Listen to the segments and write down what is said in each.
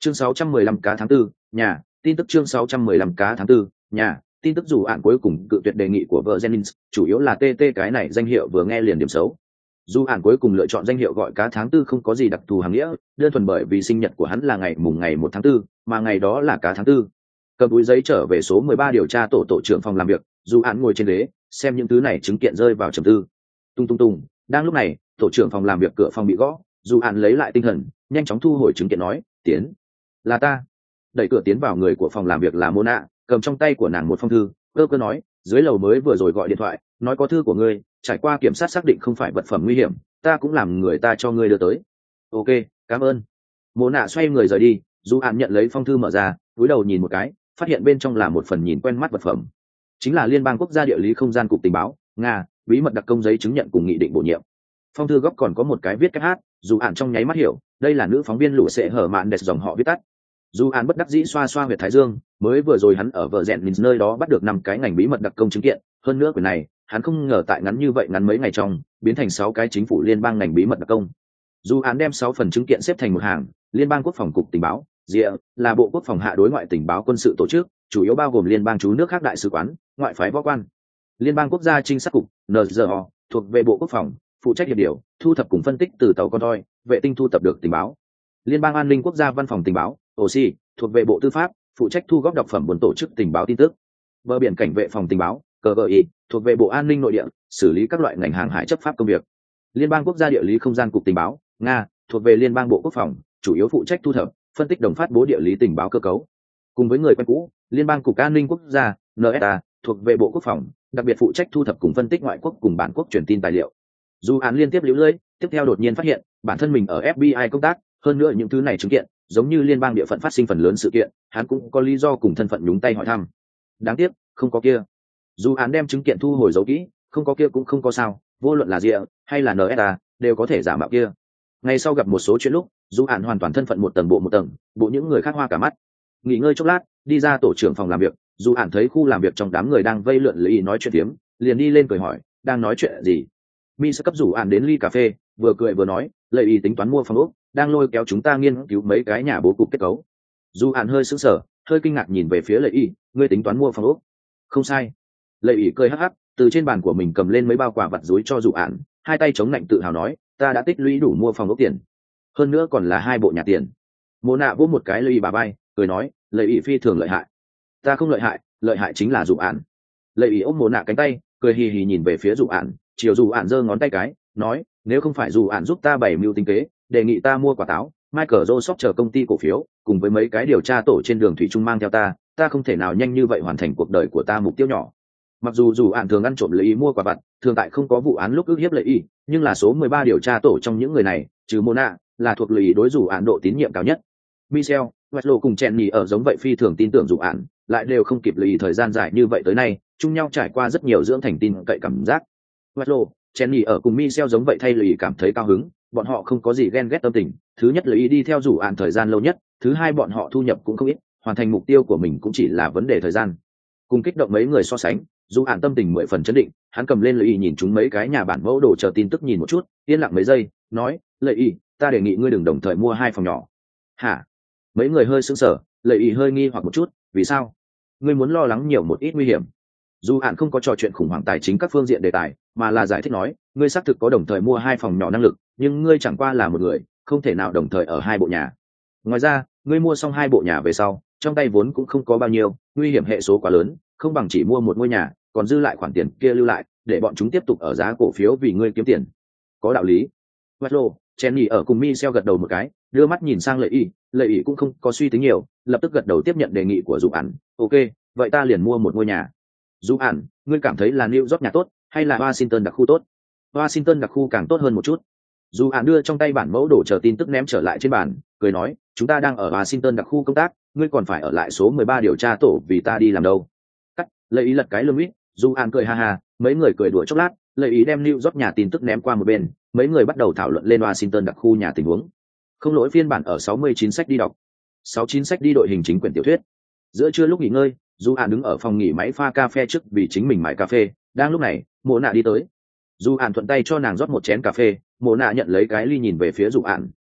Chương 615 cá tháng 4, nhà, tin tức chương 615 cá tháng 4, nhà, tin tức dù án cuối cùng cự tuyệt đề nghị của vợ Jennings, chủ yếu là TT cái này danh hiệu vừa nghe liền điểm xấu. Dù án cuối cùng lựa chọn danh hiệu gọi cá tháng 4 không có gì đặc thù hàng nghĩa, đơn thuần bởi vì sinh nhật của hắn là ngày mùng ngày 1 tháng 4, mà ngày đó là cá tháng 4. Cầm túi giấy trở về số 13 điều tra tổ trưởng phòng làm việc, dù án ngồi trên ghế, xem những thứ này chứng kiện rơi vào trầm tư. Tung tung tung, đang lúc này, tổ trưởng phòng làm việc cửa phòng bị gõ, dù án lấy lại tinh thần, nhanh chóng thu hồi chứng kiện nói, "Tiến." "Là ta." Đẩy cửa tiến vào người của phòng làm việc là Mona, cầm trong tay của nàng một phong thư, cơ nói, "Dưới lầu mới vừa rồi gọi điện thoại, nói có thư của ngươi, trải qua kiểm sát xác định không phải vật phẩm nguy hiểm, ta cũng làm người ta cho ngươi đưa tới." "Ok, cảm ơn." Mona xoay người rời đi, dù án nhận lấy phong thư mở ra, cúi đầu nhìn một cái, phát hiện bên trong là một phần nhìn quen mắt vật phẩm, chính là Liên bang Quốc gia Địa lý Không gian Cục Tình báo Nga bí mật đặc công giấy chứng nhận cùng nghị định bổ nhiệm. Phong thư góc còn có một cái viết cách hát, dù án trong nháy mắt hiểu, đây là nữ phóng viên Lũ Sẽ Hở Mạn Đẹp dòng họ viết tắt. Dù án bất đắc dĩ xoa xoa huyệt thái dương, mới vừa rồi hắn ở vợ rèn mình nơi đó bắt được 5 cái ngành bí mật đặc công chứng kiện, hơn nữa quyền này, hắn không ngờ tại ngắn như vậy ngắn mấy ngày trong, biến thành 6 cái chính phủ liên bang ngành bí mật đặc công. Dù án đem 6 phần chứng kiện xếp thành một hàng, Liên bang Quốc phòng Cục Tình báo, DIA, là Bộ Quốc phòng hạ đối ngoại tình báo quân sự tổ chức, chủ yếu bao gồm liên bang chú nước khác đại sứ quán, ngoại phái võ quan. Liên bang Quốc gia trinh sát cục, NGO, thuộc về Bộ Quốc phòng, phụ trách hiệp điều, thu thập cùng phân tích từ tàu con thoi, vệ tinh thu thập được tình báo. Liên bang An ninh Quốc gia văn phòng tình báo, OC, thuộc về Bộ Tư pháp, phụ trách thu góp đọc phẩm buồn tổ chức tình báo tin tức. Bờ biển cảnh vệ phòng tình báo, CGI, thuộc về Bộ An ninh Nội địa, xử lý các loại ngành hàng hải chấp pháp công việc. Liên bang Quốc gia Địa lý Không gian Cục Tình báo, Nga, thuộc về Liên bang Bộ Quốc phòng, chủ yếu phụ trách thu thập, phân tích đồng phát bố địa lý tình báo cơ cấu. Cùng với người quen cũ, Liên bang Cục An ninh Quốc gia, NSA, thuộc về Bộ Quốc phòng, đặc biệt phụ trách thu thập cùng phân tích ngoại quốc cùng bản quốc truyền tin tài liệu. Dù án liên tiếp liễu lưỡi, tiếp theo đột nhiên phát hiện, bản thân mình ở FBI công tác, hơn nữa những thứ này chứng kiện, giống như liên bang địa phận phát sinh phần lớn sự kiện, hắn cũng có lý do cùng thân phận nhúng tay hỏi thăm. Đáng tiếc, không có kia. Dù án đem chứng kiện thu hồi giấu kỹ, không có kia cũng không có sao, vô luận là DIA hay là NSA, đều có thể giả mạo kia. Ngày sau gặp một số chuyện lúc, dù án hoàn toàn thân phận một tầng, bộ những người khác hoa cả mắt. Nghỉ ngơi chốc lát, đi ra tổ trưởng phòng làm việc, dù án thấy khu làm việc trong đám người đang vây lượn lấy nói chuyện phiếm, liền đi lên cười hỏi, đang nói chuyện gì? Mi sẽ cấp rủ án đến ly cà phê, vừa cười vừa nói, lợi ý tính toán mua phòng ốc, đang lôi kéo chúng ta nghiên cứu mấy cái nhà bố cục kết cấu. Dù án hơi sững sờ, hơi kinh ngạc nhìn về phía lợi ý, ngươi tính toán mua phòng ốc? Không sai. Lợi ý cười hắc hắc, từ trên bàn của mình cầm lên mấy bao quả vặt dúi cho dù án, hai tay chống lạnh tự hào nói, ta đã tích lũy đủ mua phòng ốc tiền, hơn nữa còn là 2 bộ nhà tiền. Mô nạ vỗ một cái lợi ý bà bay, cười nói, lợi ý phi thường lợi hại. Ta không lợi hại chính là dù án. Lợi ý ôm mô nạ cánh tay, cười hì hì nhìn về phía dù án, chiều dù án giơ ngón tay cái, nói, nếu không phải dù án giúp ta bày mưu tính kế, đề nghị ta mua quả táo, Michael Joseph chờ công ty cổ phiếu, cùng với mấy cái điều tra tổ trên đường thủy trung mang theo ta không thể nào nhanh như vậy hoàn thành cuộc đời của ta mục tiêu nhỏ. Mặc dù án thường ăn trộm lợi ý mua quả vặt, thường tại không có vụ án lúc ức hiếp lợi ý, nhưng là số 13 điều tra tổ trong những người này, trừ Mona, là thuộc lợi ý đối dù án độ tín nhiệm cao nhất. Michel, Westlo cùng Chenny ở giống vậy phi thường tin tưởng dù án, lại đều không kịp lợi ý thời gian dài như vậy tới nay, chung nhau trải qua rất nhiều dưỡng thành tin cậy cảm giác. Westlo, Chenny ở cùng Michel giống vậy thay lợi ý cảm thấy cao hứng, bọn họ không có gì ghen ghét tâm tình, thứ nhất lợi ý đi theo dù án thời gian lâu nhất, thứ hai bọn họ thu nhập cũng không ít, hoàn thành mục tiêu của mình cũng chỉ là vấn đề thời gian. Cùng kích động mấy người so sánh, dù án tâm tình 10 phần chấn định, hắn cầm lên lợi ý nhìn chúng mấy cái nhà bản mẫu đồ chờ tin tức nhìn một chút, yên lặng mấy giây, nói, lợi ý, ta đề nghị ngươi đừng đồng thời mua 2 phòng nhỏ. Hả? Mấy người hơi sững sờ, lợi ý hơi nghi hoặc một chút, vì sao? Ngươi muốn lo lắng nhiều một ít nguy hiểm. Dù án không có trò chuyện khủng hoảng tài chính các phương diện đề tài, mà là giải thích nói, ngươi xác thực có đồng thời mua 2 phòng nhỏ năng lực, nhưng ngươi chẳng qua là một người, không thể nào đồng thời ở 2 bộ nhà. Ngoài ra, ngươi mua xong 2 bộ nhà về sau, trong tay vốn cũng không có bao nhiêu, nguy hiểm hệ số quá lớn, không bằng chỉ mua một ngôi nhà, còn dư lại khoản tiền kia lưu lại, để bọn chúng tiếp tục ở giá cổ phiếu vì ngươi kiếm tiền. Có đạo lý. Westlo, Jenny ở cùng Michel gật đầu một cái, đưa mắt nhìn sang Lợi ý cũng không có suy tính nhiều, lập tức gật đầu tiếp nhận đề nghị của Dụ Ản. Ok, vậy ta liền mua một ngôi nhà. Dụ Ản, ngươi cảm thấy là New York nhà tốt, hay là Washington đặc khu tốt? Washington đặc khu càng tốt hơn một chút. Dụ Ản đưa trong tay bản mẫu đồ chờ tin tức ném trở lại trên bàn, cười nói, chúng ta đang ở Washington đặc khu công tác, ngươi còn phải ở lại số 13 điều tra tổ vì ta đi làm đâu. Cắt, Lợi ý lật cái lưng ít, Dụ Ản cười ha ha, mấy người cười đùa chốc lát, Lợi ý đem New York nhà tin tức ném qua một bên, mấy người bắt đầu thảo luận lên Washington đặc khu nhà tình huống. Không lỗi phiên bản ở 69 sách đi đọc. 69 sách đi đội hình chính quyển tiểu thuyết. Giữa trưa lúc nghỉ ngơi, Dụ Ản đứng ở phòng nghỉ máy pha cà phê trước vì chính mình mải cà phê, đang lúc này, Mộ Nạ đi tới. Dụ Ản thuận tay cho nàng rót một chén cà phê, Mộ Nạ nhận lấy cái ly nhìn về phía Dụ Ản, nói,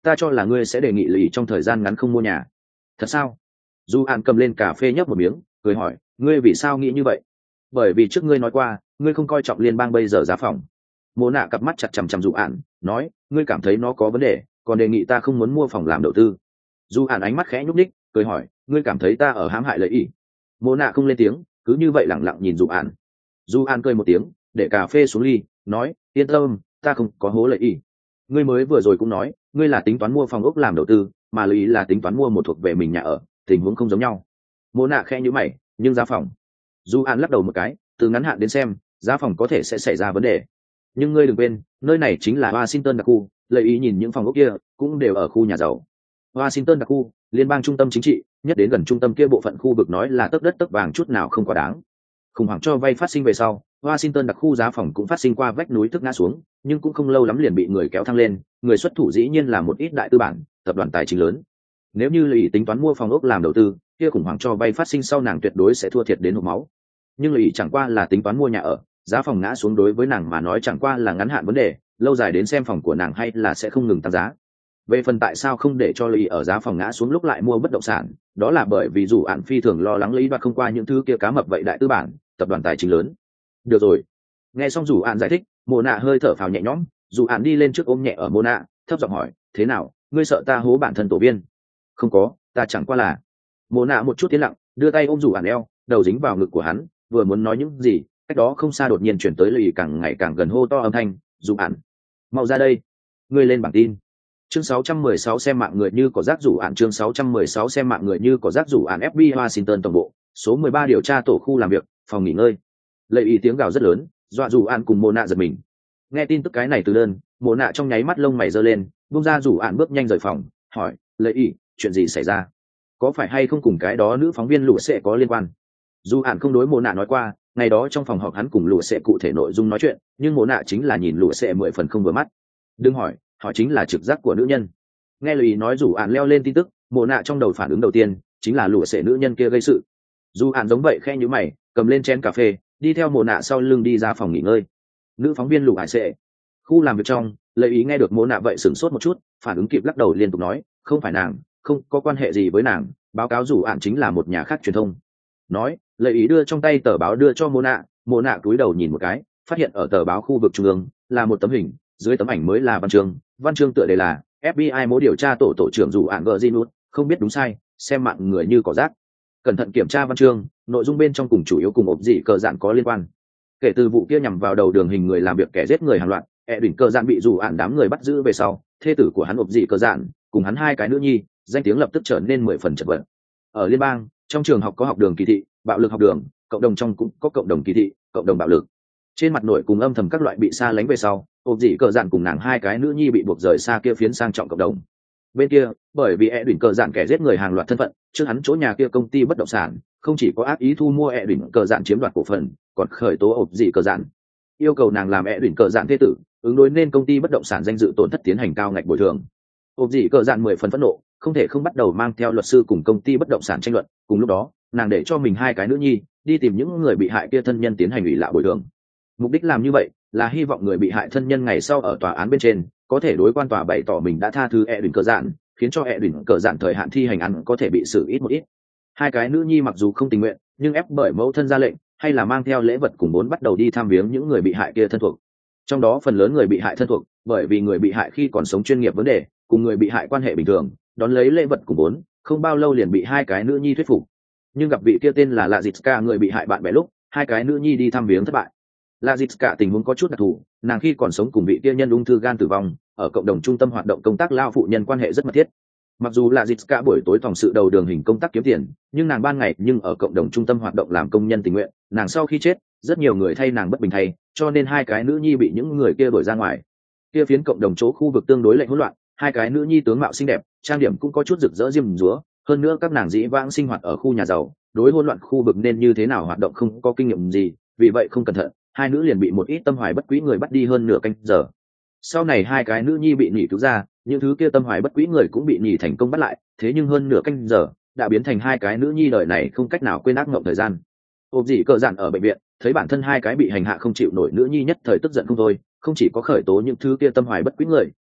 ta cho là ngươi sẽ đề nghị lì trong thời gian ngắn không mua nhà. Thật sao? Du An cầm lên cà phê nhấp một miếng, cười hỏi, ngươi vì sao nghĩ như vậy? Bởi vì trước ngươi nói qua, ngươi không coi trọng liên bang bây giờ giá phòng. Mộ nạ cặp mắt chặt chằm chằm Du An, nói, ngươi cảm thấy nó có vấn đề, còn đề nghị ta không muốn mua phòng làm đầu tư. Du An ánh mắt khẽ nhúc ních, cười hỏi, ngươi cảm thấy ta ở hãm hại lợi ý? Mộ nạ không lên tiếng, cứ như vậy lẳng lặng nhìn Du An. Du An cười một tiếng, để cà phê xuống ly, nói, yên tâm, ta không có hố lợi ý. Ngươi mới vừa rồi cũng nói, ngươi là tính toán mua phòng ốc làm đầu tư, mà lợi ý là tính toán mua một thuộc về mình nhà ở, tình huống không giống nhau. Mộ nạ khẽ nhíu mày, nhưng giá phòng. Du An lắc đầu một cái, từ ngắn hạn đến xem, giá phòng có thể sẽ xảy ra vấn đề. Nhưng ngươi đừng quên, nơi này chính là Washington đặc khu, lợi ý nhìn những phòng ốc kia cũng đều ở khu nhà giàu. Washington đặc khu, liên bang trung tâm chính trị, nhất đến gần trung tâm kia bộ phận khu vực nói là tấc đất tấc vàng chút nào không quá đáng. Khủng hoảng cho vay phát sinh về sau, Washington đặc khu giá phòng cũng phát sinh qua vách núi thức ngã xuống, nhưng cũng không lâu lắm liền bị người kéo thăng lên, người xuất thủ dĩ nhiên là một ít đại tư bản, tập đoàn tài chính lớn. Nếu như lợi ý tính toán mua phòng ốc làm đầu tư, kia khủng hoảng cho vay phát sinh sau nàng tuyệt đối sẽ thua thiệt đến hộc máu. Nhưng lợi ý chẳng qua là tính toán mua nhà ở, giá phòng ngã xuống đối với nàng mà nói chẳng qua là ngắn hạn vấn đề, lâu dài đến xem phòng của nàng hay là sẽ không ngừng tăng giá. Về phần tại sao không để cho lợi ý ở giá phòng ngã xuống lúc lại mua bất động sản, đó là bởi vì dù Án phi thường lo lắng lợi ý và không qua những thứ kia cá mập vậy đại tư bản, tập đoàn tài chính lớn. Được rồi. Nghe xong dù Án giải thích, Mộ nạ hơi thở phào nhẹ nhõm, dù Án đi lên trước ôm nhẹ ở Mộ nạ, thấp giọng hỏi, thế nào, ngươi sợ ta hố bản thân tổ viên? Không có, ta chẳng qua là. Mộ nạ một chút tiến lặng, đưa tay ôm dù Án eo, đầu dính vào ngực của hắn, vừa muốn nói những gì, cách đó không xa đột nhiên chuyển tới lợi ý càng ngày càng gần hô to âm thanh, dù Án, mau ra đây, ngươi lên bảng tin. Chương 616 xem mạng người như có rác rủ án. Chương 616 xem mạng người như có rác rủ án. FBI Washington tổng bộ, số 13 điều tra tổ khu làm việc, phòng nghỉ ngơi. Lợi ý tiếng gào rất lớn, dọa rủ án cùng Mộ nạ giật mình. Nghe tin tức cái này từ đơn, Mộ nạ trong nháy mắt lông mày giơ lên, buông ra rủ án bước nhanh rời phòng, hỏi, lợi ý, chuyện gì xảy ra? Có phải hay không cùng cái đó nữ phóng viên lũ sẽ có liên quan? Dù án không đối Mộ nạ nói qua, ngày đó trong phòng họp hắn cùng lũ sẽ cụ thể nội dung nói chuyện, nhưng Mộ nạ chính là nhìn lũ sẽ 10 phần không vừa mắt. Đừng hỏi, họ chính là trực giác của nữ nhân. Nghe lời ý nói dù Án leo lên tin tức, Mộ nạ trong đầu phản ứng đầu tiên chính là lũ sẽ nữ nhân kia gây sự. Dù Án giống vậy khe nhíu mày, cầm lên chén cà phê, đi theo Mộ nạ sau lưng đi ra phòng nghỉ ngơi. Nữ phóng viên lũ hải sẽ khu làm việc trong, lời ý nghe được Mộ nạ vậy sửng sốt một chút, phản ứng kịp lắc đầu liên tục nói, không phải nàng, không có quan hệ gì với nàng, báo cáo dù Án chính là một nhà khác truyền thông. Nói, lời ý đưa trong tay tờ báo đưa cho Mộ nạ cúi đầu nhìn một cái, phát hiện ở tờ báo khu vực trung ương là một tấm hình, dưới tấm ảnh mới là văn chương tựa đề là FBI mối điều tra tổ trưởng dù Án Virginus, không biết đúng sai, xem mạng người như cỏ rác. Cẩn thận kiểm tra văn chương, nội dung bên trong cùng chủ yếu cùng ộp dị cờ dạn có liên quan. Kể từ vụ kia nhằm vào đầu đường hình người làm việc kẻ giết người hàng loạt, đỉnh cờ dạn bị dù Án đám người bắt giữ về sau, thê tử của hắn ộp dị cờ dạn cùng hắn hai cái nữ nhi, danh tiếng lập tức trở nên 10 phần chật vật. Ở liên bang, trong trường học có học đường kỳ thị, bạo lực học đường, cộng đồng trong cũng có cộng đồng kỳ thị, cộng đồng bạo lực. Trên mặt nội cùng âm thầm các loại bị xa lánh về sau, ộp dị cờ dạn cùng nàng hai cái nữ nhi bị buộc rời xa kia phiến sang trọng cộng đồng. Bên kia, bởi vì đỉnh cờ dạn kẻ giết người hàng loạt thân phận, trước hắn chỗ nhà kia công ty bất động sản không chỉ có ác ý thu mua đỉnh cờ dạn chiếm đoạt cổ phần, còn khởi tố ộp dị cờ dạn, yêu cầu nàng làm đỉnh cờ dạn thế tử, ứng đối nên công ty bất động sản danh dự tổn thất tiến hành cao ngạch bồi thường. Ộp dị cờ dạn 10 phần phẫn nộ, không thể không bắt đầu mang theo luật sư cùng công ty bất động sản tranh luận. Cùng lúc đó, nàng để cho mình hai cái nữ nhi đi tìm những người bị hại kia thân nhân tiến hành ủy lạ bồi thường. Mục đích làm như vậy là hy vọng người bị hại thân nhân ngày sau ở tòa án bên trên có thể đối quan tòa bày tỏ mình đã tha thứ đỉnh cờ dạn, khiến cho đỉnh cờ dạn thời hạn thi hành án có thể bị xử ít một ít. Hai cái nữ nhi mặc dù không tình nguyện, nhưng ép bởi mẫu thân ra lệnh, hay là mang theo lễ vật cùng muốn bắt đầu đi thăm viếng những người bị hại kia thân thuộc. Trong đó phần lớn người bị hại thân thuộc, bởi vì người bị hại khi còn sống chuyên nghiệp vấn đề, cùng người bị hại quan hệ bình thường, đón lấy lễ vật cùng muốn, không bao lâu liền bị hai cái nữ nhi thuyết phục. Nhưng gặp vị kia tên là Lazitska người bị hại bạn bè lúc, hai cái nữ nhi đi thăm viếng thất bại. Lazitska tình huống có chút đặc thù, nàng khi còn sống cùng vị kia nhân ung thư gan tử vong, ở cộng đồng trung tâm hoạt động công tác lao phụ nhân quan hệ rất mật thiết. Mặc dù Lazitska buổi tối phòng sự đầu đường hình công tác kiếm tiền, nhưng nàng ban ngày nhưng ở cộng đồng trung tâm hoạt động làm công nhân tình nguyện. Nàng sau khi chết, rất nhiều người thay nàng bất bình thay, cho nên hai cái nữ nhi bị những người kia đuổi ra ngoài. Kia phiến cộng đồng chỗ khu vực tương đối lệnh hỗn loạn, hai cái nữ nhi tướng mạo xinh đẹp, trang điểm cũng có chút rực rỡ diêm dúa, hơn nữa các nàng dĩ vãng sinh hoạt ở khu nhà giàu, đối hỗn loạn khu vực nên như thế nào hoạt động không có kinh nghiệm gì, vì vậy không cẩn thận, hai nữ liền bị một ít tâm hoài bất quý người bắt đi hơn nửa canh giờ. Sau này hai cái nữ nhi bị nhỉ cứu ra, những thứ kia tâm hoài bất quý người cũng bị nhỉ thành công bắt lại, thế nhưng hơn nửa canh giờ đã biến thành hai cái nữ nhi đời này không cách nào quên ác mộng thời gian. Ôm dị cờ dạn ở bệnh viện, thấy bản thân hai cái bị hành hạ không chịu nổi nữ nhi nhất thời tức giận không thôi, không chỉ có khởi tố những thứ kia tâm hoài bất quý người,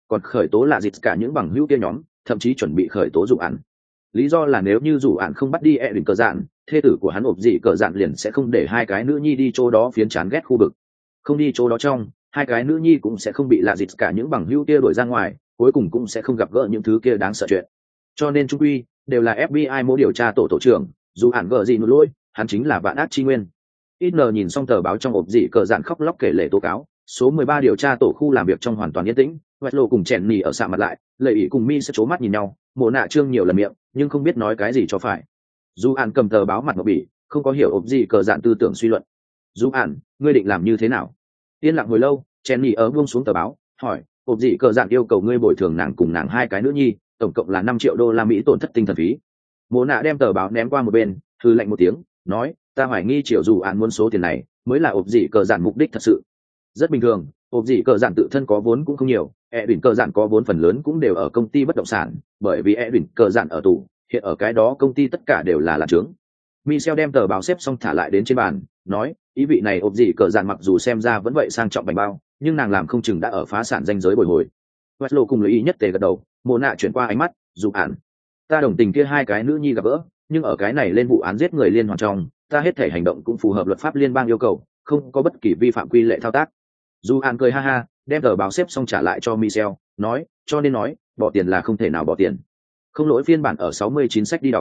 còn khởi tố là dịt cả những bằng hữu kia nhóm, thậm chí chuẩn bị khởi tố dụ ạn. Lý do là nếu như dụ ạn không bắt đi Edwin cờ dạn, thê tử của hắn ộp dị cờ dạn liền sẽ không để hai cái nữ nhi đi chỗ đó phiến chán ghét khu vực. Không đi chỗ đó trong, hai cái nữ nhi cũng sẽ không bị là dịt cả những bằng hữu kia đuổi ra ngoài, cuối cùng cũng sẽ không gặp gỡ những thứ kia đáng sợ chuyện. Cho nên trung quy đều là FBI mô điều tra tổ trưởng, dù ạn gờ gì nụ lỗi, hắn chính là vạn ác chi nguyên. Ít nờ nhìn xong tờ báo trong ộp dị cờ dạn khóc lóc kể lể tố cáo, số 13 điều tra tổ khu làm việc trong hoàn toàn yên tĩnh. Westlo cùng chèn nỉ ở sạ mặt lại, lệ ý cùng mi sẽ chố mắt nhìn nhau, mồ nạ trương nhiều lần miệng nhưng không biết nói cái gì cho phải. Dù ạn cầm tờ báo mặt ngọc bỉ, không có hiểu ộp gì cờ dạn tư tưởng suy luận. Dù ạn, ngươi định làm như thế nào? Yên lặng hồi lâu, chèn nỉ ở buông xuống tờ báo, hỏi, ộp gì cờ dạn yêu cầu ngươi bồi thường nàng cùng nàng hai cái nữ nhi, tổng cộng là 5 triệu đô la Mỹ tổn thất tinh thần phí. Mồ nạ đem tờ báo ném qua một bên, hừ lạnh một tiếng, nói, ta hoài nghi triệu dù ạn muốn số tiền này, mới là ộp gì cờ dạn mục đích thật sự. Rất bình thường, ộp dị cờ dạn tự thân có vốn cũng không nhiều, Edwin cờ dạn có vốn phần lớn cũng đều ở công ty bất động sản, bởi vì Edwin cờ dạn ở tù, hiện ở cái đó công ty tất cả đều là trướng. Michel đem tờ báo xếp xong thả lại đến trên bàn, nói, ý vị này ộp dị cờ dạn mặc dù xem ra vẫn vậy sang trọng bánh bao, nhưng nàng làm không chừng đã ở phá sản danh giới bồi hồi. Westlo cùng lấy ý nhất tề gật đầu, mồ nạ chuyển qua ánh mắt, dù ản, ta đồng tình kia hai cái nữ nhi gặp gỡ, nhưng ở cái này lên vụ án giết người liên hoàn trong, ta hết thể hành động cũng phù hợp luật pháp liên bang yêu cầu, không có bất kỳ vi phạm quy lệ thao tác. Dù An cười ha ha, đem tờ báo xếp xong trả lại cho Michel, nói, cho nên nói, bỏ tiền là không thể nào bỏ tiền. Không lỗi phiên bản ở 69 sách đi đọc.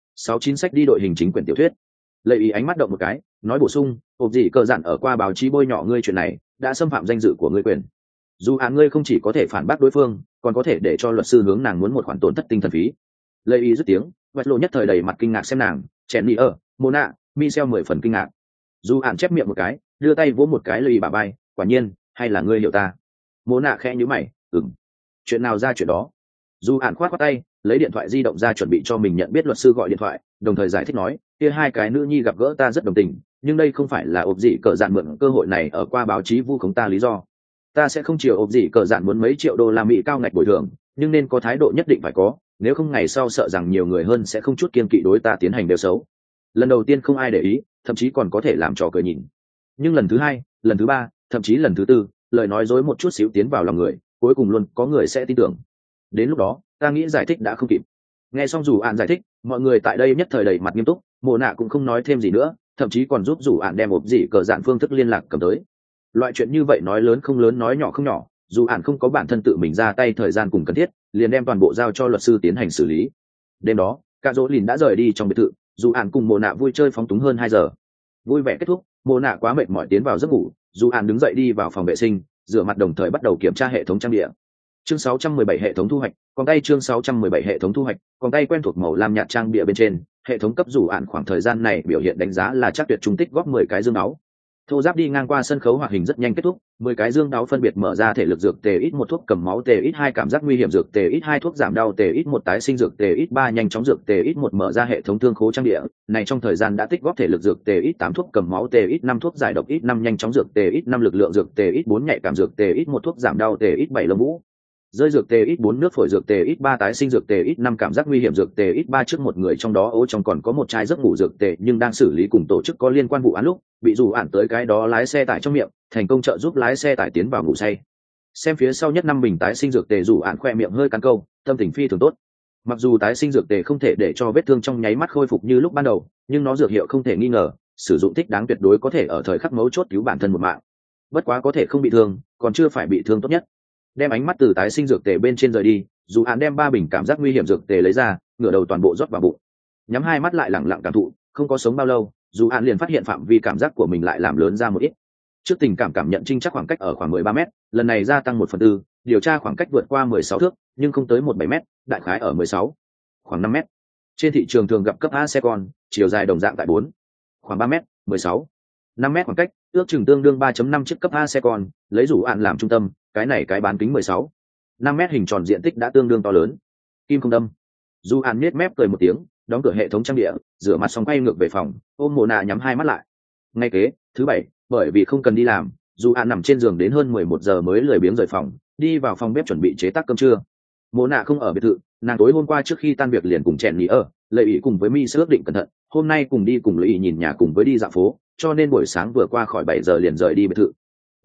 69 sách đi đội hình chính quyển tiểu thuyết. Lệ ý ánh mắt động một cái, nói bổ sung, ộp gì cờ dặn ở qua báo chí bôi nhọ ngươi chuyện này, đã xâm phạm danh dự của ngươi quyền. Dù An ngươi không chỉ có thể phản bác đối phương, còn có thể để cho luật sư hướng nàng muốn một khoản tổn thất tinh thần phí. Lệ ý dứt tiếng, Westlo nhất thời đầy mặt kinh ngạc xem nàng, chèn đi ở, Mona, Michel 10 phần kinh ngạc. Dù An chép miệng một cái, đưa tay vỗ một cái Lệ ý bả vai, quả nhiên, hay là ngươi hiểu ta? Mô nạ khẽ nhíu mày, chuyện nào ra chuyện đó? Dù ản khoát tay, lấy điện thoại di động ra chuẩn bị cho mình nhận biết luật sư gọi điện thoại, đồng thời giải thích nói, kia hai cái nữ nhi gặp gỡ ta rất đồng tình, nhưng đây không phải là ộp dị cờ dạn mượn cơ hội này ở qua báo chí vu khống ta lý do. Ta sẽ không chiều ộp dị cờ dạn muốn mấy triệu đô la Mỹ cao ngạch bồi thường, nhưng nên có thái độ nhất định phải có, nếu không ngày sau sợ rằng nhiều người hơn sẽ không chút kiên kỵ đối ta tiến hành đều xấu. Lần đầu tiên không ai để ý, thậm chí còn có thể làm trò cười nhìn. Nhưng lần thứ hai, lần thứ ba, thậm chí lần thứ tư, lời nói dối một chút xíu tiến vào lòng người, cuối cùng luôn có người sẽ tin tưởng. Đến lúc đó, ta nghĩ giải thích đã không kịp. Nghe xong Dù Ạn giải thích, mọi người tại đây nhất thời đầy mặt nghiêm túc, Mộ Nạ cũng không nói thêm gì nữa, thậm chí còn giúp Dù Ạn đem ộp dị cờ dạn phương thức liên lạc cầm tới. Loại chuyện như vậy nói lớn không lớn nói nhỏ không nhỏ, Dù Ạn không có bản thân tự mình ra tay thời gian cùng cần thiết, liền đem toàn bộ giao cho luật sư tiến hành xử lý. Đêm đó, cả dỗ lìn đã rời đi trong biệt thự, Dù Ạn cùng Mộ Nạ vui chơi phóng túng hơn 2 giờ. Vui vẻ kết thúc, Mộ Nạ quá mệt mỏi tiến vào giấc ngủ, Dù Ạn đứng dậy đi vào phòng vệ sinh, rửa mặt đồng thời bắt đầu kiểm tra hệ thống trang địa. Chương 617 hệ thống thu hoạch, còn tay chương 617 hệ thống thu hoạch, còn tay quen thuộc màu lam nhạt trang địa bên trên, hệ thống cấp Dù Ạn khoảng thời gian này biểu hiện đánh giá là chắc tuyệt trung tích góp 10 cái dương áo. Thô giáp đi ngang qua sân khấu hoạt hình rất nhanh kết thúc, 10 cái dương đáo phân biệt mở ra thể lực dược tề ít 1 thuốc cầm máu tề ít 2 cảm giác nguy hiểm dược tề ít 2 thuốc giảm đau tề ít 1 tái sinh dược tề ít 3 nhanh chóng dược tề ít 1 mở ra hệ thống thương khố trang địa, này trong thời gian đã tích góp thể lực dược tề ít 8 thuốc cầm máu tề ít 5 thuốc giải độc ít 5 nhanh chóng dược tề ít 5 lực lượng dược tề ít 4 nhạy cảm dược tề ít 1 thuốc giảm đau tề ít 7 lông vũ. Rơi dược tề ít 4 nước phổi dược tề ít 3 tái sinh dược tề ít 5 cảm giác nguy hiểm dược tề ít 3 trước một người trong đó ố trong còn có một chai giấc ngủ dược tề nhưng đang xử lý cùng tổ chức có liên quan vụ án lúc bị Dù Ạn tới cái đó lái xe tải trong miệng, thành công trợ giúp lái xe tải tiến vào ngủ say. Xem phía sau nhất 5 bình tái sinh dược tề, Dù Ạn khoe miệng hơi cắn câu, tâm tình phi thường tốt. Mặc dù tái sinh dược tề không thể để cho vết thương trong nháy mắt khôi phục như lúc ban đầu, nhưng nó dược hiệu không thể nghi ngờ, sử dụng thích đáng tuyệt đối có thể ở thời khắc mấu chốt cứu bản thân một mạng. Bất quá có thể không bị thương, còn chưa phải bị thương tốt nhất. Đem ánh mắt từ tái sinh dược tề bên trên rời đi, Dù Ạn đem 3 bình cảm giác nguy hiểm dược tề lấy ra, ngửa đầu toàn bộ rót vào bụng. Nhắm hai mắt lại lặng lặng cảm thụ, không có sống bao lâu, Dù Ạn liền phát hiện phạm vi cảm giác của mình lại làm lớn ra một ít. Trước tình cảm nhận trinh chắc khoảng cách ở khoảng 13 mét, lần này gia tăng 1/4, điều tra khoảng cách vượt qua 16 thước, nhưng không tới 17 mét, đại khái ở 16, khoảng 5 mét. Trên thị trường thường gặp cấp A xe con, chiều dài đồng dạng tại 4, khoảng 3 mét, 16, 5 mét khoảng cách, ước chừng tương đương 3.5 chiếc cấp A xe con, lấy Dù Ạn làm trung tâm, cái này cái bán kính 16, 5 mét hình tròn diện tích đã tương đương to lớn. Kim không đâm. Dù Ạn nhếch mép cười một tiếng, đóng cửa hệ thống trang địa, rửa mặt xong quay ngược về phòng, ôm Mộ Nạ nhắm hai mắt lại. Ngay kế, thứ bảy, bởi vì không cần đi làm, Dù Ạn nằm trên giường đến hơn 11 giờ mới lười biếng rời phòng, đi vào phòng bếp chuẩn bị chế tác cơm trưa. Mộ Nạ không ở biệt thự, nàng tối hôm qua trước khi tan việc liền cùng chèn nghỉ ở, Lệ Ý cùng với Mi sẽ ước định cẩn thận, hôm nay cùng đi cùng Lệ Ý nhìn nhà cùng với đi dạo phố, cho nên buổi sáng vừa qua khỏi 7 giờ liền rời đi biệt thự.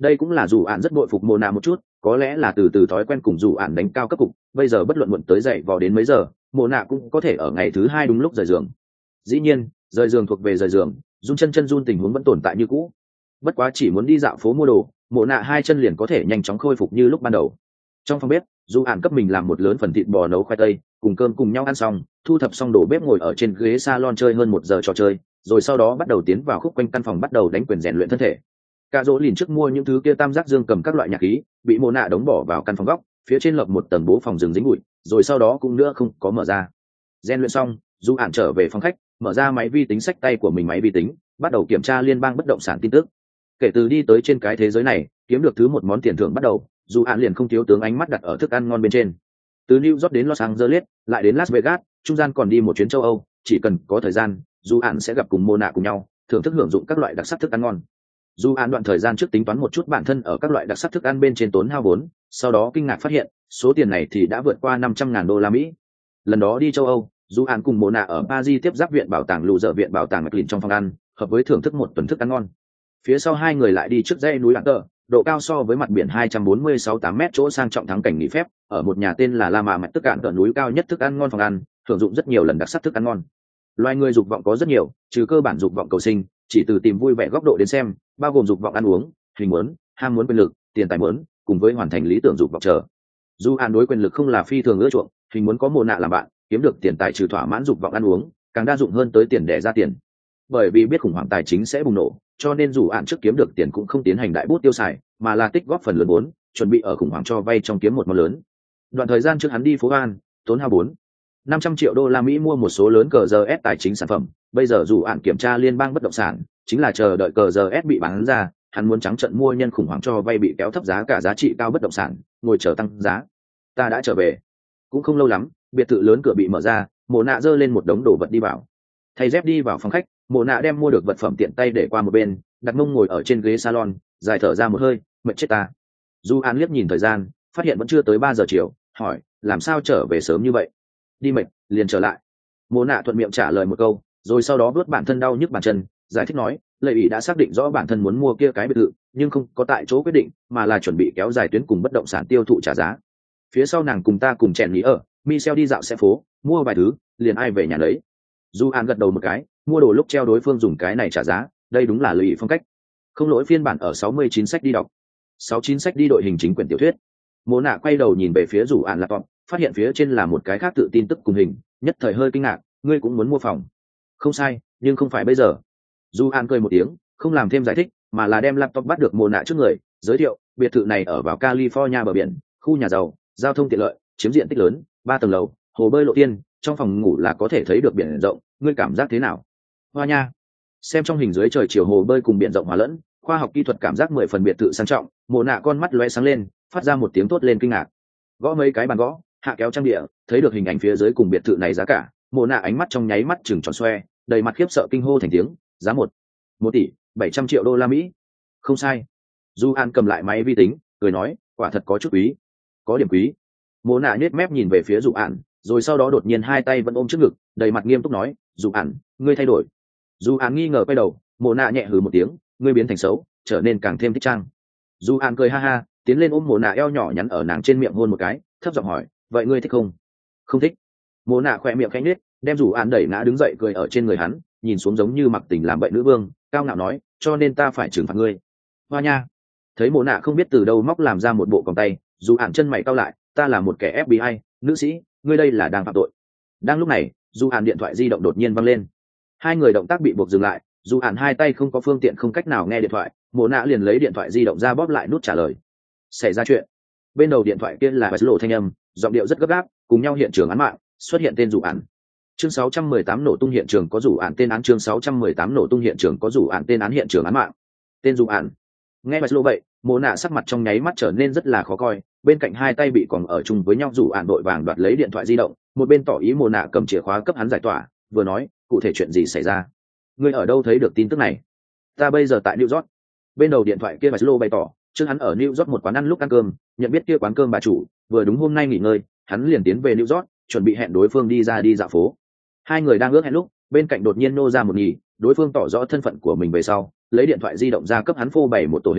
Đây cũng là dù ạn rất bội phục mồ nạ một chút, có lẽ là từ thói quen cùng dù ạn đánh cao cấp cục, bây giờ bất luận muộn tới dậy vò đến mấy giờ, mồ nạ cũng có thể ở ngày thứ hai đúng lúc rời giường. Dĩ nhiên rời giường thuộc về rời giường, run chân run tình huống vẫn tồn tại như cũ. Bất quá chỉ muốn đi dạo phố mua đồ, mồ nạ hai chân liền có thể nhanh chóng khôi phục như lúc ban đầu. Trong phòng bếp, dù ạn cấp mình làm một lớn phần thịt bò nấu khoai tây, cùng cơm cùng nhau ăn xong, thu thập xong đồ bếp ngồi ở trên ghế salon chơi hơn 1 giờ trò chơi, rồi sau đó bắt đầu tiến vào khúc quanh căn phòng bắt đầu đánh quyền rèn luyện thân thể. Cả dỗ liền trước mua những thứ kia tam giác dương cầm các loại nhạc khí, bị mồ nạ đóng bỏ vào căn phòng góc, phía trên lợp một tầng bố phòng rừng dính bụi, rồi sau đó cũng nữa không có mở ra. Rèn luyện xong, dù ạn trở về phòng khách, mở ra máy vi tính sách tay của mình máy vi tính, bắt đầu kiểm tra liên bang bất động sản tin tức. Kể từ đi tới trên cái thế giới này, kiếm được thứ một món tiền thưởng bắt đầu, dù ạn liền không thiếu tướng ánh mắt đặt ở thức ăn ngon bên trên. Từ New York đến Los Angeles, lại đến Las Vegas, trung gian còn đi một chuyến châu Âu, chỉ cần có thời gian, dù ạn sẽ gặp cùng mồ nạ cùng nhau, thưởng thức hưởng dụng các loại đặc sắc thức ăn ngon. Dù ạn đoạn thời gian trước tính toán một chút bản thân ở các loại đặc sắc thức ăn bên trên tốn hao vốn, sau đó kinh ngạc phát hiện, số tiền này thì đã vượt qua $500.000. Lần đó đi châu Âu, dù ạn cùng mồ nạ ở Paris tiếp giáp viện bảo tàng lù dở viện bảo tàng McLean trong phòng ăn, hợp với thưởng thức một tuần thức ăn ngon. Phía sau hai người lại đi trước dãy núi Lạng Tơ, độ cao so với mặt biển 246,8 mét chỗ sang trọng thắng cảnh nghỉ phép, ở một nhà tên là La Mã Mạch tức cạn cỡ núi cao nhất thức ăn ngon phòng ăn, thưởng dụng rất nhiều lần đặc sắc thức ăn ngon. Loài người dục vọng có rất nhiều, trừ cơ bản dục vọng cầu sinh, chỉ từ tìm vui vẻ góc độ đến xem, bao gồm dục vọng ăn uống, hình muốn, ham muốn quyền lực, tiền tài muốn, cùng với hoàn thành lý tưởng dục vọng chờ. Dù an đối quyền lực không là phi thường ưa chuộng, hình muốn có mồ nạ làm bạn, kiếm được tiền tài trừ thỏa mãn dục vọng ăn uống, càng đa dụng hơn tới tiền để ra tiền. Bởi vì biết khủng hoảng tài chính sẽ bùng nổ, cho nên dù ạn trước kiếm được tiền cũng không tiến hành đại bút tiêu xài, mà là tích góp phần lớn vốn, chuẩn bị ở khủng hoảng cho vay trong kiếm một món lớn. Đoạn thời gian trước hắn đi phố An, tốn hao $500 triệu mua một số lớn cờ giờ S tài chính sản phẩm, bây giờ dù ạn kiểm tra liên bang bất động sản, chính là chờ đợi cờ giờ S bị bán ra, hắn muốn trắng trợn mua nhân khủng hoảng cho vay bị kéo thấp giá cả giá trị cao bất động sản, ngồi chờ tăng giá. Ta đã trở về, cũng không lâu lắm, biệt thự lớn cửa bị mở ra, mồ nạ giơ lên một đống đồ vật đi vào. Thay dép đi vào phòng khách, mồ nạ đem mua được vật phẩm tiện tay để qua một bên, đặt mông ngồi ở trên ghế salon, dài thở ra một hơi, mệt chết ta. Du An liếc nhìn thời gian, phát hiện vẫn chưa tới 3 giờ chiều, hỏi, làm sao trở về sớm như vậy? Đi mệt, liền trở lại. Mồ nạ thuận miệng trả lời một câu, rồi sau đó vuốt bản thân đau nhức bàn chân, giải thích nói, Lệ ủy đã xác định rõ bản thân muốn mua kia cái biệt thự, nhưng không có tại chỗ quyết định, mà là chuẩn bị kéo dài tuyến cùng bất động sản tiêu thụ trả giá. Phía sau nàng cùng ta cùng chèn nghỉ ở, Michel đi dạo xe phố, mua vài thứ, liền ai về nhà lấy. Du An gật đầu một cái, mua đồ lúc treo đối phương dùng cái này trả giá, đây đúng là Lệ ủy phong cách. Không lỗi phiên bản ở 69 sách đi đọc. 69 sách đi đội hình chính quyển tiểu thuyết. Mộ nạ quay đầu nhìn về phía rủ ạn laptop, phát hiện phía trên là một cái khác tự tin tức cùng hình, nhất thời hơi kinh ngạc, ngươi cũng muốn mua phòng? Không sai, nhưng không phải bây giờ. Du An cười một tiếng, không làm thêm giải thích, mà là đem laptop bắt được mộ nạ trước người, giới thiệu, biệt thự này ở vào California bờ biển, khu nhà giàu, giao thông tiện lợi, chiếm diện tích lớn, 3 tầng lầu, hồ bơi lộ thiên, trong phòng ngủ là có thể thấy được biển rộng, ngươi cảm giác thế nào? Hoa nha. Xem trong hình dưới trời chiều hồ bơi cùng biển rộng hòa lẫn, khoa học kỹ thuật cảm giác 10 phần biệt thự sang trọng, mộ nạ con mắt lóe sáng lên, phát ra một tiếng tốt lên kinh ngạc. Gõ mấy cái bàn gõ, hạ kéo trang địa, thấy được hình ảnh phía dưới cùng biệt thự này giá cả, mộ nạ ánh mắt trong nháy mắt chừng tròn xoe, đầy mặt khiếp sợ kinh hô thành tiếng, giá 1 tỷ 700 triệu đô la Mỹ. Không sai. Du An cầm lại máy vi tính, cười nói, quả thật có chút quý. Có điểm quý. Mộ nạ nhếch mép nhìn về phía Du An, rồi sau đó đột nhiên hai tay vẫn ôm trước ngực, đầy mặt nghiêm túc nói, Du An, ngươi thay đổi. Du An nghi ngờ quay đầu, mộ nạ nhẹ hừ một tiếng, ngươi biến thành xấu, trở nên càng thêm thích trang. Du An cười ha ha, tiến lên ôm mộ nạ eo nhỏ nhắn ở nàng trên miệng hôn một cái, thấp giọng hỏi, vậy ngươi thích không? Không thích. Mộ nạ khỏe miệng khẽ nhếch, đem Du An đẩy ngã đứng dậy, cười ở trên người hắn, nhìn xuống giống như mặc tình làm bậy nữ vương, cao ngạo nói, cho nên ta phải trừng phạt ngươi. Hoa nha. Thấy mộ nạ không biết từ đâu móc làm ra một bộ còng tay, Du An chân mày cau lại, ta là một kẻ FBI, nữ sĩ, ngươi đây là đang phạm tội. Đang lúc này, Du An điện thoại di động đột nhiên vang lên. Hai người động tác bị buộc dừng lại, Du An hai tay không có phương tiện không cách nào nghe điện thoại, mộ nạ liền lấy điện thoại di động ra bóp lại nút trả lời. Xảy ra chuyện. Bên đầu điện thoại kia là vài lộ thanh âm, giọng điệu rất gấp gáp, cùng nhau hiện trường án mạng, xuất hiện tên Du An. Chương 618 nổ tung hiện trường có Du An tên án, chương 618 nổ tung hiện trường có Du An tên án, hiện trường án mạng. Tên Du An. Nghe vài lộ vậy, mộ nạ sắc mặt trong nháy mắt trở nên rất là khó coi, bên cạnh hai tay bị còng ở chung với nhau, Du An đội vàng đoạt lấy điện thoại di động, một bên tỏ ý mộ nạ cầm chìa khóa cấp hắn giải tỏa, vừa nói, cụ thể chuyện gì xảy ra? Ngươi ở đâu thấy được tin tức này? Ta bây giờ tại New York. Bên đầu điện thoại kia vài lô bày tỏ, trước hắn ở New York một quán ăn lúc ăn cơm, nhận biết kia quán cơm bà chủ, vừa đúng hôm nay nghỉ ngơi, hắn liền tiến về New York, chuẩn bị hẹn đối phương đi ra đi dạo phố. Hai người đang ước hẹn lúc, bên cạnh đột nhiên nô ra một nhì, đối phương tỏ rõ thân phận của mình về sau, lấy điện thoại di động ra cấp hắn phô bày một tổ hình,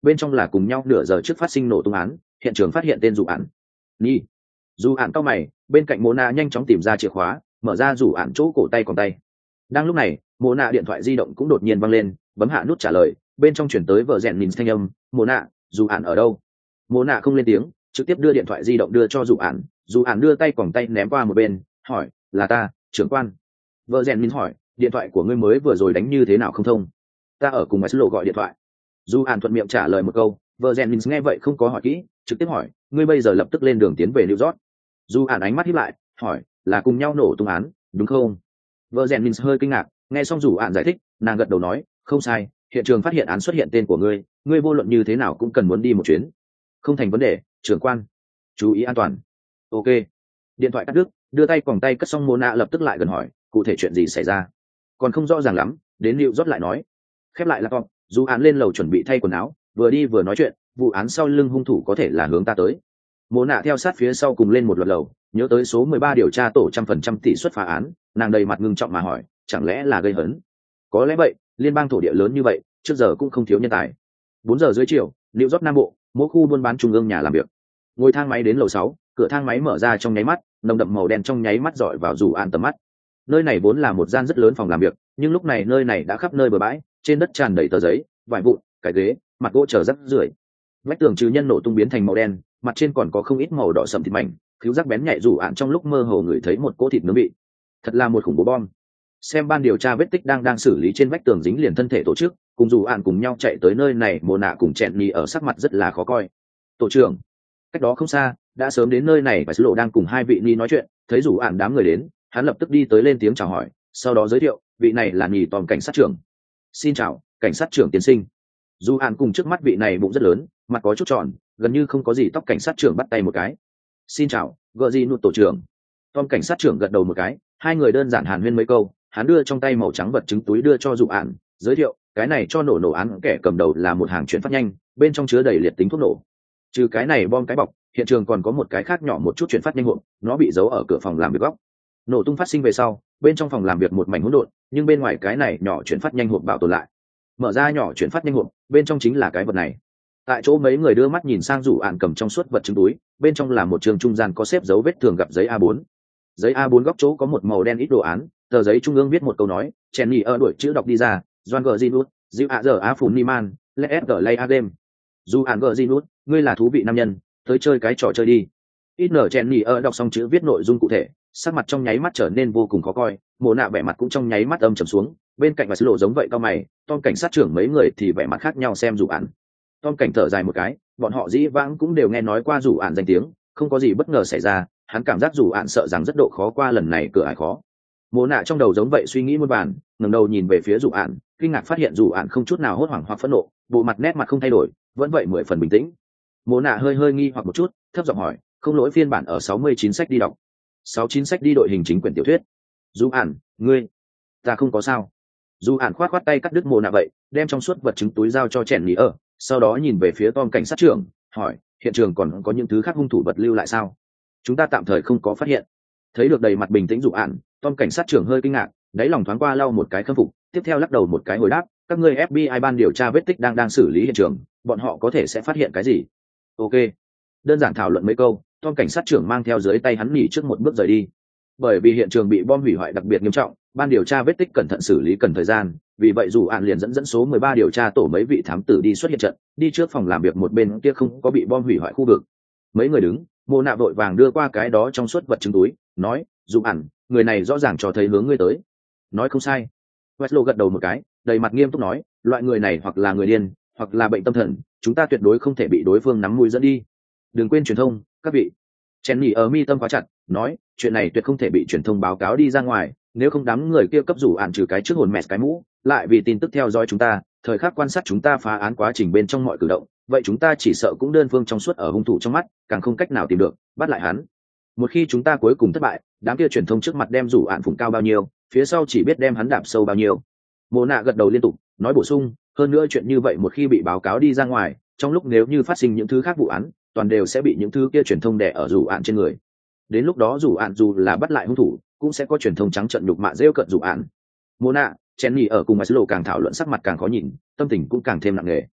bên trong là cùng nhau nửa giờ trước phát sinh nổ tung án, hiện trường phát hiện tên dù ạn. Nhi. Dù ạn cao mày, bên cạnh Mona nhanh chóng tìm ra chìa khóa, mở ra dù ạn chỗ cổ tay còn tay. Đang lúc này, Mona điện thoại di động cũng đột nhiên vang lên, bấm hạ nút trả lời, bên trong chuyển tới vợ rèn nhìn thanh âm, Mona, dù ạn ở đâu? Mona không lên tiếng, trực tiếp đưa điện thoại di động đưa cho dù ạn đưa tay quòng tay ném qua một bên, hỏi, là ta, trưởng quan. Vợ rèn nhìn hỏi, điện thoại của ngươi mới vừa rồi đánh như thế nào không thông? Ta ở cùng Maslow gọi điện thoại. Dù ạn thuận miệng trả lời một câu, vợ rèn nhìn nghe vậy không có hỏi kỹ, trực tiếp hỏi, ngươi bây giờ lập tức lên đường tiến về New York. Dù ạn ánh mắt híp lại, hỏi, là cùng nhau nổ tung án, đúng không? Vợ rèn nhìn hơi kinh ngạc, nghe xong dù ạn giải thích, nàng gật đầu nói, không sai, hiện trường phát hiện án xuất hiện tên của ngươi, ngươi vô luận như thế nào cũng cần muốn đi một chuyến. Không thành vấn đề, trưởng quan. Chú ý an toàn. Ok. Điện thoại cắt đứt, đưa tay quòng tay cất xong Mona lập tức lại gần hỏi, cụ thể chuyện gì xảy ra? Còn không rõ ràng lắm, đến New York lại nói. Khép lại laptop, dù án lên lầu chuẩn bị thay quần áo, vừa đi vừa nói chuyện, vụ án sau lưng hung thủ có thể là hướng ta tới. Mona theo sát phía sau cùng lên một loạt lầu, nhớ tới số 13 điều tra tổ 100% tỷ suất phá án, nàng đầy mặt ngưng trọng mà hỏi, chẳng lẽ là gây hấn? Có lẽ vậy, liên bang thổ địa lớn như vậy, trước giờ cũng không thiếu nhân tài. 4 giờ dưới chiều, New York Nam Bộ, mỗi khu buôn bán trung ương nhà làm việc. Ngồi thang máy đến lầu 6, cửa thang máy mở ra trong nháy mắt, nồng đậm màu đen trong nháy mắt dọi vào dù ạn tầm mắt. Nơi này vốn là một gian rất lớn phòng làm việc, nhưng lúc này nơi này đã khắp nơi bừa bãi, trên đất tràn đầy tờ giấy, vải vụn, cái ghế, mặt gỗ trở rách rưởi. Vách tường trừ nhân nổ tung biến thành màu đen, mặt trên còn có không ít màu đỏ sẫm thịt mảnh, khiếu giác bén nhạy dù ạn trong lúc mơ hồ ngửi thấy một cỗ thịt nướng bị. Thật là một khủng bố bom. Xem ban điều tra vết tích đang xử lý trên vách tường dính liền thân thể tổ chức, cùng dù ạn cùng nhau chạy tới nơi này, Mồ Nạ cùng Chẹn Nhì ở sắc mặt rất là khó coi. Tổ trưởng, cách đó không xa, đã sớm đến nơi này và sứ lộ đang cùng hai vị ni nói chuyện, thấy dù ạn đám người đến, hắn lập tức đi tới lên tiếng chào hỏi, sau đó giới thiệu, vị này là Nhì Tòm cảnh sát trưởng. Xin chào, cảnh sát trưởng tiến sinh. Dù ạn cùng trước mắt vị này bụng rất lớn, mặt có chút tròn, gần như không có gì tóc, cảnh sát trưởng bắt tay một cái. Xin chào, gợ gì nụt tổ trưởng. Tom cảnh sát trưởng gật đầu một cái, hai người đơn giản hàn huyên mấy câu, hắn đưa trong tay màu trắng vật chứng túi đưa cho dù ạn, giới thiệu, cái này cho nổ án kẻ cầm đầu là một hàng chuyển phát nhanh, bên trong chứa đầy liệt tính thuốc nổ. Trừ cái này bom cái bọc, hiện trường còn có một cái khác nhỏ một chút chuyển phát nhanh hộp, nó bị giấu ở cửa phòng làm việc góc. Nổ tung phát sinh về sau, bên trong phòng làm việc một mảnh hỗn độn, nhưng bên ngoài cái này nhỏ chuyển phát nhanh hộp bảo tồn lại. Mở ra nhỏ chuyển phát nhanh hộp, bên trong chính là cái vật này. Tại chỗ mấy người đưa mắt nhìn sang dù ạn cầm trong suốt vật chứng túi, bên trong là một trường trung gian có xếp dấu vết thường gặp giấy A4. Giấy A4 góc chỗ có một màu đen ít đồ án, tờ giấy trung ương viết một câu nói, chèn nhì ở đuổi chữ đọc đi ra, Doan gờ Zinut, Diệu ạ giờ Á Phùn Niman, Let G Lay A Game. Dù ạn gờ Zinut, ngươi là thú vị nam nhân, tới chơi cái trò chơi đi. Ít nở chèn nhì ở đọc xong chữ viết nội dung cụ thể, sắc mặt trong nháy mắt trở nên vô cùng khó coi, Mộ Nạ vẻ mặt cũng trong nháy mắt âm trầm xuống, bên cạnh và sứ lộ giống vậy cao mày, Tom cảnh sát trưởng mấy người thì vẻ mặt khác nhau xem dù ạn. Tom cảnh thở dài một cái, bọn họ dĩ vãng cũng đều nghe nói qua dù ạn danh tiếng, không có gì bất ngờ xảy ra, hắn cảm giác dù ạn sợ rằng rất độ khó qua lần này cửa ải khó. Mộ Nạ trong đầu giống vậy suy nghĩ muôn vàn, ngẩng đầu nhìn về phía dù ạn, kinh ngạc phát hiện dù ạn không chút nào hốt hoảng hoặc phẫn nộ, bộ mặt nét mặt không thay đổi, vẫn vậy 10 phần bình tĩnh. Mộ Nạ hơi nghi hoặc một chút, thấp giọng hỏi, không lỗi phiên bản ở 69 sách đi đọc. 69 sách đi đội hình chính quyển tiểu thuyết. Dù ạn, ngươi, ta không có sao. Dù ạn khoát tay cắt đứt Mộ Nạ vậy, đem trong suốt vật chứng túi giao cho Chèn Nhì ở, sau đó nhìn về phía Tom cảnh sát trưởng, hỏi, hiện trường còn có những thứ khác hung thủ vật lưu lại sao? Chúng ta tạm thời không có phát hiện. Thấy được đầy mặt bình tĩnh dù ạn, Tom cảnh sát trưởng hơi kinh ngạc, đáy lòng thoáng qua lau một cái khâm phục, tiếp theo lắc đầu một cái hồi đáp, các ngươi FBI ban điều tra vết tích đang xử lý hiện trường, bọn họ có thể sẽ phát hiện cái gì? Ok. Đơn giản thảo luận mấy câu, Tom cảnh sát trưởng mang theo dưới tay hắn nghỉ trước một bước rời đi. Bởi vì hiện trường bị bom hủy hoại đặc biệt nghiêm trọng, ban điều tra vết tích cẩn thận xử lý cần thời gian, vì vậy dù ạn liền dẫn số 13 điều tra tổ mấy vị thám tử đi xuất hiện trận, đi trước phòng làm việc một bên kia không có bị bom hủy hoại khu vực. Mấy người đứng, Mộ Nạ vội vàng đưa qua cái đó trong suốt vật chứng túi, nói, dù ạn, người này rõ ràng cho thấy hướng ngươi tới. Nói không sai. Westlo gật đầu một cái, đầy mặt nghiêm túc nói, loại người này hoặc là người điên, hoặc là bệnh tâm thần, chúng ta tuyệt đối không thể bị đối phương nắm mũi dẫn đi. Đừng quên truyền thông, các vị. Jenny ở mi tâm khóa chặt, nói, chuyện này tuyệt không thể bị truyền thông báo cáo đi ra ngoài, nếu không đám người kia cấp rủ ạn trừ cái trước hồn mẹt cái mũ, lại vì tin tức theo dõi chúng ta, thời khắc quan sát chúng ta phá án quá trình bên trong mọi cử động, vậy chúng ta chỉ sợ cũng đơn phương trong suốt ở hung thủ trong mắt, càng không cách nào tìm được, bắt lại hắn. Một khi chúng ta cuối cùng thất bại, đám kia truyền thông trước mặt đem rủ ạn phụng cao bao nhiêu, phía sau chỉ biết đem hắn đạp sâu bao nhiêu. Mộ Nạ gật đầu liên tục, nói bổ sung, hơn nữa chuyện như vậy một khi bị báo cáo đi ra ngoài, trong lúc nếu như phát sinh những thứ khác vụ án, toàn đều sẽ bị những thứ kia truyền thông đè ở rủ ạn trên người. Đến lúc đó rủ ạn dù là bắt lại hung thủ, cũng sẽ có truyền thông trắng trợn nhục mạ rêu cận rủ ạn. Mộ Nạ, Jenny ở cùng Maslow càng thảo luận sắc mặt càng khó nhìn, tâm tình cũng càng thêm nặng nề.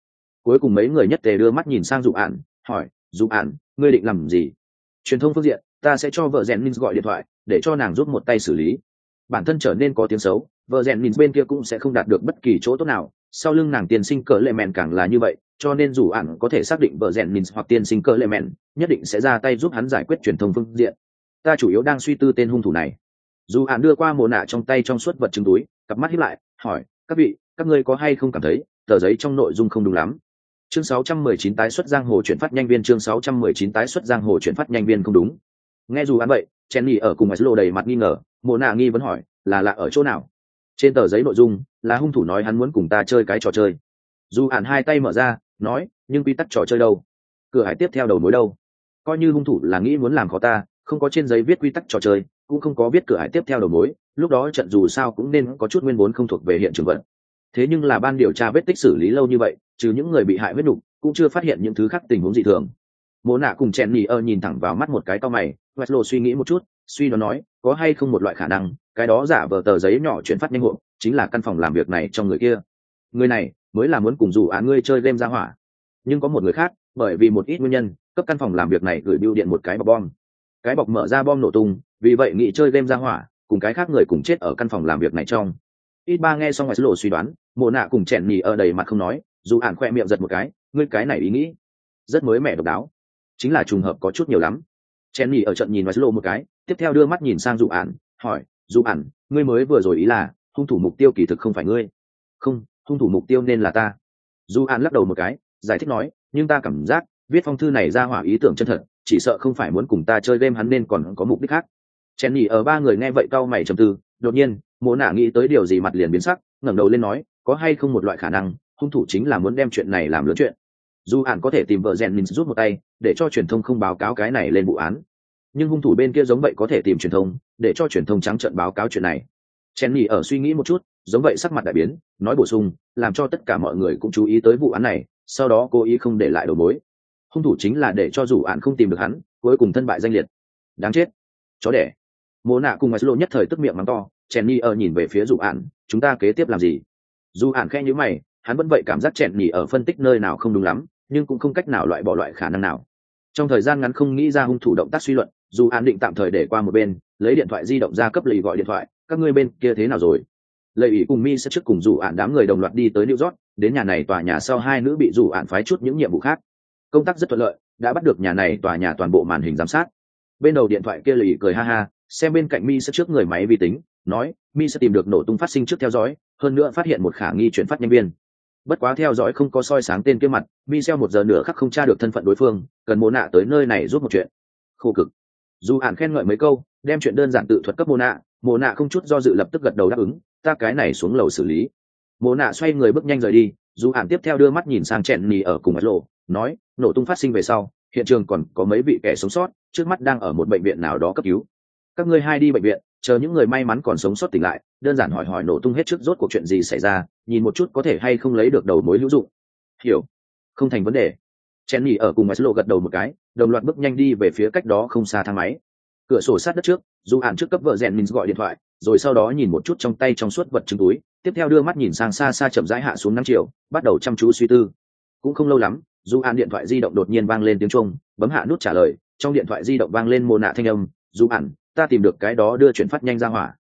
Cuối cùng mấy người nhất tề đưa mắt nhìn sang Dụ Ản, hỏi, Dụ Ản, ngươi định làm gì? Truyền thông phương diện, ta sẽ cho vợ rèn Nins gọi điện thoại để cho nàng giúp một tay xử lý. Bản thân trở nên có tiếng xấu, vợ rèn Nins bên kia cũng sẽ không đạt được bất kỳ chỗ tốt nào. Sau lưng nàng tiên sinh cỡ lệ mèn càng là như vậy, cho nên dù ạn có thể xác định vợ rèn Nins hoặc tiên sinh cỡ lệ mèn nhất định sẽ ra tay giúp hắn giải quyết truyền thông phương diện. Ta chủ yếu đang suy tư tên hung thủ này. Dù ạn đưa qua mồ nạ trong tay trong suốt vật chứng túi, cặp mắt híp lại, hỏi, các vị, các ngươi có hay không cảm thấy tờ giấy trong nội dung không đúng lắm? Chương 619 tái xuất giang hồ chuyển phát nhanh viên, chương 619 tái xuất giang hồ chuyển phát nhanh viên không đúng. Nghe dù ạn vậy, Jenny ở cùng Maslow đầy mặt nghi ngờ, mồ nạ nghi vấn hỏi, là lạ ở chỗ nào? Trên tờ giấy nội dung là hung thủ nói hắn muốn cùng ta chơi cái trò chơi. Dù ạn hai tay mở ra, nói, nhưng quy tắc trò chơi đâu? Cửa hải tiếp theo đầu mối đâu? Coi như hung thủ là nghĩ muốn làm khó ta, không có trên giấy viết quy tắc trò chơi, cũng không có viết cửa hải tiếp theo đầu mối, lúc đó trận dù sao cũng nên có chút nguyên vốn không thuộc về hiện trường vận. Thế nhưng là ban điều tra vết tích xử lý lâu như vậy, trừ những người bị hại huyết nục, cũng chưa phát hiện những thứ khác tình huống dị thường. Mộ nạ cùng chèn nhì nhìn thẳng vào mắt một cái to mày, Wesley suy nghĩ một chút, suy đoán nói, có hay không một loại khả năng, cái đó giả vờ tờ giấy nhỏ chuyển phát nhanh hộ, chính là căn phòng làm việc này trong người kia. Người này mới là muốn cùng Dù Án ngươi chơi game ra hỏa. Nhưng có một người khác, bởi vì một ít nguyên nhân, cấp căn phòng làm việc này gửi bưu điện một cái bọc bom. Cái bọc mở ra bom nổ tung, vì vậy nghị chơi game ra hỏa, cùng cái khác người cùng chết ở căn phòng làm việc này trong. Ít ba nghe xong Wesley suy đoán, Mộ nạ cùng chèn nhì đầy mặt không nói, Dù Án khoe miệng giật một cái, ngươi cái này ý nghĩ rất mới mẻ độc đáo, chính là trùng hợp có chút nhiều lắm. Jenny ở trận nhìn Wesley một cái, tiếp theo đưa mắt nhìn sang Dụ Ản, hỏi, Dụ Ản, ngươi mới vừa rồi ý là hung thủ mục tiêu kỳ thực không phải ngươi? Không, hung thủ mục tiêu nên là ta. Dụ Ản lắc đầu một cái, giải thích nói, nhưng ta cảm giác viết phong thư này ra hỏa ý tưởng chân thật, chỉ sợ không phải muốn cùng ta chơi game hắn nên còn có mục đích khác. Jenny ở ba người nghe vậy cau mày trầm tư, đột nhiên, Mộ nạ nghĩ tới điều gì mặt liền biến sắc, ngẩng đầu lên nói, có hay không một loại khả năng, hung thủ chính là muốn đem chuyện này làm lớn chuyện. Dù ạn có thể tìm vợ rèn mình rút một tay để cho truyền thông không báo cáo cái này lên vụ án, nhưng hung thủ bên kia giống vậy có thể tìm truyền thông để cho truyền thông trắng trợn báo cáo chuyện này. Jenny ở suy nghĩ một chút, giống vậy sắc mặt đại biến, nói bổ sung, làm cho tất cả mọi người cũng chú ý tới vụ án này, sau đó cố ý không để lại đầu mối. Hung thủ chính là để cho dù ạn không tìm được hắn, cuối cùng thân bại danh liệt. Đáng chết, chó đẻ. Mộ nạ cùng Maslow nhất thời tức miệng mắng to. Jenny ở nhìn về phía dù ạn, chúng ta kế tiếp làm gì? Dù ạn khẽ nhíu mày, hắn vẫn vậy cảm giác Jenny ở phân tích nơi nào không đúng lắm, nhưng cũng không cách nào loại bỏ loại khả năng nào. Trong thời gian ngắn không nghĩ ra hung thủ động tác suy luận, dù an định tạm thời để qua một bên, lấy điện thoại di động ra cấp lì gọi điện thoại, các ngươi bên kia thế nào rồi? Lệ ủy cùng Mi sẽ trước cùng dù ạn đám người đồng loạt đi tới New York, đến nhà này tòa nhà sau hai nữ bị dù ạn phái chút những nhiệm vụ khác. Công tác rất thuận lợi, đã bắt được nhà này tòa nhà toàn bộ màn hình giám sát. Bên đầu điện thoại kia lệ ủy cười ha ha, xem bên cạnh Mi sẽ trước người máy vi tính, nói, Mi sẽ tìm được nổ tung phát sinh trước theo dõi, hơn nữa phát hiện một khả nghi chuyển phát nhân viên. Bất quá theo dõi không có soi sáng tên kia mặt, Michel 1 giờ nửa khắc không tra được thân phận đối phương, cần Mộ nạ tới nơi này giúp một chuyện. Khổ cực. Dù ạn khen ngợi mấy câu, đem chuyện đơn giản tự thuật cấp Mộ nạ không chút do dự lập tức gật đầu đáp ứng, ta cái này xuống lầu xử lý. Mộ nạ xoay người bước nhanh rời đi, dù ạn tiếp theo đưa mắt nhìn sang chèn nì ở cùng Maslow, nói, nổ tung phát sinh về sau, hiện trường còn có mấy vị kẻ sống sót, trước mắt đang ở một bệnh viện nào đó cấp cứu. Các ngươi hai đi bệnh viện, chờ những người may mắn còn sống sót tỉnh lại, đơn giản hỏi hỏi nổ tung hết trước rốt cuộc chuyện gì xảy ra, nhìn một chút có thể hay không lấy được đầu mối hữu dụng. Hiểu, không thành vấn đề. Jenny ở cùng Maslow gật đầu một cái, đồng loạt bước nhanh đi về phía cách đó không xa thang máy. Cửa sổ sát đất trước, dù ạn trước cấp vợ rèn mình gọi điện thoại, rồi sau đó nhìn một chút trong tay trong suốt vật chứng túi, tiếp theo đưa mắt nhìn sang xa xa chậm rãi hạ xuống 5 triệu, bắt đầu chăm chú suy tư. Cũng không lâu lắm, dù ạn điện thoại di động đột nhiên vang lên tiếng chuông, bấm hạ nút trả lời, trong điện thoại di động vang lên Mộ nạ thanh âm, dù ạn, ta tìm được cái đó đưa chuyển phát nhanh ra hỏa.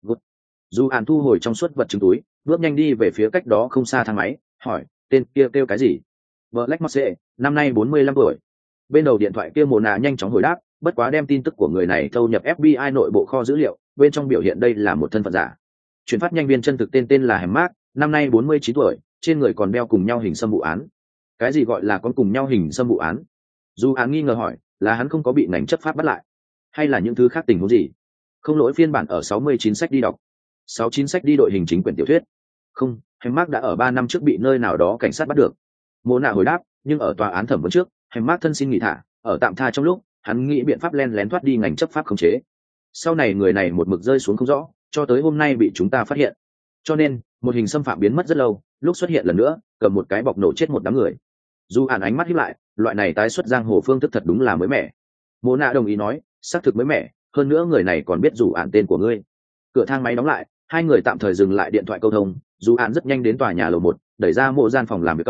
Dù ạn thu hồi trong suốt vật chứng túi, bước nhanh đi về phía cách đó không xa thang máy, hỏi, tên kia kêu cái gì? Black Marse, năm nay 45 tuổi. Bên đầu điện thoại kia Mộ nạ nhanh chóng hồi đáp, bất quá đem tin tức của người này thâu nhập FBI nội bộ kho dữ liệu, bên trong biểu hiện đây là một thân phận giả. Chuyển phát nhanh viên chân thực tên là Hẻm Mark, năm nay 49 tuổi, trên người còn đeo cùng nhau hình xăm vụ án. Cái gì gọi là con cùng nhau hình xăm vụ án? Dù án nghi ngờ hỏi, là hắn không có bị ngành chấp pháp bắt lại, hay là những thứ khác tình huống gì? Không lỗi phiên bản ở 69 sách đi đọc. 69 sách đi đội hình chính quyển tiểu thuyết. Không, Hẻm Mark đã ở 3 năm trước bị nơi nào đó cảnh sát bắt được. Mộ nạ hồi đáp, nhưng ở tòa án thẩm vấn trước, Hẻm Mark thân xin nghỉ thả, ở tạm tha trong lúc, hắn nghĩ biện pháp len lén thoát đi ngành chấp pháp khống chế. Sau này người này một mực rơi xuống không rõ, cho tới hôm nay bị chúng ta phát hiện. Cho nên, một hình xâm phạm biến mất rất lâu, lúc xuất hiện lần nữa, cầm một cái bọc nổ chết một đám người. Dù ản ánh mắt híp lại, loại này tái xuất giang hồ phương thức thật đúng là mới mẻ. Mộ nạ đồng ý nói, xác thực mới mẻ, hơn nữa người này còn biết dù ản tên của ngươi. Cửa thang máy đóng lại, hai người tạm thời dừng lại điện thoại câu thông. Dù ản rất nhanh đến tòa nhà lầu 1, đẩy ra mộ gian phòng làm việc cổng,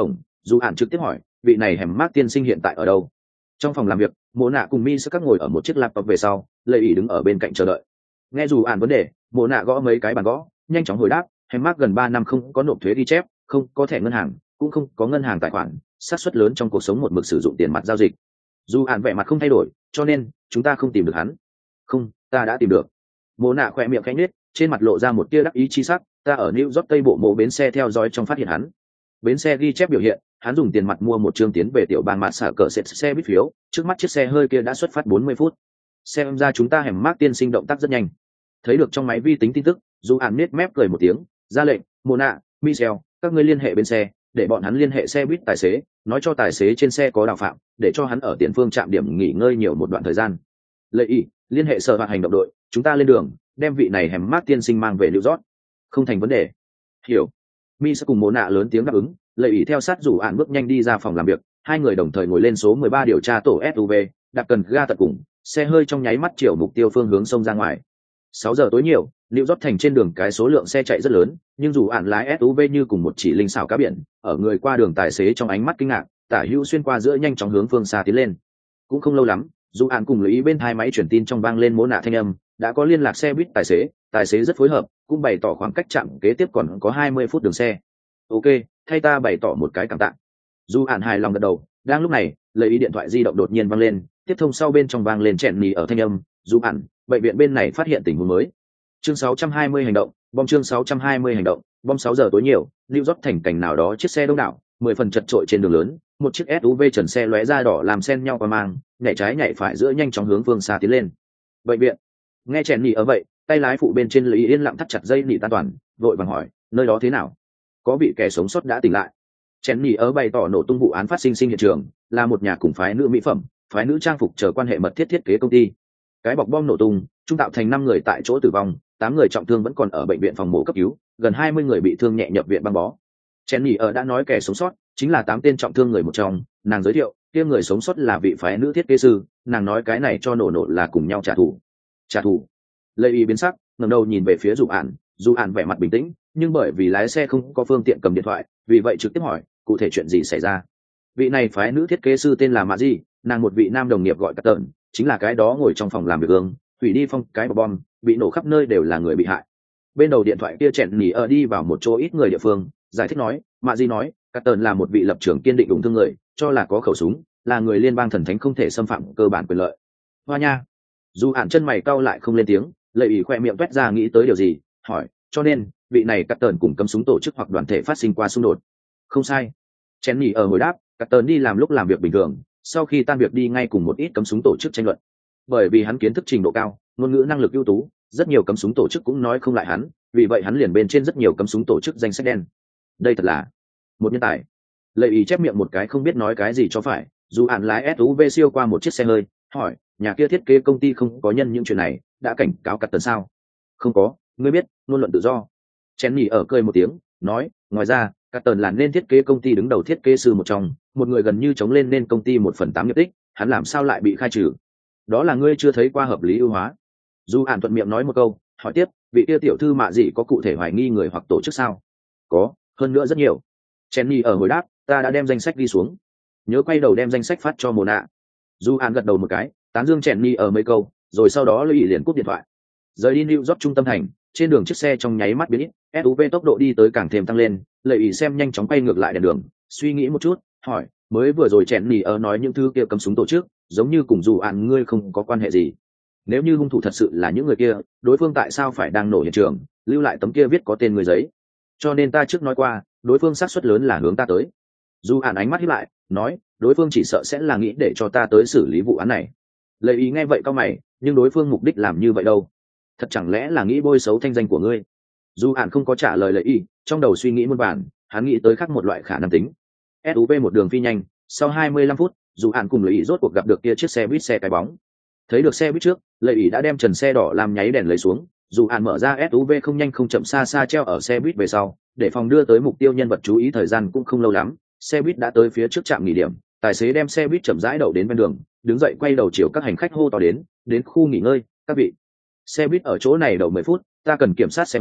Dù ản trực tiếp hỏi vị này hẻm mát tiên sinh hiện tại ở đâu. Trong phòng làm việc, mộ nạ cùng mi sơ các ngồi ở một chiếc laptop về sau, lệ ý đứng ở bên cạnh chờ đợi. Nghe dù ản vấn đề, mộ nạ gõ mấy cái bàn gõ, nhanh chóng hồi đáp. Hẻm mát gần 3 năm không có nộp thuế ghi chép, không có thẻ ngân hàng, cũng không có ngân hàng tài khoản, xác suất lớn trong cuộc sống một mực sử dụng tiền mặt giao dịch. Dù ản vẻ mặt không thay đổi, cho nên chúng ta không tìm được hắn. Không, ta đã tìm được. Mộ nạ khỏe miệng khẽ nhếch, trên mặt lộ ra một tia đắc ý chi sắc. Ta ở New York Tây bộ mộ bến xe theo dõi trong phát hiện hắn. Bến xe ghi chép biểu hiện, hắn dùng tiền mặt mua một chương tiến về tiểu bang mạt xả cờ xe buýt phiếu, trước mắt chiếc xe hơi kia đã xuất phát 40 phút. Xem ra chúng ta hẻm mát tiên sinh động tác rất nhanh. Thấy được trong máy vi tính tin tức, dù ản nết mép cười một tiếng, ra lệnh, Mona, Michel, các ngươi liên hệ bên xe, để bọn hắn liên hệ xe buýt tài xế, nói cho tài xế trên xe có đào phạm, để cho hắn ở tiền phương trạm điểm nghỉ ngơi nhiều một đoạn thời gian. Lệ ý, liên hệ sở hoạt hành động đội, chúng ta lên đường, đem vị này hẻm mát tiên sinh mang về New York. Không thành vấn đề. Hiểu. Mi sẽ cùng Mona lớn tiếng đáp ứng, Lệ ý theo sát rủ ản bước nhanh đi ra phòng làm việc, hai người đồng thời ngồi lên số 13 điều tra tổ SUV, đặt cần ga tận cùng, xe hơi trong nháy mắt chiều mục tiêu phương hướng sông ra ngoài. 6 giờ tối nhiều, New York thành trên đường cái số lượng xe chạy rất lớn, nhưng dù ản lái SUV như cùng một chỉ linh xảo cá biển, ở người qua đường tài xế trong ánh mắt kinh ngạc, tả hữu xuyên qua giữa nhanh chóng hướng phương xa tiến lên. Cũng không lâu lắm, dù ản cùng Lệ ý bên hai máy truyền tin trong vang lên mỗ nạ thanh âm, đã có liên lạc xe buýt tài xế rất phối hợp, cũng bày tỏ khoảng cách chạm kế tiếp còn có 20 phút đường xe. Ok, thay ta bày tỏ một cái cảm tạ. Dù ản hài lòng gật đầu. Đang lúc này, Lệ ý điện thoại di động đột nhiên vang lên, tiếp thông sau bên trong vang lên chèn nì ở thanh âm. Dù ản, bệnh viện bên này phát hiện tình huống mới. Chương 620 hành động, bom. Chương 620 hành động, bom. 6 giờ tối nhiều, New York thành cảnh nào đó chiếc xe đông đảo, 10 phần chật trội trên đường lớn, một chiếc SUV trần xe lóe ra đỏ làm xen nhau qua mang, nhảy trái nhảy phải giữa nhanh chóng hướng phương xa tiến lên. Bệnh viện. Nghe chèn nì ở vậy, tay lái phụ bên trên Lệ ý yên lặng thắt chặt dây nỉ tan toàn, vội vàng hỏi, nơi đó thế nào? Có bị kẻ sống sót đã tỉnh lại. Chèn nỉ ở bày tỏ nổ tung vụ án phát sinh hiện trường, là một nhà cùng phái nữ mỹ phẩm, phái nữ trang phục chờ quan hệ mật thiết thiết kế công ty. Cái bọc bom nổ tung, trung tạo thành 5 người tại chỗ tử vong, 8 người trọng thương vẫn còn ở bệnh viện phòng mổ cấp cứu, gần 20 người bị thương nhẹ nhập viện băng bó. Chèn nỉ ở đã nói kẻ sống sót chính là 8 tên trọng thương người một trong, nàng giới thiệu, kia người sống sót là vị phái nữ thiết kế sư, nàng nói cái này cho nổ là cùng nhau trả thù. Trả thù? Lệ ý biến sắc, ngẩng đầu nhìn về phía dù ản vẻ mặt bình tĩnh, nhưng bởi vì lái xe không có phương tiện cầm điện thoại, vì vậy trực tiếp hỏi, cụ thể chuyện gì xảy ra? Vị này phái nữ thiết kế sư tên là Mạ Di, nàng một vị nam đồng nghiệp gọi Cát Tợn, chính là cái đó ngồi trong phòng làm việc gương, hủy đi phong cái bom, bị nổ khắp nơi đều là người bị hại. Bên đầu điện thoại kia chèn nỉ ở đi vào một chỗ ít người địa phương, giải thích nói, Mạ Di nói, Cát Tợn là một vị lập trường kiên định ủng thương người, cho là có khẩu súng, là người liên bang thần thánh không thể xâm phạm cơ bản quyền lợi. Hoa nha. Dù ản chân mày cau lại không lên tiếng, Lệ ý khoe miệng toét ra nghĩ tới điều gì, hỏi, cho nên vị này Cát Tợn cùng cấm súng tổ chức hoặc đoàn thể phát sinh qua xung đột. Không sai. Chèn nỉ ở hồi đáp, Cát Tợn đi làm lúc làm việc bình thường, sau khi tan việc đi ngay cùng một ít cấm súng tổ chức tranh luận. Bởi vì hắn kiến thức trình độ cao, ngôn ngữ năng lực ưu tú, rất nhiều cấm súng tổ chức cũng nói không lại hắn, vì vậy hắn liền bên trên rất nhiều cấm súng tổ chức danh sách đen. Đây thật là một nhân tài. Lệ ý chép miệng một cái không biết nói cái gì cho phải, dù ản lái SUV siêu qua một chiếc xe hơi, hỏi, nhà kia thiết kế công ty không có nhân những chuyện này, đã cảnh cáo Cát Tợn sao? Không có, ngươi biết, ngôn luận tự do. Chén nhỉ ở cười một tiếng, nói, ngoài ra, Cát Tợn là nên thiết kế công ty đứng đầu thiết kế sư một trong, một người gần như chống lên nên công ty 1/8 nghiệp tích, hắn làm sao lại bị khai trừ? Đó là ngươi chưa thấy qua hợp lý ưu hóa. Dù ản thuận miệng nói một câu, hỏi tiếp, vị kia tiểu thư Mạ Dị có cụ thể hoài nghi người hoặc tổ chức sao? Có, hơn nữa rất nhiều. Jenny ở hồi đáp, ta đã đem danh sách đi xuống, nhớ quay đầu đem danh sách phát cho Mona. Dù ản gật đầu một cái, tán dương Jenny ở mấy câu, rồi sau đó Lệ ý liền cúp điện thoại. Rời đi New York trung tâm thành, trên đường chiếc xe trong nháy mắt biến ít, SUV tốc độ đi tới càng thêm tăng lên, Lệ ý xem nhanh chóng quay ngược lại đèn đường, suy nghĩ một chút, hỏi, mới vừa rồi Jenny ở nói những thứ kia cấm súng tổ chức, giống như cùng dù ản ngươi không có quan hệ gì. Nếu như hung thủ thật sự là những người kia, đối phương tại sao phải đang nổ hiện trường, lưu lại tấm kia viết có tên người giấy? Cho nên ta trước nói qua, đối phương xác suất lớn là hướng ta tới. Dù ản ánh mắt híp lại, nói, đối phương chỉ sợ sẽ là nghĩ để cho ta tới xử lý vụ án này. Lệ ý nghe vậy cao mày, nhưng đối phương mục đích làm như vậy đâu? Thật chẳng lẽ là nghĩ bôi xấu thanh danh của ngươi? Dù ản không có trả lời Lệ ý, trong đầu suy nghĩ muôn vàn, hắn nghĩ tới khác một loại khả năng tính. SUV một đường phi nhanh, sau 25 phút, dù ản cùng Lệ ý rốt cuộc gặp được kia chiếc xe buýt xe cái bóng. Thấy được xe buýt trước, Lệ ý đã đem trần xe đỏ làm nháy đèn lấy xuống, dù ản mở ra SUV không nhanh không chậm xa xa treo ở xe buýt về sau, để phòng đưa tới mục tiêu nhân vật chú ý. Thời gian cũng không lâu lắm, xe buýt đã tới phía trước trạm nghỉ điểm, tài xế đem xe buýt chậm rãi đậu đến bên đường, đứng dậy quay đầu chiều các hành khách hô to đến khu nghỉ ngơi, các vị, xe buýt ở chỗ này đậu 10 phút, ta cần kiểm soát xe hướng,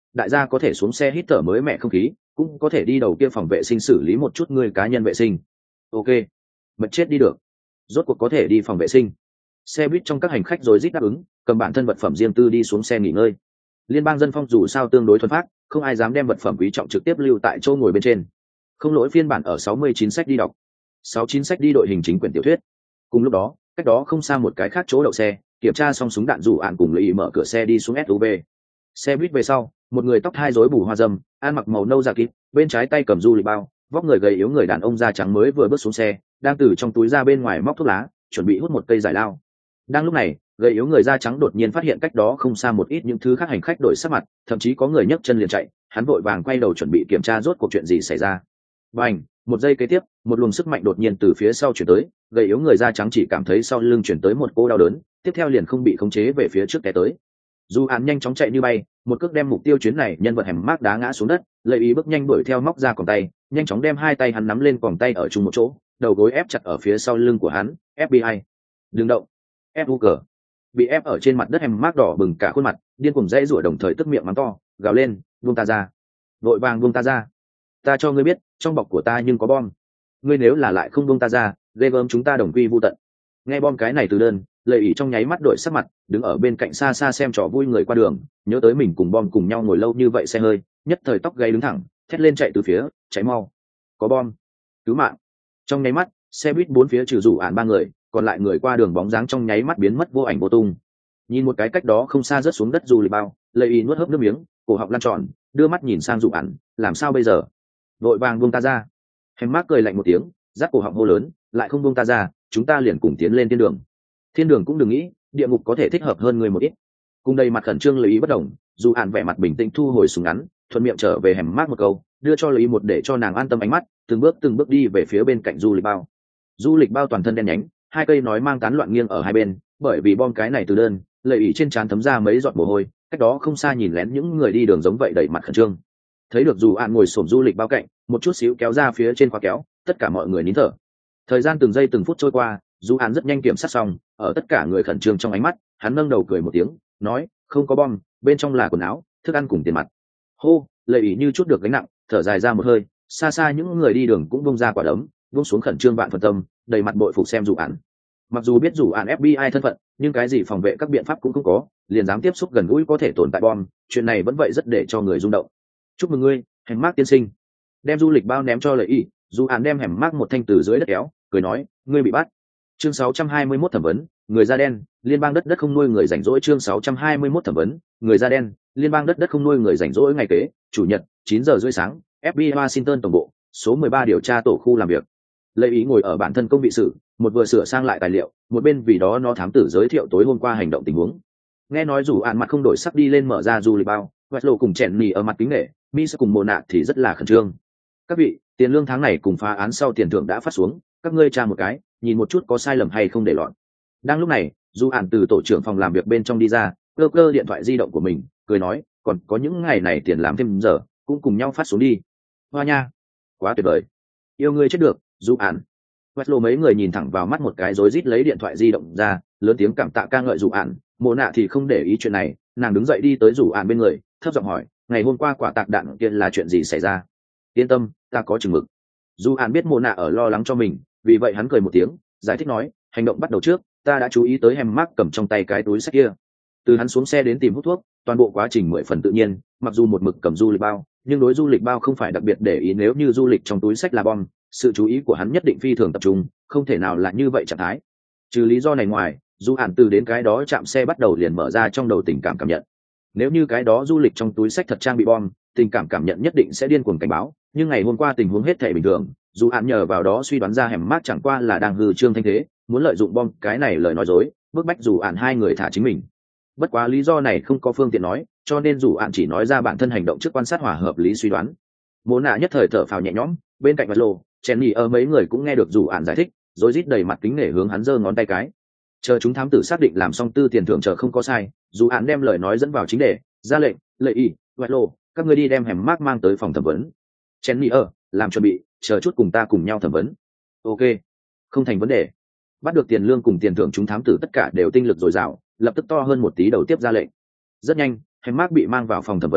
đại gia có thể xuống xe hít thở mới mẻ không khí, cũng có thể đi đầu kia phòng vệ sinh xử lý một chút người cá nhân vệ sinh. Ok, mệt chết đi được, rốt cuộc có thể đi phòng vệ sinh. Xe buýt trong các hành khách rối rít đáp ứng, cầm bản thân vật phẩm riêng tư đi xuống xe nghỉ ngơi. Liên bang dân phong dù sao tương đối thuần phát, không ai dám đem vật phẩm quý trọng trực tiếp lưu tại chỗ ngồi bên trên. Không lỗi phiên bản ở 69 sách đi đọc, 69 sách đi đội hình chính quyển tiểu thuyết. Cùng lúc đó, cách đó không xa một cái khác chỗ đậu xe, kiểm tra xong súng đạn rủ ạn cùng Lý mở cửa xe đi xuống SUV. Xe buýt về sau, một người tóc hai rối bù hoa râm, ăn mặc màu nâu da kít, bên trái tay cầm du lịch bao, vóc người gầy yếu người đàn ông da trắng mới vừa bước xuống xe, đang từ trong túi ra bên ngoài móc thuốc lá, chuẩn bị hút một cây giải lao. Đang lúc này, gầy yếu người da trắng đột nhiên phát hiện cách đó không xa một ít những thứ khác hành khách đổi sắc mặt, thậm chí có người nhấc chân liền chạy, hắn vội vàng quay đầu chuẩn bị kiểm tra rốt cuộc chuyện gì xảy ra. Bành, một giây kế tiếp, một luồng sức mạnh đột nhiên từ phía sau chuyển tới, gầy yếu người da trắng chỉ cảm thấy sau lưng chuyển tới một cô đau đớn, tiếp theo liền không bị khống chế về phía trước té tới. Dù hắn nhanh chóng chạy như bay, một cước đem mục tiêu chuyến này nhân vật hẻm mác đá ngã xuống đất, lợi ý bước nhanh đuổi theo móc ra còng tay, nhanh chóng đem hai tay hắn nắm lên còng tay ở chung một chỗ, đầu gối ép chặt ở phía sau lưng của hắn. FBI, đừng động. FUG, bị ép ở trên mặt đất hẻm mác đỏ bừng cả khuôn mặt, điên cuồng dãy rủa đồng thời tức miệng mắng to, gào lên, buông ta ra, vội vàng buông ta ra, ta cho ngươi biết, trong bọc của ta nhưng có bom, ngươi nếu là lại không buông ta ra, ghê gớm chúng ta đồng quy vu tận. Nghe bom cái này từ đơn, lợi ý trong nháy mắt đổi sắc mặt, đứng ở bên cạnh xa xa xem trò vui người qua đường, nhớ tới mình cùng bom cùng nhau ngồi lâu như vậy xe hơi, nhất thời tóc gáy đứng thẳng, thét lên chạy từ phía, chạy mau, có bom, cứu mạng. Trong nháy mắt, xe buýt bốn phía trừ rủ ạn ba người, còn lại người qua đường bóng dáng trong nháy mắt biến mất vô ảnh vô tung. Nhìn một cái cách đó không xa rớt xuống đất du lịch bao, lợi ý nuốt hớp nước miếng, cổ họng lăn tròn, đưa mắt nhìn sang rủ ạn, làm sao bây giờ? Vội vàng buông ta ra. Hèm mác cười lạnh một tiếng, giáp cổ họng hô lớn, lại không buông ta ra, chúng ta liền cùng tiến lên thiên đường. Thiên đường cũng đừng nghĩ, địa ngục có thể thích hợp hơn người một ít. Cùng đầy mặt khẩn trương lợi ý bất đồng, dù ạn vẻ mặt bình tĩnh thu hồi súng ngắn, thuận miệng trở về hẻm mác một câu, đưa cho lợi ý một để cho nàng an tâm ánh mắt, từng bước đi về phía bên cạnh du lịch bao. Du lịch bao toàn thân đen nhánh, hai cây nói mang tán loạn nghiêng ở hai bên, bởi vì bom cái này từ đơn, lợi ý trên trán thấm ra mấy giọt mồ hôi, cách đó không xa nhìn lén những người đi đường giống vậy đầy mặt khẩn trương. Thấy được dù ạn ngồi xổm du lịch bao cạnh, một chút xíu kéo ra phía trên khóa kéo, tất cả mọi người nín thở. Thời gian từng giây từng phút trôi qua, dù ạn rất nhanh kiểm sát xong, ở tất cả người khẩn trương trong ánh mắt, hắn nâng đầu cười một tiếng, nói, không có bom, bên trong là quần áo, thức ăn cùng tiền mặt. Hô, lợi ý như chút được gánh nặng, thở dài ra một hơi, xa xa những người đi đường cũng bung ra quả đấm, buông xuống khẩn trương vạn phần tâm, đầy mặt bội phục xem dù ạn. Mặc dù biết dù ạn FBI thân phận, nhưng cái gì phòng vệ các biện pháp cũng không có, liền dám tiếp xúc gần gũi có thể tồn tại bom, chuyện này vẫn vậy rất để cho người rung động. Chúc mừng ngươi, hẻm mác tiên sinh. Đem du lịch bao ném cho lợi ý, dù ạn đem hẻm mác một thanh từ dưới đất kéo, cười nói, ngươi bị bắt. Chương 621 thẩm vấn, người da đen, liên bang đất không nuôi người rảnh rỗi. Chương 621 thẩm vấn, người da đen, liên bang đất không nuôi người rảnh rỗi. Ngày kế, chủ nhật, 9 giờ rưỡi sáng, FBI Washington tổng bộ, số 13 điều tra tổ khu làm việc. Lợi ý ngồi ở bản thân công vị sự, một vừa sửa sang lại tài liệu, một bên vì đó nó thám tử giới thiệu tối hôm qua hành động tình huống. Nghe nói dù ạn mặt không đổi sắc đi lên mở ra du lịch bao, quẹt lộ cùng chèn mì ở mặt kính nể, mi sẽ cùng mồ nạ thì rất là khẩn trương. Các vị, tiền lương tháng này cùng phá án sau tiền thưởng đã phát xuống, các ngươi tra một cái, nhìn một chút có sai lầm hay không để lọt. Đang lúc này, dù ạn từ tổ trưởng phòng làm việc bên trong đi ra, cơ điện thoại di động của mình, cười nói, còn có những ngày này tiền làm thêm giờ, cũng cùng nhau phát xuống đi. Hoa nha, quá tuyệt vời, yêu ngươi chết được, dù ạn. Quét lộ mấy người nhìn thẳng vào mắt một cái rối rít lấy điện thoại di động ra, lớn tiếng cảm tạ ca ngợi dù ạn. Mộ nạ thì không để ý chuyện này, nàng đứng dậy đi tới dù ạn bên người, thấp giọng hỏi, ngày hôm qua quả tạc đạn kia là chuyện gì xảy ra? Yên tâm, ta có chừng mực. Dù ạn biết mộ nạ ở lo lắng cho mình, vì vậy hắn cười một tiếng, giải thích nói, hành động bắt đầu trước, ta đã chú ý tới hẻm mác cầm trong tay cái túi sách kia. Từ hắn xuống xe đến tìm hút thuốc, toàn bộ quá trình 10 phần tự nhiên, mặc dù một mực cầm du lịch bao, nhưng đối du lịch bao không phải đặc biệt để ý, nếu như du lịch trong túi sách là bom, sự chú ý của hắn nhất định phi thường tập trung, không thể nào là như vậy trạng thái. Trừ lý do này ngoài, dù ạn từ đến cái đó chạm xe bắt đầu liền mở ra trong đầu tình cảm cảm nhận. Nếu như cái đó du lịch trong túi sách thật trang bị bom, tình cảm cảm nhận nhất định sẽ điên cuồng cảnh báo, nhưng ngày hôm qua tình huống hết thể bình thường, dù ạn nhờ vào đó suy đoán ra hẻm mác chẳng qua là đang hư trương thanh thế, muốn lợi dụng bom cái này lời nói dối, bức bách dù ạn hai người thả chính mình. Bất quá lý do này không có phương tiện nói, cho nên dù ạn chỉ nói ra bản thân hành động trước quan sát hòa hợp lý suy đoán. Mộ nạ nhất thời thở phào nhẹ nhõm, bên cạnh vật lô, Jenny ở mấy người cũng nghe được dù ạn giải thích, rồi rít đầy mặt kính nể hướng hắn giơ ngón tay cái. Chờ chúng thám tử xác định làm xong tư tiền thưởng chờ không có sai, dù ạn đem lời nói dẫn vào chính đề, ra lệnh, lợi ý, vật lô, các ngươi đi đem hẻm mác mang tới phòng thẩm vấn. Jenny ở, làm chuẩn bị, chờ chút cùng ta cùng nhau thẩm vấn. Ok, không thành vấn đề. Bắt được tiền lương cùng tiền thưởng chúng thám tử tất cả đều tinh lực dồi dào, lập tức to hơn một tí đầu tiếp ra lệnh. Rất nhanh, hẻm mác bị mang vào phòng thẩm vấn,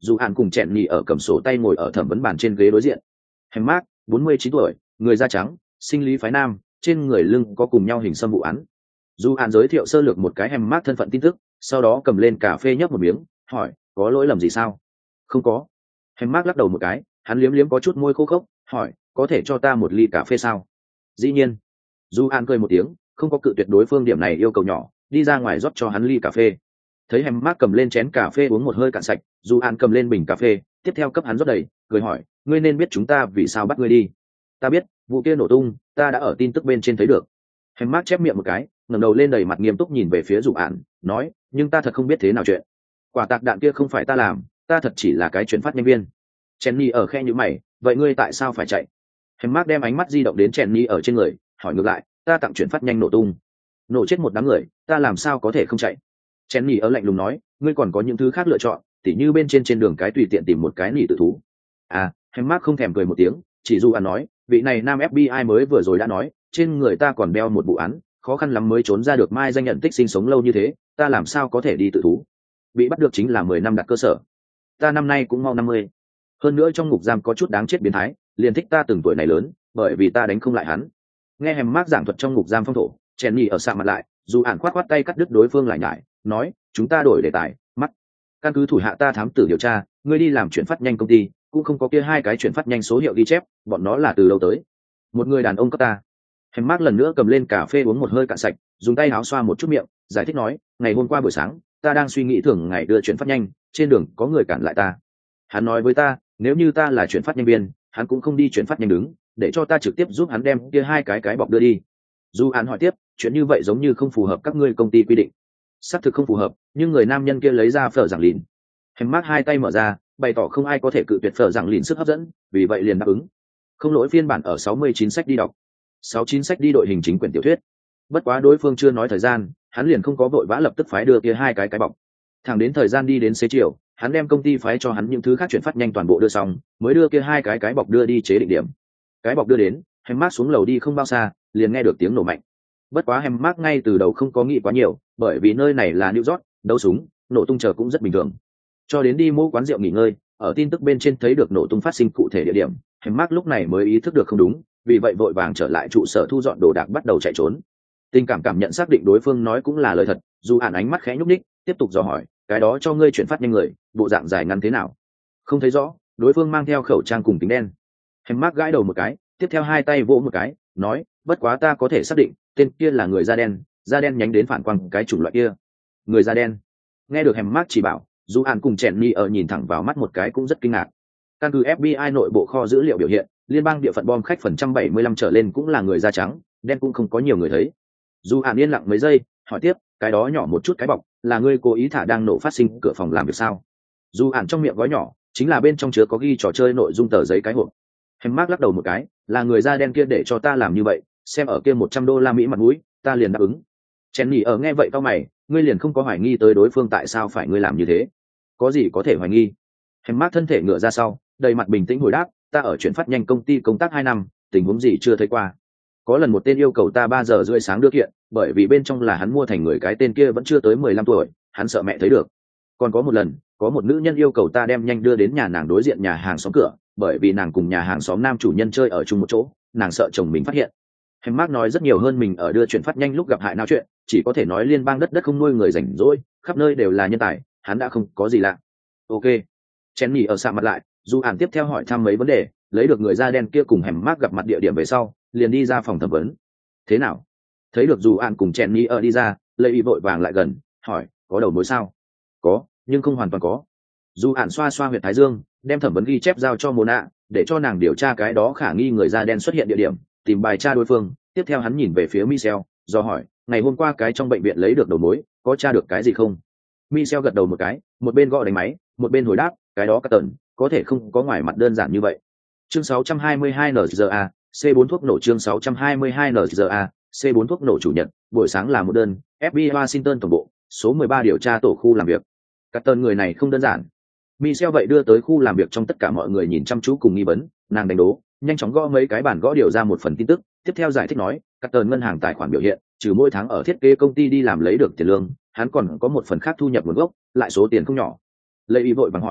dù hạn cùng chẹn nhì ở cầm sổ tay ngồi ở thẩm vấn bàn trên ghế đối diện. Hèm Mark, 49 tuổi, người da trắng, sinh lý phái nam, trên người lưng có cùng nhau hình xăm vụ án. Dù hạn giới thiệu sơ lược một cái Hèm Mark thân phận tin tức, sau đó cầm lên cà phê nhấp một miếng, hỏi, có lỗi lầm gì sao? Không có. Hèm Mark lắc đầu một cái, hắn liếm liếm có chút môi khô khốc, hỏi, có thể cho ta một ly cà phê sao? Dĩ nhiên. Dù hạn cười một tiếng, không có cự tuyệt đối phương điểm này yêu cầu nhỏ, đi ra ngoài rót cho hắn ly cà phê. Thấy Hèm Mark cầm lên chén cà phê uống một hơi cạn sạch, dù hạn cầm lên bình cà phê, tiếp theo cấp hắn rót đầy, cười hỏi, ngươi nên biết chúng ta vì sao bắt ngươi đi. Ta biết, vụ kia nổ tung, ta đã ở tin tức bên trên thấy được. Hèm Mark chép miệng một cái, ngẩng đầu lên đầy mặt nghiêm túc nhìn về phía dù hạn, nói, nhưng ta thật không biết thế nào chuyện. Quả tạc đạn kia không phải ta làm, ta thật chỉ là cái chuyển phát nhân viên. Jenny ở khe như mày, vậy ngươi tại sao phải chạy? Hèm Mark đem ánh mắt di động đến Jenny ở trên người, hỏi ngược lại, ta tặng chuyển phát nhanh nổ tung, nổ chết một đám người, ta làm sao có thể không chạy? Jenny ở lạnh lùng nói, ngươi còn có những thứ khác lựa chọn, tỉ như bên trên đường cái tùy tiện tìm một cái nỉ tự thú. À, Hèm Mark không thèm cười một tiếng, chỉ dù nói, vị này nam FBI mới vừa rồi đã nói, trên người ta còn đeo một vụ án, khó khăn lắm mới trốn ra được mai danh nhận tích sinh sống lâu như thế, ta làm sao có thể đi tự thú? Bị bắt được chính là 10 năm đặt cơ sở. Ta năm nay cũng mau 50. Hơn nữa trong ngục giam có chút đáng chết biến thái, liền thích ta từng tuổi này lớn, bởi vì ta đánh không lại hắn. Nghe Hèm Mark giảng thuật trong ngục giam phong thổ, Jenny ở sạm mặt lại, dù ản khoát tay cắt đứt đối phương lại nhải, nói, chúng ta đổi đề tài, mắt. Căn cứ thủ hạ ta thám tử điều tra, ngươi đi làm chuyển phát nhanh công ty, cũng không có kia hai cái chuyển phát nhanh số hiệu ghi chép, bọn nó là từ đâu tới? Một người đàn ông cấp ta. Hèm Mark lần nữa cầm lên cà phê uống một hơi cạn sạch, dùng tay áo xoa một chút miệng, giải thích nói, ngày hôm qua buổi sáng, ta đang suy nghĩ thường ngày đưa chuyển phát nhanh, trên đường có người cản lại ta. Hắn nói với ta, nếu như ta là chuyển phát nhanh viên, hắn cũng không đi chuyển phát nhanh đứng, để cho ta trực tiếp giúp hắn đem kia hai cái bọc đưa đi. Dù hắn hỏi tiếp, chuyện như vậy giống như không phù hợp các ngươi công ty quy định. Xác thực không phù hợp, nhưng người nam nhân kia lấy ra phở giảng lìn. Hèm Mark hai tay mở ra, bày tỏ không ai có thể cự tuyệt phở giảng lìn sức hấp dẫn, vì vậy liền đáp ứng. Không lỗi phiên bản ở 69 sách đi đọc, 69 sách đi đội hình chính quyển tiểu thuyết. Bất quá đối phương chưa nói thời gian, hắn liền không có vội vã lập tức phái đưa kia hai cái bọc. Thẳng đến thời gian đi đến xế chiều, hắn đem công ty phái cho hắn những thứ khác chuyển phát nhanh toàn bộ đưa xong, mới đưa kia hai cái bọc đưa đi chế định điểm. Cái bọc đưa đến, Hèm Mark xuống lầu đi không bao xa, liền nghe được tiếng nổ mạnh. Bất quá Hèm Mark ngay từ đầu không có nghĩ quá nhiều, bởi vì nơi này là New York, đấu súng, nổ tung chờ cũng rất bình thường. Cho đến đi mua quán rượu nghỉ ngơi, ở tin tức bên trên thấy được nổ tung phát sinh cụ thể địa điểm, Hèm Mark lúc này mới ý thức được không đúng, vì vậy vội vàng trở lại trụ sở thu dọn đồ đạc bắt đầu chạy trốn. Tình cảm nhận xác định đối phương nói cũng là lời thật, dù ản ánh mắt khẽ nhúc nhích, tiếp tục dò hỏi, cái đó cho ngươi chuyển phát nhanh người, bộ dạng dài ngắn thế nào? Không thấy rõ, đối phương mang theo khẩu trang cùng kính đen. Hèm Mark gãi đầu một cái, tiếp theo hai tay vỗ một cái, nói, bất quá ta có thể xác định, tên kia là người da đen nhánh đến phản quang cái chủng loại kia. Người da đen. Nghe được Hèm Mark chỉ bảo, dù ản cùng chèn ni ở nhìn thẳng vào mắt một cái cũng rất kinh ngạc. Căn cứ FBI nội bộ kho dữ liệu biểu hiện, liên bang địa phận bom khách phần trăm 75 trở lên cũng là người da trắng, đen cũng không có nhiều người thấy. Dù ản yên lặng mấy giây, hỏi tiếp, cái đó nhỏ một chút cái bọc, là ngươi cố ý thả đang nổ phát sinh cửa phòng làm việc sao? Dù ản trong miệng gói nhỏ, chính là bên trong chứa có ghi trò chơi nội dung tờ giấy cái hộp. Hèm Mark lắc đầu một cái, là người da đen kia để cho ta làm như vậy, xem ở kia $100 mặt mũi, ta liền đáp ứng. Jenny ở nghe vậy cau mày, ngươi liền không có hoài nghi tới đối phương tại sao phải ngươi làm như thế? Có gì có thể hoài nghi? Hèm Mark thân thể ngựa ra sau, đầy mặt bình tĩnh hồi đáp, ta ở chuyển phát nhanh công ty công tác 2 năm, tình huống gì chưa thấy qua. Có lần một tên yêu cầu ta 3:30 sáng đưa kiện, bởi vì bên trong là hắn mua thành người, cái tên kia vẫn chưa tới 15 tuổi, hắn sợ mẹ thấy được. Còn có một lần, có một nữ nhân yêu cầu ta đem nhanh đưa đến nhà nàng đối diện nhà hàng xóm cửa, bởi vì nàng cùng nhà hàng xóm nam chủ nhân chơi ở chung một chỗ, nàng sợ chồng mình phát hiện. Hèm Mark nói rất nhiều hơn mình ở đưa chuyển phát nhanh lúc gặp hại nào chuyện, chỉ có thể nói liên bang đất không nuôi người rảnh rỗi, khắp nơi đều là nhân tài, hắn đã không có gì lạ. Ok. Jenny ở sạm mặt lại, dù ản tiếp theo hỏi thăm mấy vấn đề, lấy được người da đen kia cùng Hèm Mark gặp mặt địa điểm về sau, liền đi ra phòng thẩm vấn. Thế nào? Thấy được dù ản cùng Jenny ở đi ra, Lệ Y vội vàng lại gần, hỏi, có đầu mối sao? Có, nhưng không hoàn toàn có. Dù ản xoa xoa huyệt thái dương, đem thẩm vấn ghi chép giao cho Mona, để cho nàng điều tra cái đó khả nghi người da đen xuất hiện địa điểm, tìm bài tra đối phương. Tiếp theo hắn nhìn về phía Michelle, do hỏi, ngày hôm qua cái trong bệnh viện lấy được đầu mối, có tra được cái gì không? Michelle gật đầu một cái, một bên gõ đánh máy, một bên hồi đáp, cái đó Carton, có thể không có ngoài mặt đơn giản như vậy. Chương 622 NZA, C4 thuốc nổ. Chương 622 NZA, C4 thuốc nổ. Chủ nhật, buổi sáng là một đơn, FBI Washington tổng bộ, số 13 điều tra tổ khu làm việc. Carton người này không đơn giản. Michelle vậy đưa tới khu làm việc trong tất cả mọi người nhìn chăm chú cùng nghi vấn, nàng đánh đố, nhanh chóng gõ mấy cái bản gõ điều ra một phần tin tức, tiếp theo giải thích nói, Carton ngân hàng tài khoản biểu hiện, trừ mỗi tháng ở thiết kế công ty đi làm lấy được tiền lương, hắn còn có một phần khác thu nhập nguồn gốc, lại số tiền không nhỏ. Lệ Y vội vàng hỏi,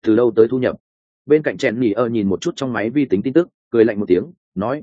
từ đâu tới thu nhập? Bên cạnh chèn nhỉ nhìn một chút trong máy vi tính tin tức, cười lạnh một tiếng, nói,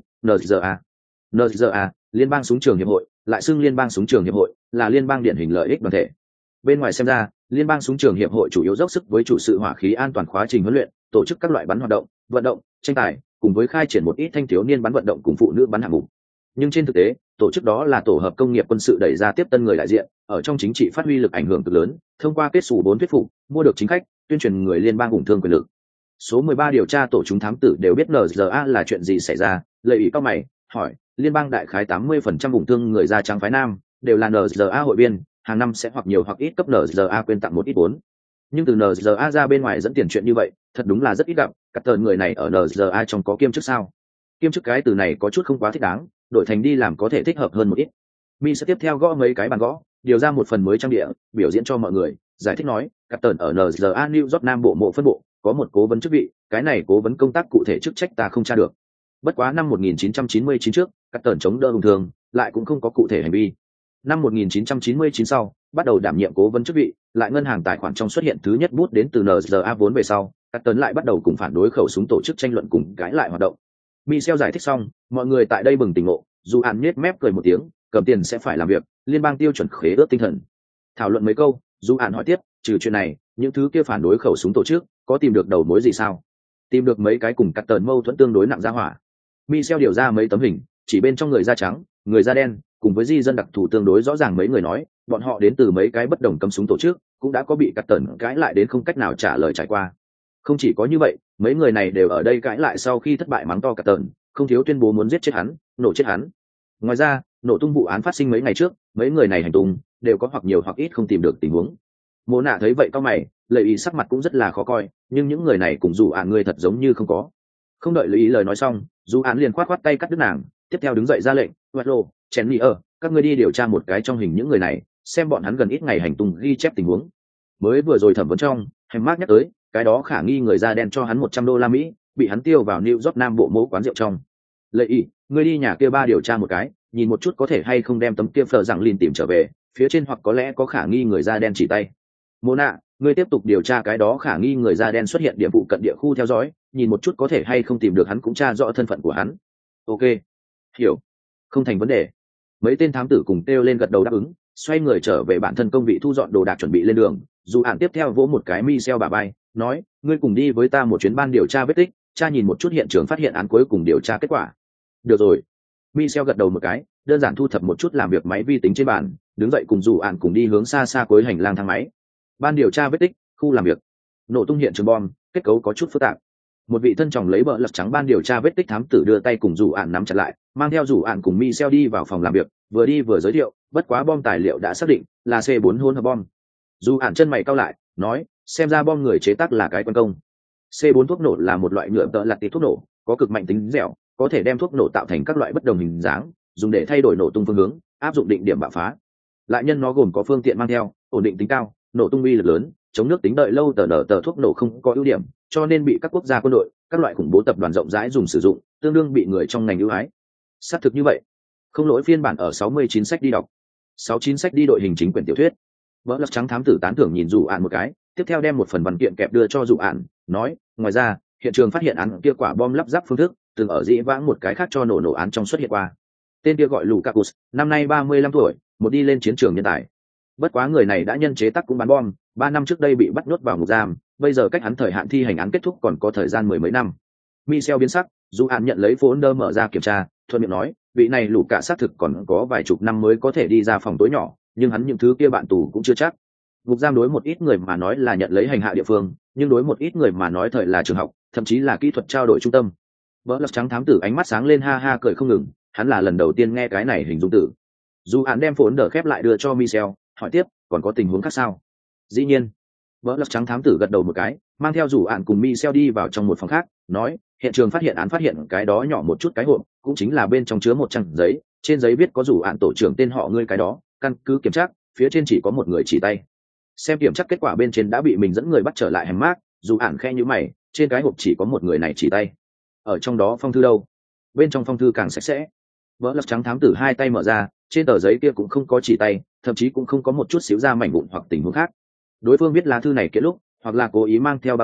NZA, liên bang súng trường hiệp hội, lại xưng liên bang súng trường hiệp hội, là liên bang điển hình lợi ích đoàn thể. Bên ngoài xem ra, liên bang súng trường hiệp hội chủ yếu dốc sức với chủ sự hỏa khí an toàn khóa trình huấn luyện, tổ chức các loại bắn hoạt động, vận động, tranh tài, cùng với khai triển một ít thanh thiếu niên bắn vận động cùng phụ nữ bắn hạng mục. Nhưng trên thực tế, tổ chức đó là tổ hợp công nghiệp quân sự đẩy ra tiếp tân người đại diện, ở trong chính trị phát huy lực ảnh hưởng cực lớn, thông qua kết xù 4 thuyết phục, mua được chính khách, tuyên truyền người liên bang ủng thương quyền lực. Số 13 điều tra tổ chúng thám tử đều biết NZA là chuyện gì xảy ra, lợi ý cao mày, hỏi, liên bang đại khái 80% ủng thương người da trắng phái nam, đều là NZA hội viên, hàng năm sẽ hoặc nhiều hoặc ít cấp NZA quyên tặng một ít vốn. Nhưng từ NZA ra bên ngoài dẫn tiền chuyện như vậy, thật đúng là rất ít gặp, các tờn người này ở NZA trong có kiêm chức sao? Kiêm chức cái từ này có chút không quá thích đáng, đổi thành đi làm có thể thích hợp hơn một ít. Mi sẽ tiếp theo gõ mấy cái bàn gõ, điều ra một phần mới trang địa, biểu diễn cho mọi người, giải thích nói, các tờn ở NZA New York Nam bộ mộ phân bộ, có một cố vấn chức vị, cái này cố vấn công tác cụ thể chức trách ta không tra được. Bất quá năm 1999 trước, các tờn chống đỡ ung thường, lại cũng không có cụ thể hành vi. Năm 1999 sau, bắt đầu đảm nhiệm cố vấn chức vị, lại ngân hàng tài khoản trong xuất hiện thứ nhất bút đến từ NZA vốn về sau, các tấn lại bắt đầu cùng phản đối khẩu súng tổ chức tranh luận cùng cãi lại hoạt động. Michel giải thích xong, mọi người tại đây bừng tỉnh ngộ, dù An nhếch mép cười một tiếng, cầm tiền sẽ phải làm việc, liên bang tiêu chuẩn khế ước tinh thần. Thảo luận mấy câu, dù An hỏi tiếp, trừ chuyện này, những thứ kia phản đối khẩu súng tổ chức, có tìm được đầu mối gì sao? Tìm được mấy cái cùng cắt tần mâu thuẫn tương đối nặng ra hỏa. Michel điều ra mấy tấm hình, chỉ bên trong người da trắng, người da đen, cùng với di dân đặc thù tương đối rõ ràng mấy người nói, bọn họ đến từ mấy cái bất đồng cấm súng tổ chức, cũng đã có bị cắt tần cãi lại đến không cách nào trả lời trải qua. Không chỉ có như vậy, mấy người này đều ở đây cãi lại sau khi thất bại mắng to cắt tần, không thiếu tuyên bố muốn giết chết hắn, nổ chết hắn. Ngoài ra, nổ tung vụ án phát sinh mấy ngày trước, mấy người này hành tung đều có hoặc nhiều hoặc ít không tìm được tình huống. Mộ Nạ thấy vậy cao mày, lợi ý sắc mặt cũng rất là khó coi, nhưng những người này cùng dù Án người thật giống như không có. Không đợi lợi ý lời nói xong, dù Án liền khoát tay cắt đứt nàng, tiếp theo đứng dậy ra lệnh, Watlo, Chenny các ngươi đi điều tra một cái trong hình những người này, xem bọn hắn gần ít ngày hành tung ghi chép tình huống. Mới vừa rồi thẩm vấn trong, Hem Mark nhắc tới, cái đó khả nghi người da đen cho hắn $100, bị hắn tiêu vào New York Nam bộ mố quán rượu trong. Lợi ý, ngươi đi nhà kia ba điều tra một cái, nhìn một chút có thể hay không đem tấm kia phờ rằng Lin tìm trở về, phía trên hoặc có lẽ có khả nghi người da đen chỉ tay. Mona, ngươi tiếp tục điều tra cái đó khả nghi người da đen xuất hiện điểm vụ cận địa khu theo dõi, nhìn một chút có thể hay không tìm được hắn cũng tra rõ thân phận của hắn. Ok, hiểu, không thành vấn đề. Mấy tên thám tử cùng kêu lên gật đầu đáp ứng, xoay người trở về bản thân công vị thu dọn đồ đạc chuẩn bị lên đường. Dù Án tiếp theo vỗ một cái Michel bà bay, nói, ngươi cùng đi với ta một chuyến ban điều tra vết tích, tra nhìn một chút hiện trường phát hiện án cuối cùng điều tra kết quả. Được rồi. Michel gật đầu một cái, đơn giản thu thập một chút làm việc máy vi tính trên bàn, đứng dậy cùng Dù Án cùng đi hướng xa xa cuối hành lang thang máy. Ban điều tra vết tích, khu làm việc. Nổ tung hiện trường bom, kết cấu có chút phức tạp. Một vị thân chồng lấy bờ lật trắng ban điều tra vết tích thám tử đưa tay cùng Dù Án nắm chặt lại, mang theo Dù Án cùng Michel đi vào phòng làm việc, vừa đi vừa giới thiệu, bất quá bom tài liệu đã xác định là C4 hỗn hợp bom. Dù Án chân mày cau lại, nói, xem ra bom người chế tác là cái quân công. C4 thuốc nổ là một loại nhựa tợ lặt tít thuốc nổ, có cực mạnh tính dẻo, có thể đem thuốc nổ tạo thành các loại bất đồng hình dáng, dùng để thay đổi nổ tung phương hướng, áp dụng định điểm bạo phá. Lại nhân nó gồm có phương tiện mang theo, ổn định tính cao, nổ tung uy lực lớn, chống nước tính đợi lâu, tờ thuốc nổ không có ưu điểm, cho nên bị các quốc gia quân đội, các loại khủng bố tập đoàn rộng rãi dùng sử dụng, tương đương bị người trong ngành ưu ái. Xác thực như vậy. Không lỗi phiên bản ở 69 sách đi đọc. 69 sách đi đội hình chính quyển tiểu thuyết. Vỡ lật trắng thám tử tán thưởng nhìn Dù Án một cái, tiếp theo đem một phần văn kiện kẹp đưa cho Dù Án, nói, ngoài ra, hiện trường phát hiện án kia quả bom lắp ráp phương thức, từng ở dĩ vãng một cái khác cho nổ án trong xuất hiện qua. Tên kia gọi Lucas, năm nay 35 tuổi, một đi lên chiến trường nhân tài. Bất quá người này đã nhân chế tác cũng bán bom, 3 năm trước đây bị bắt nhốt vào ngục giam, bây giờ cách hắn thời hạn thi hành án kết thúc còn có thời gian mười mấy năm. Michel biến sắc, Dù Án nhận lấy folder mở ra kiểm tra, thuận miệng nói, vị này Lucas xác thực còn có vài chục năm mới có thể đi ra phòng tối nhỏ, nhưng hắn những thứ kia bạn tù cũng chưa chắc. Ngục giam đối một ít người mà nói là nhận lấy hành hạ địa phương, nhưng đối một ít người mà nói thời là trường học, thậm chí là kỹ thuật trao đổi trung tâm. Vỡ lật trắng thám tử ánh mắt sáng lên ha ha cười không ngừng, hắn là lần đầu tiên nghe cái này hình dung tử. Dù Án đem folder khép lại đưa cho Michel, hỏi tiếp, còn có tình huống khác sao? Dĩ nhiên. Vỡ lật trắng thám tử gật đầu một cái, mang theo Dù Án cùng Michel đi vào trong một phòng khác, nói, hiện trường phát hiện cái đó nhỏ một chút cái hộp, cũng chính là bên trong chứa một trang giấy, trên giấy viết có Dù Án tổ trưởng tên họ ngươi cái đó, căn cứ kiểm tra, phía trên chỉ có một người chỉ tay. Xem kiểm tra kết quả bên trên đã bị mình dẫn người bắt trở lại Hem Mark, Dù Án khe như mày, trên cái hộp chỉ có một người này chỉ tay. Ở trong đó phong thư đâu? Bên trong phong thư càng sạch sẽ. Vỡ lật trắng thám tử hai tay mở ra, trên tờ giấy kia cũng không có chỉ tay, thậm chí cũng không có một chút xíu da mảnh vụn hoặc tình huống khác. Đối phương viết lá thư này kết lúc, hoặc là cố ý mang theo bao tay,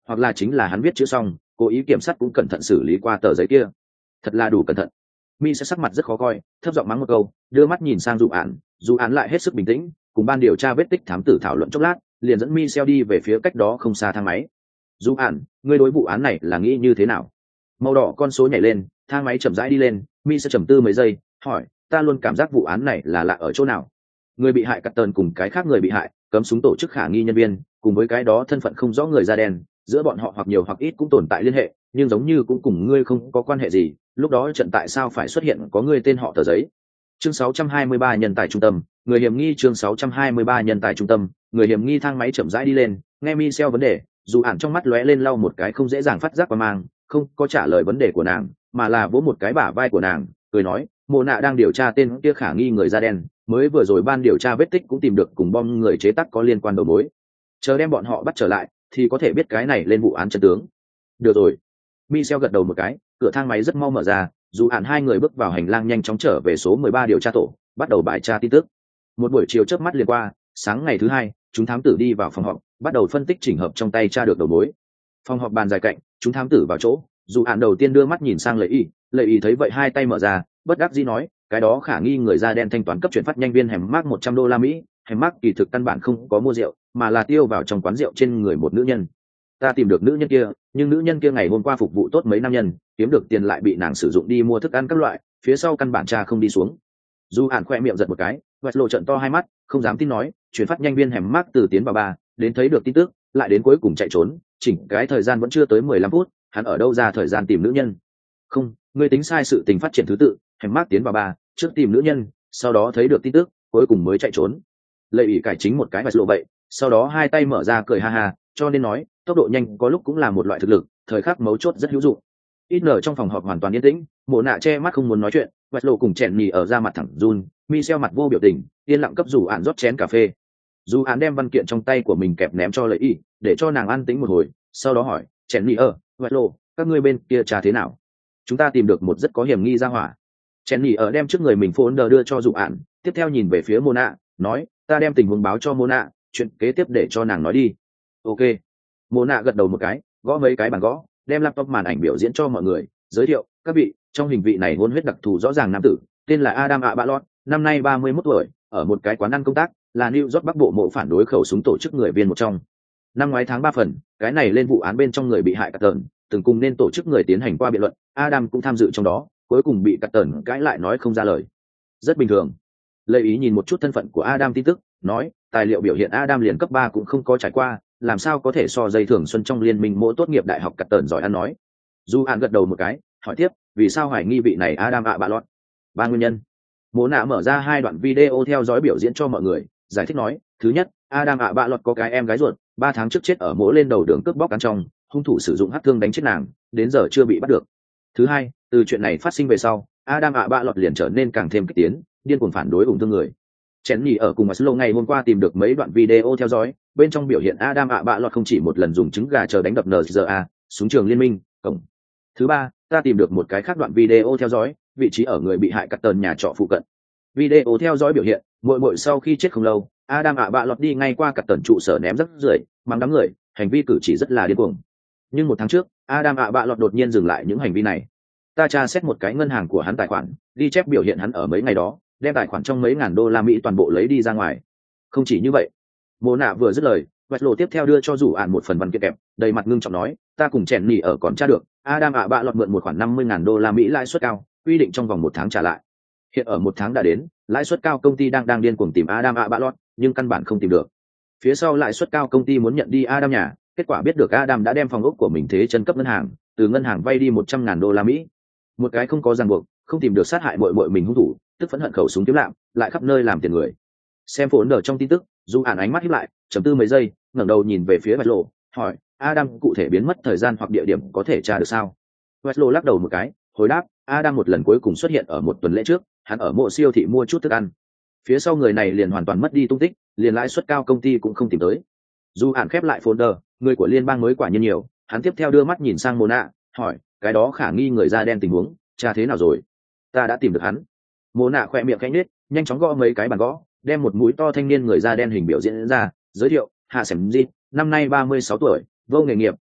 hoặc là chính là hắn viết chữ xong cố ý kiểm sát cũng cẩn thận xử lý qua tờ giấy kia. Thật là đủ cẩn thận. Mi sẽ sắc mặt rất khó coi, thấp giọng mắng một câu, đưa mắt nhìn sang dù án lại hết sức bình tĩnh, cùng ban điều tra vết tích thám tử thảo luận chốc lát, liền dẫn Michel đi về phía cách đó không xa thang máy. Dù án, ngươi đối vụ án này là nghĩ như thế nào? Màu đỏ con số nhảy lên, thang máy chậm rãi đi lên, Mi sẽ trầm tư mấy giây, hỏi, ta luôn cảm giác vụ án này là lạ ở chỗ nào? Người bị hại cắt tần cùng cái khác người bị hại, cấm súng tổ chức khả nghi nhân viên, cùng với cái đó thân phận không rõ người da đen, giữa bọn họ hoặc nhiều hoặc ít cũng tồn tại liên hệ, nhưng giống như cũng cùng ngươi không có quan hệ gì, lúc đó trận tại sao phải xuất hiện có ngươi tên họ tờ giấy. Chương 623 nhân tài trung tâm, người hiểm nghi. Chương 623 nhân tài trung tâm, người hiểm nghi. Thang máy chậm rãi đi lên, nghe Michel vấn đề, dù ản trong mắt lóe lên lau một cái không dễ dàng phát giác qua mang, không có trả lời vấn đề của nàng, mà là vỗ một cái bả vai của nàng, cười nói, Mộ Nạ đang điều tra tên kia khả nghi người da đen, mới vừa rồi ban điều tra vết tích cũng tìm được cùng bom người chế tác có liên quan đầu mối. Chờ đem bọn họ bắt trở lại, thì có thể biết cái này lên vụ án chân tướng. Được rồi. Michel gật đầu một cái, cửa thang máy rất mau mở ra, dù ản hai người bước vào hành lang nhanh chóng trở về số 13 điều tra tổ, bắt đầu bài tra tin tức. Một buổi chiều chớp mắt liền qua, sáng ngày thứ hai, chúng thám tử đi vào phòng họp, bắt đầu phân tích chỉnh hợp trong tay tra được đầu mối. Phòng họp bàn dài cạnh, chúng thám tử vào chỗ, dù ản đầu tiên đưa mắt nhìn sang Lệ Y thấy vậy hai tay mở ra, bất đắc dĩ nói, cái đó khả nghi người da đen thanh toán cấp chuyển phát nhanh viên hẻm mác $100, hẻm mác kỳ thực căn bản không có mua rượu, mà là tiêu vào trong quán rượu trên người một nữ nhân. Ta tìm được nữ nhân kia, nhưng nữ nhân kia ngày hôm qua phục vụ tốt mấy nam nhân, kiếm được tiền lại bị nàng sử dụng đi mua thức ăn các loại, phía sau căn bản tra không đi xuống. Dù ản khoe miệng giật một cái, vạch lộ trận to hai mắt, không dám tin nói, chuyển phát nhanh viên hẻm mác từ tiến vào ba đến thấy được tin tức, lại đến cuối cùng chạy trốn, chỉnh cái thời gian vẫn chưa tới 15 phút, hắn ở đâu ra thời gian tìm nữ nhân? Không, ngươi tính sai sự tình phát triển thứ tự, hẻm mác tiến vào ba trước tìm nữ nhân, sau đó thấy được tin tức, cuối cùng mới chạy trốn. Lệ ủy cải chính một cái vạch lộ vậy, sau đó hai tay mở ra cười ha ha, cho nên nói tốc độ nhanh có lúc cũng là một loại thực lực, thời khắc mấu chốt rất hữu dụng. Ít nở trong phòng họp hoàn toàn yên tĩnh, Mộ Nạ che mắt không muốn nói chuyện, vạch lộ cùng chèn nhì ở ra mặt thẳng run, Michel mặt vô biểu tình, yên lặng cấp dù ạn rót chén cà phê. Dù ạn đem văn kiện trong tay của mình kẹp ném cho Lệ Y, để cho nàng an tĩnh một hồi, sau đó hỏi, chèn nhì ở, vạch lộ, các ngươi bên kia trà thế nào? Chúng ta tìm được một rất có hiểm nghi ra hỏa. Chèn nhì ở đem trước người mình folder đưa cho dù ạn, tiếp theo nhìn về phía Mộ Nạ, nói, ta đem tình huống báo cho Mộ Nạ, chuyện kế tiếp để cho nàng nói đi. Ok. Mộ Nạ gật đầu một cái, gõ mấy cái bàn gõ, đem laptop màn ảnh biểu diễn cho mọi người, giới thiệu, các vị, trong hình vị này hôn huyết đặc thù rõ ràng nam tử, tên là Adam Abalot, năm nay 31 tuổi, ở một cái quán ăn công tác, là New York Bắc Bộ mộ phản đối khẩu súng tổ chức người viên một trong. Năm ngoái tháng 3 phần, cái này lên vụ án bên trong người bị hại cắt tờn, từng cùng nên tổ chức người tiến hành qua biện luận, Adam cũng tham dự trong đó, cuối cùng bị cắt tờn cãi lại nói không ra lời. Rất bình thường. Lệ Ý nhìn một chút thân phận của Adam tin tức, nói, tài liệu biểu hiện Adam liền cấp 3 cũng không có trải qua, làm sao có thể so dây thường xuân trong liên minh mỗi tốt nghiệp đại học cắt tờn giỏi ăn nói. Du An gật đầu một cái, hỏi tiếp, vì sao hoài nghi vị này Adam Abalot? Ba nguyên nhân. Mộ Nạ mở ra hai đoạn video theo dõi biểu diễn cho mọi người, giải thích nói, thứ nhất, Adam Abalot có cái em gái ruột, 3 tháng trước chết ở mỗ lên đầu đường cướp bóc cán trong, hung thủ sử dụng hắc thương đánh chết nàng, đến giờ chưa bị bắt được. Thứ hai, từ chuyện này phát sinh về sau, Adam Abalot liền trở nên càng thêm kích tiến, điên cuồng phản đối ủng thương người. Chén nhì ở cùng Maslow ngày hôm qua tìm được mấy đoạn video theo dõi, bên trong biểu hiện Adam Abalot không chỉ một lần dùng trứng gà chờ đánh đập NZA, súng trường liên minh, cổng. Thứ ba, ta tìm được một cái khác đoạn video theo dõi, vị trí ở người bị hại cắt tờn nhà trọ phụ cận. Video theo dõi biểu hiện, muội sau khi chết không lâu, Adam Abalot đi ngay qua cắt tờn trụ sở ném rác rưởi, mắng đám người, hành vi cử chỉ rất là điên cuồng. Nhưng một tháng trước, Adam Abalot đột nhiên dừng lại những hành vi này. Ta tra xét một cái ngân hàng của hắn tài khoản, ghi chép biểu hiện hắn ở mấy ngày đó đem tài khoản trong mấy ngàn đô la Mỹ toàn bộ lấy đi ra ngoài. Không chỉ như vậy, Mộ Nạ vừa dứt lời, vạch lộ tiếp theo đưa cho Dụ Ản một phần văn kiện kẹp, đầy mặt ngưng trọng nói, ta cùng chèn nỉ ở còn tra được, Adam Abalot mượn một khoản 50.000 đô la Mỹ lãi suất cao, quy định trong vòng 1 tháng trả lại. Hiện ở 1 tháng đã đến, lãi suất cao công ty đang điên cuồng tìm Adam Abalot, nhưng căn bản không tìm được. Phía sau lãi suất cao công ty muốn nhận đi Adam nhà, kết quả biết được Adam đã đem phòng ốc của mình thế chân cấp ngân hàng, từ ngân hàng vay đi 100.000 đô la Mỹ. Một cái không có ràng buộc, không tìm được sát hại muội mình hung thủ, tức phẫn hận khẩu súng kiếm lạm, lại khắp nơi làm tiền người. Xem phồn ở trong tin tức, Dù Ản ánh mắt híp lại, trầm tư mấy giây, ngẩng đầu nhìn về phía Westlo, hỏi, Adam cụ thể biến mất thời gian hoặc địa điểm có thể tra được sao? Westlo lắc đầu một cái, hồi đáp, Adam một lần cuối cùng xuất hiện ở một tuần lễ trước, hắn ở mộ siêu thị mua chút thức ăn. Phía sau người này liền hoàn toàn mất đi tung tích, liền lãi suất cao công ty cũng không tìm tới. Dù Ản khép lại folder, người của liên bang mới quả nhiên nhiều, hắn tiếp theo đưa mắt nhìn sang Mộ Nạ, hỏi, cái đó khả nghi người da đen tình huống, tra thế nào rồi? Ta đã tìm được hắn. Mộ Nạ khẽ miệng khẽ nhếch, nhanh chóng gõ mấy cái bàn gõ, đem một mũi to thanh niên người da đen hình biểu diễn ra, giới thiệu, Hạ Sẻm Di, năm nay 36 tuổi, vô nghề nghiệp,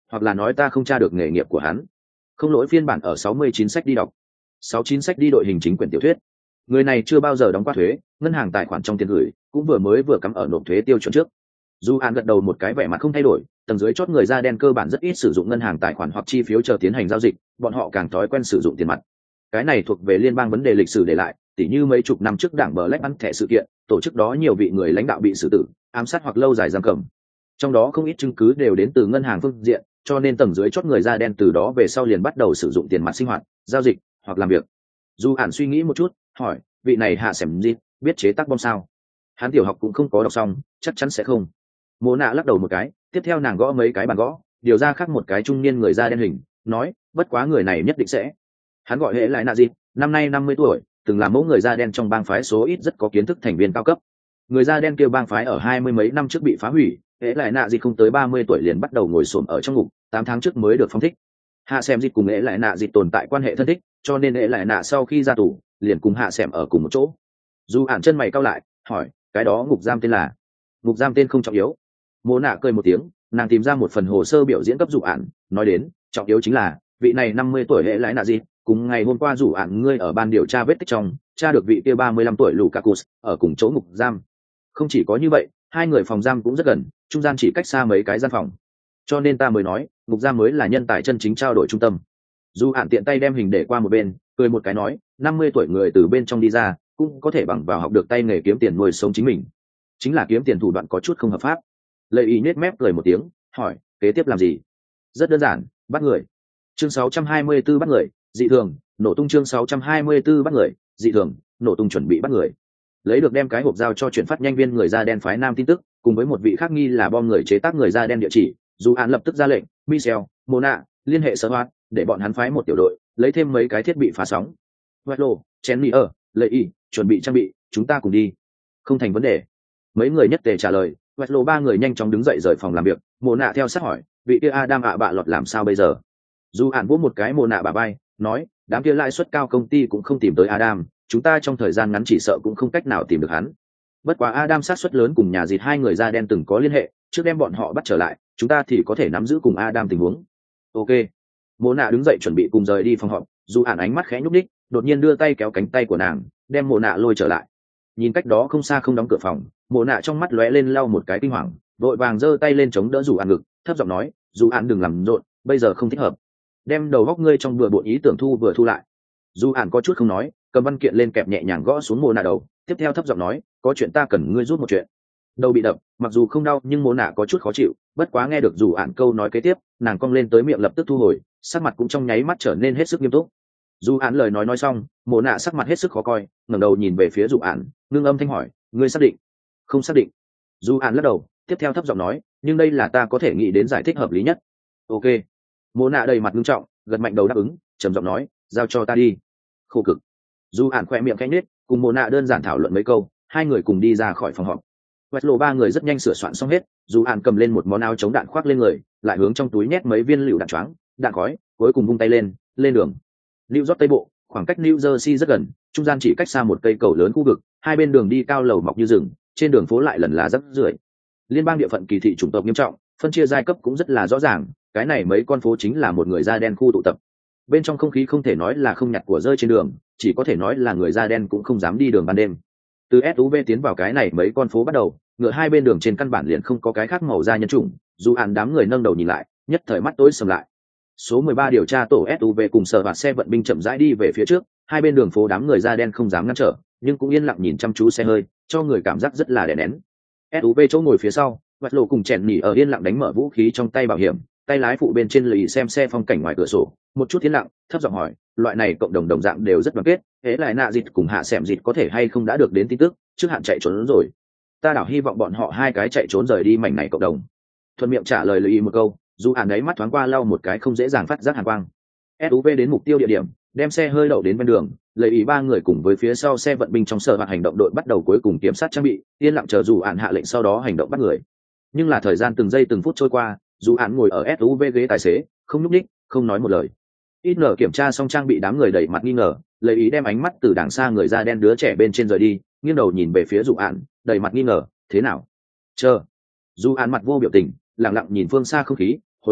hoặc là nói ta không tra được nghề nghiệp của hắn. Không lỗi phiên bản ở 69 sách đi đọc. 69 sách đi đội hình chính quyển tiểu thuyết. Người này chưa bao giờ đóng qua thuế, ngân hàng tài khoản trong tiền gửi cũng vừa cắm ở nộp thuế tiêu chuẩn trước. Dù An gật đầu một cái vẻ mặt không thay đổi, tầng dưới chót người da đen cơ bản rất ít sử dụng ngân hàng tài khoản hoặc chi phiếu chờ tiến hành giao dịch, bọn họ càng thói quen sử dụng tiền mặt. Cái này thuộc về liên bang vấn đề lịch sử để lại, tỉ như mấy chục năm trước đảng Black ăn thẻ sự kiện, tổ chức đó nhiều vị người lãnh đạo bị xử tử, ám sát hoặc lâu dài giam cầm. Trong đó không ít chứng cứ đều đến từ ngân hàng phương diện, cho nên tầng dưới chót người da đen từ đó về sau liền bắt đầu sử dụng tiền mặt sinh hoạt, giao dịch hoặc làm việc. Dù An suy nghĩ một chút, hỏi, vị này hạ xẻm gì, biết chế tác bom sao? Hắn tiểu học cũng không có đọc xong, chắc chắn sẽ không. Mộ nạ lắc đầu một cái, tiếp theo nàng gõ mấy cái bàn gõ, điều ra khác một cái trung niên người da đen hình, nói, bất quá người này nhất định sẽ. Hắn gọi hệ lại nạ gì, năm nay 50 tuổi, từng là mẫu người da đen trong bang phái số ít rất có kiến thức thành viên cao cấp. Người da đen kêu bang phái ở 20 mấy năm trước bị phá hủy, hệ lại nạ gì không tới 30 tuổi liền bắt đầu ngồi xổm ở trong ngục, 8 tháng trước mới được phóng thích. Hạ xem dịch cùng hệ lại nạ gì tồn tại quan hệ thân thích, cho nên hệ lại nạ sau khi ra tù, liền cùng hạ xem ở cùng một chỗ. Dù Ản chân mày cau lại, hỏi, cái đó ngục giam tên là? Ngục giam tên không trọng yếu. Mộ nạ cười một tiếng, nàng tìm ra một phần hồ sơ biểu diễn cấp Dù Ản, nói đến, trọng yếu chính là vị này 50 tuổi hệ lại nạ gì, cùng ngày hôm qua Dù Ản ngươi ở ban điều tra vết tích trong, tra được vị kia 35 tuổi Lukakus ở cùng chỗ ngục giam. Không chỉ có như vậy, hai người phòng giam cũng rất gần, trung gian chỉ cách xa mấy cái gian phòng. Cho nên ta mới nói, ngục giam mới là nhân tài chân chính trao đổi trung tâm. Dù Ản tiện tay đem hình để qua một bên, cười một cái nói, 50 tuổi người từ bên trong đi ra, cũng có thể bằng vào học được tay nghề kiếm tiền nuôi sống chính mình. Chính là kiếm tiền thủ đoạn có chút không hợp pháp. Lợi ý nết mép cười một tiếng, hỏi, kế tiếp làm gì? Rất đơn giản, bắt người. Chương 624 bắt người, dị thường, nổ tung. Chương 624 bắt người, dị thường, nổ tung chuẩn bị bắt người. Lấy được đem cái hộp giao cho chuyển phát nhanh viên người da đen phái nam tin tức, cùng với một vị khác nghi là bom người chế tác người da đen địa chỉ, Dù An lập tức ra lệnh, Michel, Mona, liên hệ sở hoạt, để bọn hắn phái một tiểu đội, lấy thêm mấy cái thiết bị phá sóng. Wetlo, Chenny Lệ Y, chuẩn bị trang bị, chúng ta cùng đi. Không thành vấn đề. Mấy người nhất tề trả lời, Wetlo ba người nhanh chóng đứng dậy rời phòng làm việc, Mona theo sát hỏi, vị kia Adam bạ lọt làm sao bây giờ? Dù An vỗ một cái Mona bả vai, nói, đám kia lãi suất cao công ty cũng không tìm tới Adam, chúng ta trong thời gian ngắn chỉ sợ cũng không cách nào tìm được hắn. Bất quá Adam sát suất lớn cùng nhà dịt hai người da đen từng có liên hệ, trước đem bọn họ bắt trở lại, chúng ta thì có thể nắm giữ cùng Adam tình huống. Ok. Mona đứng dậy chuẩn bị cùng rời đi phòng họp, Dù An ánh mắt khẽ nhúc nhích, đột nhiên đưa tay kéo cánh tay của nàng, đem Mona lôi trở lại. Nhìn cách đó không xa không đóng cửa phòng, Mona trong mắt lóe lên lau một cái kinh hoàng, vội vàng giơ tay lên chống đỡ Dù An ngực, thấp giọng nói, Dù An đừng làm rộn, bây giờ không thích hợp. Đem đầu góc ngươi trong bừa bộn ý tưởng vừa thu lại. Dù An có chút không nói, cầm văn kiện lên kẹp nhẹ nhàng gõ xuống Mona đầu, tiếp theo thấp giọng nói, có chuyện ta cần ngươi giúp một chuyện. Đầu bị đập, mặc dù không đau nhưng Mona có chút khó chịu, bất quá nghe được Dù An câu nói kế tiếp, nàng cong lên tới miệng lập tức thu hồi, sắc mặt cũng trong nháy mắt trở nên hết sức nghiêm túc. Dù An lời nói xong, Mona sắc mặt hết sức khó coi, ngẩng đầu nhìn về phía Dù An, ngưng âm thanh hỏi, ngươi xác định? Không xác định. Dù An lắc đầu, tiếp theo thấp giọng nói, nhưng đây là ta có thể nghĩ đến giải thích hợp lý nhất. Ok. Mona đầy mặt nghiêm trọng, gật mạnh đầu đáp ứng, trầm giọng nói, giao cho ta đi. Khổ cực. Dù An khỏe miệng khẽ nhếch, cùng Mona đơn giản thảo luận mấy câu, hai người cùng đi ra khỏi phòng họp. Wetlo ba người rất nhanh sửa soạn xong hết, Dù An cầm lên một món áo chống đạn khoác lên người, lại hướng trong túi nhét mấy viên lựu đạn choáng, đạn khói, cuối cùng vung tay lên đường. New York Tây Bộ, khoảng cách New Jersey rất gần, trung gian chỉ cách xa một cây cầu lớn khu vực, hai bên đường đi cao lầu mọc như rừng, trên đường phố lại lần là rắc rưởi. Liên bang địa phận kỳ thị chủng tộc nghiêm trọng, phân chia giai cấp cũng rất là rõ ràng, cái này mấy con phố chính là một người da đen khu tụ tập. Bên trong không khí không thể nói là không nhặt của rơi trên đường, chỉ có thể nói là người da đen cũng không dám đi đường ban đêm. Từ SUV tiến vào cái này mấy con phố bắt đầu, ngựa hai bên đường trên căn bản liền không có cái khác màu da nhân chủng, dù An đám người nâng đầu nhìn lại, nhất thời mắt tối sầm lại. Số 13 điều tra tổ SUV cùng sở hoạt xe vận binh chậm rãi đi về phía trước, hai bên đường phố đám người da đen không dám ngăn trở, nhưng cũng yên lặng nhìn chăm chú xe hơi, cho người cảm giác rất là đè nén. SUV chỗ ngồi phía sau, Vật Lộ cùng Chèn Nhỉ ở yên lặng đánh mở vũ khí trong tay bảo hiểm, tay lái phụ bên trên lì xem xe phong cảnh ngoài cửa sổ, một chút yên lặng, thấp giọng hỏi, loại này cộng đồng đồng dạng đều rất đoàn kết, hễ lại nạ dịt cùng hạ xẻm dịt có thể hay không đã được đến tin tức, trước hạn chạy trốn rồi. Ta đảo hy vọng bọn họ hai cái chạy trốn rời đi mảnh này cộng đồng. Thuận miệng trả lời lì một câu, dù Hàn ấy mắt thoáng qua lau một cái không dễ dàng phát giác hàn quang. SUV đến mục tiêu địa điểm, đem xe hơi đậu đến bên đường, lấy ý ba người cùng với phía sau xe vận binh trong sở hoạt hành động đội bắt đầu cuối cùng kiểm sát trang bị, yên lặng chờ dù Hàn hạ lệnh sau đó hành động bắt người. Nhưng là thời gian từng giây từng phút trôi qua, dù Hàn ngồi ở SUV ghế tài xế, không nhúc nhích, không nói một lời. Ít nở kiểm tra xong trang bị đám người đầy mặt nghi ngờ, lấy ý đem ánh mắt từ đằng xa người da đen đứa trẻ bên trên rời đi, nghiêng đầu nhìn về phía dù Hàn, đầy mặt nghi ngờ, thế nào? Chờ. Dù Hàn mặt vô biểu tình, lặng lặng nhìn phương xa không khí, hồi đáp,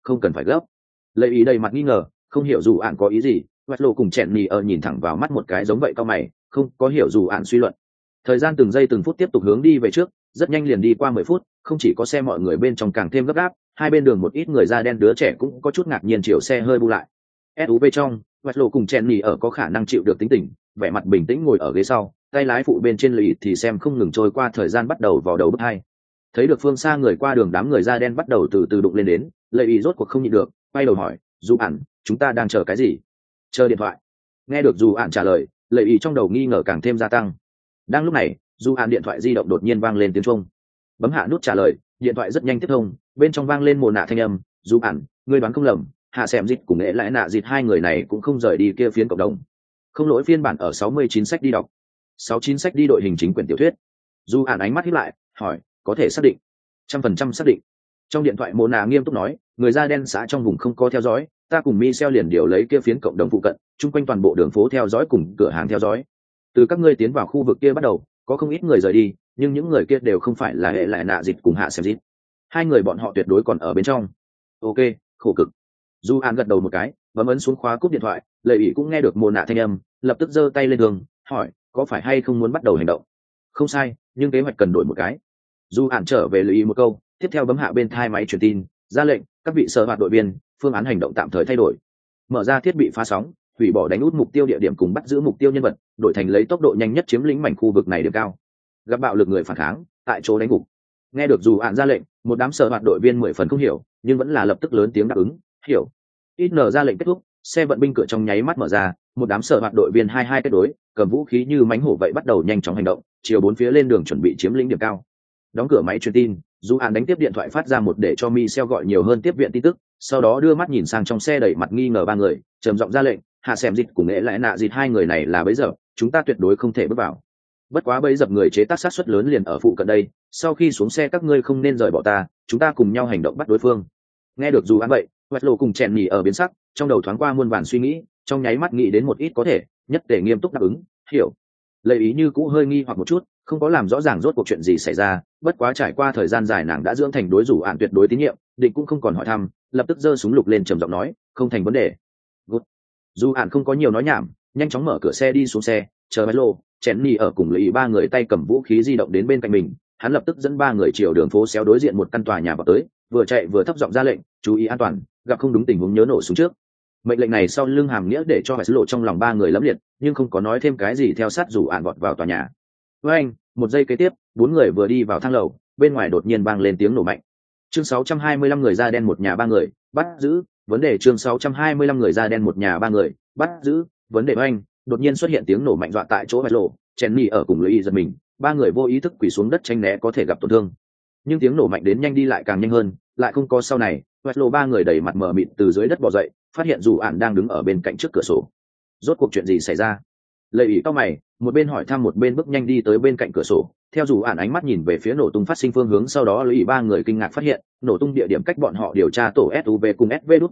không cần phải gấp. Lấy ý đầy mặt nghi ngờ, không hiểu dù ạn có ý gì. Wesley cùng chẹn nhì ở nhìn thẳng vào mắt một cái giống vậy cao mày, không có hiểu dù ạn suy luận. Thời gian từng giây từng phút tiếp tục hướng đi về trước, rất nhanh liền đi qua 10 phút, không chỉ có xe mọi người bên trong càng thêm gấp gáp, hai bên đường một ít người da đen đứa trẻ cũng có chút ngạc nhiên chiều xe hơi bu lại. SUV trong, Wesley cùng chẹn nhì ở có khả năng chịu được tính tình, vẻ mặt bình tĩnh ngồi ở ghế sau, tay lái phụ bên trên lì thì xem không ngừng trôi qua thời gian bắt đầu vào đầu bước hai. Thấy được phương xa người qua đường đám người da đen bắt đầu từ từ đụng lên đến, lệ ý rốt cuộc không nhịn được, quay đầu hỏi, dù ản, chúng ta đang chờ cái gì? Chờ điện thoại. Nghe được dù ản trả lời, lệ ý trong đầu nghi ngờ càng thêm gia tăng. Đang lúc này, dù ản điện thoại di động đột nhiên vang lên tiếng chuông. Bấm hạ nút trả lời, điện thoại rất nhanh tiếp thông, bên trong vang lên một nạ thanh âm, dù ản, ngươi đoán không lầm, hạ xẻm dịch cùng nghệ lại nạ dịch hai người này cũng không rời đi kia phiến cộng đồng. Không lỗi phiên bản ở 69 sách đi đọc. 69 sách đi đội hình chính quyển tiểu thuyết. Dù ản ánh mắt híp lại, hỏi, có thể xác định? 100% xác định. Trong điện thoại Mona nghiêm túc nói, người da đen xã trong vùng không có theo dõi, ta cùng Michel liền điều lấy kia phiến cộng đồng phụ cận, chung quanh toàn bộ đường phố theo dõi cùng cửa hàng theo dõi. Từ các ngươi tiến vào khu vực kia bắt đầu, có không ít người rời đi, nhưng những người kia đều không phải là hệ lại nạ dịch cùng hạ xem dịch. Hai người bọn họ tuyệt đối còn ở bên trong. Ok, khổ cực. Du An gật đầu một cái, bấm ấn xuống khóa cúp điện thoại, Lệ ủy cũng nghe được Mona thanh âm, lập tức giơ tay lên đường, hỏi, có phải hay không muốn bắt đầu hành động? Không sai, nhưng kế hoạch cần đổi một cái. Du An trở về lưu ý một câu, tiếp theo bấm hạ bên thai máy truyền tin, ra lệnh, các vị sở hoạt đội viên, phương án hành động tạm thời thay đổi. Mở ra thiết bị phá sóng, hủy bỏ đánh út mục tiêu địa điểm cùng bắt giữ mục tiêu nhân vật, đổi thành lấy tốc độ nhanh nhất chiếm lĩnh mảnh khu vực này được cao. Gặp bạo lực người phản kháng, tại chỗ đánh gục. Nghe được Du An ra lệnh, một đám sở hoạt đội viên 10 phần không hiểu, nhưng vẫn là lập tức lớn tiếng đáp ứng, hiểu. Ít nở ra lệnh kết thúc, xe vận binh cửa trong nháy mắt mở ra, một đám sở hoạt đội viên 22 kết đối, cầm vũ khí như mánh hổ vậy bắt đầu nhanh chóng hành động, chiều bốn phía lên đường chuẩn bị chiếm lĩnh điểm cao. Đóng cửa máy truyền tin, Du An đánh tiếp điện thoại phát ra một để cho Michel gọi nhiều hơn tiếp viện tin tức, sau đó đưa mắt nhìn sang trong xe đẩy mặt nghi ngờ ba người, trầm giọng ra lệnh, hạ xem dịch cùng nghệ lại nạ dịch hai người này là bấy giờ, chúng ta tuyệt đối không thể bước vào. Bất quá bấy dập người chế tác sát suất lớn liền ở phụ cận đây, sau khi xuống xe các ngươi không nên rời bỏ ta, chúng ta cùng nhau hành động bắt đối phương. Nghe được Du An vậy, Wesley cùng chèn nhì ở biến sắc, trong đầu thoáng qua muôn vàn suy nghĩ, trong nháy mắt nghĩ đến một ít có thể, nhất để nghiêm túc đáp ứng, hiểu. Lệ ý như cũ hơi nghi hoặc một chút, không có làm rõ ràng rốt cuộc chuyện gì xảy ra, bất quá trải qua thời gian dài nàng đã dưỡng thành đối rủ ạn tuyệt đối tín nhiệm, định cũng không còn hỏi thăm, lập tức giơ súng lục lên trầm giọng nói, không thành vấn đề. Good. Dù ạn không có nhiều nói nhảm, nhanh chóng mở cửa xe đi xuống xe, chờ Wesley, chèn nhì ở cùng Lệ ý ba người tay cầm vũ khí di động đến bên cạnh mình, hắn lập tức dẫn ba người chiều đường phố xéo đối diện một căn tòa nhà vào tới, vừa chạy vừa thấp giọng ra lệnh, chú ý an toàn, gặp không đúng tình huống nhớ nổ súng trước. Mệnh lệnh này sau lưng hàm nghĩa để cho phải lộ trong lòng ba người lẫm liệt, nhưng không có nói thêm cái gì theo sát rủ ạn vọt vào tòa nhà. Với anh, một giây kế tiếp, bốn người vừa đi vào thang lầu, bên ngoài đột nhiên vang lên tiếng nổ mạnh. Chương 625 người da đen một nhà ba người, bắt giữ, vấn đề chương 625 người da đen một nhà ba người, bắt giữ, vấn đề với anh, đột nhiên xuất hiện tiếng nổ mạnh dọa tại chỗ phải lộ, Jenny ở cùng Louis giật mình, ba người vô ý thức quỳ xuống đất tránh né có thể gặp tổn thương. Nhưng tiếng nổ mạnh đến nhanh đi lại càng nhanh hơn, lại không có sau này, Wesley ba người đẩy mặt mờ mịt từ dưới đất bò dậy, phát hiện dù ản đang đứng ở bên cạnh trước cửa sổ. Rốt cuộc chuyện gì xảy ra? Lệ ủy cao mày, một bên hỏi thăm một bên bước nhanh đi tới bên cạnh cửa sổ, theo dù ản ánh mắt nhìn về phía nổ tung phát sinh phương hướng, sau đó Lệ ủy ba người kinh ngạc phát hiện, nổ tung địa điểm cách bọn họ điều tra tổ SUV cùng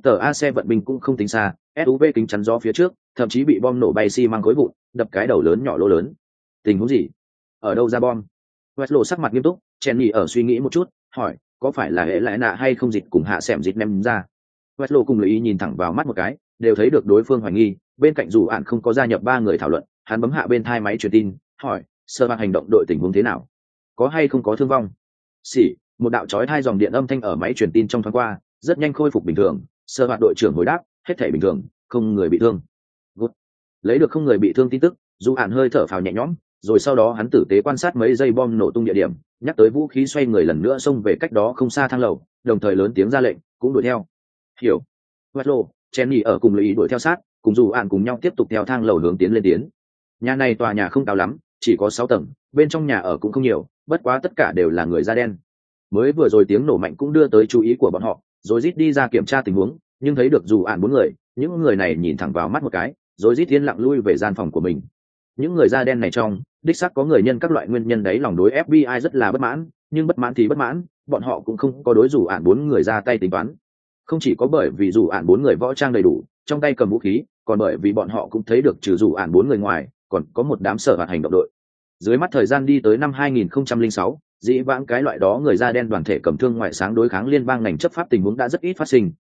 SV vận binh cũng không tính xa, SUV kính chắn gió phía trước, thậm chí bị bom nổ bay xi măng khối vụn, đập cái đầu lớn nhỏ lỗ lớn. Tình huống gì? Ở đâu ra bom? Wesley sắc mặt nghiêm túc, Jenny ở suy nghĩ một chút, hỏi, có phải là hệ lại nạ hay không dịch cùng hạ xẻm dịch ném ra? Wesley cùng Lý ý nhìn thẳng vào mắt một cái, đều thấy được đối phương hoài nghi, bên cạnh dù ạn không có gia nhập ba người thảo luận, hắn bấm hạ bên thai máy truyền tin, hỏi, sơ bạc hành động đội tình huống thế nào? Có hay không có thương vong? Xỉ, một đạo chói hai dòng điện âm thanh ở máy truyền tin trong thoáng qua, rất nhanh khôi phục bình thường, sơ bạc đội trưởng hồi đáp, hết thảy bình thường, không người bị thương. Good. Lấy được không người bị thương tin tức, dù ạn hơi thở phào nhẹ nhõm, rồi sau đó hắn tử tế quan sát mấy giây bom nổ tung địa điểm, nhắc tới vũ khí xoay người lần nữa xông về cách đó không xa thang lầu, đồng thời lớn tiếng ra lệnh, cũng đuổi theo. Hiểu. Wesley, Jenny ở cùng Lý đuổi theo sát, cùng dù ạn cùng nhau tiếp tục theo thang lầu hướng tiến lên tiến. Nhà này tòa nhà không cao lắm, chỉ có 6 tầng, bên trong nhà ở cũng không nhiều, bất quá tất cả đều là người da đen. Mới vừa rồi tiếng nổ mạnh cũng đưa tới chú ý của bọn họ, rồi rít đi ra kiểm tra tình huống, nhưng thấy được dù ạn bốn người, những người này nhìn thẳng vào mắt một cái, rồi rít yên lặng lui về gian phòng của mình. Những người da đen này trong, đích xác có người nhân các loại nguyên nhân đấy lòng đối FBI rất là bất mãn, nhưng bất mãn thì bất mãn, bọn họ cũng không có đối dù ạn bốn người ra tay tính toán. Không chỉ có bởi vì dù ạn bốn người võ trang đầy đủ, trong tay cầm vũ khí, còn bởi vì bọn họ cũng thấy được trừ dù ạn bốn người ngoài, còn có một đám sở hoạt hành động đội. Dưới mắt thời gian đi tới năm 2006, dĩ vãng cái loại đó người da đen đoàn thể cầm thương ngoại sáng đối kháng liên bang ngành chấp pháp tình huống đã rất ít phát sinh,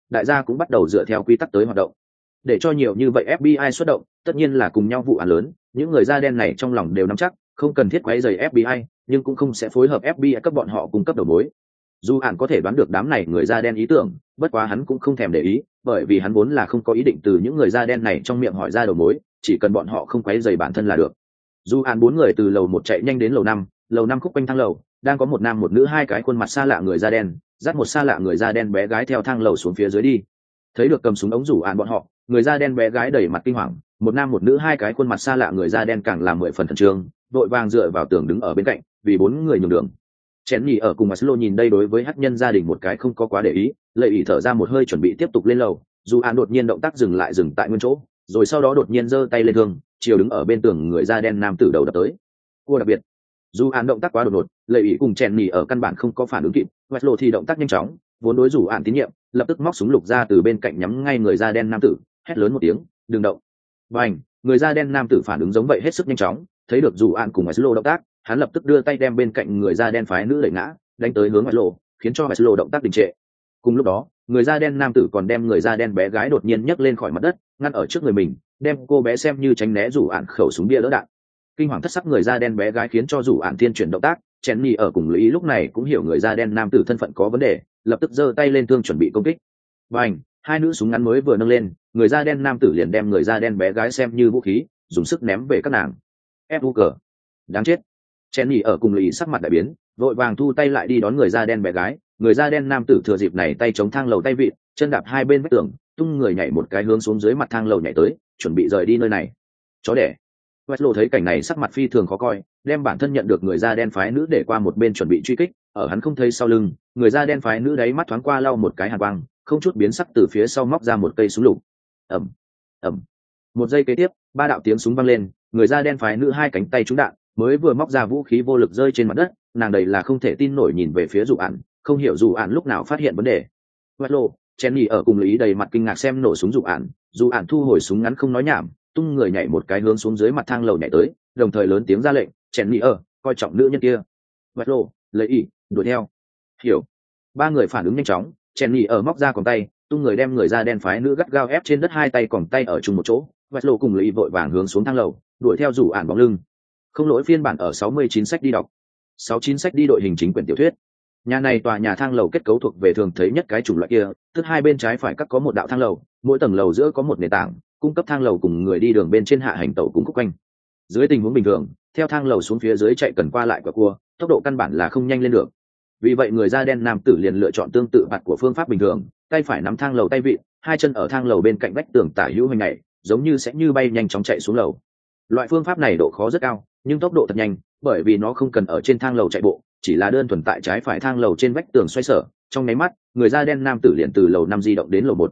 đại gia cũng bắt đầu dựa theo quy tắc tới hoạt động. Để cho nhiều như vậy FBI xuất động, tất nhiên là cùng nhau vụ án lớn, những người da đen này trong lòng đều nắm chắc, không cần thiết quấy rầy FBI, nhưng cũng không sẽ phối hợp FBI cấp bọn họ cung cấp đầu mối. Dù Ản có thể đoán được đám này người da đen ý tưởng, bất quá hắn cũng không thèm để ý, bởi vì hắn vốn là không có ý định từ những người da đen này trong miệng hỏi ra đầu mối, chỉ cần bọn họ không quấy rầy bản thân là được. Dù Ản 4 người từ lầu 1 chạy nhanh đến lầu 5 khúc quanh thang lầu, đang có một nam một nữ hai cái khuôn mặt xa lạ người da đen, dắt một xa lạ người da đen bé gái theo thang lầu xuống phía dưới đi. Thấy được cầm súng ống Dù Ản bọn họ, người da đen bé gái đầy mặt kinh hoàng, một nam một nữ hai cái khuôn mặt xa lạ người da đen càng làm 10 phần khẩn trương, đội vàng dựa vào tường đứng ở bên cạnh, vì 4 người nhường đường. Chén nhì ở cùng Maslow nhìn đây đối với hắc nhân gia đình một cái không có quá để ý, Lệ ỷ thở ra một hơi chuẩn bị tiếp tục lên lầu. Dù Ản đột nhiên động tác dừng tại nguyên chỗ, rồi sau đó đột nhiên giơ tay lên thương, chiều đứng ở bên tường người da đen nam tử đầu đập tới. Cua đặc biệt. Dù Ản động tác quá đột ngột, Lệ ỷ cùng chèn nhì ở căn bản không có phản ứng kịp, Maslow thì động tác nhanh chóng, vốn đối Dù Ản tín nhiệm, lập tức móc súng lục ra từ bên cạnh nhắm ngay người da đen nam tử, hét lớn một tiếng, đừng động. Bành, người da đen nam tử phản ứng giống vậy hết sức nhanh chóng, thấy được Dù Ản cùng Maslow động tác, hắn lập tức đưa tay đem bên cạnh người da đen phái nữ đẩy ngã, đánh tới hướng Maslow, khiến cho Maslow động tác đình trệ. Cùng lúc đó, người da đen nam tử còn đem người da đen bé gái đột nhiên nhấc lên khỏi mặt đất, ngăn ở trước người mình, đem cô bé xem như tránh né Dù Ản khẩu súng bia lỡ đạn. Kinh hoàng thất sắc người da đen bé gái khiến cho Dù Ản tiên chuyển động tác, Jenny ở cùng Lý lúc này cũng hiểu người da đen nam tử thân phận có vấn đề, lập tức giơ tay lên thương chuẩn bị công kích. Bành, hai nữ súng ngắn mới vừa nâng lên, người da đen nam tử liền đem người da đen bé gái xem như vũ khí, dùng sức ném về các nàng. Fuk, đáng chết. Jenny ở cùng Lý sắc mặt đại biến, vội vàng thu tay lại đi đón người da đen bé gái. Người da đen nam tử thừa dịp này tay chống thang lầu tay vịn, chân đạp hai bên vách tường, tung người nhảy một cái hướng xuống dưới mặt thang lầu nhảy tới, chuẩn bị rời đi nơi này. Chó đẻ. Westlo thấy cảnh này sắc mặt phi thường khó coi, đem bản thân nhận được người da đen phái nữ để qua một bên chuẩn bị truy kích, ở hắn không thấy sau lưng, người da đen phái nữ đáy mắt thoáng qua lau một cái hàn quang, không chút biến sắc từ phía sau móc ra một cây súng lục. Ầm, ầm. Một giây kế tiếp, ba đạo tiếng súng vang lên, người da đen phái nữ hai cánh tay trúng đạn, mới vừa móc ra vũ khí vô lực rơi trên mặt đất, nàng đầy là không thể tin nổi nhìn về phía Dù Ản, không hiểu Dù Ản lúc nào phát hiện vấn đề. Westlo, Jenny ở cùng Lý đầy mặt kinh ngạc xem nổ súng Dù Ản thu hồi súng ngắn không nói nhảm, tung người nhảy một cái hướng xuống dưới mặt thang lầu nhảy tới, đồng thời lớn tiếng ra lệnh, Jenny ở, coi trọng nữ nhân kia. Westlo, lấy ý, đuổi theo. Hiểu. Ba người phản ứng nhanh chóng, Jenny ở móc ra còng tay, tung người đem người da đen phái nữ gắt gao ép trên đất hai tay còng tay ở chung một chỗ. Westlo cùng Lý vội vàng hướng xuống thang lầu, đuổi theo Dù Ản bóng lưng. Không lỗi phiên bản ở 69 sách đi đọc. 69 sách đi đội hình chính quyển tiểu thuyết. Nhà này tòa nhà thang lầu kết cấu thuộc về thường thấy nhất cái chủng loại kia, tức hai bên trái phải các có một đạo thang lầu, mỗi tầng lầu giữa có một nền tảng, cung cấp thang lầu cùng người đi đường bên trên hạ hành tẩu cùng khúc quanh. Dưới tình huống bình thường, theo thang lầu xuống phía dưới chạy cần qua lại quả cua, tốc độ căn bản là không nhanh lên được. Vì vậy người da đen nam tử liền lựa chọn tương tự bạt của phương pháp bình thường, tay phải nắm thang lầu tay vịn, hai chân ở thang lầu bên cạnh vách tường tả hữu hình này, giống như sẽ như bay nhanh chóng chạy xuống lầu. Loại phương pháp này độ khó rất cao, nhưng tốc độ thật nhanh, bởi vì nó không cần ở trên thang lầu chạy bộ, chỉ là đơn thuần tại trái phải thang lầu trên vách tường xoay sở, trong nháy mắt, người da đen nam tử liền từ lầu 5 di động đến lầu 1.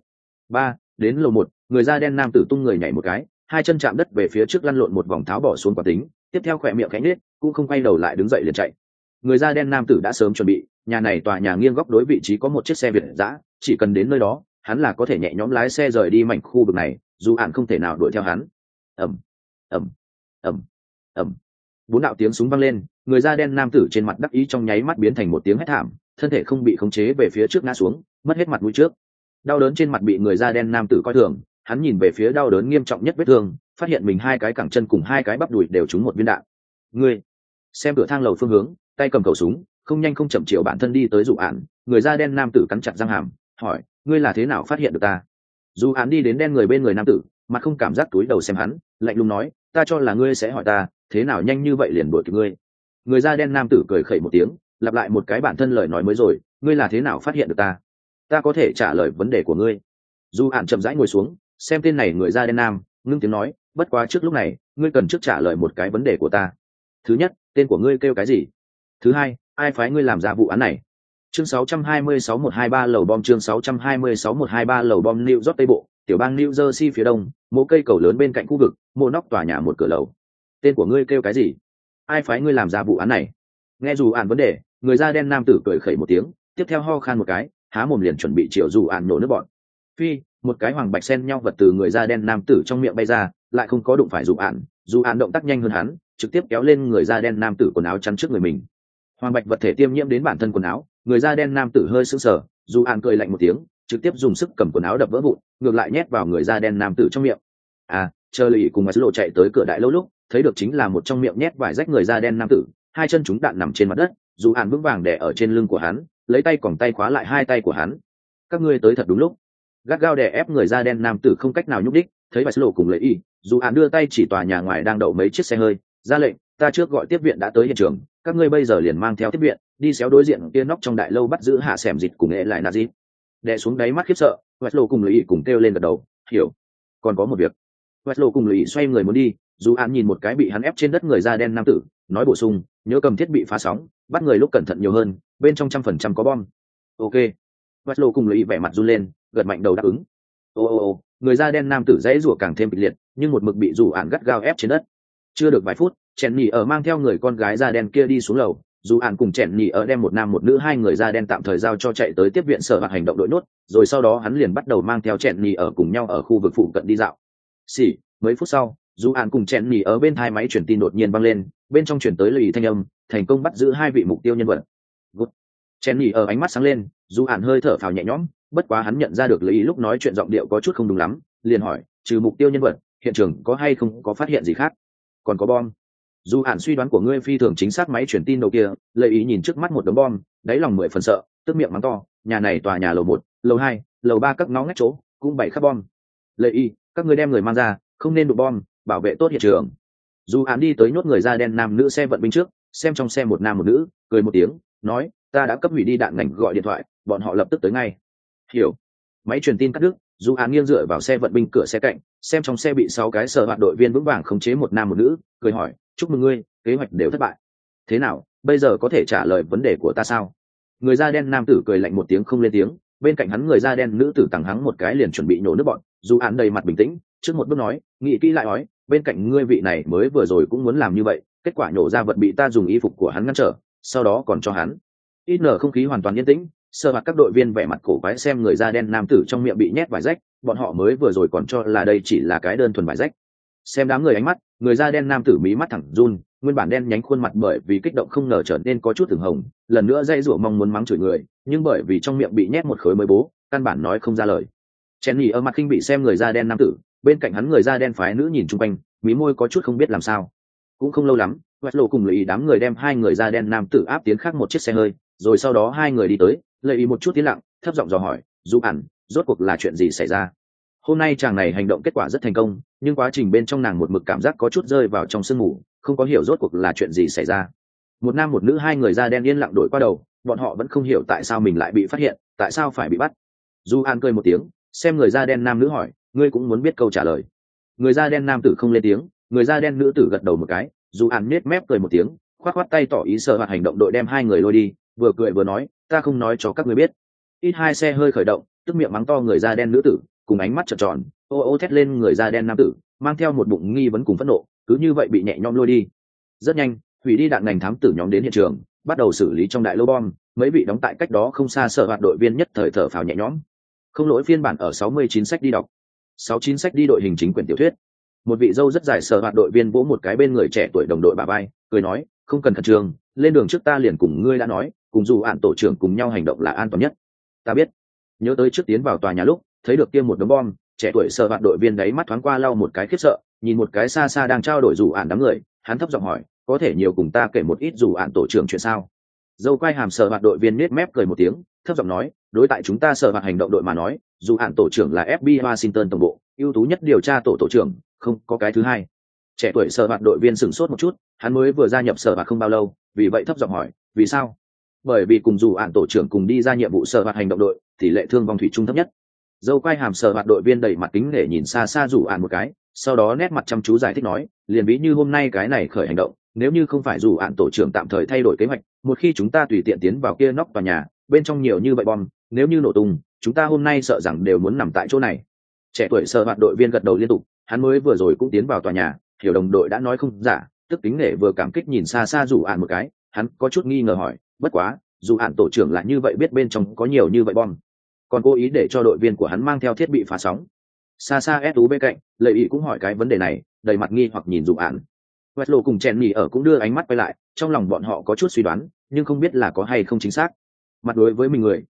Đến lầu 1, người da đen nam tử tung người nhảy một cái, hai chân chạm đất về phía trước lăn lộn một vòng tháo bỏ xuống quả tính, tiếp theo khỏe miệng khẽ nhếch, cũng không quay đầu lại đứng dậy liền chạy. Người da đen nam tử đã sớm chuẩn bị, nhà này tòa nhà nghiêng góc đối vị trí có một chiếc xe Việt dã, chỉ cần đến nơi đó, hắn là có thể nhẹ nhõm lái xe rời đi mảnh khu vực này, dù Ản không thể nào đuổi theo hắn. Ầm, ầm, ầm, ầm. Bốn đạo tiếng súng vang lên, người da đen nam tử trên mặt đắc ý trong nháy mắt biến thành một tiếng hét thảm, thân thể không bị khống chế về phía trước ngã xuống, mất hết mặt mũi trước. Đau đớn trên mặt bị người da đen nam tử coi thường, hắn nhìn về phía đau đớn nghiêm trọng nhất vết thương, phát hiện mình hai cái cẳng chân cùng hai cái bắp đùi đều trúng một viên đạn. Ngươi, xem cửa thang lầu phương hướng, tay cầm khẩu súng, không nhanh không chậm chiều bản thân đi tới Dù Ản, người da đen nam tử cắn chặt răng hàm, hỏi, ngươi là thế nào phát hiện được ta? Dù Ản đi đến đen người bên người nam tử, mặt không cảm giác túi đầu xem hắn, lạnh lùng nói, ta cho là ngươi sẽ hỏi ta, thế nào nhanh như vậy liền đuổi kịp ngươi? Người da đen nam tử cười khẩy một tiếng, lặp lại một cái bản thân lời nói mới rồi, ngươi là thế nào phát hiện được ta? Ta có thể trả lời vấn đề của ngươi. Dù Ản chậm rãi ngồi xuống, xem tên này người da đen nam, ngưng tiếng nói, bất quá trước lúc này, ngươi cần trước trả lời một cái vấn đề của ta. Thứ nhất, tên của ngươi kêu cái gì? Thứ hai, ai phái ngươi làm ra vụ án này? Chương 626-123 lầu bom. Chương 626-123 lầu bom. New York Tây Bộ, tiểu bang New Jersey phía đông, một cây cầu lớn bên cạnh khu vực, một nóc tòa nhà một cửa lầu. Tên của ngươi kêu cái gì? Ai phái ngươi làm ra vụ án này? Nghe Dù Ản vấn đề, người da đen nam tử cười khẩy một tiếng, tiếp theo ho khan một cái, há mồm liền chuẩn bị chiều Dù Ản nổ nước bọt. Phi, một cái hoàng bạch xen nhau vật từ người da đen nam tử trong miệng bay ra, lại không có đụng phải Dù Ản động tác nhanh hơn hắn, trực tiếp kéo lên người da đen nam tử quần áo chắn trước người mình. Hoàng bạch vật thể tiêm nhiễm đến bản thân quần áo, người da đen nam tử hơi sững sờ, Dù Ản cười lạnh một tiếng, trực tiếp dùng sức cầm quần áo đập vỡ vụn, ngược lại nhét vào người da đen nam tử trong miệng. Chờ lì cùng Maslow chạy tới cửa đại lâu lúc, thấy được chính là một trong miệng nhét vải rách người da đen nam tử, hai chân chúng đạn nằm trên mặt đất, dù hạn vững vàng đè ở trên lưng của hắn, lấy tay còng tay khóa lại hai tay của hắn. Các ngươi tới thật đúng lúc. Gắt gao đè ép người da đen nam tử không cách nào nhúc đích, thấy Maslow cùng lấy y, dù hạn đưa tay chỉ tòa nhà ngoài đang đậu mấy chiếc xe hơi, ra lệnh, ta trước gọi tiếp viện đã tới hiện trường, các ngươi bây giờ liền mang theo tiếp viện, đi xéo đối diện kia nóc trong đại lâu bắt giữ hạ xẻm dịch cùng nghệ lại Nazi. Đè xuống đáy mắt khiếp sợ, Maslow cùng lấy y cùng kêu lên gật đầu, hiểu. Còn có một việc. Maslow cùng lấy y xoay người muốn đi, dù hạn nhìn một cái bị hắn ép trên đất người da đen nam tử, nói bổ sung, nhớ cầm thiết bị phá sóng, bắt người lúc cẩn thận nhiều hơn, bên trong 100% có bom. Ok. Maslow cùng lấy y vẻ mặt run lên, gật mạnh đầu đáp ứng. Người da đen nam tử dãy rủa càng thêm kịch liệt, nhưng một mực bị dù ạn gắt gao ép trên đất. Chưa được vài phút, chèn nhì ở mang theo người con gái da đen kia đi xuống lầu, dù ạn cùng chèn nhì ở đem một nam một nữ hai người da đen tạm thời giao cho chạy tới tiếp viện sở hoạt hành động đội nốt, rồi sau đó hắn liền bắt đầu mang theo chèn nhì ở cùng nhau ở khu vực phụ cận đi dạo. Mấy phút sau, dù ạn cùng chèn nhì ở bên thai máy truyền tin đột nhiên vang lên, bên trong chuyển tới lời thanh âm, thành công bắt giữ hai vị mục tiêu nhân vật. Chèn nhì ở ánh mắt sáng lên, dù ạn hơi thở phào nhẹ nhõm, bất quá hắn nhận ra được lý lúc nói chuyện giọng điệu có chút không đúng lắm, liền hỏi, trừ mục tiêu nhân vật, hiện trường có hay không có phát hiện gì khác? Còn có bom. Dù ạn suy đoán của ngươi phi thường chính xác, máy truyền tin đầu kia, lợi ý nhìn trước mắt một đống bom, đáy lòng 10 phần sợ, tức miệng mắng to, nhà này tòa nhà lầu 1, lầu 2, lầu 3 các ngõ ngách chỗ, cũng bày khắp bom. Lợi ý, các ngươi đem người mang ra, không nên đụng bom, bảo vệ tốt hiện trường. Dù ạn đi tới nhốt người da đen nam nữ xe vận binh trước, xem trong xe một nam một nữ, cười một tiếng, nói, ta đã cấp hủy đi đạn ngành gọi điện thoại, bọn họ lập tức tới ngay. Hiểu. Máy truyền tin cắt đứt, dù án nghiêng dựa vào xe vận binh cửa xe cạnh, xem trong xe bị 6 cái sở hoạt đội viên vững vàng khống chế một nam một nữ, cười hỏi, chúc mừng ngươi, kế hoạch đều thất bại. Thế nào, bây giờ có thể trả lời vấn đề của ta sao? Người da đen nam tử cười lạnh một tiếng không lên tiếng, bên cạnh hắn người da đen nữ tử tằng hắng một cái liền chuẩn bị nhổ nước bọn, dù án đầy mặt bình tĩnh, trước một bước nói, nghĩ kỹ lại nói, bên cạnh ngươi vị này mới vừa rồi cũng muốn làm như vậy, kết quả nhổ ra vật bị ta dùng y phục của hắn ngăn trở, sau đó còn cho hắn. Ít nở không khí hoàn toàn yên tĩnh, sơ mặt các đội viên vẻ mặt cổ quái xem người da đen nam tử trong miệng bị nhét vải rách, bọn họ mới vừa rồi còn cho là đây chỉ là cái đơn thuần vải rách. Xem đám người ánh mắt, người da đen nam tử mí mắt thẳng run, nguyên bản đen nhánh khuôn mặt bởi vì kích động không ngờ trở nên có chút ửng hồng, lần nữa dây rủa mong muốn mắng chửi người, nhưng bởi vì trong miệng bị nhét một khối mới bố, căn bản nói không ra lời. Jenny ở mặt khinh bị xem người da đen nam tử, bên cạnh hắn người da đen phái nữ nhìn chung quanh, mí môi có chút không biết làm sao. Cũng không lâu lắm, Westlo cùng Lợi Ý đám người đem hai người da đen nam tử áp tiến khác một chiếc xe hơi, rồi sau đó hai người đi tới, Lợi Ý một chút tiến lặng, thấp giọng dò hỏi, "Dù ẩn, rốt cuộc là chuyện gì xảy ra?" Hôm nay chàng này hành động kết quả rất thành công, nhưng quá trình bên trong nàng một mực cảm giác có chút rơi vào trong sương mù, không có hiểu rốt cuộc là chuyện gì xảy ra. Một nam một nữ hai người da đen yên lặng đổi qua đầu, bọn họ vẫn không hiểu tại sao mình lại bị phát hiện, tại sao phải bị bắt. Du An cười một tiếng, xem người da đen nam nữ hỏi, ngươi cũng muốn biết câu trả lời. Người da đen nam tử không lên tiếng, người da đen nữ tử gật đầu một cái. Du An nhếch mép cười một tiếng, khoát khoát tay tỏ ý sở hoạt hành động đội đem hai người lôi đi, vừa cười vừa nói, ta không nói cho các ngươi biết. Ít hai xe hơi khởi động, tức miệng mắng to người da đen nữ tử, cùng ánh mắt trợn tròn, ô ô thét lên người da đen nam tử, mang theo một bụng nghi vấn cùng phẫn nộ, cứ như vậy bị nhẹ nhõm lôi đi. Rất nhanh, hủy đi đạn ngành thám tử nhóm đến hiện trường, bắt đầu xử lý trong đại lô bom. Mấy vị đóng tại cách đó không xa sở hoạt đội viên nhất thời thở phào nhẹ nhõm. Không lỗi phiên bản ở 69 sách đi đọc, 69 sách đi đội hình chính quyển tiểu thuyết. Một vị dâu rất dài sở hoạt đội viên vỗ một cái bên người trẻ tuổi đồng đội bả vai, cười nói, không cần khẩn trương, lên đường trước ta liền cùng ngươi đã nói, cùng dù ạn tổ trưởng cùng nhau hành động là an toàn nhất. Ta biết. Nhớ tới trước tiến vào tòa nhà lúc thấy được kia một đống bom, trẻ tuổi sở hoạt đội viên đấy mắt thoáng qua lau một cái khiếp sợ, nhìn một cái xa xa đang trao đổi dù ạn đám người, hắn thấp giọng hỏi, có thể nhiều cùng ta kể một ít dù ạn tổ trưởng chuyện sao? Dâu quai hàm sở hoạt đội viên nết mép cười một tiếng, thấp giọng nói, đối tại chúng ta sở hoạt hành động đội mà nói, dù ạn tổ trưởng là FBI Washington tổng bộ ưu tú nhất điều tra tổ trưởng, không có cái thứ hai. Trẻ tuổi sở hoạt đội viên sửng sốt một chút, hắn mới vừa gia nhập sở hoạt không bao lâu, vì vậy thấp giọng hỏi, vì sao? Bởi vì cùng dù ạn tổ trưởng cùng đi ra nhiệm vụ sở hoạt hành động đội, tỷ lệ thương vong thủy chung thấp nhất. Dâu quai hàm sở hoạt đội viên đầy mặt kính nể nhìn xa xa dù ạn một cái, sau đó nét mặt chăm chú giải thích nói, liền ví như hôm nay cái này khởi hành động, nếu như không phải dù ạn tổ trưởng tạm thời thay đổi kế hoạch, một khi chúng ta tùy tiện tiến vào kia nóc tòa nhà, bên trong nhiều như vậy bom, nếu như nổ tung, chúng ta hôm nay sợ rằng đều muốn nằm tại chỗ này. Trẻ tuổi sở hoạt đội viên gật đầu liên tục, hắn mới vừa rồi cũng tiến vào tòa nhà, hiểu đồng đội đã nói không giả, tức kính nể vừa cảm kích nhìn xa xa dù ạn một cái, hắn có chút nghi ngờ hỏi, bất quá, dù ạn tổ trưởng lại như vậy biết bên trong có nhiều như vậy bom, còn cố ý để cho đội viên của hắn mang theo thiết bị phá sóng. Xa xa S.U. bên cạnh, Lợi Ý cũng hỏi cái vấn đề này, đầy mặt nghi hoặc nhìn dù ạn. Westlo cùng Jenny ở cũng đưa ánh mắt quay lại, trong lòng bọn họ có chút suy đoán, nhưng không biết là có hay không chính xác. Mặt đối với mình người,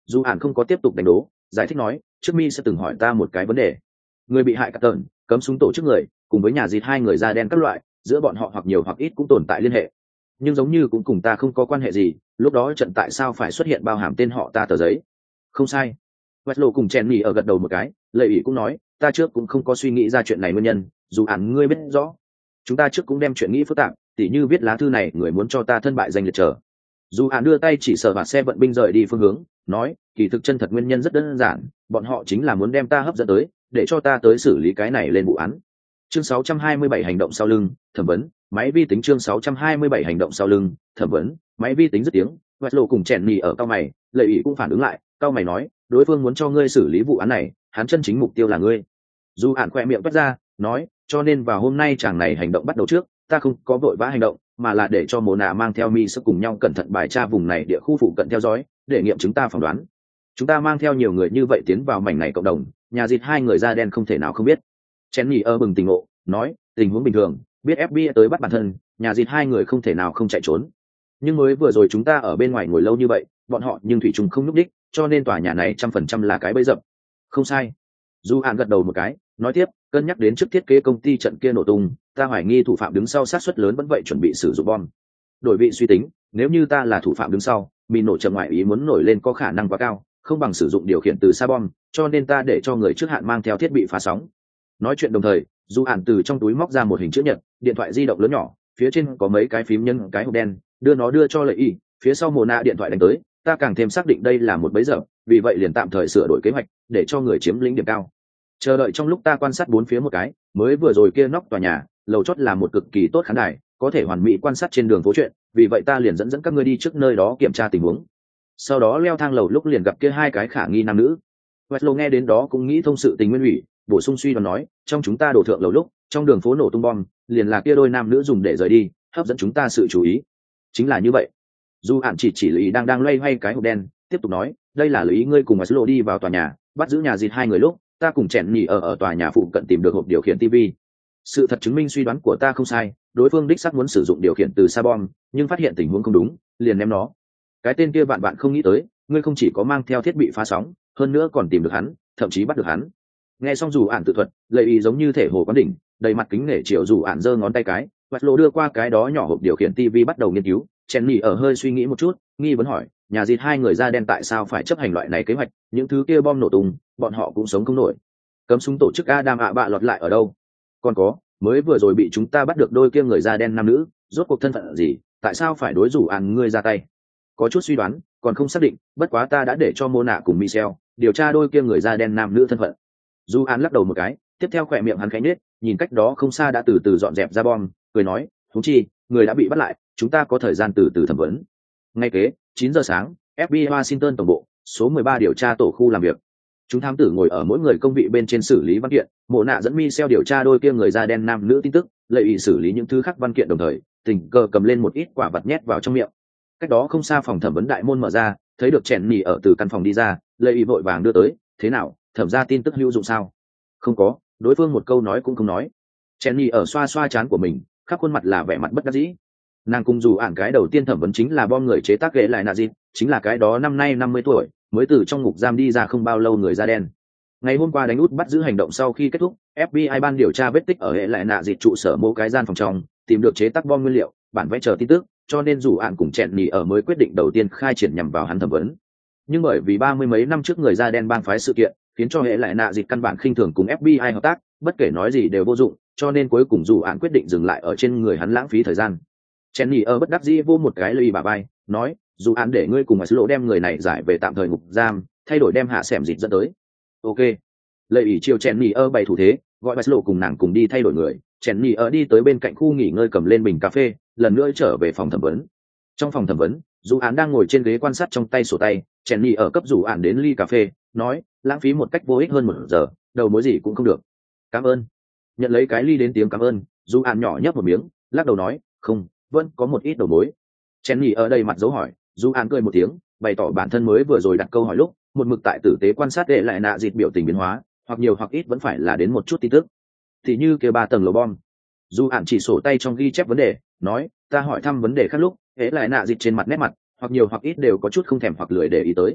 dù ạn không có tiếp tục đánh đố, giải thích nói trước mi sẽ từng hỏi ta một cái vấn đề. Người bị hại cắt tợn cấm súng tổ chức người cùng với nhà dịt hai người da đen các loại, giữa bọn họ hoặc nhiều hoặc ít cũng tồn tại liên hệ, nhưng giống như cũng cùng ta không có quan hệ gì. Lúc đó trận tại sao phải xuất hiện bao hàm tên họ ta tờ giấy? Không sai. Westlo cùng chen nhì ở gật đầu một cái, lệ ủy cũng nói ta trước cũng không có suy nghĩ ra chuyện này nguyên nhân, dù ạn ngươi biết rõ. Chúng ta trước cũng đem chuyện nghĩ phức tạp, tỉ như viết lá thư này người muốn cho ta thân bại danh liệt trở. Dù ạn đưa tay chỉ sở và xe vận binh rời đi phương hướng, nói kỳ thực chân thật nguyên nhân rất đơn giản, bọn họ chính là muốn đem ta hấp dẫn tới, để cho ta tới xử lý cái này lên vụ án. Chương 627 hành động sau lưng, thẩm vấn, máy vi tính. Chương 627 hành động sau lưng, thẩm vấn, máy vi tính. Dứt tiếng, Westlo cùng chèn nhì ở cao mày, lệ ủy cũng phản ứng lại, cao mày nói đối phương muốn cho ngươi xử lý vụ án này, hắn chân chính mục tiêu là ngươi. Dù ạn khoe miệng toát ra, nói cho nên vào hôm nay chàng này hành động bắt đầu trước, ta không có vội vã hành động, mà là để cho Mộ Nạ mang theo mi sức cùng nhau cẩn thận bài tra vùng này địa khu phụ cận theo dõi, để nghiệm chứng ta phỏng đoán. Chúng ta mang theo nhiều người như vậy tiến vào mảnh này cộng đồng, nhà dịt hai người da đen không thể nào không biết. Chen nhì ơ bừng tỉnh ngộ, nói tình huống bình thường, biết FBI tới bắt bản thân, nhà dịt hai người không thể nào không chạy trốn. Nhưng mới vừa rồi chúng ta ở bên ngoài ngồi lâu như vậy, bọn họ nhưng thủy chung không núp đích, cho nên tòa nhà này 100% là cái bẫy dập. Không sai. Du An gật đầu một cái, nói tiếp, cân nhắc đến trước thiết kế công ty trận kia nổ tung, ta hoài nghi thủ phạm đứng sau sát suất lớn vẫn vậy chuẩn bị sử dụng bom. Đổi vị suy tính, nếu như ta là thủ phạm đứng sau, mìn nổ chậm ngoại ý muốn nổi lên có khả năng quá cao, không bằng sử dụng điều khiển từ xa bom, cho nên ta để cho người trước hạn mang theo thiết bị phá sóng. Nói chuyện đồng thời, Du An từ trong túi móc ra một hình chữ nhật, điện thoại di động lớn nhỏ, phía trên có mấy cái phím nhân cái hộp đen, đưa cho Lợi Y, phía sau Mộ Nạ điện thoại đánh tới, ta càng thêm xác định đây là một bẫy dập, vì vậy liền tạm thời sửa đổi kế hoạch, để cho người chiếm lĩnh điểm cao. Chờ đợi trong lúc ta quan sát bốn phía một cái, mới vừa rồi kia nóc tòa nhà, lầu chót là một cực kỳ tốt khán đài, có thể hoàn mỹ quan sát trên đường phố chuyện, vì vậy ta liền dẫn các ngươi đi trước nơi đó kiểm tra tình huống. Sau đó leo thang lầu lúc liền gặp kia hai cái khả nghi nam nữ. Westlo nghe đến đó cũng nghĩ thông sự tình nguyên ủy, bổ sung suy đoán nói, trong chúng ta đổ thượng lầu lúc, trong đường phố nổ tung bom, liền là kia đôi nam nữ dùng để rời đi, hấp dẫn chúng ta sự chú ý. Chính là như vậy. Dù hạn chỉ lý đang loay hoay cái hộp đen, tiếp tục nói, đây là lý ngươi cùng Westlo đi vào tòa nhà, bắt giữ nhà dịt hai người lúc, ta cùng chèn nhì ở tòa nhà phụ cận tìm được hộp điều khiển TV. Sự thật chứng minh suy đoán của ta không sai, đối phương đích xác muốn sử dụng điều khiển từ xa bom, nhưng phát hiện tình huống không đúng, liền ném nó. Cái tên kia bạn không nghĩ tới, ngươi không chỉ có mang theo thiết bị phá sóng, hơn nữa còn tìm được hắn, thậm chí bắt được hắn. Nghe xong Dù Ản tự thuật, Lợi Y giống như thể hồ quán đỉnh, đầy mặt kính nể chiều Dù Ản giơ ngón tay cái, Westlo đưa qua cái đó nhỏ hộp điều khiển TV bắt đầu nghiên cứu. Chen nhì ở hơi suy nghĩ một chút, nghi vấn hỏi, nhà dịt hai người da đen tại sao phải chấp hành loại này kế hoạch, những thứ kia bom nổ tung, bọn họ cũng sống không nổi. Cấm súng tổ chức Adam ạ bạ lọt lại ở đâu? Còn có, mới vừa rồi bị chúng ta bắt được đôi kia người da đen nam nữ, rốt cuộc thân phận gì, tại sao phải đối Dù Ản ngươi ra tay? Có chút suy đoán, còn không xác định, bất quá ta đã để cho Mộ Nạ cùng Michel điều tra đôi kia người da đen nam nữ thân phận. Dù Ản lắc đầu một cái, tiếp theo khỏe miệng hắn khẽ nhếch, nhìn cách đó không xa đã từ từ dọn dẹp ra bom, cười nói, huống chi, người đã bị bắt lại, chúng ta có thời gian từ từ thẩm vấn. Ngay kế, 9 giờ sáng, FBI Washington tổng bộ, số 13 điều tra tổ khu làm việc. Chúng thám tử ngồi ở mỗi người công vị bên trên xử lý văn kiện, Mộ Nạ dẫn Michel điều tra đôi kia người da đen nam nữ tin tức, Lợi Y xử lý những thứ khác văn kiện đồng thời, tình cờ cầm lên một ít quả vật nhét vào trong miệng. Cách đó không xa phòng thẩm vấn đại môn mở ra, thấy được chèn nhì ở từ căn phòng đi ra, Lợi Y vội vàng đưa tới, thế nào, thẩm ra tin tức hữu dụng sao? Không có, đối phương một câu nói cũng không nói. Chèn nhì ở xoa xoa trán của mình, khắp khuôn mặt là vẻ mặt bất đắc dĩ. Nàng cùng Dù Ản cái đầu tiên thẩm vấn chính là bom người chế tác ghế lại nạ dịp, chính là cái đó năm nay 50 tuổi, mới từ trong ngục giam đi ra không bao lâu người da đen. Ngày hôm qua đánh út bắt giữ hành động sau khi kết thúc, FBI ban điều tra vết tích ở hệ lại nạ dịp trụ sở mô cái gian phòng trong, tìm được chế tác bom nguyên liệu, bản vẽ chờ tin tức, cho nên Dù Ản cùng chèn nhì ở mới quyết định đầu tiên khai triển nhằm vào hắn thẩm vấn. Nhưng bởi vì 30 mấy năm trước người da đen bang phái sự kiện, khiến cho hệ lại nạ dịp căn bản khinh thường cùng FBI hợp tác, bất kể nói gì đều vô dụng, cho nên cuối cùng Dù Ản quyết định dừng lại ở trên người hắn lãng phí thời gian. Jenny ở bất đắc dĩ vô một cái lời bà bay, nói, Dù Ản để ngươi cùng Mà Lộ đem người này giải về tạm thời ngục giam, thay đổi đem hạ xẻm dịt dẫn tới. Ok. Lợi ý chiều Jenny ở bày thủ thế, gọi Mà Lộ cùng nàng cùng đi thay đổi người. Jenny ở đi tới bên cạnh khu nghỉ ngơi cầm lên bình cà phê, lần nữa trở về phòng thẩm vấn. Trong phòng thẩm vấn, Dù Ản đang ngồi trên ghế quan sát trong tay sổ tay, Jenny ở cấp Dù Ản đến ly cà phê, nói, lãng phí một cách vô ích hơn 1 giờ, đầu mối gì cũng không được. Cảm ơn. Nhận lấy cái ly đến tiếng cảm ơn, Dù Ản nhỏ nhấp một miếng, lắc đầu nói, không, vẫn có một ít đầu mối. Jenny ở đây mặt dấu hỏi, Dù Ản cười một tiếng, bày tỏ bản thân mới vừa rồi đặt câu hỏi lúc, một mực tại tử tế quan sát để lại nạ dịt biểu tình biến hóa, hoặc nhiều hoặc ít vẫn phải là đến một chút tin tức. Thì như kia 3 tầng lầu bom. Dù Ản chỉ sổ tay trong ghi chép vấn đề, nói, ta hỏi thăm vấn đề khác lúc, hễ lại nạ dịt trên mặt nét mặt, hoặc nhiều hoặc ít đều có chút không thèm hoặc lười để ý tới.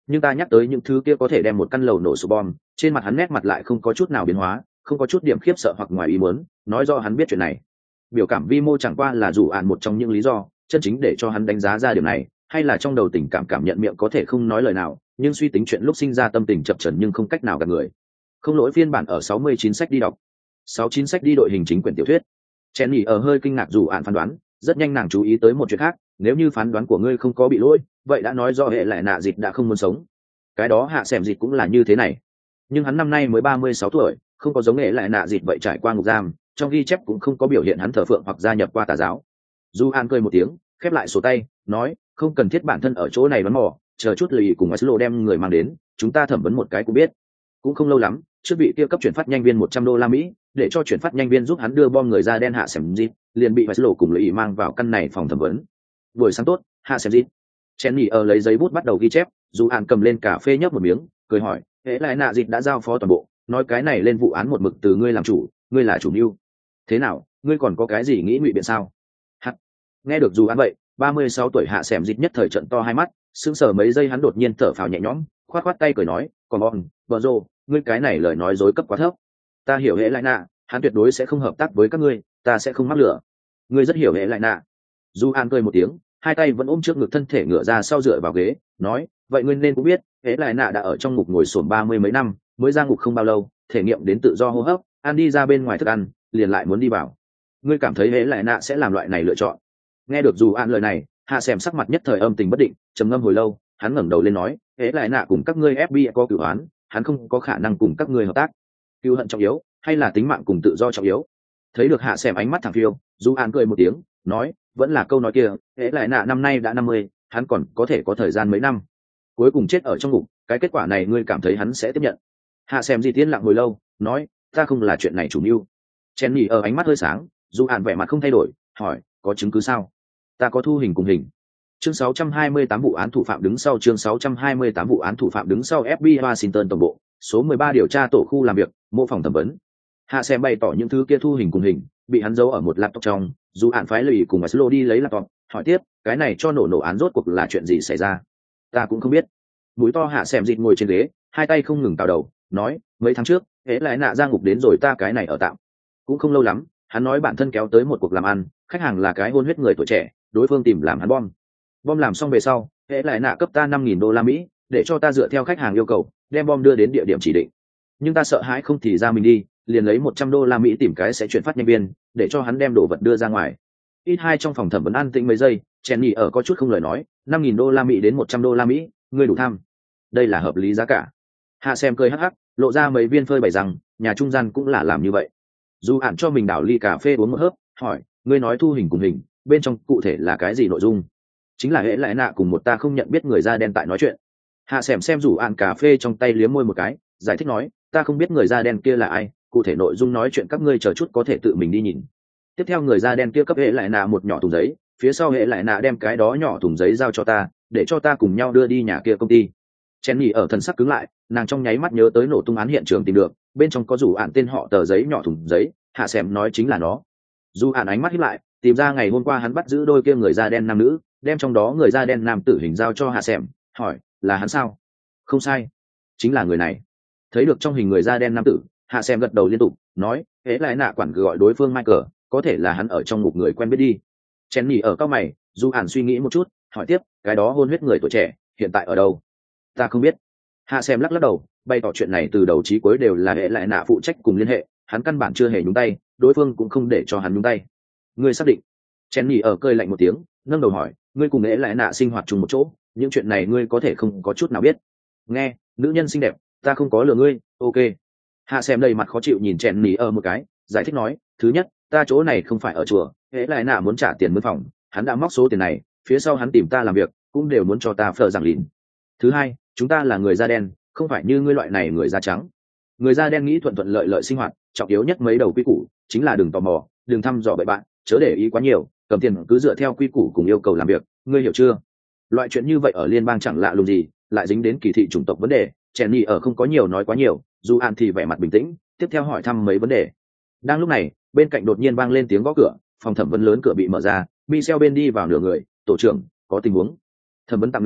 nhưng ta nhắc tới những thứ kia có thể đem một căn lầu nổ sụp bom, trên mặt hắn nét mặt lại không có chút nào biến hóa, không có chút điểm khiếp sợ hoặc ngoài ý muốn, nói do hắn biết chuyện này. Biểu cảm vi mô chẳng qua là dù ạn một trong những lý do chân chính để cho hắn đánh giá ra điều này, hay là trong đầu tình cảm cảm nhận miệng có thể không nói lời nào, nhưng suy tính chuyện lúc sinh ra tâm tình chập chờn nhưng không cách nào gạt người. Không lỗi phiên bản ở 69 sách đi đọc. 69 sách đi đội hình chính quyển tiểu thuyết. Jenny ở hơi kinh ngạc dù ạn phán đoán, rất nhanh nàng chú ý tới một chuyện khác, nếu như phán đoán của ngươi không có bị lỗi, vậy đã nói do hệ lại nạ dịch đã không muốn sống. Cái đó hạ xẻm dịch cũng là như thế này. Nhưng hắn năm nay mới 36 tuổi, không có giống hệ lại nạ dịch vậy trải qua ngục giam, trong ghi chép cũng không có biểu hiện hắn thờ phượng hoặc gia nhập qua tà giáo. Du An cười một tiếng, khép lại sổ tay, nói, không cần thiết bản thân ở chỗ này bắn mò, chờ chút lì cùng Aslo đem người mang đến, chúng ta thẩm vấn một cái cũng biết. Cũng không lâu lắm, trước bị kia cấp chuyển phát nhanh viên $100, để cho chuyển phát nhanh viên giúp hắn đưa bom người da đen hạ xẻm dịch, liền bị Aslo cùng lì mang vào căn này phòng thẩm vấn. Buổi sáng tốt, hạ xẻm dịch. Jenny ở lấy giấy bút bắt đầu ghi chép, Du An cầm lên cà phê nhấp một miếng, cười hỏi, hễ lại nạ dịch đã giao phó toàn bộ, nói cái này lên vụ án một mực từ ngươi làm chủ, ngươi là chủ mưu. Thế nào, ngươi còn có cái gì nghĩ ngụy biện sao? Hắt. Nghe được dù án vậy, 36 tuổi hạ xẻm dịch nhất thời trận to hai mắt, sững sờ mấy giây hắn đột nhiên thở phào nhẹ nhõm, khoát khoát tay cười nói, còn bon, bờ rồ, ngươi cái này lời nói dối cấp quá thấp. Ta hiểu hệ lại nạ, hắn tuyệt đối sẽ không hợp tác với các ngươi, ta sẽ không mắc lửa. Ngươi rất hiểu hệ lại nạ. Du An cười một tiếng, hai tay vẫn ôm trước ngực thân thể ngửa ra sau dựa vào ghế, nói, vậy ngươi nên cũng biết, hệ lại nạ đã ở trong ngục ngồi xổm 30 mấy năm, mới ra ngục không bao lâu, thể nghiệm đến tự do hô hấp, ăn đi ra bên ngoài thức ăn, liền lại muốn đi vào. Ngươi cảm thấy hệ lại nạ sẽ làm loại này lựa chọn? Nghe được dù An lời này, hạ xẻm sắc mặt nhất thời âm tình bất định, trầm ngâm hồi lâu, hắn ngẩng đầu lên nói, hệ lại nạ cùng các ngươi FBI có cửu án, hắn không có khả năng cùng các ngươi hợp tác. Cửu hận trọng yếu hay là tính mạng cùng tự do trọng yếu? Thấy được hạ xẻm ánh mắt thẳng phiêu, dù An cười một tiếng, nói, vẫn là câu nói kia, hệ lại nạ năm nay đã 50, hắn còn có thể có thời gian mấy năm, cuối cùng chết ở trong ngục, cái kết quả này ngươi cảm thấy hắn sẽ tiếp nhận? Hạ xẻm gì tiến lặng hồi lâu, nói, ta không là chuyện này chủ mưu. Jenny ở ánh mắt hơi sáng, dù An vẻ mặt không thay đổi, hỏi, có chứng cứ sao? Ta có thu hình cùng hình. Chương 628 vụ án thủ phạm đứng sau. Chương 628 vụ án thủ phạm đứng sau. FBI Washington tổng bộ, số 13 điều tra tổ khu làm việc, mô phòng thẩm vấn. Hạ xem bày tỏ những thứ kia thu hình cùng hình bị hắn giấu ở một laptop trong, dù An phái lì cùng Aslo đi lấy laptop, hỏi tiếp, cái này cho nổ án rốt cuộc là chuyện gì xảy ra? Ta cũng không biết. Mũi to hạ xem dịt ngồi trên ghế, hai tay không ngừng cào đầu, nói, mấy tháng trước, hễ lại nạ ra ngục đến rồi ta cái này ở tạm. Cũng không lâu lắm, hắn nói bản thân kéo tới một cuộc làm ăn, khách hàng là cái hôn huyết người tuổi trẻ, đối phương tìm làm hắn bom làm xong về sau, hễ lại nạ cấp ta $5.000, để cho ta dựa theo khách hàng yêu cầu đem bom đưa đến địa điểm chỉ định. Nhưng ta sợ hãi không thì ra mình đi, liền lấy $100 tìm cái sẽ chuyển phát nhân viên, để cho hắn đem đồ vật đưa ra ngoài. Ít hai trong phòng thẩm vấn an tĩnh mấy giây, Jenny ở có chút không lời nói, $5.000 đến $100, ngươi đủ tham. Đây là hợp lý giá cả. Hạ xem cười hắc hắc, lộ ra mấy viên phơi bày rằng nhà trung gian cũng là làm như vậy. Dù Hạn cho mình đảo ly cà phê uống một hớp, hỏi, ngươi nói thu hình cùng hình, bên trong cụ thể là cái gì nội dung? Chính là hệ lại nạ cùng một ta không nhận biết người da đen tại nói chuyện. Hạ xem dù Hạn cà phê trong tay liếm môi một cái, giải thích nói, ta không biết người da đen kia là ai, cụ thể nội dung nói chuyện các ngươi chờ chút có thể tự mình đi nhìn. Tiếp theo người da đen kia cấp hệ lại nạ một nhỏ thùng giấy, phía sau hệ lại nạ đem cái đó nhỏ thùng giấy giao cho ta, để cho ta cùng nhau đưa đi nhà kia công ty. Jenny ở thần sắc cứng lại, nàng trong nháy mắt nhớ tới nổ tung án hiện trường tìm được, bên trong có dù Hạn tên họ tờ giấy nhỏ thùng giấy, hạ xem nói chính là nó. Dù Hạn ánh mắt híp lại, tìm ra ngày hôm qua hắn bắt giữ đôi kia người da đen nam nữ, đem trong đó người da đen nam tử hình giao cho hạ xem, hỏi, là hắn sao? Không sai, chính là người này. Thấy được trong hình người da đen nam tử, hạ xem gật đầu liên tục, nói, hễ lại nạ quản gọi đối phương Michael, có thể là hắn ở trong một người quen biết đi. Jenny ở cao mày, dù Hạn suy nghĩ một chút, hỏi tiếp, cái đó hôn huyết người tuổi trẻ hiện tại ở đâu? Ta không biết. Hạ xem lắc đầu, bày tỏ chuyện này từ đầu chí cuối đều là hệ lại nạ phụ trách cùng liên hệ, hắn căn bản chưa hề nhúng tay, đối phương cũng không để cho hắn nhúng tay. Ngươi xác định? Jenny ở cười lạnh một tiếng, nâng đầu hỏi, ngươi cùng hệ lại nạ sinh hoạt chung một chỗ, những chuyện này ngươi có thể không có chút nào biết? Nghe, nữ nhân xinh đẹp, ta không có lừa ngươi, ok. Hạ xem đầy mặt khó chịu nhìn Jenny ở một cái, giải thích nói, thứ nhất, ta chỗ này không phải ở chùa, hệ lại nạ muốn trả tiền mướn phòng, hắn đã móc số tiền này, phía sau hắn tìm ta làm việc, cũng đều muốn cho ta phờ rằng lìn. Thứ hai, chúng ta là người da đen, không phải như ngươi loại này người da trắng. Người da đen nghĩ thuận thuận lợi lợi sinh hoạt, trọng yếu nhất mấy đầu quy củ chính là đừng tò mò, đừng thăm dò bậy bạn, chớ để ý quá nhiều, cầm tiền cứ dựa theo quy củ cùng yêu cầu làm việc, ngươi hiểu chưa? Loại chuyện như vậy ở liên bang chẳng lạ lùng gì, lại dính đến kỳ thị chủng tộc vấn đề. Jenny ở không có nhiều nói quá nhiều, dù An thì vẻ mặt bình tĩnh, tiếp theo hỏi thăm mấy vấn đề. Đang lúc này, bên cạnh đột nhiên vang lên tiếng gõ cửa, phòng thẩm vấn lớn cửa bị mở ra, Michel bên đi vào nửa người, tổ trưởng, có tình huống. Thẩm vấn tạm ngừng,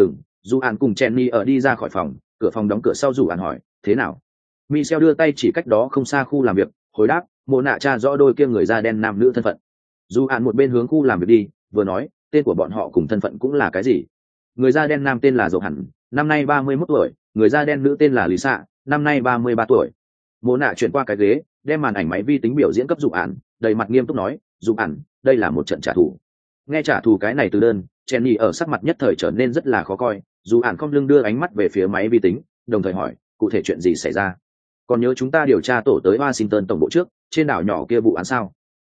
Dù An cùng Jenny ở đi ra khỏi phòng, cửa phòng đóng cửa sau Dù An hỏi, thế nào? Michel đưa tay chỉ cách đó không xa khu làm việc, hồi đáp, Mộ Nạ tra rõ đôi kia người da đen nam nữ thân phận. Dù An một bên hướng khu làm việc đi, vừa nói, tên của bọn họ cùng thân phận cũng là cái gì? Người da đen nam tên là Dầu Hẳn, năm nay 31 tuổi, người da đen nữ tên là Lisa, năm nay 33 tuổi. Mộ Nạ chuyển qua cái ghế, đem màn ảnh máy vi tính biểu diễn cấp Dù An, đầy mặt nghiêm túc nói, Dù An, đây là một trận trả thù. Nghe trả thù cái này từ đơn, Jenny ở sắc mặt nhất thời trở nên rất là khó coi, Dù An không lưng đưa ánh mắt về phía máy vi tính, đồng thời hỏi, cụ thể chuyện gì xảy ra? Còn nhớ chúng ta điều tra tổ tới Washington tổng bộ trước, trên đảo nhỏ kia vụ án sao?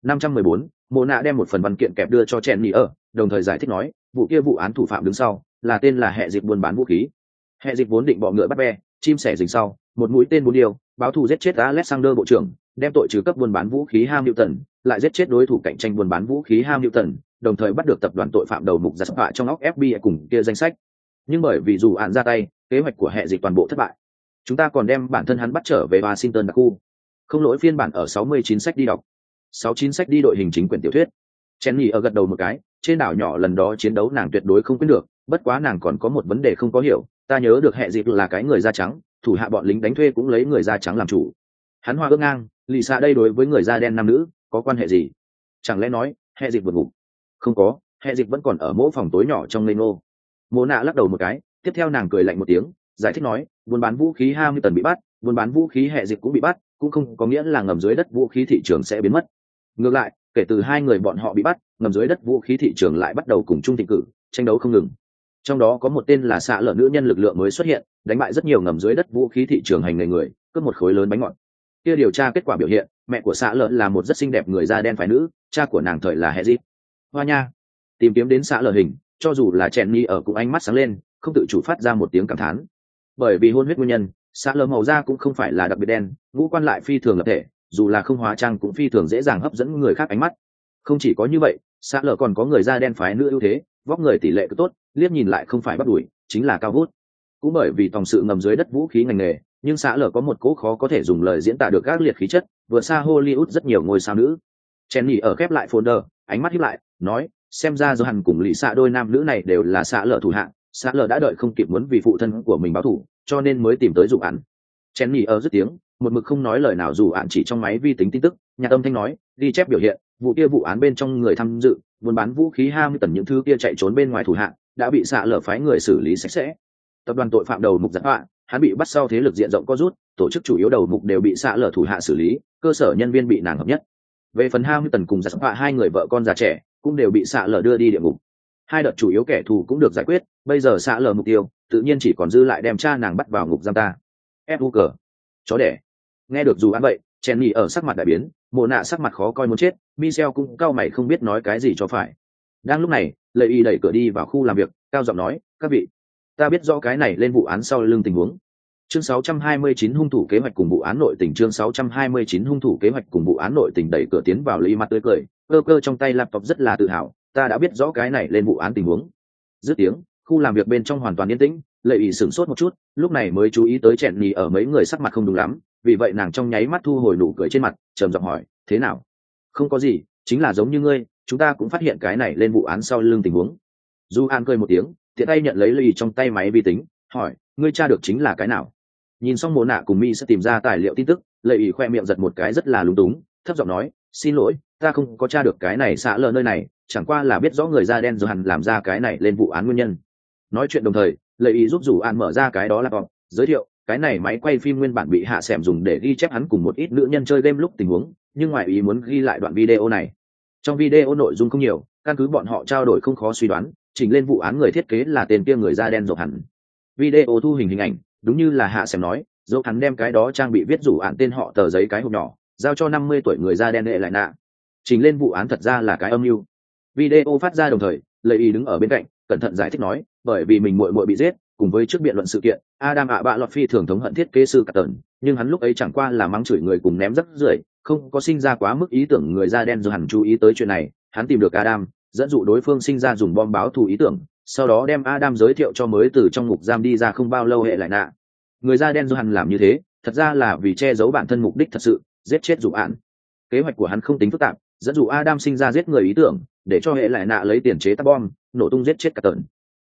514, Mộ Nạ đem một phần văn kiện kẹp đưa cho Jenny ở, đồng thời giải thích nói, vụ kia vụ án thủ phạm đứng sau, là tên là Hệ Dịch buôn bán vũ khí. Hệ Dịch vốn định bọ ngựa bắt bè, chim sẻ rình sau, một mũi tên bốn điều, báo thù giết chết Alexander bộ trưởng, đem tội trừ cấp buôn bán vũ khí Hamilton, lại giết chết đối thủ cạnh tranh buôn bán vũ khí Hamilton, đồng thời bắt được tập đoàn tội phạm đầu mục giặc họa trong óc FBI cùng kia danh sách. Nhưng bởi vì dù án ra tay, kế hoạch của Hệ Dịch toàn bộ thất bại. Chúng ta còn đem bản thân hắn bắt trở về Washington đặc khu. Không lỗi phiên bản ở 69 sách đi đọc. 69 sách đi đội hình chính quyển tiểu thuyết. Jenny ở gật đầu một cái, trên đảo nhỏ lần đó chiến đấu nàng tuyệt đối không quên được, bất quá nàng còn có một vấn đề không có hiểu, ta nhớ được Hệ Dịch là cái người da trắng, thủ hạ bọn lính đánh thuê cũng lấy người da trắng làm chủ. Hắn hoa ước ngang, Lisa đây đối với người da đen nam nữ có quan hệ gì? Chẳng lẽ nói Hệ Dịch vượt ngục? Không có, Hệ Dịch vẫn còn ở mỗi phòng tối nhỏ trong Leno. Mộ Nạ lắc đầu một cái, tiếp theo nàng cười lạnh một tiếng, giải thích nói, buôn bán vũ khí Hamilton bị bắt, buôn bán vũ khí Hệ Dịch cũng bị bắt, cũng không có nghĩa là ngầm dưới đất vũ khí thị trường sẽ biến mất. Ngược lại, kể từ hai người bọn họ bị bắt, ngầm dưới đất vũ khí thị trường lại bắt đầu cùng chung thịnh cử, tranh đấu không ngừng. Trong đó có một tên là xạ lở nữ nhân lực lượng mới xuất hiện, đánh bại rất nhiều ngầm dưới đất vũ khí thị trường hành nghề người, cướp một khối lớn bánh ngọt. Kia điều tra kết quả biểu hiện, mẹ của xạ lở là một rất xinh đẹp người da đen phái nữ, cha của nàng thời là Hezit. Hoa nha, tìm kiếm đến xạ lở hình, cho dù là Jenny ở cũng ánh mắt sáng lên, không tự chủ phát ra một tiếng cảm thán. Bởi vì hôn huyết nguyên nhân, xạ lở màu da cũng không phải là đặc biệt đen, ngũ quan lại phi thường lập thể, dù là không hóa trang cũng phi thường dễ dàng hấp dẫn người khác ánh mắt. Không chỉ có như vậy, xạ lở còn có người da đen phái nữ ưu thế, vóc người tỷ lệ cứ tốt, liếc nhìn lại không phải bắt đuổi, chính là cao vút. Cũng bởi vì tòng sự ngầm dưới đất vũ khí ngành nghề, nhưng xạ lở có một cố khó có thể dùng lời diễn tả được các liệt khí chất, vừa xa Hollywood rất nhiều ngôi sao nữ. Jenny ở khép lại folder, ánh mắt híp lại, nói, xem ra Johan cùng Lý Xạ đôi nam nữ này đều là xạ lở thủ hạng, xạ lở đã đợi không kịp muốn vì phụ thân của mình báo thù, cho nên mới tìm tới Dụ Ản. Jenny ở dứt tiếng, một mực không nói lời nào Dụ Ản chỉ trong máy vi tính tin tức, nhà âm thanh nói, ghi chép biểu hiện, vụ kia vụ án bên trong người tham dự, buôn bán vũ khí Hamilton những thứ kia chạy trốn bên ngoài thủ hạng, đã bị xạ lở phái người xử lý sạch sẽ. Tập đoàn tội phạm đầu mục giặc họa, hắn bị bắt sau thế lực diện rộng có rút, tổ chức chủ yếu đầu mục đều bị xạ lở thủ hạ xử lý, cơ sở nhân viên bị nàng hợp nhất. Về phần Hamilton cùng giặc họa hai người vợ con già trẻ cũng đều bị xạ lở đưa đi địa ngục. Hai đợt chủ yếu kẻ thù cũng được giải quyết, bây giờ xạ lở mục tiêu tự nhiên chỉ còn dư lại đem cha nàng bắt vào ngục giam ta. Fuk, chó đẻ. Nghe được dù án vậy, Jenny ở sắc mặt đại biến, Mộ Nạ sắc mặt khó coi muốn chết, Michel cũng cau mày không biết nói cái gì cho phải. Đang lúc này, Lệ Y đẩy cửa đi vào khu làm việc, cao giọng nói, các vị, ta biết rõ cái này lên vụ án sau lưng tình huống. Chương 629 hung thủ kế hoạch cùng vụ án nội tình. Chương 629 hung thủ kế hoạch cùng vụ án nội tình. Đẩy cửa tiến vào, Lý mặt tươi cười, cơ trong tay laptop rất là tự hào, ta đã biết rõ cái này lên vụ án tình huống. Dứt tiếng, khu làm việc bên trong hoàn toàn yên tĩnh, Lệ Y sửng sốt một chút, lúc này mới chú ý tới Jenny ở mấy người sắc mặt không đúng lắm, vì vậy nàng trong nháy mắt thu hồi nụ cười trên mặt, trầm giọng hỏi, thế nào? Không có gì, chính là giống như ngươi, chúng ta cũng phát hiện cái này lên vụ án sau lưng tình huống. Du An cười một tiếng, tiện tay nhận lấy Lệ Y trong tay máy vi tính, hỏi, ngươi tra được chính là cái nào? Nhìn xong Mộ Nạ cùng Mi sẽ tìm ra tài liệu tin tức, Lệ Y khoe miệng giật một cái rất là lúng túng, thấp giọng nói, xin lỗi, ta không có tra được cái này xạ lờ nơi này, chẳng qua là biết rõ người da đen rồi hẳn làm ra cái này lên vụ án nguyên nhân. Nói chuyện đồng thời, Lệ Y giúp Du An mở ra cái đó laptop, giới thiệu, cái này máy quay phim nguyên bản bị hạ xẻm dùng để ghi chép hắn cùng một ít nữ nhân chơi game lúc tình huống, nhưng ngoài ý muốn ghi lại đoạn video này. Trong video nội dung không nhiều, căn cứ bọn họ trao đổi không khó suy đoán, chỉnh lên vụ án người thiết kế là tên kia người da đen rồi hẳn. Video thu hình ảnh, đúng như là hạ xem nói, dẫu hắn đem cái đó trang bị viết rủ án tên họ tờ giấy cái hộp nhỏ, giao cho 50 tuổi người da đen đệ lại nạ. Trình lên vụ án thật ra là cái âm mưu. Video phát ra đồng thời, Lệ Y đứng ở bên cạnh, cẩn thận giải thích nói, bởi vì mình muội bị giết, cùng với trước biện luận sự kiện, Adam bạ lọt phi thường thống hận thiết kế sư cả tần, nhưng hắn lúc ấy chẳng qua là mắng chửi người cùng ném rác rưởi, không có sinh ra quá mức ý tưởng người da đen rồi hẳn chú ý tới chuyện này, hắn tìm được Adam, dẫn dụ đối phương sinh ra dùng bom báo thù ý tưởng, sau đó đem Adam giới thiệu cho mới từ trong ngục giam đi ra không bao lâu hệ lại nạ. Người da đen Johan làm như thế, thật ra là vì che giấu bản thân mục đích thật sự, giết chết Dụ Ản. Kế hoạch của hắn không tính phức tạp, dẫn dụ Adam sinh ra giết người ý tưởng, để cho hệ lại nạ lấy tiền chế tác bom, nổ tung giết chết cả tần.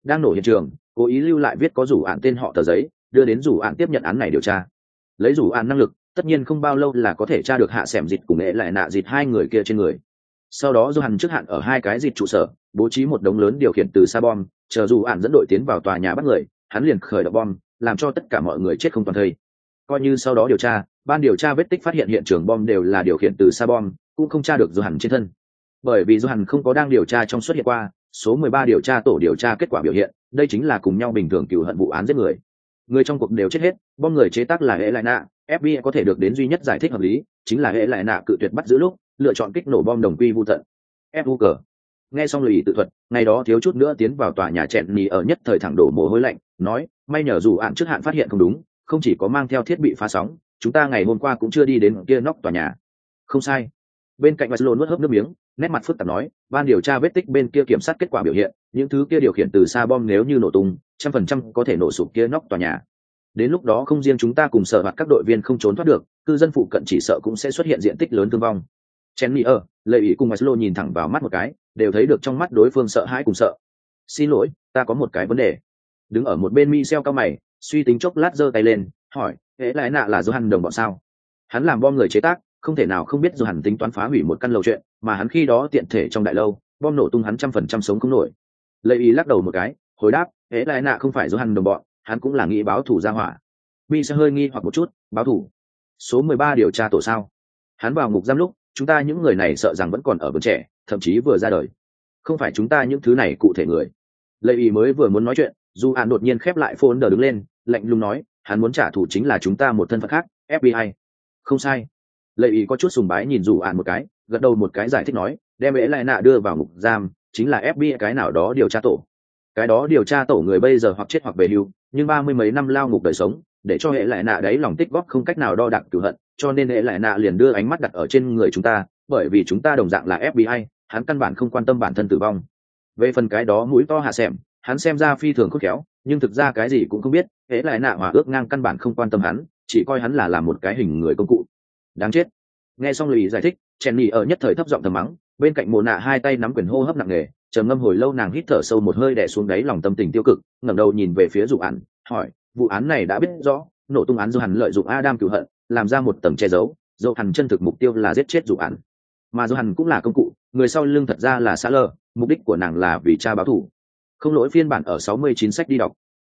đang nổ hiện trường, cố ý lưu lại viết có rủ án tên họ tờ giấy, đưa đến rủ án tiếp nhận án này điều tra. Lấy rủ án năng lực, tất nhiên không bao lâu là có thể tra được hạ xẻm dịt cùng nghệ lại nạ dịt hai người kia trên người. Sau đó Johan trước hạn ở hai cái dịt trụ sở, bố trí một đống lớn điều khiển từ xa bom, chờ dù án dẫn đội tiến vào tòa nhà bắt người, hắn liền khởi động bom, làm cho tất cả mọi người chết không toàn thây. Coi như sau đó điều tra, ban điều tra vết tích phát hiện hiện trường bom đều là điều khiển từ xa bom, cũng không tra được Johan trên thân. Bởi vì Johan không có đang điều tra trong xuất hiện qua, số 13 điều tra tổ điều tra kết quả biểu hiện, đây chính là cùng nhau bình thường cừu hận vụ án giết người. Người trong cuộc đều chết hết, bom người chế tác là hệ lại nạ, FBI có thể được đến duy nhất giải thích hợp lý, chính là hệ lại nạ cự tuyệt bắt giữ lúc, lựa chọn kích nổ bom đồng quy vu tận. FUK. Nghe xong lời tự thuật, ngày đó thiếu chút nữa tiến vào tòa nhà chẹn nhì ở nhất thời thẳng đổ mồ hôi lạnh, nói, may nhờ dù án trước hạn phát hiện không đúng, không chỉ có mang theo thiết bị phá sóng, chúng ta ngày hôm qua cũng chưa đi đến kia nóc tòa nhà. Không sai. Bên cạnh Maslow nuốt hớp nước miếng, nét mặt phức tạp nói, ban điều tra vết tích bên kia kiểm sát kết quả biểu hiện, những thứ kia điều khiển từ xa bom nếu như nổ tung, 100% có thể nổ sụp kia nóc tòa nhà. Đến lúc đó không riêng chúng ta cùng sở hoặc các đội viên không trốn thoát được, cư dân phụ cận chỉ sợ cũng sẽ xuất hiện diện tích lớn thương vong. Chenny Lệ Ý cùng Maslow nhìn thẳng vào mắt một cái, đều thấy được trong mắt đối phương sợ hãi cùng sợ. Xin lỗi, ta có một cái vấn đề. Đứng ở một bên Michel cao mày, suy tính chốc lát giơ tay lên, hỏi, hễ lại nạ là Johan đồng bọn sao? Hắn làm bom người chế tác, không thể nào không biết Johan tính toán phá hủy một căn lầu chuyện, mà hắn khi đó tiện thể trong đại lâu, bom nổ tung hắn 100% sống không nổi. Lệ Ý lắc đầu một cái, hồi đáp, hễ lại nạ không phải Johan đồng bọn, hắn cũng là nghĩ báo thù ra hỏa. Mi sẽ hơi nghi hoặc một chút, báo thù? Số 13 điều tra tổ sao? Hắn vào ngục giam lúc, chúng ta những người này sợ rằng vẫn còn ở bậc trẻ, thậm chí vừa ra đời. Không phải chúng ta những thứ này cụ thể người. Lệ Ý mới vừa muốn nói chuyện, dù án đột nhiên khép lại phone đứng lên, lạnh lùng nói, hắn muốn trả thù chính là chúng ta một thân phận khác, FBI. Không sai. Lệ Ý có chút sùng bái nhìn dù án một cái, gật đầu một cái giải thích nói, đem ế lại nạ đưa vào ngục giam, chính là FBI cái nào đó điều tra tổ. Cái đó điều tra tổ người bây giờ hoặc chết hoặc về hưu, nhưng 30 mấy năm lao ngục đời sống, để cho hệ lại nạ đấy lòng tích góp không cách nào đo đạc cửu hận, cho nên hệ lại nạ liền đưa ánh mắt đặt ở trên người chúng ta, bởi vì chúng ta đồng dạng là FBI, hắn căn bản không quan tâm bản thân tử vong. Về phần cái đó mũi to hạ xẻm, hắn xem ra phi thường khôn khéo, nhưng thực ra cái gì cũng không biết, hệ lại nạ hòa ước ngang căn bản không quan tâm hắn, chỉ coi hắn là làm một cái hình người công cụ. Đáng chết. Nghe xong lời giải thích, Jenny ở nhất thời thấp giọng thầm mắng, bên cạnh Mộ Nạ hai tay nắm quyền hô hấp nặng nề, trầm ngâm hồi lâu nàng hít thở sâu một hơi đè xuống đáy lòng tâm tình tiêu cực, ngẩng đầu nhìn về phía Dụ Án, hỏi, vụ án này đã biết rõ, nổ tung án do hắn lợi dụng Adam cửu hận, làm ra một tầng che giấu, dẫu hắn chân thực mục tiêu là giết chết Dụ Án, mà do hắn cũng là công cụ, người sau lưng thật ra là Saler, mục đích của nàng là vì cha báo thù. Không lỗi phiên bản ở 69 sách đi đọc,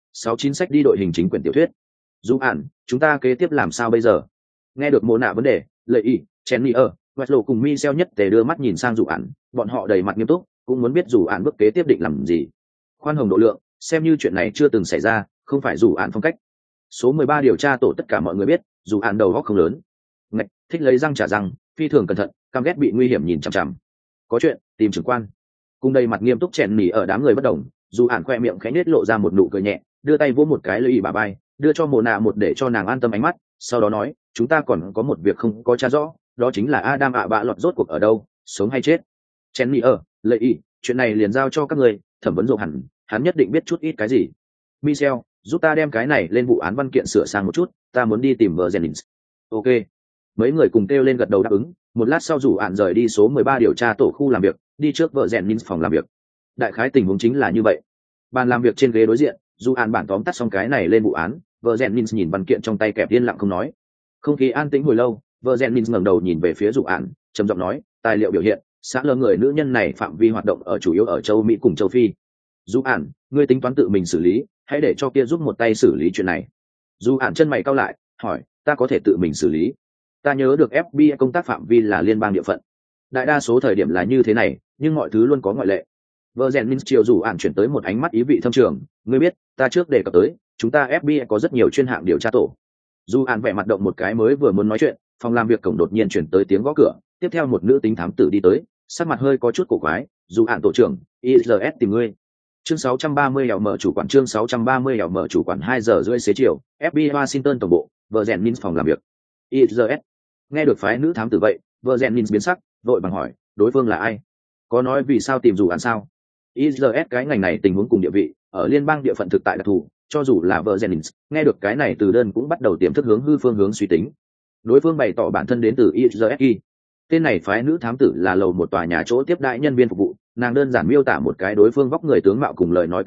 69 sách đi đội hình chính quyển tiểu thuyết. Dụ Án, chúng ta kế tiếp làm sao bây giờ? Nghe được Mộ Nạ vấn đề, Lệ Ý, Jenny Westlo cùng Michel nhất tề đưa mắt nhìn sang Dụ Án, bọn họ đầy mặt nghiêm túc, cũng muốn biết Dụ Án bước kế tiếp định làm gì. Khoan hồng độ lượng, xem như chuyện này chưa từng xảy ra, không phải Dụ Án phong cách. Số 13 điều tra tổ tất cả mọi người biết, Dụ Án đầu óc không lớn, ngạch, thích lấy răng trả răng, phi thường cẩn thận, căm ghét bị nguy hiểm nhìn chằm chằm. Có chuyện, tìm trưởng quan. Cùng đầy mặt nghiêm túc chèn nỉ ở đám người bất đồng, Dụ Án khoe miệng khẽ nhếch lộ ra một nụ cười nhẹ, đưa tay vỗ một cái Lệ Ý bả vai, đưa cho Mộ Nạ một để cho nàng an tâm ánh mắt, sau đó nói, chúng ta còn có một việc không có tra rõ, đó chính là Adam bạ lọt rốt cuộc ở đâu, sống hay chết. Jenny Lệ Ý, chuyện này liền giao cho các người, thẩm vấn Dụ hẳn, hắn nhất định biết chút ít cái gì. Michel, giúp ta đem cái này lên vụ án văn kiện sửa sang một chút, ta muốn đi tìm vợ Jennings. Ok. Mấy người cùng kêu lên gật đầu đáp ứng, một lát sau Dụ Án rời đi số 13 điều tra tổ khu làm việc, đi trước vợ Jennings phòng làm việc. Đại khái tình huống chính là như vậy. Bàn làm việc trên ghế đối diện, Dụ Án bản tóm tắt xong cái này lên vụ án, vợ Jennings nhìn văn kiện trong tay kẹp yên lặng không nói. Không khí an tĩnh hồi lâu, vợ Jennings ngẩng đầu nhìn về phía Dụ Án, trầm giọng nói, tài liệu biểu hiện, xã lơ người nữ nhân này phạm vi hoạt động ở chủ yếu ở châu Mỹ cùng châu Phi. Dụ Án, ngươi tính toán tự mình xử lý, hãy để cho kia giúp một tay xử lý chuyện này. Dụ Án chân mày cau lại, hỏi, ta có thể tự mình xử lý? Ta nhớ được FBI công tác phạm vi là liên bang địa phận. Đại đa số thời điểm là như thế này, nhưng mọi thứ luôn có ngoại lệ. Vợ Jennings chiều Dụ Án chuyển tới một ánh mắt ý vị thâm trường, ngươi biết, ta trước đề cập tới, chúng ta FBI có rất nhiều chuyên hạng điều tra tổ. Dụ Án vẻ mặt động một cái mới vừa muốn nói chuyện, phòng làm việc cổng đột nhiên chuyển tới tiếng gõ cửa, tiếp theo một nữ tính thám tử đi tới, sắc mặt hơi có chút cổ quái, Dụ Án tổ trưởng, IRS tìm ngươi. Chương 630 hẻo mở chủ quản, chương 630 hẻo mở chủ quản 2 giờ rưỡi xế chiều, FBI Washington tổng bộ, vợ Jennings phòng làm việc. IRS. Nghe được phái nữ thám tử vậy, vợ Jennings biến sắc, vội bằng hỏi, đối phương là ai? Có nói vì sao tìm Dụ Án sao? IRS cái ngành này tình huống cùng địa vị, ở liên bang địa phận thực tại đặc thù, cho dù là vợ Jennings, nghe được cái này từ đơn cũng bắt đầu tiềm thức hướng hư phương hướng suy tính. Đối phương bày tỏ bản thân đến từ IRS. Tên này phái nữ thám tử là lầu một tòa nhà chỗ tiếp đãi nhân viên phục vụ, nàng đơn giản miêu tả một cái đối phương vóc người tướng mạo cùng lời nói các loại,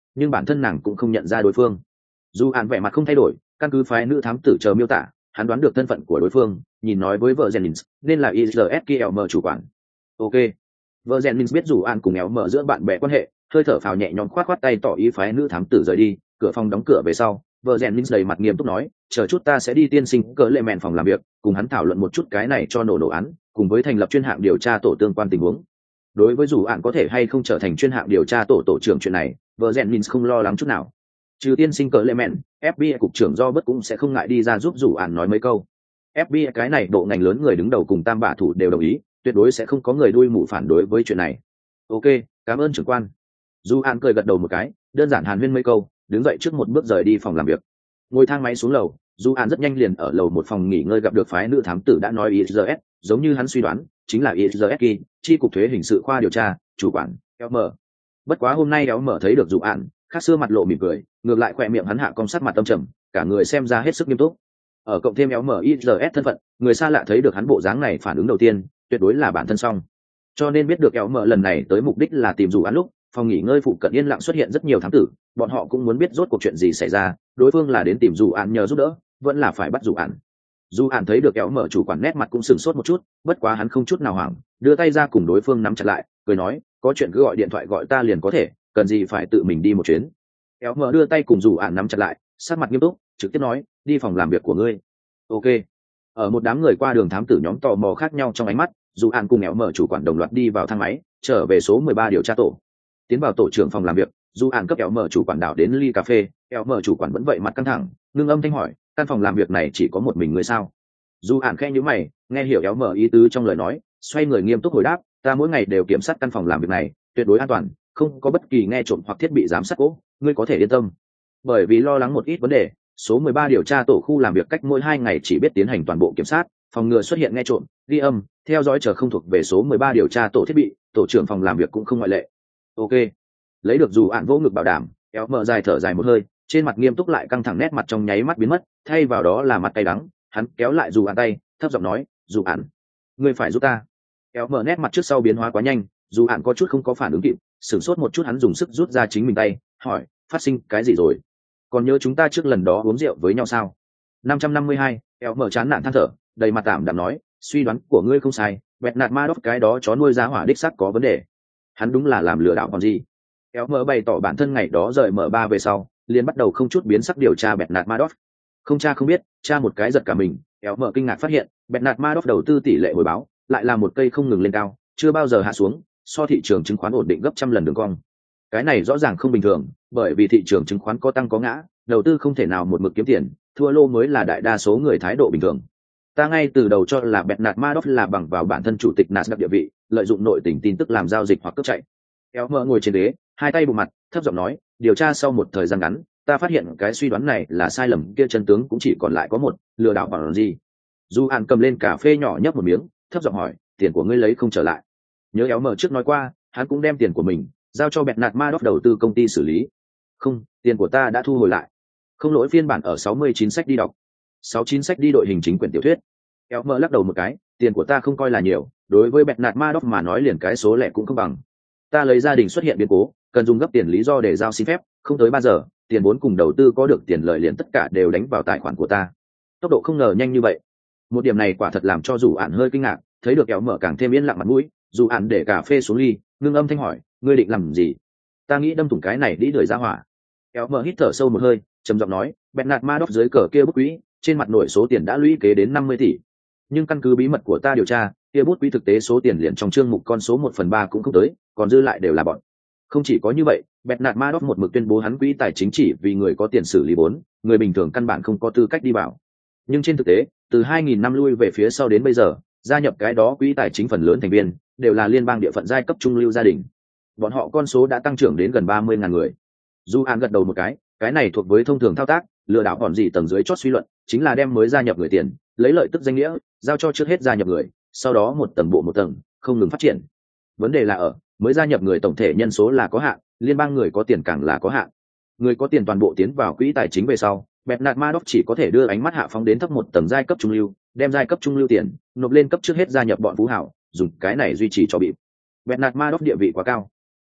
nhưng bản thân nàng cũng không nhận ra đối phương. Dù ạn vẻ mặt không thay đổi, căn cứ phái nữ thám tử chờ miêu tả, hắn đoán được thân phận của đối phương, nhìn nói với vợ Jennings, nên là ISKLM chủ quản. Ok. Vợ Jennings biết dù ạn cùng éo mở giữa bạn bè quan hệ, hơi thở phào nhẹ nhõm khoát tay tỏ ý phái nữ thám tử rời đi, cửa phòng đóng cửa về sau, vợ Jennings đầy mặt nghiêm túc nói, chờ chút ta sẽ đi tiên sinh cỡ lệ mẹn phòng làm việc, cùng hắn thảo luận một chút cái này cho nổ án, cùng với thành lập chuyên hạng điều tra tổ tương quan tình huống. Đối với dù ạn có thể hay không trở thành chuyên hạng điều tra tổ trưởng chuyện này, vợ Jennings không lo lắng chút nào. Trừ tiên sinh cỡ lệ mẹn, FBI cục trưởng do bất cũng sẽ không ngại đi ra giúp dù ạn nói mấy câu. FBI cái này bộ ngành lớn người đứng đầu cùng tam bạ thủ đều đồng ý, tuyệt đối sẽ không có người đuôi mù phản đối với chuyện này. Ok, cảm ơn trưởng quan. Dù ạn cười gật đầu một cái, đơn giản hàn huyên mấy câu, đứng dậy trước một bước rời đi phòng làm việc. Ngồi thang máy xuống lầu, dù ạn rất nhanh liền ở lầu một phòng nghỉ ngơi gặp được phái nữ thám tử đã nói ISS, giống như hắn suy đoán, chính là ISS chi cục thuế hình sự khoa điều tra, chủ quản LM. Bất quá hôm nay LM thấy được dù ạn, khác xưa mặt lộ mỉm cười, ngược lại khỏe miệng hắn hạ cong sắc mặt tâm trầm, cả người xem ra hết sức nghiêm túc. Ở cộng thêm LMIS thân phận, người xa lạ thấy được hắn bộ dáng này phản ứng đầu tiên, tuyệt đối là bản thân xong. Cho nên biết được LM lần này tới mục đích là tìm dù ạn lúc, phòng nghỉ ngơi phụ cận yên lặng xuất hiện rất nhiều thám tử, bọn họ cũng muốn biết rốt cuộc chuyện gì xảy ra, đối phương là đến tìm dù ạn nhờ giúp đỡ, vẫn là phải bắt dù ạn. Dù ạn thấy được LM chủ quản nét mặt cũng sừng sốt một chút, bất quá hắn không chút nào hoảng, đưa tay ra cùng đối phương nắm chặt lại, cười nói, có chuyện cứ gọi điện thoại gọi ta liền có thể, cần gì phải tự mình đi một chuyến. LM đưa tay cùng dù ạn nắm chặt lại, sắc mặt nghiêm túc, trực tiếp nói, đi phòng làm việc của ngươi. Ok. Ở một đám người qua đường thám tử nhóm tò mò khác nhau trong ánh mắt, dù ạn cùng LM chủ quản đồng loạt đi vào thang máy, trở về số 13 điều tra tổ. Tiến vào tổ trưởng phòng làm việc, dù ạn cấp LM chủ quản đảo đến ly cà phê, LM chủ quản vẫn vậy mặt căng thẳng, ngưng âm thanh hỏi, căn phòng làm việc này chỉ có một mình ngươi sao? Dù ạn khẽ nhíu mày, nghe hiểu LM ý tứ trong lời nói, xoay người nghiêm túc hồi đáp, ta mỗi ngày đều kiểm sát căn phòng làm việc này, tuyệt đối an toàn, không có bất kỳ nghe trộm hoặc thiết bị giám sát cố, ngươi có thể yên tâm. Bởi vì lo lắng một ít vấn đề, số 13 điều tra tổ khu làm việc cách mỗi 2 ngày chỉ biết tiến hành toàn bộ kiểm sát, phòng ngừa xuất hiện nghe trộm, ghi âm, theo dõi chờ không thuộc về số 13 điều tra tổ thiết bị, tổ trưởng phòng làm việc cũng không ngoại lệ. Ok. Lấy được dù ạn vỗ ngực bảo đảm, kéo mở dài thở dài một hơi, trên mặt nghiêm túc lại căng thẳng, nét mặt trong nháy mắt biến mất, thay vào đó là mặt cay đắng, hắn kéo lại dù ạn tay, thấp giọng nói, dù ạn, ngươi phải giúp ta. Kéo mở nét mặt trước sau biến hóa quá nhanh, dù ạn có chút không có phản ứng kịp, sửng sốt một chút, hắn dùng sức rút ra chính mình tay, hỏi, phát sinh cái gì rồi? Còn nhớ chúng ta trước lần đó uống rượu với nhau sao? 552, kéo mở chán nản than thở, đầy mặt tạm đạm nói, suy đoán của ngươi không sai, Bernard Madoff cái đó chó nuôi giá hỏa đích xác có vấn đề. Hắn đúng là làm lừa đảo còn gì. Kéo mở bày tỏ bản thân ngày đó rời M3 về sau, liền bắt đầu không chút biến sắc điều tra Bernard Madoff. Không cha không biết, cha một cái giật cả mình, kéo mở kinh ngạc phát hiện, Bernard Madoff đầu tư tỷ lệ hồi báo, lại là một cây không ngừng lên cao, chưa bao giờ hạ xuống, so thị trường chứng khoán ổn định gấp trăm lần đường cong. Cái này rõ ràng không bình thường, bởi vì thị trường chứng khoán có tăng có ngã, đầu tư không thể nào một mực kiếm tiền, thua lô mới là đại đa số người thái độ bình thường. Ta ngay từ đầu cho là Bernard Madoff là bằng vào bản thân chủ tịch Nasdaq địa vị, lợi dụng nội tình tin tức làm giao dịch hoặc cướp chạy. Kéo mở ngồi trên ghế, hai tay bụng mặt, thấp giọng nói, điều tra sau một thời gian ngắn, ta phát hiện cái suy đoán này là sai lầm, kia chân tướng cũng chỉ còn lại có một, lừa đảo bằng gì. Du An cầm lên cà phê nhỏ nhấp một miếng, thấp giọng hỏi, tiền của ngươi lấy không trở lại? Nhớ Kéo mở trước nói qua, hắn cũng đem tiền của mình giao cho Bernard Madoff đầu tư công ty xử lý. Không, tiền của ta đã thu hồi lại. Không lỗi phiên bản ở 69 sách đi đọc. 69 sách đi đội hình chính quyển tiểu thuyết. Kéo mở lắc đầu một cái, tiền của ta không coi là nhiều, đối với Bernard Madoff mà nói liền cái số lẻ cũng không bằng. Ta lấy gia đình xuất hiện biến cố, cần dùng gấp tiền lý do để giao xin phép, không tới 3 giờ, tiền vốn cùng đầu tư có được tiền lợi liền tất cả đều đánh vào tài khoản của ta. Tốc độ không ngờ nhanh như vậy. Một điểm này quả thật làm cho dù ạn hơi kinh ngạc, thấy được Kéo mở càng thêm yên lặng mặt mũi, dù ạn để cà phê xuống ly, ngưng âm thanh hỏi, ngươi định làm gì? Ta nghĩ đâm thủng cái này đi đuổi ra hỏa. Kéo mở hít thở sâu một hơi, trầm giọng nói, Bernard Madoff dưới cờ kia bút quỹ, trên mặt nổi số tiền đã lũy kế đến 50 tỷ. Nhưng căn cứ bí mật của ta điều tra, kia bút quỹ thực tế số tiền liền trong chương mục con số 1/3 cũng không tới, còn dư lại đều là bọn. Không chỉ có như vậy, Bernard Madoff một mực tuyên bố hắn quỹ tài chính chỉ vì người có tiền xử lý vốn, người bình thường căn bản không có tư cách đi vào. Nhưng trên thực tế, từ 2000 năm lui về phía sau đến bây giờ, gia nhập cái đó quỹ tài chính phần lớn thành viên đều là liên bang địa phận giai cấp trung lưu gia đình. Bọn họ con số đã tăng trưởng đến gần 30.000 người. Du An gật đầu một cái này thuộc với thông thường thao tác, lừa đảo còn gì tầng dưới chót suy luận, chính là đem mới gia nhập người tiền, lấy lợi tức danh nghĩa, giao cho trước hết gia nhập người, sau đó một tầng bộ một tầng, không ngừng phát triển. Vấn đề là ở, mới gia nhập người tổng thể nhân số là có hạn, liên bang người có tiền càng là có hạn. Người có tiền toàn bộ tiến vào quỹ tài chính về sau, Bernard Madoff chỉ có thể đưa ánh mắt hạ phóng đến thấp một tầng giai cấp trung lưu, đem giai cấp trung lưu tiền nộp lên cấp trước hết gia nhập bọn phú hảo, dùng cái này duy trì cho bị. Bernard Madoff địa vị quá cao.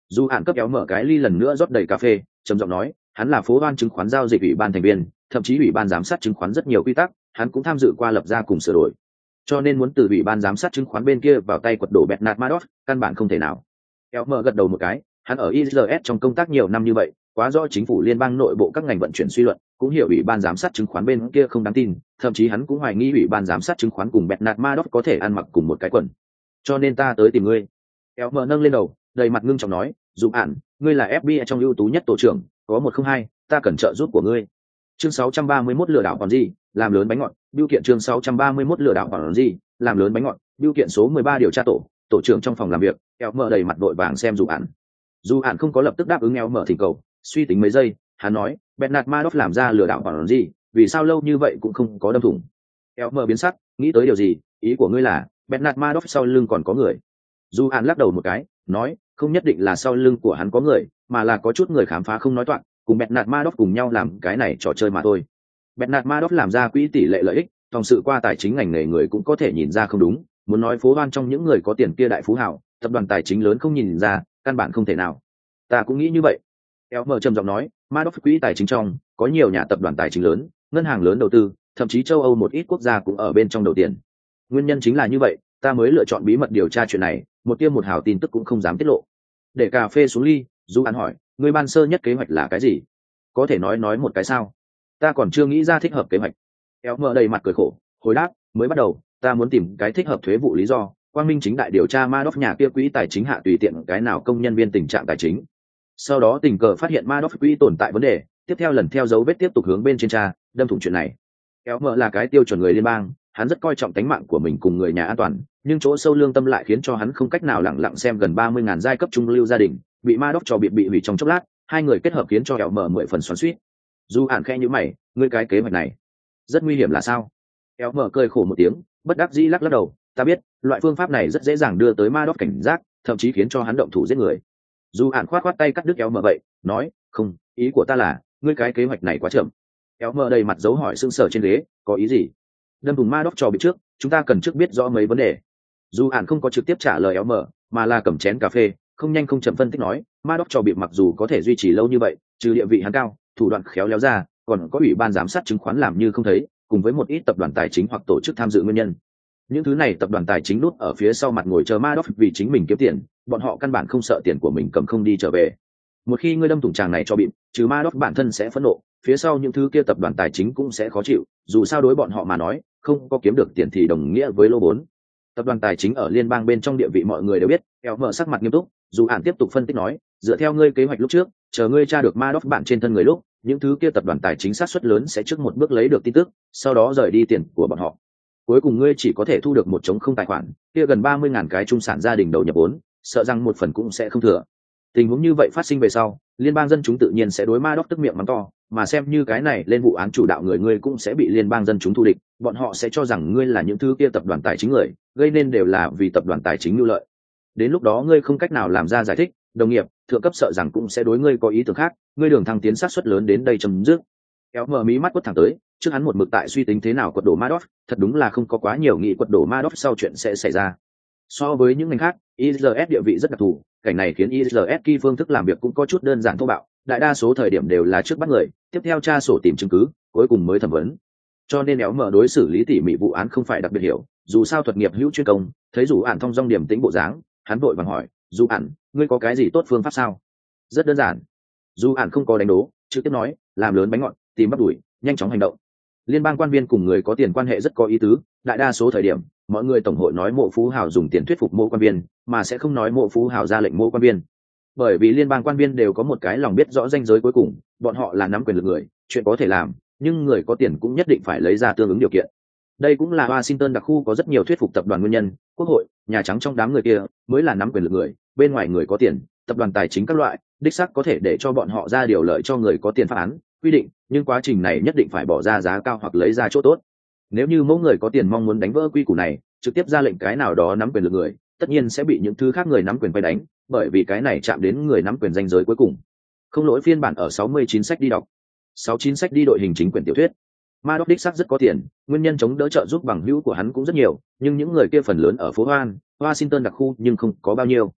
Dù hạn cấp kéo mở cái ly lần nữa rót đầy cà phê, trầm giọng nói, hắn là phố ban chứng khoán giao dịch ủy ban thành viên, thậm chí ủy ban giám sát chứng khoán rất nhiều quy tắc, hắn cũng tham dự qua lập ra cùng sửa đổi. Cho nên muốn từ ủy ban giám sát chứng khoán bên kia vào tay quật đổ Bernard Madoff, căn bản không thể nào. Kéo mở gật đầu một cái, hắn ở IRS trong công tác nhiều năm như vậy, quá rõ chính phủ liên bang nội bộ các ngành vận chuyển suy luận, cũng hiểu ủy ban giám sát chứng khoán bên kia không đáng tin, thậm chí hắn cũng hoài nghi ủy ban giám sát chứng khoán cùng Bernard Madoff có thể ăn mặc cùng một cái quần. Cho nên ta tới tìm ngươi. Kéo mở nâng lên đầu, đầy mặt ngưng trọng nói, dù ản, ngươi là FBI trong ưu tú nhất tổ trưởng, có 102, ta cần trợ giúp của ngươi. Chương 631 lừa đảo còn gì, làm lớn bánh ngọt, biêu kiện chương 631 lừa đảo còn gì, làm lớn bánh ngọt, biêu kiện số 13 điều tra tổ trưởng trong phòng làm việc, kéo mở đầy mặt đội vàng xem dù ản. Dù ản không có lập tức đáp ứng kéo mở thỉnh cầu, suy tính mấy giây, hắn nói, Bernard Madoff làm ra lừa đảo còn gì, vì sao lâu như vậy cũng không có đâm thủng. Kéo mở biến sắc, nghĩ tới điều gì, ý của ngươi là, Bernard Madoff sau lưng còn có người. Dù ản lắc đầu một cái, nói, không nhất định là sau lưng của hắn có người, mà là có chút người khám phá không nói toạc, cùng Bernard Madoff cùng nhau làm cái này trò chơi mà thôi. Bernard Madoff làm ra quỹ tỷ lệ lợi ích, phòng sự qua tài chính ngành nghề người cũng có thể nhìn ra không đúng, muốn nói phố hoan trong những người có tiền kia đại phú hào, tập đoàn tài chính lớn không nhìn ra, căn bản không thể nào. Ta cũng nghĩ như vậy. Elmer trầm giọng nói, Madoff quỹ tài chính trong có nhiều nhà tập đoàn tài chính lớn, ngân hàng lớn đầu tư, thậm chí châu Âu một ít quốc gia cũng ở bên trong đầu tiền. Nguyên nhân chính là như vậy, ta mới lựa chọn bí mật điều tra chuyện này, một tia một hào tin tức cũng không dám tiết lộ. Để cà phê xuống ly, Du An hỏi, người ban sơ nhất kế hoạch là cái gì? Có thể nói một cái sao? Ta còn chưa nghĩ ra thích hợp kế hoạch. Kéo mở đầy mặt cười khổ, hồi đáp, mới bắt đầu, ta muốn tìm cái thích hợp thuế vụ lý do, quang minh chính đại điều tra Madoff nhà kia quỹ tài chính hạ tùy tiện cái nào công nhân viên tình trạng tài chính. Sau đó tình cờ phát hiện Madoff quỹ tồn tại vấn đề, tiếp theo lần theo dấu vết tiếp tục hướng bên trên tra, đâm thủng chuyện này. Kéo mở là cái tiêu chuẩn người liên bang, hắn rất coi trọng tính mạng của mình cùng người nhà an toàn, nhưng chỗ sâu lương tâm lại khiến cho hắn không cách nào lặng lặng xem gần 30.000 giai cấp trung lưu gia đình bị Madoff cho bị hủy trong chốc lát, hai người kết hợp khiến cho kéo mở 10 phần xoắn xuýt. Du Hàn khẽ nhíu mày, ngươi cái kế hoạch này rất nguy hiểm là sao? Kéo mở cười khổ một tiếng, bất đắc dĩ lắc đầu, ta biết, loại phương pháp này rất dễ dàng đưa tới Madoff cảnh giác, thậm chí khiến cho hắn động thủ giết người. Du Hàn khoát tay cắt đứt kéo mở vậy, nói, không, ý của ta là, ngươi cái kế hoạch này quá chậm. Kéo mở đầy mặt dấu hỏi sững sờ trên ghế, có ý gì? Đâm thùng Madoff cho bị trước, chúng ta cần trước biết rõ mấy vấn đề. Du Hàn không có trực tiếp trả lời kéo mở, mà là cầm chén cà phê, không nhanh không chậm phân tích nói, Madoff cho bị mặc dù có thể duy trì lâu như vậy, trừ địa vị hắn cao, thủ đoạn khéo léo ra, còn có ủy ban giám sát chứng khoán làm như không thấy, cùng với một ít tập đoàn tài chính hoặc tổ chức tham dự nguyên nhân. Những thứ này tập đoàn tài chính nút ở phía sau mặt ngồi chờ Madoff vì chính mình kiếm tiền, bọn họ căn bản không sợ tiền của mình cầm không đi trở về. Một khi ngươi đâm thủng tràng này cho bịm, trừ Madoff bản thân sẽ phẫn nộ, phía sau những thứ kia tập đoàn tài chính cũng sẽ khó chịu, dù sao đối bọn họ mà nói, không có kiếm được tiền thì đồng nghĩa với lỗ vốn. Tập đoàn tài chính ở liên bang bên trong địa vị mọi người đều biết. Kéo mở sắc mặt nghiêm túc, dù Hàn tiếp tục phân tích nói, dựa theo ngươi kế hoạch lúc trước, chờ ngươi tra được Madoff bạn trên thân người lúc, những thứ kia tập đoàn tài chính sát suất lớn sẽ trước một bước lấy được tin tức, sau đó rời đi tiền của bọn họ. Cuối cùng ngươi chỉ có thể thu được một trống không tài khoản, kia gần 30.000 cái trung sản gia đình đầu nhập vốn, sợ rằng một phần cũng sẽ không thừa. Tình huống như vậy phát sinh về sau, liên bang dân chúng tự nhiên sẽ đối Madoff tức miệng mắng to, mà xem như cái này lên vụ án chủ đạo người ngươi cũng sẽ bị liên bang dân chúng thù địch, bọn họ sẽ cho rằng ngươi là những thứ kia tập đoàn tài chính người, gây nên đều là vì tập đoàn tài chính nhu lợi. Đến lúc đó ngươi không cách nào làm ra giải thích, đồng nghiệp, thượng cấp sợ rằng cũng sẽ đối ngươi có ý tưởng khác, ngươi đường thăng tiến sát suất lớn đến đây chấm dứt. Kéo mở mí mắt quất thẳng tới, trước hắn một mực tại suy tính thế nào quật đổ Madoff, thật đúng là không có quá nhiều nghĩ quật đổ Madoff sau chuyện sẽ xảy ra. So với những ngành khác, IRS địa vị rất đặc thù, cảnh này khiến IRS kỳ phương thức làm việc cũng có chút đơn giản thô bạo, đại đa số thời điểm đều là trước bắt người, tiếp theo tra sổ tìm chứng cứ, cuối cùng mới thẩm vấn. Cho nên Kéo mở đối xử lý tỉ mỉ vụ án không phải đặc biệt hiểu, dù sao thuật nghiệp hữu chuyên công, thấy Dù Ản thông dong điểm tĩnh bộ dáng, hắn vội vàng hỏi, Dù Ản, ngươi có cái gì tốt phương pháp sao? Rất đơn giản. Dù Ản không có đánh đố, trực tiếp nói, làm lớn bánh ngọt, tìm bắt đuổi, nhanh chóng hành động. Liên bang quan viên cùng người có tiền quan hệ rất có ý tứ, đại đa số thời điểm, mọi người tổng hội nói mộ phú hào dùng tiền thuyết phục mộ quan viên, mà sẽ không nói mộ phú hào ra lệnh mộ quan viên. Bởi vì liên bang quan viên đều có một cái lòng biết rõ ranh giới cuối cùng, bọn họ là nắm quyền lực người, chuyện có thể làm, nhưng người có tiền cũng nhất định phải lấy ra tương ứng điều kiện. Đây cũng là Washington đặc khu có rất nhiều thuyết phục tập đoàn nguyên nhân, quốc hội, nhà trắng trong đám người kia mới là nắm quyền lực người, bên ngoài người có tiền, tập đoàn tài chính các loại, đích xác có thể để cho bọn họ ra điều lợi cho người có tiền phá án, quy định, nhưng quá trình này nhất định phải bỏ ra giá cao hoặc lấy ra chỗ tốt. Nếu như mỗi người có tiền mong muốn đánh vỡ quy củ này, trực tiếp ra lệnh cái nào đó nắm quyền lực người, tất nhiên sẽ bị những thứ khác người nắm quyền vay đánh, bởi vì cái này chạm đến người nắm quyền ranh giới cuối cùng. Không lỗi phiên bản ở 69 sách đi đọc. 69 sách đi đội hình chính quyền tiểu thuyết. Madoff đích xác rất có tiền, nguyên nhân chống đỡ trợ giúp bằng hữu của hắn cũng rất nhiều, nhưng những người kia phần lớn ở phố Hoan, Washington đặc khu nhưng không có bao nhiêu.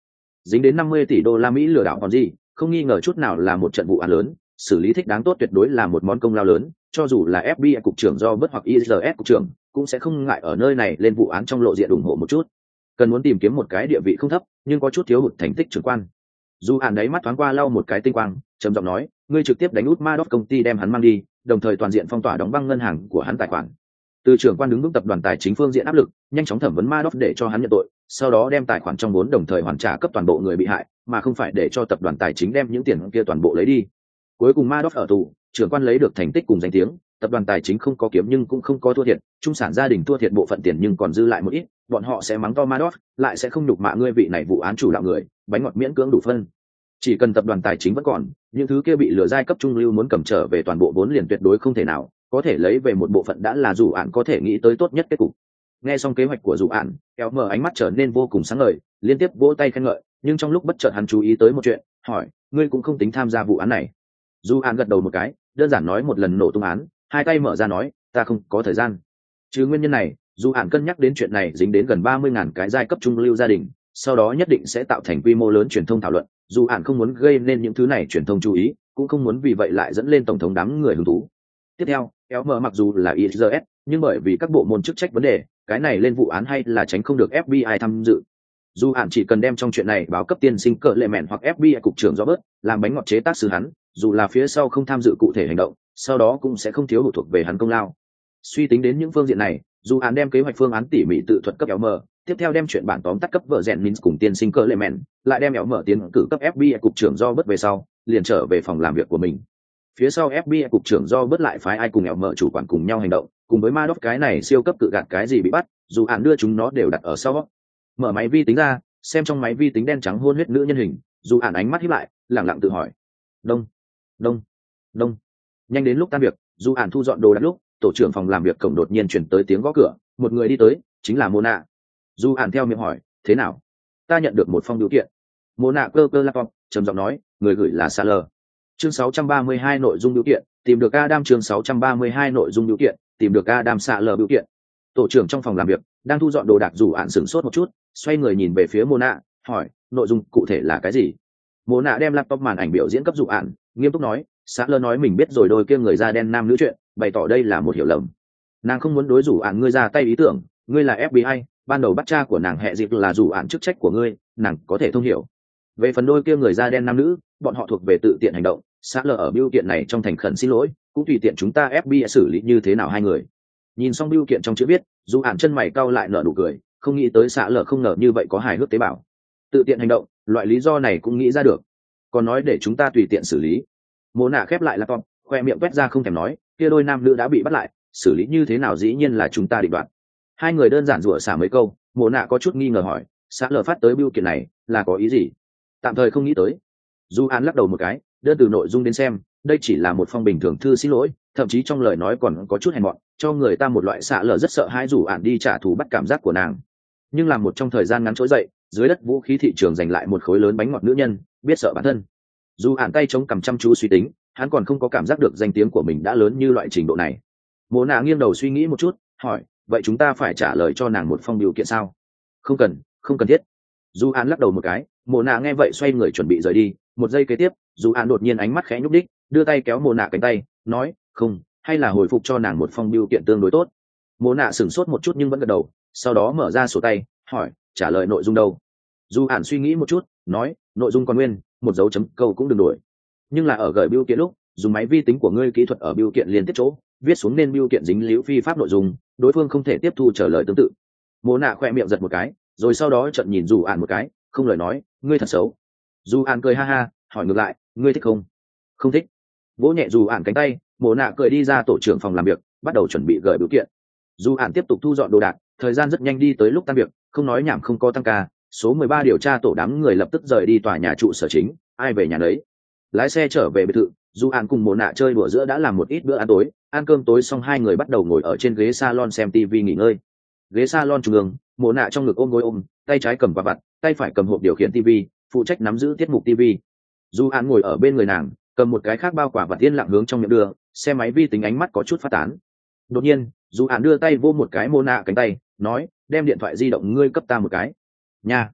dính đến 50 tỷ đô la Mỹ lừa đảo còn gì, không nghi ngờ chút nào là một trận vụ án lớn, xử lý thích đáng tốt tuyệt đối là một món công lao lớn, cho dù là FBI cục trưởng do bất hoặc IRS cục trưởng cũng sẽ không ngại ở nơi này lên vụ án trong lộ diện ủng hộ một chút. Cần muốn tìm kiếm một cái địa vị không thấp nhưng có chút thiếu hụt thành tích trưởng quan. Dù Hàn đấy mắt thoáng qua lau một cái tinh quang, trầm giọng nói, ngươi trực tiếp đánh út Madoff công ty đem hắn mang đi, đồng thời toàn diện phong tỏa đóng băng ngân hàng của hắn tài khoản. Từ trưởng quan đứng vững tập đoàn tài chính phương diện áp lực, nhanh chóng thẩm vấn Madoff để cho hắn nhận tội, sau đó đem tài khoản trong vốn đồng thời hoàn trả cấp toàn bộ người bị hại, mà không phải để cho tập đoàn tài chính đem những tiền kia toàn bộ lấy đi. Cuối cùng Madoff ở tù, trưởng quan lấy được thành tích cùng danh tiếng, tập đoàn tài chính không có kiếm nhưng cũng không có thua thiệt, trung sản gia đình thua thiệt bộ phận tiền nhưng còn dư lại một ít, bọn họ sẽ mắng to Madoff, lại sẽ không nhục mạ ngươi vị này vụ án chủ đạo người, bánh ngọt miễn cưỡng đủ phân. Chỉ cần tập đoàn tài chính vẫn còn, những thứ kia bị lừa giai cấp trung lưu muốn cầm trở về toàn bộ vốn liền tuyệt đối không thể nào, có thể lấy về một bộ phận đã là dù án có thể nghĩ tới tốt nhất kết cục. Nghe xong kế hoạch của dù án, kéo mở ánh mắt trở nên vô cùng sáng ngời, liên tiếp vỗ tay khen ngợi, nhưng trong lúc bất chợt hắn chú ý tới một chuyện, hỏi, ngươi cũng không tính tham gia vụ án này? Dù án gật đầu một cái, đơn giản nói một lần nổ tung án, hai tay mở ra nói, ta không có thời gian. Chứ nguyên nhân này, dù án cân nhắc đến chuyện này dính đến gần 30.000 cái giai cấp trung lưu gia đình, sau đó nhất định sẽ tạo thành quy mô lớn truyền thông thảo luận, dù án không muốn gây nên những thứ này truyền thông chú ý, cũng không muốn vì vậy lại dẫn lên tổng thống đám người hứng thú. Tiếp theo, kéo mở mặc dù là IRS, nhưng bởi vì các bộ môn chức trách vấn đề, cái này lên vụ án hay là tránh không được FBI tham dự. Dù hạn chỉ cần đem trong chuyện này báo cấp tiên sinh cỡ lệ mẹn hoặc FBI cục trưởng Robert làm bánh ngọt chế tác sư hắn, dù là phía sau không tham dự cụ thể hành động, sau đó cũng sẽ không thiếu hụt thuộc về hắn công lao. Suy tính đến những phương diện này, dù hạn đem kế hoạch phương án tỉ mỉ tự thuật cấp kéo mở, tiếp theo đem chuyện bản tóm tắt cấp vợ rèn Mins cùng tiên sinh cỡ lệ mẹn, lại đem kéo mở tiến cử cấp FBI cục trưởng Robert về sau, liền trở về phòng làm việc của mình. Phía sau FBI cục trưởng do bớt lại phái ai cùng kéo mở chủ quản cùng nhau hành động, cùng với Madoff cái này siêu cấp cự gạt cái gì bị bắt, dù hạn đưa chúng nó đều đặt ở sau. Mở máy vi tính ra, xem trong máy vi tính đen trắng hôn huyết nữ nhân hình, dù hạn ánh mắt híp lại, lẳng lặng tự hỏi, đông đông đông. Nhanh đến lúc tan việc, dù hạn thu dọn đồ đạc lúc, tổ trưởng phòng làm việc cổng đột nhiên chuyển tới tiếng gõ cửa, một người đi tới, chính là Mona. Dù hạn theo miệng hỏi, thế nào? Ta nhận được một phong điều kiện. Mona cơ cơ laptop, trầm giọng nói, người gửi là Saler. Chương 632 nội dung điều kiện, tìm được Adam. Chương 632 nội dung điều kiện, tìm được Adam Saler điều kiện. Tổ trưởng trong phòng làm việc đang thu dọn đồ đạc, dù hạn sửng sốt một chút, xoay người nhìn về phía Mona, hỏi, nội dung cụ thể là cái gì? Mona đem laptop màn ảnh biểu diễn cấp dù hạn, nghiêm túc nói, Saler nói mình biết rồi đôi kia người da đen nam nữ chuyện, bày tỏ đây là một hiểu lầm. Nàng không muốn đối dù hạn ngươi ra tay ý tưởng, ngươi là FBI, ban đầu bắt cha của nàng hệ dịch là dù hạn chức trách của ngươi, nàng có thể thông hiểu. Về phần đôi kia người da đen nam nữ, bọn họ thuộc về tự tiện hành động, Saler ở bill kiện này trong thành khẩn xin lỗi, cũng tùy tiện chúng ta FBI xử lý như thế nào hai người. Nhìn xong bill kiện trong chữ viết, dù hạn chân mày cau lại nở nụ cười, không nghĩ tới Saler không ngờ như vậy có hài hước tế bào. Tự tiện hành động, loại lý do này cũng nghĩ ra được. Còn nói để chúng ta tùy tiện xử lý. Mona khép lại laptop, khoe miệng quét ra không thèm nói, kia đôi nam nữ đã bị bắt lại, xử lý như thế nào dĩ nhiên là chúng ta định đoạt. Hai người đơn giản rủa xả mấy câu, Mona có chút nghi ngờ hỏi, Saler phát tới bill kiện này là có ý gì? Tạm thời không nghĩ tới. Du An lắc đầu một cái, đơn từ nội dung đến xem, đây chỉ là một phong bình thường thư xin lỗi, thậm chí trong lời nói còn có chút hèn mọn, cho người ta một loại xạ lờ rất sợ hãi rủ An đi trả thù bắt cảm giác của nàng. Nhưng làm một trong thời gian ngắn trỗi dậy, dưới đất vũ khí thị trường giành lại một khối lớn bánh ngọt nữ nhân, biết sợ bản thân. Du An tay chống cằm chăm chú suy tính, hắn còn không có cảm giác được danh tiếng của mình đã lớn như loại trình độ này. Mộ nạ nghiêng đầu suy nghĩ một chút, hỏi, vậy chúng ta phải trả lời cho nàng một phong điều kiện sao? Không cần, không cần thiết. Du An lắc đầu một cái, Mộ nạ nghe vậy xoay người chuẩn bị rời đi, một giây kế tiếp, Du An đột nhiên ánh mắt khẽ nhúc đích, đưa tay kéo Mộ nạ cánh tay, nói, không, hay là hồi phục cho nàng một phong điều kiện tương đối tốt. Mộ nạ sửng sốt một chút nhưng vẫn gật đầu, sau đó mở ra sổ tay, hỏi, trả lời nội dung đâu? Du An suy nghĩ một chút, nói, nội dung còn nguyên, một dấu chấm câu cũng đừng đổi. Nhưng là ở gửi bill kiện lúc, dùng máy vi tính của ngươi kỹ thuật ở bill kiện liên tiếp chỗ, viết xuống nên bill kiện dính líu phi pháp nội dung, đối phương không thể tiếp thu trả lời tương tự. Mộ nạ khoe miệng giật một cái, rồi sau đó trận nhìn Du An một cái, không lời nói, ngươi thật xấu. Du An cười ha ha, hỏi ngược lại, ngươi thích không? Không thích. Vỗ nhẹ Du An cánh tay, Mộ nạ cười đi ra tổ trưởng phòng làm việc, bắt đầu chuẩn bị gửi biểu kiện. Du An tiếp tục thu dọn đồ đạc, thời gian rất nhanh đi tới lúc tan việc, không nói nhảm không có tăng ca, số 13 điều tra tổ đám người lập tức rời đi tòa nhà trụ sở chính, ai về nhà nấy. Lái xe trở về biệt thự, Du An cùng Mộ nạ chơi đùa giữa đã làm một ít bữa ăn tối, ăn cơm tối xong hai người bắt đầu ngồi ở trên ghế salon xem TV nghỉ ngơi. Ghế salon trung ương, Mộ nạ trong ngực ôm gối ôm, tay trái cầm quả vặt, tay phải cầm hộp điều khiển TV, phụ trách nắm giữ tiết mục TV. Du An ngồi ở bên người nàng, cầm một cái khác bao quả vặt yên lặng hướng trong miệng đưa, xe máy vi tính ánh mắt có chút phát tán. Đột nhiên, Du An đưa tay vô một cái Mộ nạ cánh tay, nói, đem điện thoại di động ngươi cấp ta một cái. Nha.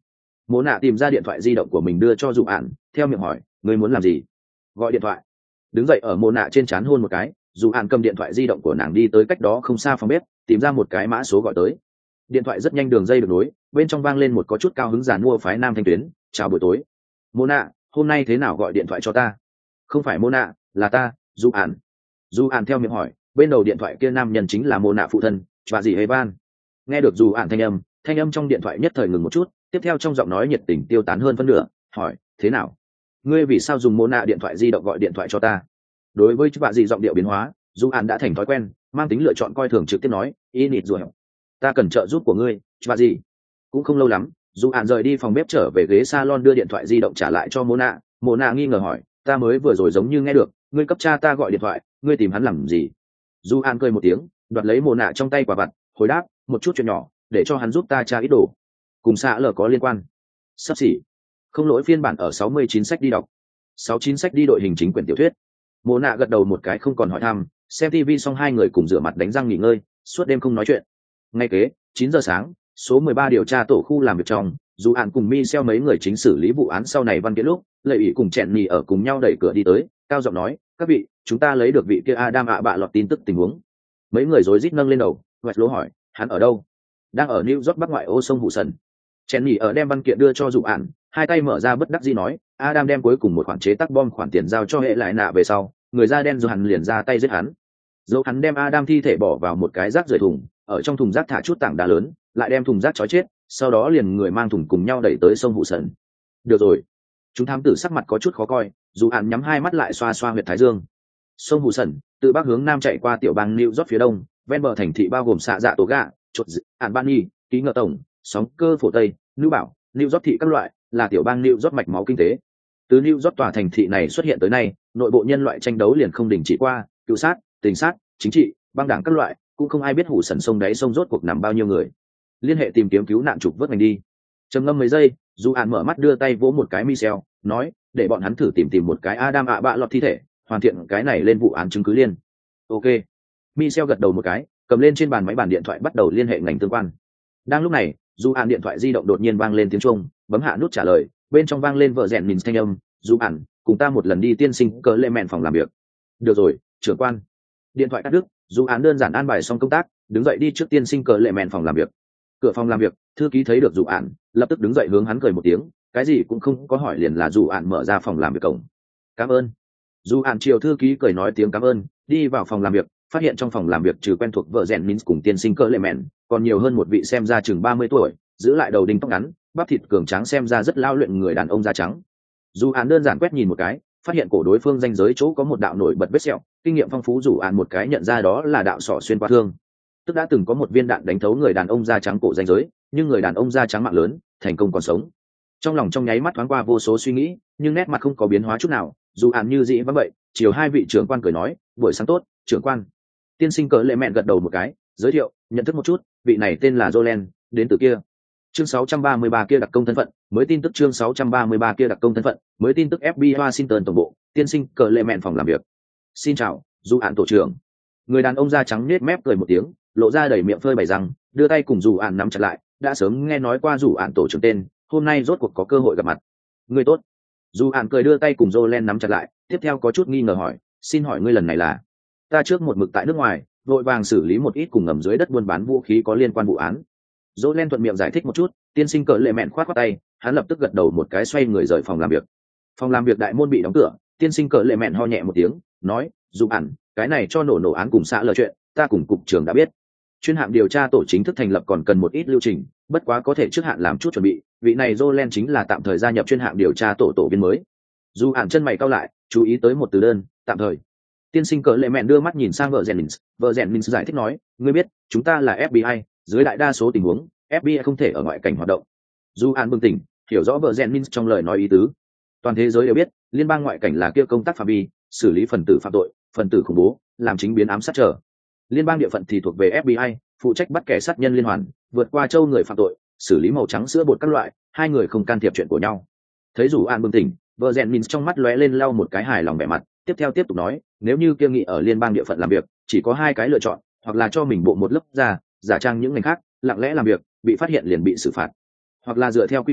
Mộ nạ tìm ra điện thoại di động của mình đưa cho dù ạn, theo miệng hỏi, ngươi muốn làm gì? Gọi điện thoại. Đứng dậy ở mộ nạ trên trán hôn một cái, dù ạn cầm điện thoại di động của nàng đi tới cách đó không xa phòng bếp, tìm ra một cái mã số gọi tới. Điện thoại rất nhanh đường dây được nối, bên trong vang lên một có chút cao hứng giàn mua phái nam thanh tuyến, chào buổi tối. Mộ nạ, hôm nay thế nào gọi điện thoại cho ta? Không phải mộ nạ, là ta, dù ạn. Dù ạn theo miệng hỏi, bên đầu điện thoại kia nam nhân chính là mộ nạ phụ thân, và dì Evan. Nghe được dù ạn thanh âm trong điện thoại nhất thời ngừng một chút, tiếp theo trong giọng nói nhiệt tình tiêu tán hơn phân nửa, hỏi, thế nào? Ngươi vì sao dùng mô nạ điện thoại di động gọi điện thoại cho ta? Đối với bà dì giọng điệu biến hóa, dù ạn đã thành thói quen, mang tính lựa chọn coi thường trực tiếp nói, y nịt rồi. Ta cần trợ giúp của ngươi, bà dì. Cũng không lâu lắm, dù ạn rời đi phòng bếp trở về ghế salon đưa điện thoại di động trả lại cho mô nạ nghi ngờ hỏi, ta mới vừa rồi giống như nghe được, ngươi cấp cha ta gọi điện thoại, ngươi tìm hắn làm gì? Dù ạn cười một tiếng, đoạt lấy mô nạ trong tay quả vặt, hồi đáp, một chút chuyện nhỏ, để cho hắn giúp ta tra ít đồ cùng xã lờ có liên quan. Sắp xỉ không lỗi phiên bản ở 69 sách đi đọc, 69 sách đi đội hình chính quyển tiểu thuyết. Mộ nạ gật đầu một cái không còn hỏi thăm, xem TV xong hai người cùng rửa mặt đánh răng nghỉ ngơi, suốt đêm không nói chuyện. Ngay kế 9 giờ sáng, số 13 điều tra tổ khu làm việc trong, dù ạn cùng Michelle mấy người chính xử lý vụ án sau này văn kiện lúc, lợi ủy cùng chẹn nhì ở cùng nhau đẩy cửa đi tới, cao giọng nói, các vị, chúng ta lấy được vị kia Adam ạ bạ lọt tin tức tình huống. Mấy người rối rít nâng lên đầu, ngoặt lỗ hỏi, hắn ở đâu? Đang ở New York bắc ngoại ô sông Hụ Sần. Chèn nhỉ ở đem văn kiện đưa cho dụ ạn, hai tay mở ra bất đắc dĩ nói, Adam đem cuối cùng một khoản chế tác bom khoản tiền giao cho hệ lại nạ về sau, người da đen dù hắn liền ra tay giết hắn. Dẫu hắn đem Adam thi thể bỏ vào một cái rác rưởi thùng, ở trong thùng rác thả chút tảng đá lớn, lại đem thùng rác trói chết, sau đó liền người mang thùng cùng nhau đẩy tới sông Hụ Sần. Được rồi. Chúng thám tử sắc mặt có chút khó coi, dù ạn nhắm hai mắt lại xoa xoa huyệt thái dương. Sông Hụ Sần, từ bắc hướng nam chạy qua tiểu bang New York phía đông, ven bờ thành thị bao gồm xạ dạ tổ gà, chột dự, ạn ban nghi, ký ngờ tổng, sóng cơ phổ tây, New Bảo, New York thị các loại, là tiểu bang New York mạch máu kinh tế. Từ New York tòa thành thị này xuất hiện tới nay, nội bộ nhân loại tranh đấu liền không đình chỉ qua, cựu sát, tình sát, chính trị, băng đảng các loại, cũng không ai biết Hủ Sần sông đáy sông rốt cuộc nằm bao nhiêu người. Liên hệ tìm kiếm cứu nạn trục vớt ngành đi. Trầm ngâm mấy giây, dù ạn mở mắt đưa tay vỗ một cái Michelle, nói, để bọn hắn thử tìm một cái Adam ạ bạ lọt thi thể, hoàn thiện cái này lên vụ án chứng cứ liên. Ok. Michelle gật đầu một cái, cầm lên trên bàn máy bàn điện thoại bắt đầu liên hệ ngành tương quan. Đang lúc này, dù ạn điện thoại di động đột nhiên vang lên tiếng chuông, bấm hạ nút trả lời, bên trong vang lên vợ rèn nhìn thanh âm, dù ạn, cùng ta một lần đi tiên sinh cỡ lệ mẹn phòng làm việc. Được rồi, trưởng quan. Điện thoại cắt đứt, dù ạn đơn giản an bài xong công tác, đứng dậy đi trước tiên sinh cỡ lệ mẹn phòng làm việc. Cửa phòng làm việc, thư ký thấy được dù ạn, lập tức đứng dậy hướng hắn cười một tiếng, cái gì cũng không có hỏi liền là dù ạn mở ra phòng làm việc cổng. Cảm ơn. Dù ạn chiều thư ký cười nói tiếng cảm ơn, đi vào phòng làm việc, phát hiện trong phòng làm việc trừ quen thuộc vợ rèn Min cùng tiên sinh cỡ lệ mẹn, còn nhiều hơn một vị xem ra chừng 30 tuổi, giữ lại đầu đinh tóc ngắn, bắp thịt cường tráng xem ra rất lao luyện người đàn ông da trắng. Dù án đơn giản quét nhìn một cái, phát hiện cổ đối phương ranh giới chỗ có một đạo nổi bật vết sẹo, kinh nghiệm phong phú dù án một cái nhận ra đó là đạo sọ xuyên qua thương. Tức đã từng có một viên đạn đánh thấu người đàn ông da trắng cổ ranh giới, nhưng người đàn ông da trắng mạng lớn, thành công còn sống. Trong lòng trong nháy mắt thoáng qua vô số suy nghĩ, nhưng nét mặt không có biến hóa chút nào, dù án như dĩ vắng vậy, chiều hai vị trưởng quan cười nói, buổi sáng tốt, trưởng quan. Tiên sinh cỡ lệ mẹn gật đầu một cái, giới thiệu, nhận thức một chút, vị này tên là Jolen, đến từ kia. Chương 633 kia đặc công thân phận, mới tin tức chương 633 kia đặc công thân phận, mới tin tức FBI Washington tổng bộ, tiên sinh cỡ lệ mẹn phòng làm việc. Xin chào, dù án tổ trưởng. Người đàn ông da trắng nhếch mép cười một tiếng, lộ ra đầy miệng phơi bày răng, đưa tay cùng dù án nắm chặt lại, đã sớm nghe nói qua dù án tổ trưởng tên, hôm nay rốt cuộc có cơ hội gặp mặt. Người tốt. Dù án cười đưa tay cùng Jolen nắm chặt lại, tiếp theo có chút nghi ngờ hỏi, xin hỏi ngươi lần này là? Ta trước một mực tại nước ngoài, vội vàng xử lý một ít cùng ngầm dưới đất buôn bán vũ khí có liên quan vụ án. Jolen thuận miệng giải thích một chút, tiên sinh cỡ lệ mẹn khoát tay, hắn lập tức gật đầu một cái xoay người rời phòng làm việc. Phòng làm việc đại môn bị đóng cửa, tiên sinh cỡ lệ mẹn ho nhẹ một tiếng, nói, dù ẩn, cái này cho nổ án cùng xã lờ chuyện, ta cùng cục trưởng đã biết. Chuyên hạng điều tra tổ chính thức thành lập còn cần một ít lưu trình, bất quá có thể trước hạn làm chút chuẩn bị, vị này Jolen chính là tạm thời gia nhập chuyên hạng điều tra tổ viên mới. Dù ẩn chân mày cau lại, chú ý tới một từ đơn, tạm thời. Tiên sinh cỡ lệ mẹn đưa mắt nhìn sang vợ Jennings giải thích nói, ngươi biết, chúng ta là FBI, dưới đại đa số tình huống, FBI không thể ở ngoại cảnh hoạt động. Dù an bừng tỉnh, hiểu rõ vợ Jennings trong lời nói ý tứ. Toàn thế giới đều biết, liên bang ngoại cảnh là kia công tác phạm vi, xử lý phần tử phạm tội, phần tử khủng bố, làm chính biến ám sát trở. Liên bang địa phận thì thuộc về FBI, phụ trách bắt kẻ sát nhân liên hoàn, vượt qua châu người phạm tội, xử lý màu trắng sữa bột các loại, hai người không can thiệp chuyện của nhau. Thấy dù an bừng tỉnh, vợ Jennings trong mắt lóe lên lau một cái hài lòng vẻ mặt, tiếp tục nói, nếu như kia nghị ở liên bang địa phận làm việc, chỉ có hai cái lựa chọn, hoặc là cho mình bộ một lớp ra, giả trang những ngành khác, lặng lẽ làm việc, bị phát hiện liền bị xử phạt, hoặc là dựa theo quy củ,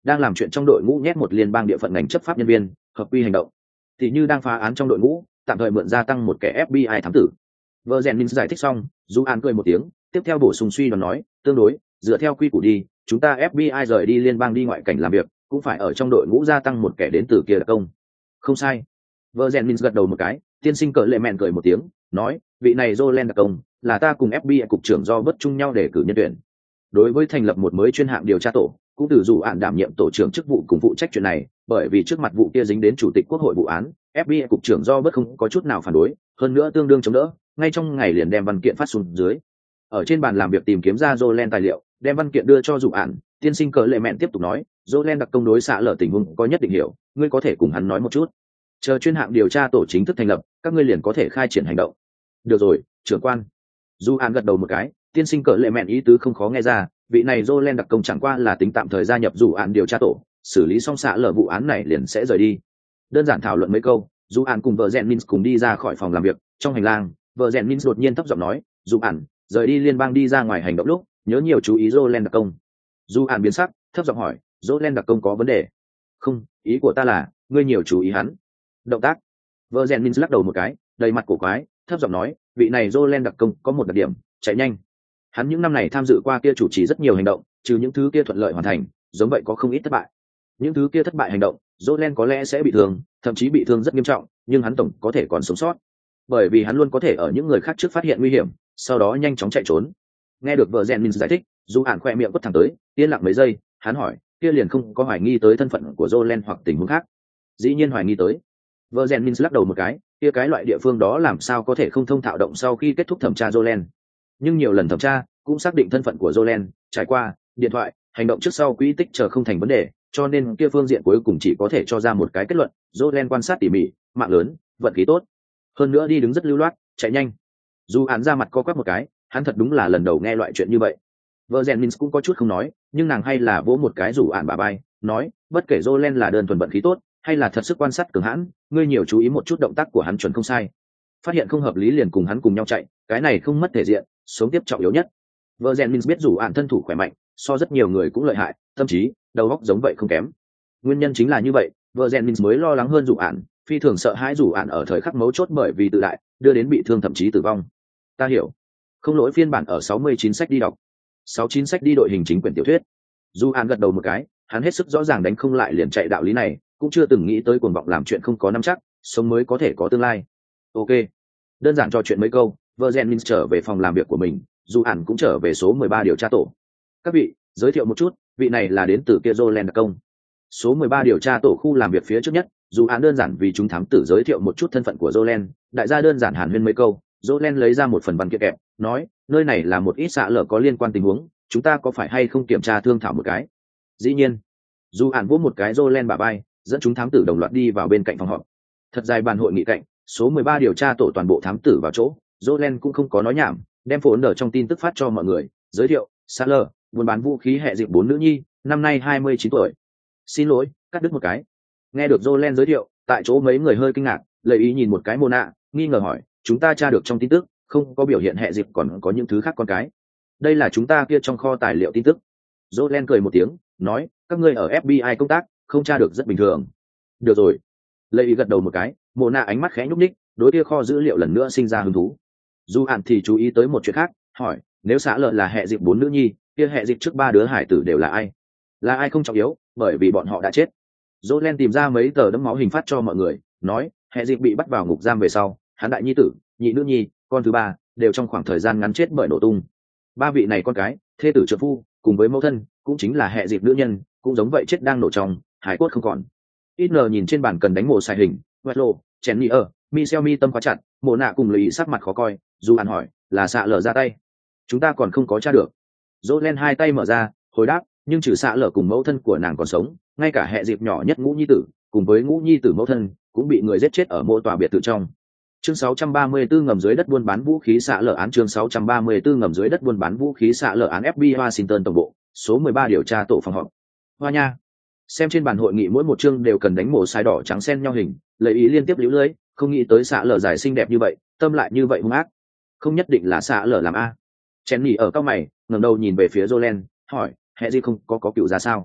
đang làm chuyện trong đội ngũ nhét một liên bang địa phận ngành chấp pháp nhân viên hợp quy hành động, thì như đang phá án trong đội ngũ, tạm thời mượn gia tăng một kẻ FBI thám tử. Vợ rèn minh giải thích xong, dù an cười một tiếng, tiếp theo bổ sung suy đoán nói, tương đối dựa theo quy củ đi, chúng ta FBI rời đi liên bang đi ngoại cảnh làm việc, cũng phải ở trong đội ngũ gia tăng một kẻ đến từ kia đặc công. Không sai. Vợ rèn minh gật đầu một cái, tiên sinh cỡ lệ mẹn cười một tiếng, nói, vị này Jolene đặc công là ta cùng FBI cục trưởng do bất chung nhau để cử nhân tuyển. Đối với thành lập một mới chuyên hạng điều tra tổ, cũng từ dù ạn đảm nhiệm tổ trưởng chức vụ cùng phụ trách chuyện này, bởi vì trước mặt vụ kia dính đến chủ tịch quốc hội vụ án, FBI cục trưởng do bất không có chút nào phản đối, hơn nữa tương đương chống đỡ, ngay trong ngày liền đem văn kiện phát xuống dưới. Ở trên bàn làm việc tìm kiếm ra Jolene tài liệu, đem văn kiện đưa cho dù ạn, tiên sinh cỡ lệ mẹn tiếp tục nói, Jolene đặc công đối xạ lở tình huống có nhất định hiểu, ngươi có thể cùng hắn nói một chút. Chờ chuyên hạng điều tra tổ chính thức thành lập, các ngươi liền có thể khai triển hành động. Được rồi, trưởng quan. Du An gật đầu một cái, tiên sinh cỡ lệ mẹn ý tứ không khó nghe ra, vị này Jolene đặc công chẳng qua là tính tạm thời gia nhập Du An điều tra tổ, xử lý xong xạ lở vụ án này liền sẽ rời đi. Đơn giản thảo luận mấy câu, Du An cùng vợ Jennings cùng đi ra khỏi phòng làm việc, trong hành lang, vợ Jennings đột nhiên thấp giọng nói, Du An, rời đi liên bang đi ra ngoài hành động lúc, nhớ nhiều chú ý Jolene đặc công. Du An biến sắc, thấp giọng hỏi, Jolene đặc công có vấn đề? Không, ý của ta là, ngươi nhiều chú ý hắn. Động tác. Vợ Jennings lắc đầu một cái, đầy mặt cổ quái, thấp giọng nói, vị này Jolene đặc công có một đặc điểm, chạy nhanh. Hắn những năm này tham dự qua kia chủ trì rất nhiều hành động, trừ những thứ kia thuận lợi hoàn thành, giống vậy có không ít thất bại. Những thứ kia thất bại hành động, Jolene có lẽ sẽ bị thương, thậm chí bị thương rất nghiêm trọng, nhưng hắn tổng có thể còn sống sót, bởi vì hắn luôn có thể ở những người khác trước phát hiện nguy hiểm, sau đó nhanh chóng chạy trốn. Nghe được vợ Jennings giải thích, dù ản khoe miệng quất thẳng tới, yên lặng mấy giây, hắn hỏi, kia liền không có hoài nghi tới thân phận của Jolene hoặc tình huống khác? Dĩ nhiên hoài nghi tới. Vợ Jennings lắc đầu một cái, kia cái loại địa phương đó làm sao có thể không thông thạo động sau khi kết thúc thẩm tra Jolene. Nhưng nhiều lần thẩm tra cũng xác định thân phận của Jolene, trải qua điện thoại, hành động trước sau quỹ tích chờ không thành vấn đề, cho nên kia phương diện cuối cùng chỉ có thể cho ra một cái kết luận, Jolene quan sát tỉ mỉ, mạng lớn, vận khí tốt, hơn nữa đi đứng rất lưu loát, chạy nhanh. Dù án ra mặt co quắp một cái, hắn thật đúng là lần đầu nghe loại chuyện như vậy. Vợ Jennings cũng có chút không nói, nhưng nàng hay là vỗ một cái rủ ạn bà bay, nói, bất kể Jolene là đơn thuần vận khí tốt, hay là thật sức quan sát cường hãn, ngươi nhiều chú ý một chút động tác của hắn chuẩn không sai. Phát hiện không hợp lý liền cùng hắn cùng nhau chạy, cái này không mất thể diện, sống tiếp trọng yếu nhất. Vợ Jennings biết rủ ạn thân thủ khỏe mạnh, so rất nhiều người cũng lợi hại, thậm chí đầu óc giống vậy không kém. Nguyên nhân chính là như vậy, vợ Jennings mới lo lắng hơn rủ ạn, phi thường sợ hãi rủ ạn ở thời khắc mấu chốt bởi vì tự đại, đưa đến bị thương thậm chí tử vong. Ta hiểu. Không lỗi phiên bản ở 69 sách đi đọc. 69 sách đi đội hình chính quyển tiểu thuyết. Du An gật đầu một cái, hắn hết sức rõ ràng đánh không lại liền chạy đạo lý này, cũng chưa từng nghĩ tới cuồng vọng làm chuyện không có nắm chắc, sống mới có thể có tương lai. Ok. Đơn giản trò chuyện mấy câu, vợ Jennings trở về phòng làm việc của mình, Du An cũng trở về số 13 điều tra tổ. Các vị, giới thiệu một chút, vị này là đến từ kia Jolene đặc công. Số 13 điều tra tổ khu làm việc phía trước nhất, Du An đơn giản vì chúng thám tử giới thiệu một chút thân phận của Jolene, đại gia đơn giản hàn huyên mấy câu, Jolene lấy ra một phần văn kiện kẹp, nói, nơi này là một ít xạ lở có liên quan tình huống, chúng ta có phải hay không kiểm tra thương thảo một cái? Dĩ nhiên. Du An vỗ một cái Jolene bả vai, dẫn chúng thám tử đồng loạt đi vào bên cạnh phòng họp. Thật dài bàn hội nghị cạnh, số 13 điều tra tổ toàn bộ thám tử vào chỗ, Jolene cũng không có nói nhảm, đem phồn ở trong tin tức phát cho mọi người, giới thiệu, xạ lở, buôn bán vũ khí hệ dịp 4 nữ nhi, năm nay 29 tuổi. Xin lỗi, cắt đứt một cái. Nghe được Jolene giới thiệu, tại chỗ mấy người hơi kinh ngạc, lấy ý nhìn một cái Mona, nghi ngờ hỏi, chúng ta tra được trong tin tức, không có biểu hiện hệ dịp còn có những thứ khác con cái. Đây là chúng ta kia trong kho tài liệu tin tức. Jolene cười một tiếng, nói, các ngươi ở FBI công tác, không tra được rất bình thường. Được rồi. Lấy ý gật đầu một cái, Mona ánh mắt khẽ nhúc ních, đối kia kho dữ liệu lần nữa sinh ra hứng thú. Du Hạn thì chú ý tới một chuyện khác, hỏi, nếu xã lợi là hệ dịp 4 nữ nhi, kia hệ dịp trước 3 đứa hải tử đều là ai? Là ai không trọng yếu, bởi vì bọn họ đã chết. Jolene tìm ra mấy tờ đẫm máu hình phát cho mọi người, nói, hệ dịp bị bắt vào ngục giam về sau, hắn đại nhi tử, nhị nữ nhi, con thứ ba, đều trong khoảng thời gian ngắn chết bởi nổ tung. 3 vị này con cái, thê tử trợ phu, cùng với mẫu thân, cũng chính là hệ dịp nữ nhân, cũng giống vậy chết đang nổ trong, hải cốt không còn. Ít ngờ nhìn trên bàn cần đánh mổ xài hình, Wetlo, Jenny Michelle mi tâm khóa chặt, mồ nạ cùng lì sắc mặt khó coi, dù ăn hỏi, là xạ lở ra tay. Chúng ta còn không có tra được. Jolene hai tay mở ra, hồi đáp, nhưng trừ xạ lở cùng mẫu thân của nàng còn sống, ngay cả hệ dịp nhỏ nhất ngũ nhi tử, cùng với ngũ nhi tử mẫu thân, cũng bị người giết chết ở mô tòa biệt thự trong. Chương 634 ngầm dưới đất buôn bán vũ khí xạ lở án. Chương 634 ngầm dưới đất buôn bán vũ khí xạ lở án. FBI Washington tổng bộ, số 13 điều tra tổ phòng họp. Hoa nha. Xem trên bàn hội nghị mỗi một chương đều cần đánh mổ sai đỏ trắng xen nhau hình, lấy ý liên tiếp líu lưới, không nghĩ tới xạ lở giải xinh đẹp như vậy, tâm lại như vậy hung ác. Không nhất định là xạ lở làm a. Chén nhỉ ở cao mày, ngẩng đầu nhìn về phía Jolene, hỏi, hệ gì không có cựu ra sao?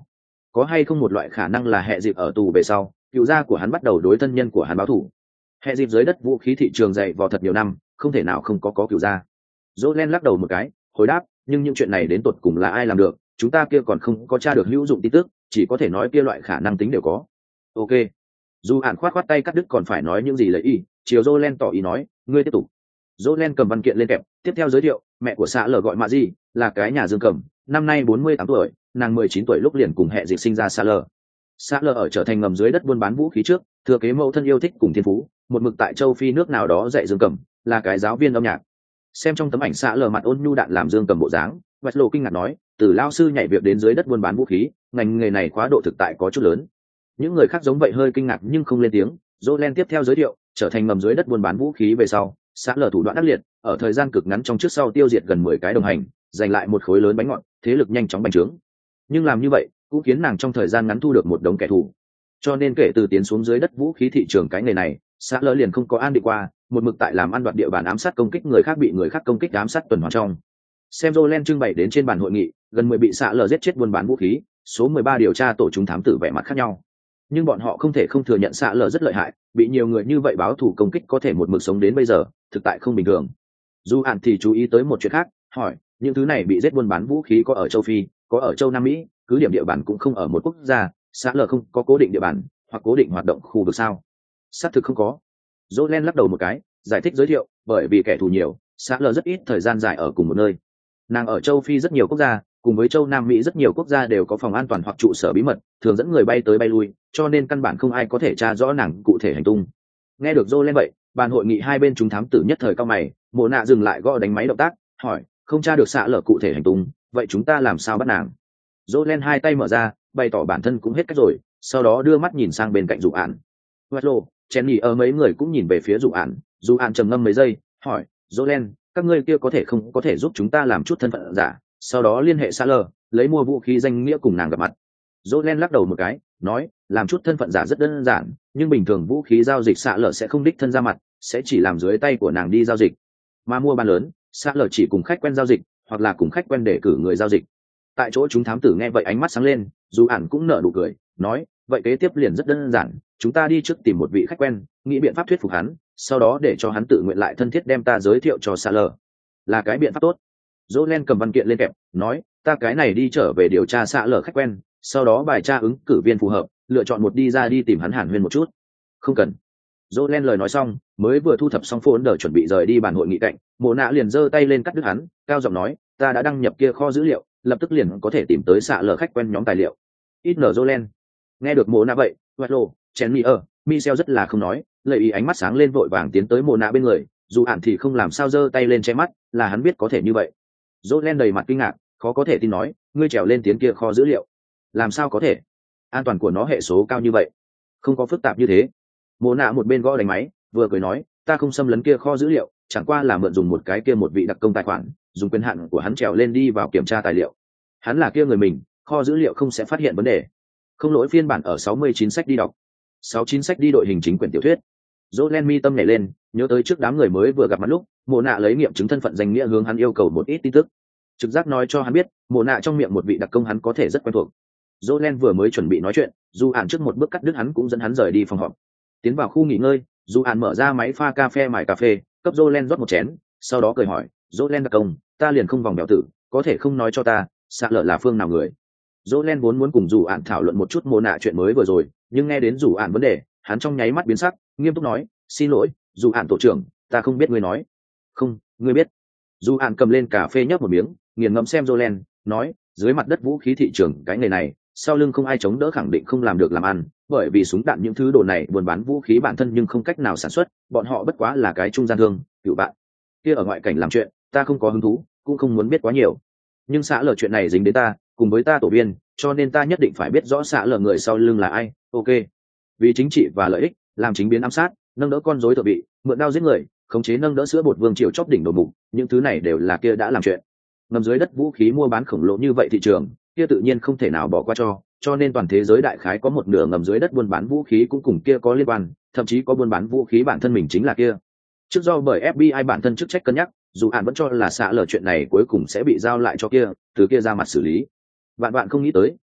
có hay không một loại khả năng là hệ dịp ở tù về sau cựu gia của hắn bắt đầu đối thân nhân của hắn báo thù? Hệ dịp dưới đất vũ khí thị trường dày vò thật nhiều năm, không thể nào không có cựu gia. Jolen lắc đầu một cái, hồi đáp, nhưng những chuyện này đến tột cùng là ai làm được, chúng ta kia còn không có tra được hữu dụng tin tức, chỉ có thể nói kia loại khả năng tính đều có. Ok. Dù Ản khoát tay cắt đứt còn phải nói những gì lấy ý, chiều Jolen tỏ ý nói, ngươi tiếp tục. Jolen cầm văn kiện lên kẹp, tiếp theo giới thiệu, mẹ của xã lờ gọi Mạ Di, là cái nhà dương cầm, năm nay 48 tuổi, nàng 19 tuổi lúc liền cùng hệ dịch sinh ra xã lờ. Xã lờ ở trở thành ngầm dưới đất buôn bán vũ khí trước, thừa kế mẫu thân yêu thích cùng thiên phú, một mực tại châu Phi nước nào đó dạy dương cầm, là cái giáo viên âm nhạc. Xem trong tấm ảnh xã lờ mặt ôn nhu đạn làm dương cầm bộ dáng, Vạch Lộ kinh ngạc nói, từ lao sư nhảy việc đến dưới đất buôn bán vũ khí, ngành nghề này khóa độ thực tại có chút lớn. Những người khác giống vậy hơi kinh ngạc nhưng không lên tiếng. Jolen tiếp theo giới thiệu, trở thành ngầm dưới đất buôn bán vũ khí về sau, xã lờ thủ đoạn ác liệt, ở thời gian cực ngắn trong trước sau tiêu diệt gần 10 cái đồng hành, giành lại một khối lớn bánh ngọt, thế lực nhanh chóng bành trướng. Nhưng làm như vậy cũng khiến nàng trong thời gian ngắn thu được một đống kẻ thù. Cho nên kể từ tiến xuống dưới đất vũ khí thị trường cái nghề này, xã lờ liền không có an định qua, một mực tại làm ăn đoạt địa bàn ám sát công kích người khác, bị người khác công kích ám sát tuần hoàn trong. Xem Jolen trưng bày đến trên bàn hội nghị, gần 10 bị xã lờ giết chết buôn bán vũ khí, số 13 điều tra tổ chúng thám tử vẻ mặt khác nhau. Nhưng bọn họ không thể không thừa nhận xã lờ rất lợi hại, bị nhiều người như vậy báo thù công kích có thể một mực sống đến bây giờ, thực tại không bình thường. Dù Ản thì chú ý tới một chuyện khác, hỏi, những thứ này bị giết buôn bán vũ khí có ở châu Phi, có ở châu Nam Mỹ, cứ điểm địa bàn cũng không ở một quốc gia, xã lờ không có cố định địa bàn hoặc cố định hoạt động khu vực sao? Xác thực không có. Jolen lắc đầu một cái, giải thích giới thiệu, bởi vì kẻ thù nhiều, xã lờ rất ít thời gian dài ở cùng một nơi. Nàng ở châu Phi rất nhiều quốc gia, cùng với châu Nam Mỹ rất nhiều quốc gia đều có phòng an toàn hoặc trụ sở bí mật, thường dẫn người bay tới bay lui, cho nên căn bản không ai có thể tra rõ nàng cụ thể hành tung. Nghe được Jolen vậy, bàn hội nghị hai bên chúng thám tử nhất thời cao mày, Mộ Nạ dừng lại gõ đánh máy động tác, hỏi, không tra được xã lờ cụ thể hành tung, vậy chúng ta làm sao bắt nàng? Jolen hai tay mở ra, bày tỏ bản thân cũng hết cách rồi, sau đó đưa mắt nhìn sang bên cạnh Dụ Ản. Wetlo, Jenny ở mấy người cũng nhìn về phía Dụ Ản trầm ngâm mấy giây, hỏi, Jolen, các ngươi kia có thể không có thể giúp chúng ta làm chút thân phận giả, sau đó liên hệ xã lờ, lấy mua vũ khí danh nghĩa cùng nàng gặp mặt. Jolen lắc đầu một cái, nói, làm chút thân phận giả rất đơn giản, nhưng bình thường vũ khí giao dịch xã lờ sẽ không đích thân ra mặt, sẽ chỉ làm dưới tay của nàng đi giao dịch. Mà mua bán lớn, xã lờ chỉ cùng khách quen giao dịch, hoặc là cùng khách quen để cử người giao dịch. Tại chỗ chúng thám tử nghe vậy ánh mắt sáng lên, Dù Ản cũng nở nụ cười, nói, vậy kế tiếp liền rất đơn giản, chúng ta đi trước tìm một vị khách quen, nghĩ biện pháp thuyết phục hắn, sau đó để cho hắn tự nguyện lại thân thiết đem ta giới thiệu cho xã lờ. Là cái biện pháp tốt. Jolen cầm văn kiện lên kẹp, nói, ta cái này đi trở về điều tra xã lờ khách quen, sau đó bài tra ứng cử viên phù hợp, lựa chọn một đi ra đi tìm hắn hàn huyên một chút. Không cần. Jolen lời nói xong, mới vừa thu thập xong phone đờ chuẩn bị rời đi bàn hội nghị cạnh, Mộ Nạ liền giơ tay lên cắt đứt hắn, cao giọng nói, ta đã đăng nhập kia kho dữ liệu, lập tức liền có thể tìm tới xã lờ khách quen nhóm tài liệu. Ít nở Jolen. Nghe được Mộ Nạ vậy, Wetlo, Jenny Michel rất là không nói, lợi ý ánh mắt sáng lên vội vàng tiến tới Mộ Nạ bên người, dù Ản thì không làm sao giơ tay lên che mắt, là hắn biết có thể như vậy. Jolen đầy mặt kinh ngạc, khó có thể tin nói, ngươi trèo lên tiến kia kho dữ liệu, làm sao có thể? An toàn của nó hệ số cao như vậy, không có phức tạp như thế. Mộ Nạ một bên gõ đánh máy, vừa cười nói, ta không xâm lấn kia kho dữ liệu, chẳng qua là mượn dùng một cái kia một vị đặc công tài khoản, dùng quyền hạn của hắn trèo lên đi vào kiểm tra tài liệu. Hắn là kia người mình, kho dữ liệu không sẽ phát hiện vấn đề. Không lỗi phiên bản ở 69 sách đi đọc. 69 sách đi đội hình chính quyển tiểu thuyết. Jolen mi tâm nhảy lên, nhớ tới trước đám người mới vừa gặp mặt lúc, Mộ Nạ lấy nghiệm chứng thân phận danh nghĩa hướng hắn yêu cầu một ít tin tức. Trực giác nói cho hắn biết, Mộ Nạ trong miệng một vị đặc công hắn có thể rất quen thuộc. Jolen vừa mới chuẩn bị nói chuyện, Dù Ản trước một bước cắt đứt hắn cũng dẫn hắn rời đi phòng họp. Tiến vào khu nghỉ ngơi, Dù Ản mở ra máy pha cà phê mải cà phê, cấp Jolen rót một chén, sau đó cười hỏi, Jolen đặc công, ta liền không vòng bèo tử, có thể không nói cho ta, xạ lợ là phương nào người? Jolen vốn muốn cùng Dù Ản thảo luận một chút Mộ Nạ chuyện mới vừa rồi, nhưng nghe đến Dù Ản vấn đề, hắn trong nháy mắt biến sắc, nghiêm túc nói, xin lỗi, Dù Ản tổ trưởng, ta không biết ngươi nói. Không, ngươi biết. Dù Ản cầm lên cà phê nhấp một miếng, nghiền ngẫm xem Jolen, nói, dưới mặt đất vũ khí thị trường cái nghề này, sau lưng không ai chống đỡ khẳng định không làm được làm ăn, bởi vì súng đạn những thứ đồ này buôn bán vũ khí bản thân nhưng không cách nào sản xuất, bọn họ bất quá là cái trung gian thương, cựu bạn. Kia ở ngoại cảnh làm chuyện, ta không có hứng thú, cũng không muốn biết quá nhiều. Nhưng xã lờ chuyện này dính đến ta, cùng với ta tổ viên, cho nên ta nhất định phải biết rõ xã lờ người sau lưng là ai. Ok. Vì chính trị và lợi ích, làm chính biến ám sát, nâng đỡ con rối thợ bị, mượn đao giết người, khống chế nâng đỡ sữa bột vương triều chóp đỉnh đồ mục, những thứ này đều là kia đã làm chuyện. Ngầm dưới đất vũ khí mua bán khổng lồ như vậy thị trường, kia tự nhiên không thể nào bỏ qua cho nên toàn thế giới đại khái có một nửa ngầm dưới đất buôn bán vũ khí cũng cùng kia có liên quan, thậm chí có buôn bán vũ khí bản thân mình chính là kia. Trước do bởi FBI bản thân chức trách cân nhắc, dù Ản vẫn cho là xạ lờ chuyện này cuối cùng sẽ bị giao lại cho kia, từ kia ra mặt xử lý. Bạn không nghĩ tới,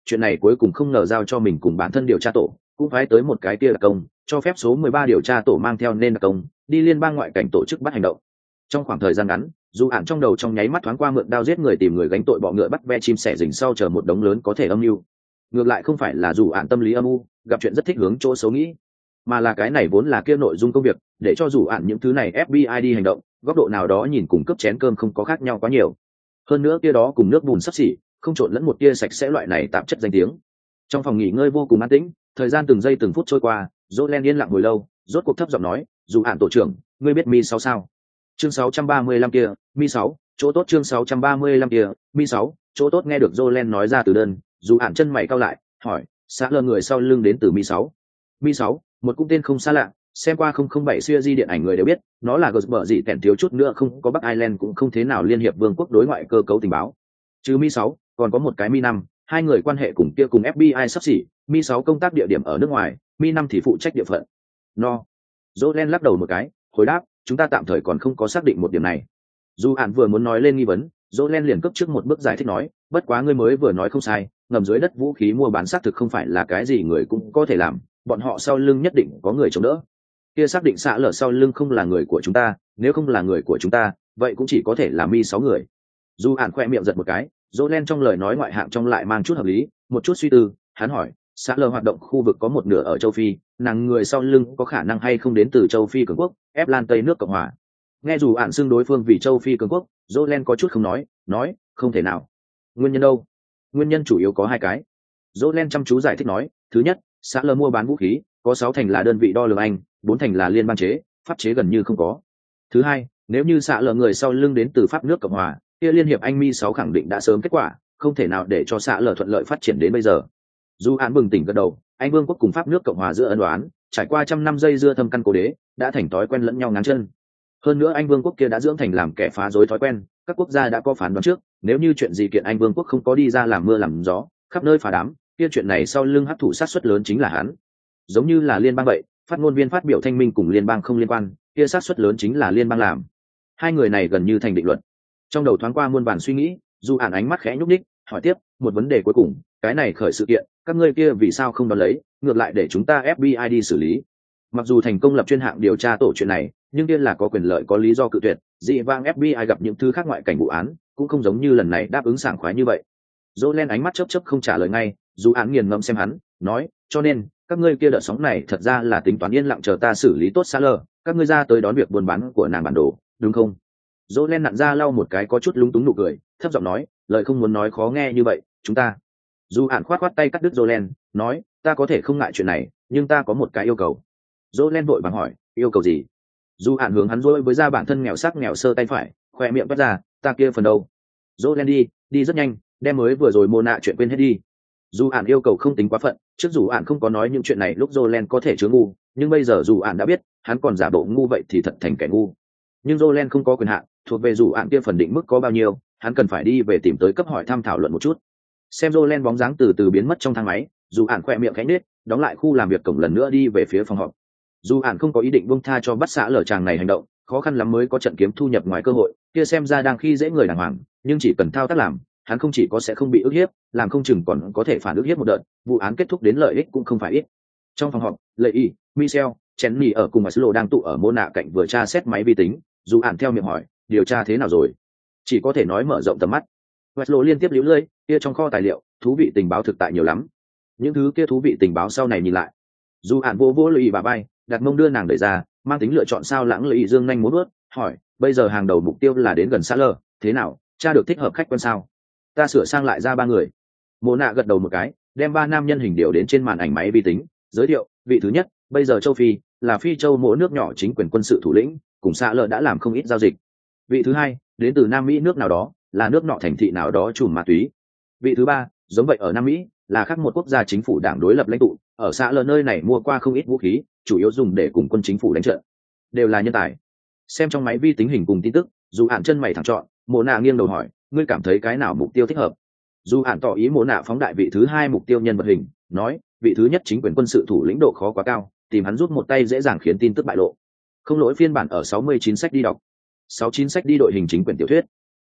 chuyện này cuối cùng không ngờ giao cho mình cùng bản thân điều tra tổ, cũng phái tới một cái kia đặc công, cho phép số 13 điều tra tổ mang theo nên đặc công đi liên bang ngoại cảnh tổ chức bắt hành động. Trong khoảng thời gian ngắn, dù ạn trong đầu trong nháy mắt thoáng qua mượn đao giết người tìm người gánh tội bọ ngựa bắt ve chim sẻ rình sau chờ một đống lớn có thể âm mưu. Ngược lại không phải là dù ạn tâm lý âm u, gặp chuyện rất thích hướng chỗ xấu nghĩ, mà là cái này vốn là kia nội dung công việc, để cho dù ạn những thứ này FBI đi hành động, góc độ nào đó nhìn cùng cướp chén cơm không có khác nhau quá nhiều. Hơn nữa kia đó cùng nước bùn sắp xỉ, không trộn lẫn một tia sạch sẽ loại này tạp chất danh tiếng. Trong phòng nghỉ ngơi vô cùng an tĩnh, thời gian từng giây từng phút trôi qua, Jolen yên lặng hồi lâu, rốt cuộc thấp giọng nói, "Dù ạn tổ trưởng, ngươi biết Mi 6 sao?" Chương 635 kia, Mi 6, chỗ tốt chương 635 kia, Mi 6, chỗ tốt nghe được Jolen nói ra từ đơn, dù ạn chân mày cau lại, hỏi, "Xã lơ người sau lưng đến từ Mi 6?" Mi 6, một cung tên không xa lạ, xem qua 007 series điện ảnh người đều biết, nó là bở gì tẹn thiếu chút nữa không có Bắc Ireland cũng không thế nào liên hiệp vương quốc đối ngoại cơ cấu tình báo. Chứ Mi 6, còn có một cái Mi 5, hai người quan hệ cùng kia cùng FBI sắp xỉ, Mi 6 công tác địa điểm ở nước ngoài, Mi 5 thì phụ trách địa phận. No. Jolen lắc đầu một cái, hồi đáp, chúng ta tạm thời còn không có xác định một điểm này. Dù ạn vừa muốn nói lên nghi vấn, Jolen liền cấp trước một bước giải thích nói, bất quá ngươi mới vừa nói không sai, ngầm dưới đất vũ khí mua bán xác thực không phải là cái gì người cũng có thể làm, bọn họ sau lưng nhất định có người chống đỡ. Kia xác định xạ lở sau lưng không là người của chúng ta, nếu không là người của chúng ta, vậy cũng chỉ có thể là Mi 6 người. Dù ạn khoe miệng giật một cái, Jolen trong lời nói ngoại hạng trong lại mang chút hợp lý, một chút suy tư, hắn hỏi, xạ lở hoạt động khu vực có một nửa ở châu Phi, nàng người sau lưng có khả năng hay không đến từ châu Phi cường quốc, ép lan Tây nước Cộng hòa. Nghe dù ạn xưng đối phương vì châu Phi cường quốc, Jolen có chút không nói, không thể nào. Nguyên nhân đâu? Nguyên nhân chủ yếu có hai cái. Jolen chăm chú giải thích nói, thứ nhất, xã lơ mua bán vũ khí, có 6 thành là đơn vị đo lường Anh, 4 thành là liên bang chế, pháp chế gần như không có. Thứ hai, nếu như xã lơ người sau lưng đến từ Pháp nước Cộng hòa, kia liên hiệp Anh Mi 6 khẳng định đã sớm kết quả, không thể nào để cho xã lơ thuận lợi phát triển đến bây giờ. Dù án bừng tỉnh gật đầu, Anh Vương quốc cùng Pháp nước Cộng hòa giữa ân oán, trải qua trăm năm dây dưa thâm căn cố đế, đã thành thói quen lẫn nhau ngáng chân. Hơn nữa Anh Vương quốc kia đã dưỡng thành làm kẻ phá rối thói quen, các quốc gia đã có phán đoán trước, nếu như chuyện gì kiện Anh Vương quốc không có đi ra làm mưa làm gió, khắp nơi phá đám, kia chuyện này sau lưng hấp thụ sát suất lớn chính là hắn. Giống như là liên bang vậy, phát ngôn viên phát biểu thanh minh cùng liên bang không liên quan, kia sát suất lớn chính là liên bang làm. Hai người này gần như thành định luật. Trong đầu thoáng qua muôn vàn suy nghĩ, dù ản ánh mắt khẽ nhúc nhích, hỏi tiếp, một vấn đề cuối cùng, cái này khởi sự kiện, các ngươi kia vì sao không đón lấy, ngược lại để chúng ta FBI đi xử lý. Mặc dù thành công lập chuyên hạng điều tra tổ chuyện này, nhưng tiên là có quyền lợi có lý do cự tuyệt, dị vang FBI gặp những thứ khác ngoại cảnh vụ án, cũng không giống như lần này đáp ứng sảng khoái như vậy. Jolen ánh mắt chớp chớp không trả lời ngay, dù án nghiền ngẫm xem hắn, nói, cho nên các ngươi kia đợt sóng này thật ra là tính toán yên lặng chờ ta xử lý tốt xa lờ, các ngươi ra tới đón việc buôn bán của nàng bản đồ, đúng không? Jolen nặn ra lau một cái có chút lúng túng nụ cười, thấp giọng nói, lời không muốn nói khó nghe như vậy, chúng ta. Dù án khoát tay cắt đứt Jolen, nói, ta có thể không ngại chuyện này, nhưng ta có một cái yêu cầu. Jolen vội vàng hỏi, yêu cầu gì? Dù án hướng hắn dối với ra bản thân nghèo sắc nghèo sơ tay phải, khoe miệng bắt ra, ta kia phần đâu? Jolen đi rất nhanh, đem mới vừa rồi mô nạ chuyện quên hết đi. Dù ạn yêu cầu không tính quá phận, trước dù ạn không có nói những chuyện này lúc Jolen có thể chứa ngu, nhưng bây giờ dù ạn đã biết, hắn còn giả bộ ngu vậy thì thật thành kẻ ngu. Nhưng Jolen không có quyền hạn, thuộc về dù ạn kia phần định mức có bao nhiêu, hắn cần phải đi về tìm tới cấp hỏi thăm thảo luận một chút. Xem Jolen bóng dáng từ từ biến mất trong thang máy, dù ạn khoe miệng khẽ nết, đóng lại khu làm việc cổng lần nữa đi về phía phòng họp. Dù ạn không có ý định buông tha cho bắt xã lở chàng này hành động, khó khăn lắm mới có trận kiếm thu nhập ngoài cơ hội, kia xem ra đang khi dễ người đàng hoàng, nhưng chỉ cần thao tác làm, hắn không chỉ có sẽ không bị ức hiếp, làm không chừng còn có thể phản ức hiếp một đợt, vụ án kết thúc đến lợi ích cũng không phải ít. Trong phòng họp, Lệ Y, Michel, Chenny ở cùng Maslow đang tụ ở mô nạ cạnh vừa tra xét máy vi tính, dù ạn theo miệng hỏi, điều tra thế nào rồi? Chỉ có thể nói mở rộng tầm mắt. Maslow liên tiếp liễu lưỡi, kia trong kho tài liệu, thú vị tình báo thực tại nhiều lắm. Những thứ kia thú vị tình báo sau này nhìn lại. Dù ạn vô Lệ Y bà bay, đặt mông đưa nàng đẩy ra, mang tính lựa chọn sao lãng Lệ Y dương nhanh muốn bước, hỏi, bây giờ hàng đầu mục tiêu là đến gần xã lờ, thế nào, tra được thích hợp khách quan sao? Ta sửa sang lại ra 3 người. Mộ nạ gật đầu một cái, đem 3 nam nhân hình điều đến trên màn ảnh máy vi tính, giới thiệu, vị thứ nhất, bây giờ châu Phi, là Phi châu mỗi nước nhỏ chính quyền quân sự thủ lĩnh, cùng xã lợ đã làm không ít giao dịch. Vị thứ hai, đến từ Nam Mỹ nước nào đó, là nước nọ thành thị nào đó trùm ma túy. Vị thứ ba, giống vậy ở Nam Mỹ, là khác một quốc gia chính phủ đảng đối lập lãnh tụ, ở xã lợ nơi này mua qua không ít vũ khí, chủ yếu dùng để cùng quân chính phủ đánh trận. Đều là nhân tài. Xem trong máy vi tính hình cùng tin tức, dù ạn chân mày thẳng chọn, Mộ nạ nghiêng đầu hỏi, ngươi cảm thấy cái nào mục tiêu thích hợp? Dù ạn tỏ ý Mộ nạ phóng đại vị thứ hai mục tiêu nhân vật hình, nói, vị thứ nhất chính quyền quân sự thủ lĩnh độ khó quá cao, tìm hắn rút một tay dễ dàng khiến tin tức bại lộ. Không lỗi phiên bản ở 69 sách đi đọc, 69 sách đi đội hình chính quyền tiểu thuyết.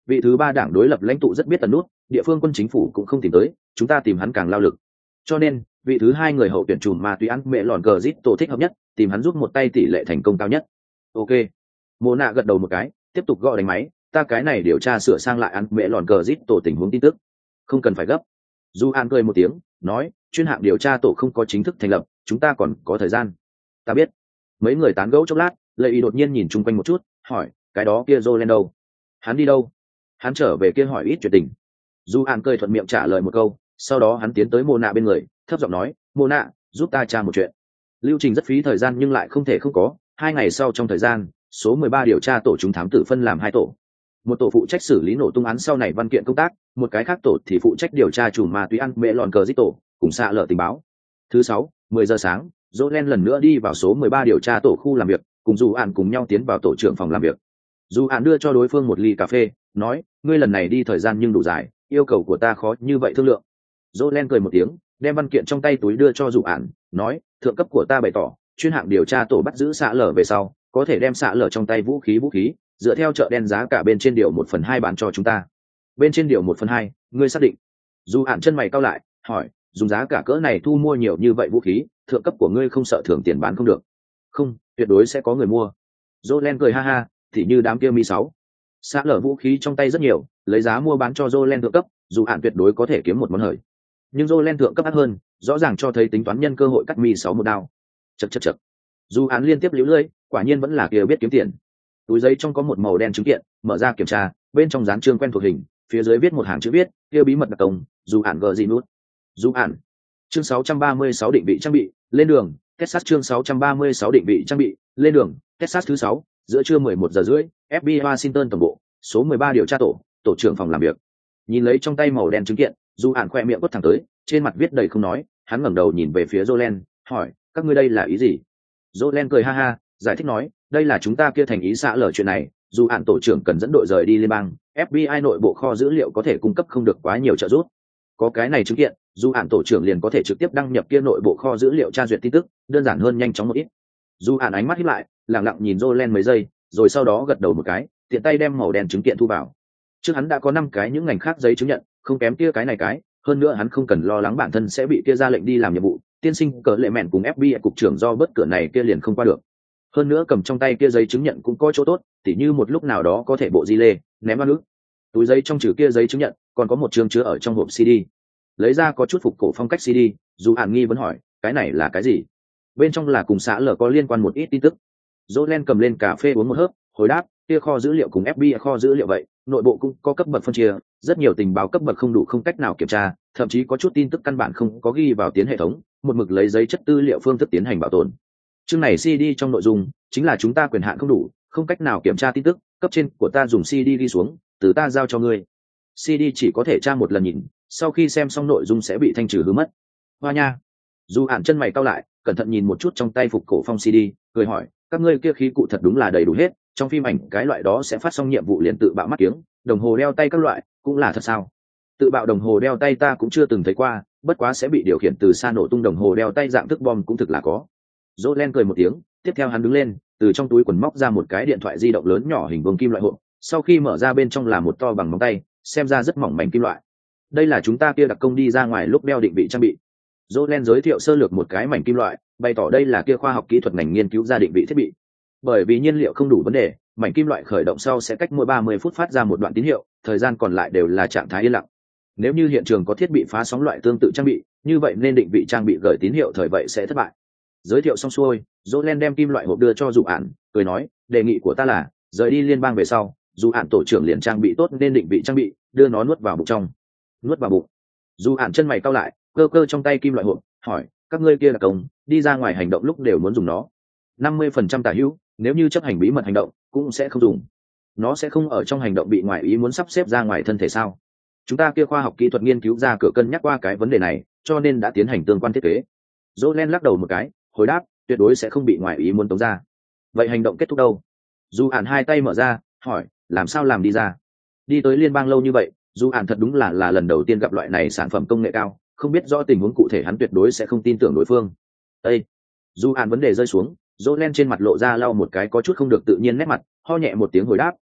vị thứ ba đảng đối lập lãnh tụ rất biết tần nút, địa phương quân chính phủ cũng không tìm tới, chúng ta tìm hắn càng lao lực. Cho nên vị thứ hai người hậu tuyển chùm ma túy ăn mẹ lòn cờ zit tổ thích hợp nhất, tìm hắn giúp một tay tỷ lệ thành công cao nhất. Ok. Mộ nạ gật đầu một cái, tiếp tục gọi đánh máy, ta cái này điều tra sửa sang lại ăn mẹ lòn cờ zit tổ tình huống tin tức, không cần phải gấp. Du An cười một tiếng, nói, chuyên hạng điều tra tổ không có chính thức thành lập, chúng ta còn có thời gian. Ta biết. Mấy người tán gẫu chốc lát, Lệ Y đột nhiên nhìn chung quanh một chút, hỏi, cái đó kia Jolen đâu? Hắn đi đâu? Hắn trở về kia hỏi ít chuyện tình. Du An cười thuận miệng trả lời một câu, sau đó hắn tiến tới Mộ nạ bên người, thấp giọng nói, Mộ nạ, giúp ta tra một chuyện. Lưu trình rất phí thời gian nhưng lại không thể không có. 2 ngày sau trong thời gian, số 13 điều tra tổ chúng thám tử phân làm 2 tổ. Một tổ phụ trách xử lý nổ tung án sau này văn kiện công tác, một cái khác tổ thì phụ trách điều tra chùm ma túy ăn mẹ lòn cờ giết tổ, cùng xạ lở tình báo. Thứ 6, 10 giờ sáng, Jolen lần nữa đi vào số 13 điều tra tổ khu làm việc, cùng Du An cùng nhau tiến vào tổ trưởng phòng làm việc. Du An đưa cho đối phương một ly cà phê, nói, ngươi lần này đi thời gian nhưng đủ dài, yêu cầu của ta khó như vậy thương lượng. Jolen cười một tiếng, đem văn kiện trong tay túi đưa cho Du An, nói, thượng cấp của ta bày tỏ, chuyên hạng điều tra tổ bắt giữ xạ lở về sau, có thể đem xạ lở trong tay vũ khí, dựa theo chợ đen giá cả bên trên điều 1/2 bán cho chúng ta. Bên trên điều 1/2, ngươi xác định? Du An chân mày cau lại, hỏi, dùng giá cả cỡ này thu mua nhiều như vậy vũ khí, thượng cấp của ngươi không sợ thưởng tiền bán không được? Không, tuyệt đối sẽ có người mua. Jolen cười ha ha, thì như đám kia mi 6. Xạ lở vũ khí trong tay rất nhiều, lấy giá mua bán cho Jolen thượng cấp, dù hạn tuyệt đối có thể kiếm một món hời. Nhưng Jolen thượng cấp ác hơn, rõ ràng cho thấy tính toán nhân cơ hội cắt mi 6 một đao. Chậc. Dù án liên tiếp liễu lưỡi, quả nhiên vẫn là kia biết kiếm tiền. Túi giấy trong có một màu đen chứng kiện, mở ra kiểm tra, bên trong dán chương quen thuộc hình, phía dưới viết một hàng chữ viết, kia bí mật đặc công, dù hạn gờ gì nút. Dù hạn. Chương 636 định vị trang bị, lên đường, Texas chương 636 định vị trang bị, lên đường, Texas thứ 6, giữa trưa 11 giờ rưỡi, FBI Washington tổng bộ, số 13 điều tra tổ trưởng phòng làm việc. Nhìn lấy trong tay màu đen chứng kiện, dù hạn khoe miệng quất thẳng tới, trên mặt viết đầy không nói, hắn ngẩng đầu nhìn về phía Jolen, hỏi, các ngươi đây là ý gì? Jolen cười ha ha, giải thích nói, đây là chúng ta kia thành ý xạ lở chuyện này, dù hạn tổ trưởng cần dẫn đội rời đi liên bang, FBI nội bộ kho dữ liệu có thể cung cấp không được quá nhiều trợ giúp. Có cái này chứng kiện, dù hạn tổ trưởng liền có thể trực tiếp đăng nhập kia nội bộ kho dữ liệu tra duyệt tin tức, đơn giản hơn nhanh chóng một ít. Dù hạn ánh mắt híp lại, lặng lặng nhìn Jolen mấy giây, rồi sau đó gật đầu một cái, tiện tay đem màu đen chứng kiện thu vào. Trước hắn đã có 5 cái những ngành khác giấy chứng nhận, không kém kia cái này cái, hơn nữa hắn không cần lo lắng bản thân sẽ bị kia ra lệnh đi làm nhiệm vụ, tiên sinh cờ lệ mẹn cùng FBI cục trưởng do bất cửa này kia liền không qua được. Hơn nữa cầm trong tay kia giấy chứng nhận cũng có chỗ tốt, tỉ như một lúc nào đó có thể bộ di lê, ném vào nước. Túi giấy trong trừ kia giấy chứng nhận, còn có một chương chứa ở trong hộp CD. Lấy ra có chút phục cổ phong cách CD, dù Hàn Nghi vẫn hỏi, cái này là cái gì? Bên trong là cùng xã lở có liên quan một ít tin tức. Jolen cầm lên cà phê uống một hớp, hồi đáp, kia kho dữ liệu cùng FBI kho dữ liệu vậy, nội bộ cũng có cấp bậc phân chia, rất nhiều tình báo cấp bậc không đủ không cách nào kiểm tra, thậm chí có chút tin tức căn bản không có ghi vào tiến hệ thống, một mực lấy giấy chất tư liệu phương thức tiến hành bảo tồn. Chương này CD trong nội dung chính là chúng ta quyền hạn không đủ, không cách nào kiểm tra tin tức, cấp trên của ta dùng CD ghi xuống, từ ta giao cho ngươi. CD chỉ có thể tra một lần nhìn, sau khi xem xong nội dung sẽ bị thanh trừ hư mất. Hoa nha. Dù Hạn chân mày cau lại, cẩn thận nhìn một chút trong tay phục cổ phong CD, cười hỏi, các ngươi kia khí cụ thật đúng là đầy đủ hết, trong phim ảnh cái loại đó sẽ phát xong nhiệm vụ liền tự bạo mắt kiếng, đồng hồ đeo tay các loại, cũng là thật sao? Tự bạo đồng hồ đeo tay ta cũng chưa từng thấy qua, bất quá sẽ bị điều khiển từ xa nổ tung đồng hồ đeo tay dạng thức bom cũng thực là có. Jolen cười một tiếng, tiếp theo hắn đứng lên, từ trong túi quần móc ra một cái điện thoại di động lớn nhỏ hình vuông kim loại hộp, sau khi mở ra bên trong là một to bằng móng tay, xem ra rất mỏng mảnh kim loại. Đây là chúng ta kia đặc công đi ra ngoài lúc đeo định vị trang bị. Jolen giới thiệu sơ lược một cái mảnh kim loại, bày tỏ đây là kia khoa học kỹ thuật ngành nghiên cứu ra định vị thiết bị. Bởi vì nhiên liệu không đủ vấn đề, mảnh kim loại khởi động sau sẽ cách mỗi 30 phút phát ra một đoạn tín hiệu, thời gian còn lại đều là trạng thái yên lặng. Nếu như hiện trường có thiết bị phá sóng loại tương tự trang bị, như vậy nên định vị trang bị gửi tín hiệu thời vậy sẽ thất bại. Giới thiệu xong xuôi, Jolen đem kim loại hộp đưa cho Dụ Ản, cười nói, đề nghị của ta là rời đi liên bang về sau, Dụ Ản tổ trưởng liền trang bị tốt nên định vị trang bị, đưa nó nuốt vào bụng trong. Nuốt vào bụng. Dụ Ản chân mày cau lại, cơ cơ trong tay kim loại hộp, hỏi, các ngươi kia là công, đi ra ngoài hành động lúc đều muốn dùng nó. 50% tả hữu, nếu như chấp hành bí mật hành động, cũng sẽ không dùng. Nó sẽ không ở trong hành động bị ngoại ý muốn sắp xếp ra ngoài thân thể sao? Chúng ta kia khoa học kỹ thuật nghiên cứu ra cửa cân nhắc qua cái vấn đề này, cho nên đã tiến hành tương quan thiết kế. Jolen lắc đầu một cái, hồi đáp, tuyệt đối sẽ không bị ngoại ý muốn tống ra. Vậy hành động kết thúc đâu? Dù Hàn hai tay mở ra, hỏi, làm sao làm đi ra? Đi tới liên bang lâu như vậy, Dù Hàn thật đúng là lần đầu tiên gặp loại này sản phẩm công nghệ cao, không biết rõ tình huống cụ thể hắn tuyệt đối sẽ không tin tưởng đối phương. Ê! Dù Hàn vấn đề rơi xuống, Jolen trên mặt lộ ra lau một cái có chút không được tự nhiên nét mặt, ho nhẹ một tiếng hồi đáp,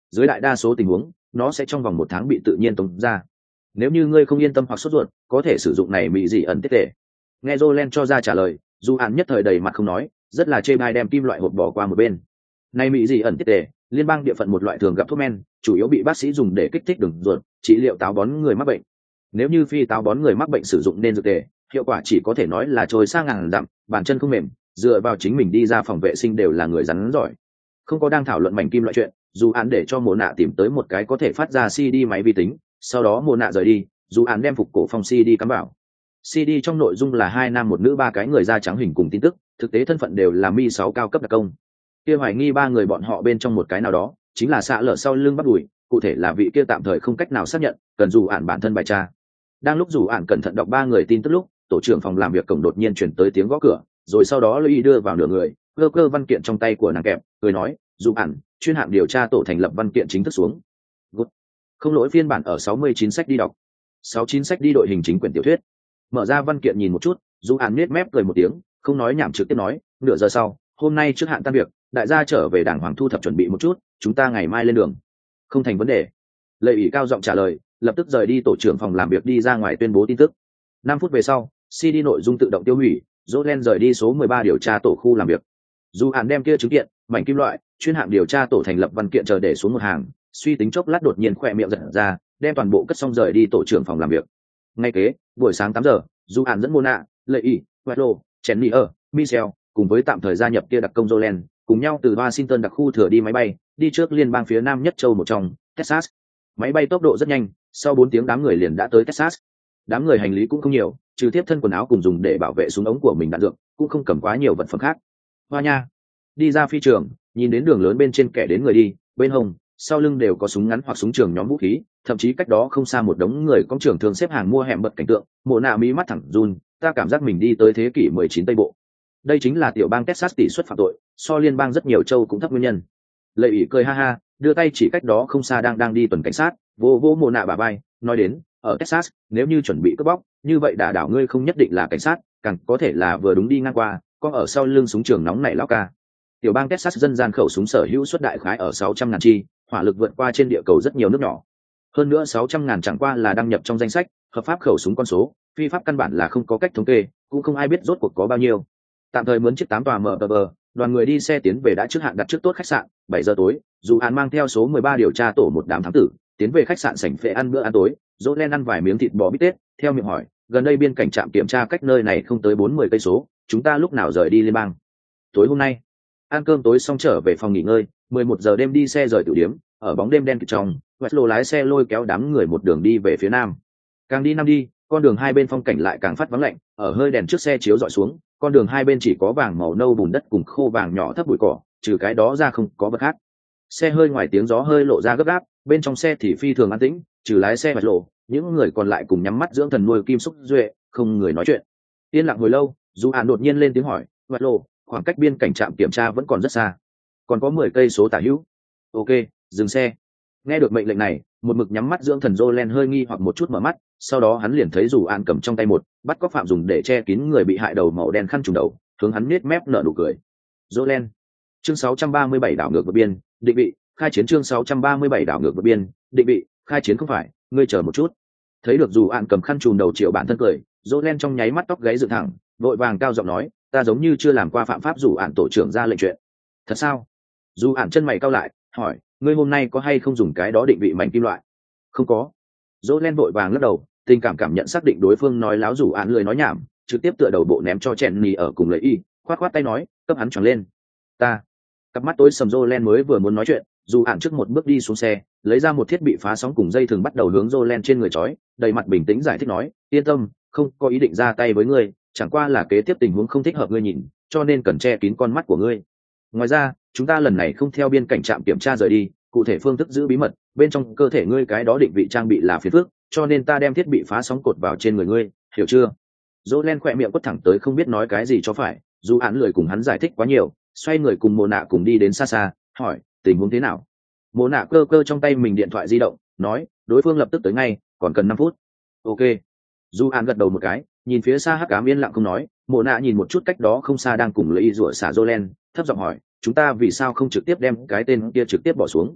dưới đại đa số tình huống nó sẽ trong vòng 1 tháng bị tự nhiên tống ra. Nếu như ngươi không yên tâm hoặc sốt ruột, có thể sử dụng này mỹ dị ẩn tiết tệ. Nghe Jolene cho ra trả lời, dù án nhất thời đầy mặt không nói, rất là chê bai đem kim loại hộp bỏ qua một bên. Này mỹ dị ẩn tiết tệ, liên bang địa phận một loại thường gặp thuốc men, chủ yếu bị bác sĩ dùng để kích thích đường ruột, trị liệu táo bón người mắc bệnh. Nếu như phi táo bón người mắc bệnh sử dụng nên dược tề, hiệu quả chỉ có thể nói là trôi sang ngàn dặm, bàn chân không mềm, dựa vào chính mình đi ra phòng vệ sinh đều là người rắn giỏi. Không có đang thảo luận mảnh kim loại chuyện, dù án để cho Mộ Nạ tìm tới một cái có thể phát ra CD máy vi tính, sau đó Mộ Nạ rời đi, dù án đem phục cổ phong CD cắm vào. CD trong nội dung là 2 nam 1 nữ 3 cái người da trắng hình cùng tin tức, thực tế thân phận đều là Mi 6 cao cấp đặc công. Kia hoài nghi 3 người bọn họ bên trong một cái nào đó, chính là xạ lở sau lưng bắt đuổi, cụ thể là vị kia tạm thời không cách nào xác nhận, cần dù án bản thân bài tra. Đang lúc dù án cẩn thận đọc 3 người tin tức lúc, tổ trưởng phòng làm việc cổng đột nhiên chuyển tới tiếng gõ cửa, rồi sau đó Lưu đưa vào nửa người, cơ văn kiện trong tay của nàng kẹp, cười nói, dù án, chuyên hạng điều tra tổ thành lập văn kiện chính thức xuống. Good. Không lỗi phiên bản ở 69 sách đi đọc. 69 sách đi đội hình chính quyển tiểu thuyết. Mở ra văn kiện nhìn một chút, dù án nhếch mép cười một tiếng, không nói nhảm trực tiếp nói, nửa giờ sau, hôm nay trước hạn tan việc, đại gia trở về đảng hoàng thu thập chuẩn bị một chút, chúng ta ngày mai lên đường. Không thành vấn đề. Lệ ủy cao giọng trả lời, lập tức rời đi tổ trưởng phòng làm việc đi ra ngoài tuyên bố tin tức. 5 phút về sau, CD nội dung tự động tiêu hủy, Jolene rời đi số 13 điều tra tổ khu làm việc. Dù án đem kia chứng kiện, mảnh kim loại, chuyên hạng điều tra tổ thành lập văn kiện chờ để xuống một hàng, suy tính chốc lát đột nhiên khỏe miệng giật ra, đem toàn bộ cất xong rời đi tổ trưởng phòng làm việc. Ngay kế, buổi sáng 8 giờ, dù án dẫn Mona, Lệ Y, Wetlo, Chenny Michel, cùng với tạm thời gia nhập kia đặc công Jolene, cùng nhau từ Washington đặc khu thừa đi máy bay, đi trước liên bang phía nam nhất châu một trong, Texas. Máy bay tốc độ rất nhanh, sau 4 tiếng đám người liền đã tới Texas. Đám người hành lý cũng không nhiều, trừ tiếp thân quần áo cùng dùng để bảo vệ súng ống của mình đạn dược, cũng không cầm quá nhiều vật phẩm khác. Hoa nha, đi ra phi trường, nhìn đến đường lớn bên trên kẻ đến người đi, bên hông, sau lưng đều có súng ngắn hoặc súng trường nhóm vũ khí, thậm chí cách đó không xa một đống người con trưởng thường xếp hàng mua hẻm bật cảnh tượng, Mộ Nạ mí mắt thẳng run, ta cảm giác mình đi tới thế kỷ 19 Tây Bộ. Đây chính là tiểu bang Texas tỷ suất phạm tội, so liên bang rất nhiều châu cũng thấp nguyên nhân. Lệ ủy cười ha ha, đưa tay chỉ cách đó không xa đang đi tuần cảnh sát, vô vô Mộ Nạ bả vai, nói đến, ở Texas, nếu như chuẩn bị cướp bóc, như vậy đả đảo ngươi không nhất định là cảnh sát, càng có thể là vừa đúng đi ngang qua, có ở sau lưng súng trường nóng này lão ca. Tiểu bang Texas dân gian khẩu súng sở hữu suất đại khái ở 600.000 chi, hỏa lực vượt qua trên địa cầu rất nhiều nước nhỏ. Hơn nữa 600.000 chẳng qua là đăng nhập trong danh sách, hợp pháp khẩu súng con số, phi pháp căn bản là không có cách thống kê, cũng không ai biết rốt cuộc có bao nhiêu. Tạm thời mướn chiếc 8 tòa MTV, đoàn người đi xe tiến về đã trước hạn đặt trước tốt khách sạn, 7 giờ tối, dù án mang theo số 13 điều tra tổ một đám thám tử, tiến về khách sạn sảnh phệ ăn bữa ăn tối, Jolene ăn vài miếng thịt bò bít tết, theo miệng hỏi, gần đây biên cảnh trạm kiểm tra cách nơi này không tới 40 cây số, chúng ta lúc nào rời đi liên bang? Tối hôm nay. Ăn cơm tối xong trở về phòng nghỉ ngơi, 11 giờ đêm đi xe rời tử điếm, ở bóng đêm đen kịt trong, Westlo lái xe lôi kéo đám người một đường đi về phía nam. Càng đi nam đi, con đường hai bên phong cảnh lại càng phát vắng lạnh, ở hơi đèn trước xe chiếu dọi xuống, con đường hai bên chỉ có vàng màu nâu bùn đất cùng khô vàng nhỏ thấp bụi cỏ, trừ cái đó ra không có vật khác. Xe hơi ngoài tiếng gió hơi lộ ra gấp gáp, bên trong xe thì phi thường an tĩnh, trừ lái xe Westlo, những người còn lại cùng nhắm mắt dưỡng thần nuôi kim xúc duệ, không người nói chuyện. Yên lặng hồi lâu, dù án đột nhiên lên tiếng hỏi, Westlo, khoảng cách biên cảnh trạm kiểm tra vẫn còn rất xa, còn có 10 cây số tả hữu. Ok, dừng xe. Nghe được mệnh lệnh này, một mực nhắm mắt dưỡng thần Jolene hơi nghi hoặc một chút mở mắt, sau đó hắn liền thấy dù án cầm trong tay một bắt cóc phạm dùng để che kín người bị hại đầu màu đen khăn trùm đầu, hướng hắn nết mép nở nụ cười. Jolene, chương 637 đảo ngược vượt biên, định vị, khai chiến. Chương 637 đảo ngược vượt biên, định vị, khai chiến. Không phải, ngươi chờ một chút. Thấy được dù án cầm khăn trùm đầu triệu bản thân cười, Jolene trong nháy mắt tóc gáy dựng thẳng, vội vàng cao giọng nói, ta giống như chưa làm qua phạm pháp dù án tổ trưởng ra lệnh chuyện. Thật sao? Dù án chân mày cau lại, hỏi, ngươi hôm nay có hay không dùng cái đó định vị mảnh kim loại? Không có. Jolene vội vàng lắc đầu, tình cảm nhận xác định đối phương nói láo dù án lười nói nhảm, trực tiếp tựa đầu bộ ném cho Chenny ở cùng Lệ Y, khoát khoát tay nói, cấp hắn choàng lên. Ta. Cặp mắt tối sầm Jolene mới vừa muốn nói chuyện, dù án trước một bước đi xuống xe, lấy ra một thiết bị phá sóng cùng dây thừng bắt đầu hướng Jolene trên người trói, đầy mặt bình tĩnh giải thích nói, yên tâm, không có ý định ra tay với ngươi, chẳng qua là kế tiếp tình huống không thích hợp ngươi nhìn, cho nên cần che kín con mắt của ngươi. Ngoài ra, chúng ta lần này không theo biên cảnh trạm kiểm tra rời đi, cụ thể phương thức giữ bí mật, bên trong cơ thể ngươi cái đó định vị trang bị là phiền phức, cho nên ta đem thiết bị phá sóng cột vào trên người ngươi, hiểu chưa? Jolene khỏe miệng quất thẳng tới không biết nói cái gì cho phải, dù án lười cùng hắn giải thích quá nhiều, xoay người cùng Mộ Nạ cùng đi đến xa xa, hỏi, tình huống thế nào? Mộ Nạ cơ cơ trong tay mình điện thoại di động, nói, đối phương lập tức tới ngay, còn cần 5 phút. Ok. Dù án gật đầu một cái, nhìn phía xa hắc ám yên lặng không nói, Mộ Nạ nhìn một chút cách đó không xa đang cùng Lệ Y rủa xả Jolene, thấp giọng hỏi, chúng ta vì sao không trực tiếp đem cái tên kia trực tiếp bỏ xuống?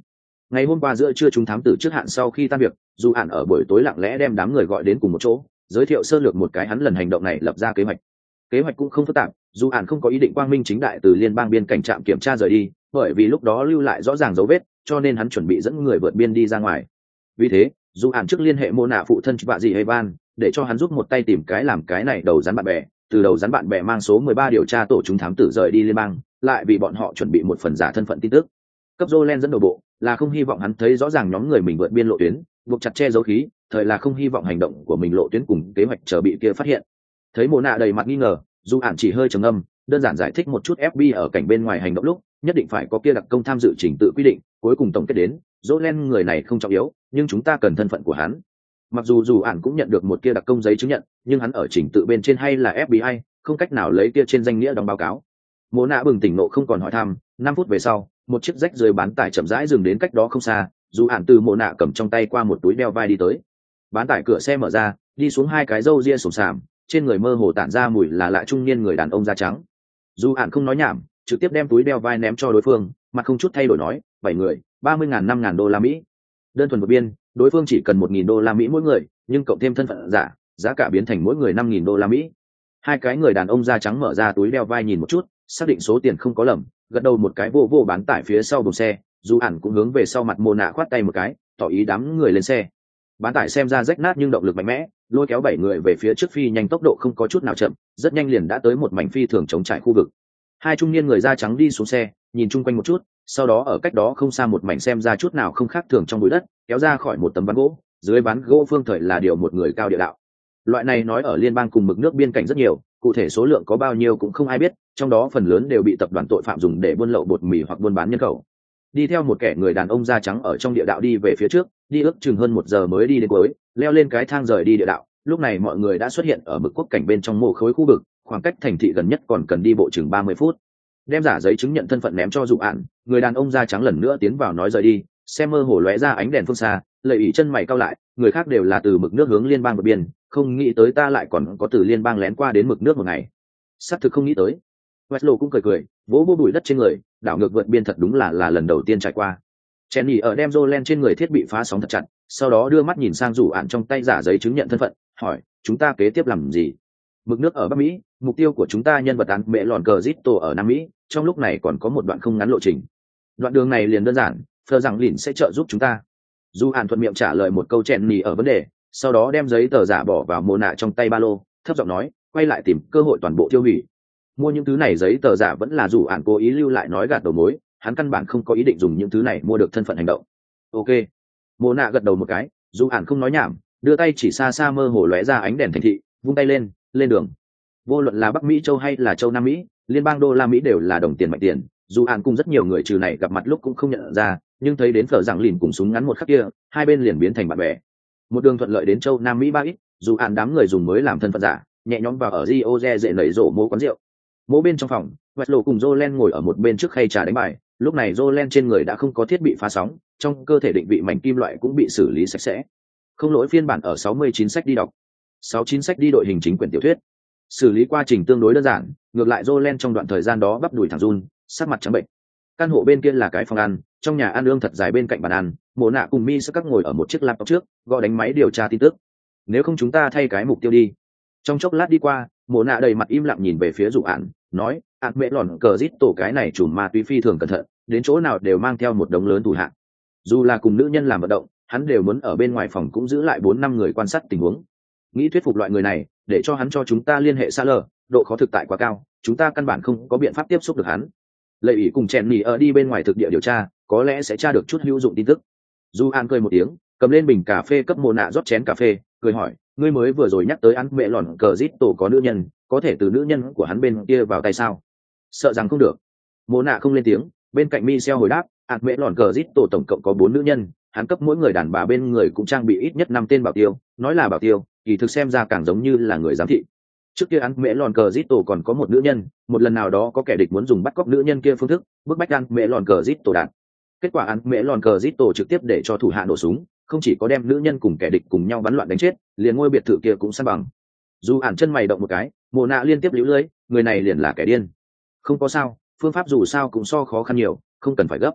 Ngày hôm qua giữa trưa chúng thám tử trước hạn sau khi tan việc, dù ạn ở buổi tối lặng lẽ đem đám người gọi đến cùng một chỗ, giới thiệu sơ lược một cái hắn lần hành động này lập ra kế hoạch. Kế hoạch cũng không phức tạp, dù ạn không có ý định quang minh chính đại từ liên bang biên cảnh trạm kiểm tra rời đi, bởi vì lúc đó lưu lại rõ ràng dấu vết, cho nên hắn chuẩn bị dẫn người vượt biên đi ra ngoài. Vì thế, dù ạn trước liên hệ mô nạ phụ thân vạ gì hay ban, để cho hắn giúp một tay tìm cái làm cái này đầu rắn bạn bè, từ đầu rắn bạn bè mang số 13 điều tra tổ chúng thám tử rời đi liên bang, lại vì bọn họ chuẩn bị một phần giả thân phận tin tức. Cấp Jolen dẫn đầu bộ là không hy vọng hắn thấy rõ ràng nhóm người mình vượt biên lộ tuyến, buộc chặt che giấu khí, thời là không hy vọng hành động của mình lộ tuyến cùng kế hoạch chờ bị kia phát hiện. Thấy mồ nạ đầy mặt nghi ngờ, dù ản chỉ hơi trầm ngâm, đơn giản giải thích một chút FBI ở cảnh bên ngoài hành động lúc nhất định phải có kia đặc công tham dự trình tự quy định, cuối cùng tổng kết đến Jolen người này không trọng yếu, nhưng chúng ta cần thân phận của hắn. Mặc dù ản cũng nhận được một kia đặc công giấy chứng nhận, nhưng hắn ở trình tự bên trên hay là FBI, không cách nào lấy kia trên danh nghĩa đóng báo cáo. Mồ nạ bừng tỉnh nộ không còn hỏi thăm. 5 phút về sau, một chiếc rách dưới bán tải chậm rãi dừng đến cách đó không xa, dù ản từ mồ nạ cầm trong tay qua một túi đeo vai đi tới. Bán tải cửa xe mở ra, đi xuống hai cái râu ria sồm sàm, trên người mơ hồ tản ra mùi là lạ trung niên người đàn ông da trắng. Dù ản không nói nhảm, trực tiếp đem túi đeo vai ném cho đối phương, mặt không chút thay đổi nói, 7 người, 30.000 5.000 đô la Mỹ. Đơn thuần một biên, đối phương chỉ cần 1.000 đô la Mỹ mỗi người, nhưng cộng thêm thân phận giả, giá cả biến thành mỗi người 5.000 đô la Mỹ. Hai cái người đàn ông da trắng mở ra túi đeo vai nhìn một chút, xác định số tiền không có lầm, gật đầu một cái vô bán tải phía sau buồng xe, dù ản cũng hướng về sau mặt mồ nạ khoát tay một cái, tỏ ý đám người lên xe. Bán tải xem ra rách nát nhưng động lực mạnh mẽ, lôi kéo 7 người về phía trước phi nhanh, tốc độ không có chút nào chậm, rất nhanh liền đã tới một mảnh phi thường trống trải khu vực. Hai trung niên người da trắng đi xuống xe, nhìn chung quanh một chút, sau đó ở cách đó không xa một mảnh xem ra chút nào không khác thường trong bụi đất, kéo ra khỏi một tấm ván gỗ, dưới ván gỗ phương thời là điều một người cao địa đạo. Loại này nói ở liên bang cùng mực nước biên cảnh rất nhiều, cụ thể số lượng có bao nhiêu cũng không ai biết, trong đó phần lớn đều bị tập đoàn tội phạm dùng để buôn lậu bột mì hoặc buôn bán nhân khẩu. Đi theo một kẻ người đàn ông da trắng ở trong địa đạo đi về phía trước, đi ước chừng hơn 1 giờ mới đi đến cuối, leo lên cái thang rời đi địa đạo. Lúc này mọi người đã xuất hiện ở mực quốc cảnh bên trong mồ khối khu vực, khoảng cách thành thị gần nhất còn cần đi bộ chừng 30 phút. Đem giả giấy chứng nhận thân phận ném cho dụ ạn, người đàn ông da trắng lần nữa tiến vào nói rời đi, xe mơ hồ lóe ra ánh đèn phương xa, lệ ủy chân mày cau lại, người khác đều là từ mực nước hướng liên bang vượt biên, không nghĩ tới ta lại còn có từ liên bang lén qua đến mực nước một ngày. Xác thực không nghĩ tới. Westlow cũng cười, vỗ bụi đất trên người, đảo ngược vượt biên thật đúng là lần đầu tiên trải qua. Jenny ở đem Jolen trên người thiết bị phá sóng thật chặt, sau đó đưa mắt nhìn sang rủ ạn trong tay giả giấy chứng nhận thân phận, hỏi, chúng ta kế tiếp làm gì? Mực nước ở Bắc Mỹ, mục tiêu của chúng ta nhân vật án mẹ lòn cờ Zito ở Nam Mỹ, trong lúc này còn có một đoạn không ngắn lộ trình. Đoạn đường này liền đơn giản, Phờ rằng lìn sẽ trợ giúp chúng ta. Du ạn thuận miệng trả lời một câu Jenny ở vấn đề, sau đó đem giấy tờ giả bỏ vào mồ nạ trong tay ba lô, thấp giọng nói, quay lại tìm cơ hội toàn bộ tiêu hủy. Mua những thứ này giấy tờ giả vẫn là dù ạn cố ý lưu lại nói gạt đầu mối, hắn căn bản không có ý định dùng những thứ này mua được thân phận hành động. Ok. Mồ nạ gật đầu một cái, dù ạn không nói nhảm, đưa tay chỉ xa xa mơ hồ lóe ra ánh đèn thành thị, vung tay lên đường. Vô luận là Bắc Mỹ châu hay là châu Nam Mỹ, liên bang đô la Mỹ đều là đồng tiền mạnh tiền, dù ạn cùng rất nhiều người trừ này gặp mặt lúc cũng không nhận ra, nhưng thấy đến Phở Giảng Lìn cùng súng ngắn một khắc kia, hai bên liền biến thành bạn bè. Một đường thuận lợi đến châu Nam Mỹ ba ít, dù ạn đám người dùng mới làm thân phận giả, nhẹ nhõm vào ở Rio de dễ nảy rổ mô quán rượu. Mô bên trong phòng, Westlow cùng Jolen ngồi ở một bên trước khay trà đánh bài, lúc này Jolen trên người đã không có thiết bị phá sóng, trong cơ thể định vị mảnh kim loại cũng bị xử lý sạch sẽ. Không lỗi phiên bản ở 69 sách đi đọc. 69 sách đi đội hình chính quyển tiểu thuyết. Xử lý quá trình tương đối đơn giản, ngược lại Jolen trong đoạn thời gian đó bắp đùi thẳng run, sắc mặt trắng bệnh. Căn hộ bên kia là cái phòng ăn, trong nhà ăn ương thật dài bên cạnh bàn ăn, Mộ Nạ cùng Mi sẽ các ngồi ở một chiếc laptop trước, gọi đánh máy điều tra tin tức. Nếu không chúng ta thay cái mục tiêu đi. Trong chốc lát đi qua, Mộ Nạ đầy mặt im lặng nhìn về phía Dụ Ản, nói, "Ản mẹ lòn cờ rít tổ cái này chủ ma túy phi thường cẩn thận, đến chỗ nào đều mang theo một đống lớn thủ hạ. Dù là cùng nữ nhân làm vận động, hắn đều muốn ở bên ngoài phòng cũng giữ lại 4-5 người quan sát tình huống. Nghĩ thuyết phục loại người này, để cho hắn cho chúng ta liên hệ xa lờ, độ khó thực tại quá cao, chúng ta căn bản không có biện pháp tiếp xúc được hắn." Lệ ủy cùng chèn nỉ ở đi bên ngoài thực địa điều tra, có lẽ sẽ tra được chút hữu dụng tin tức. Du An cười một tiếng, cầm lên bình cà phê cấp Mộ Nạ rót chén cà phê, cười hỏi, ngươi mới vừa rồi nhắc tới ăn mẹ lòn cờ rít tổ có nữ nhân, có thể từ nữ nhân của hắn bên kia vào tay sao? Sợ rằng không được. Mộ Nạ không lên tiếng, bên cạnh Michel hồi đáp, ăn mẹ lòn cờ rít tổ tổng cộng có 4 nữ nhân, hắn cấp mỗi người đàn bà bên người cũng trang bị ít nhất 5 tên bảo tiêu, nói là bảo tiêu, kỳ thực xem ra càng giống như là người giám thị. Trước kia ăn mẹ lòn cờ rít tổ còn có một nữ nhân, một lần nào đó có kẻ địch muốn dùng bắt cóc nữ nhân kia phương thức bức bách ăn mẹ lòn cờ rít tổ đạn. Kết quả ăn mẹ lòn cờ rít tổ trực tiếp để cho thủ hạ nổ súng, không chỉ có đem nữ nhân cùng kẻ địch cùng nhau bắn loạn đánh chết, liền ngôi biệt thự kia cũng san bằng. Dù ản chân mày động một cái, Mộ Nạ liên tiếp liễu lưỡi, người này liền là kẻ điên. Không có sao, phương pháp dù sao cũng so khó khăn nhiều, không cần phải gấp.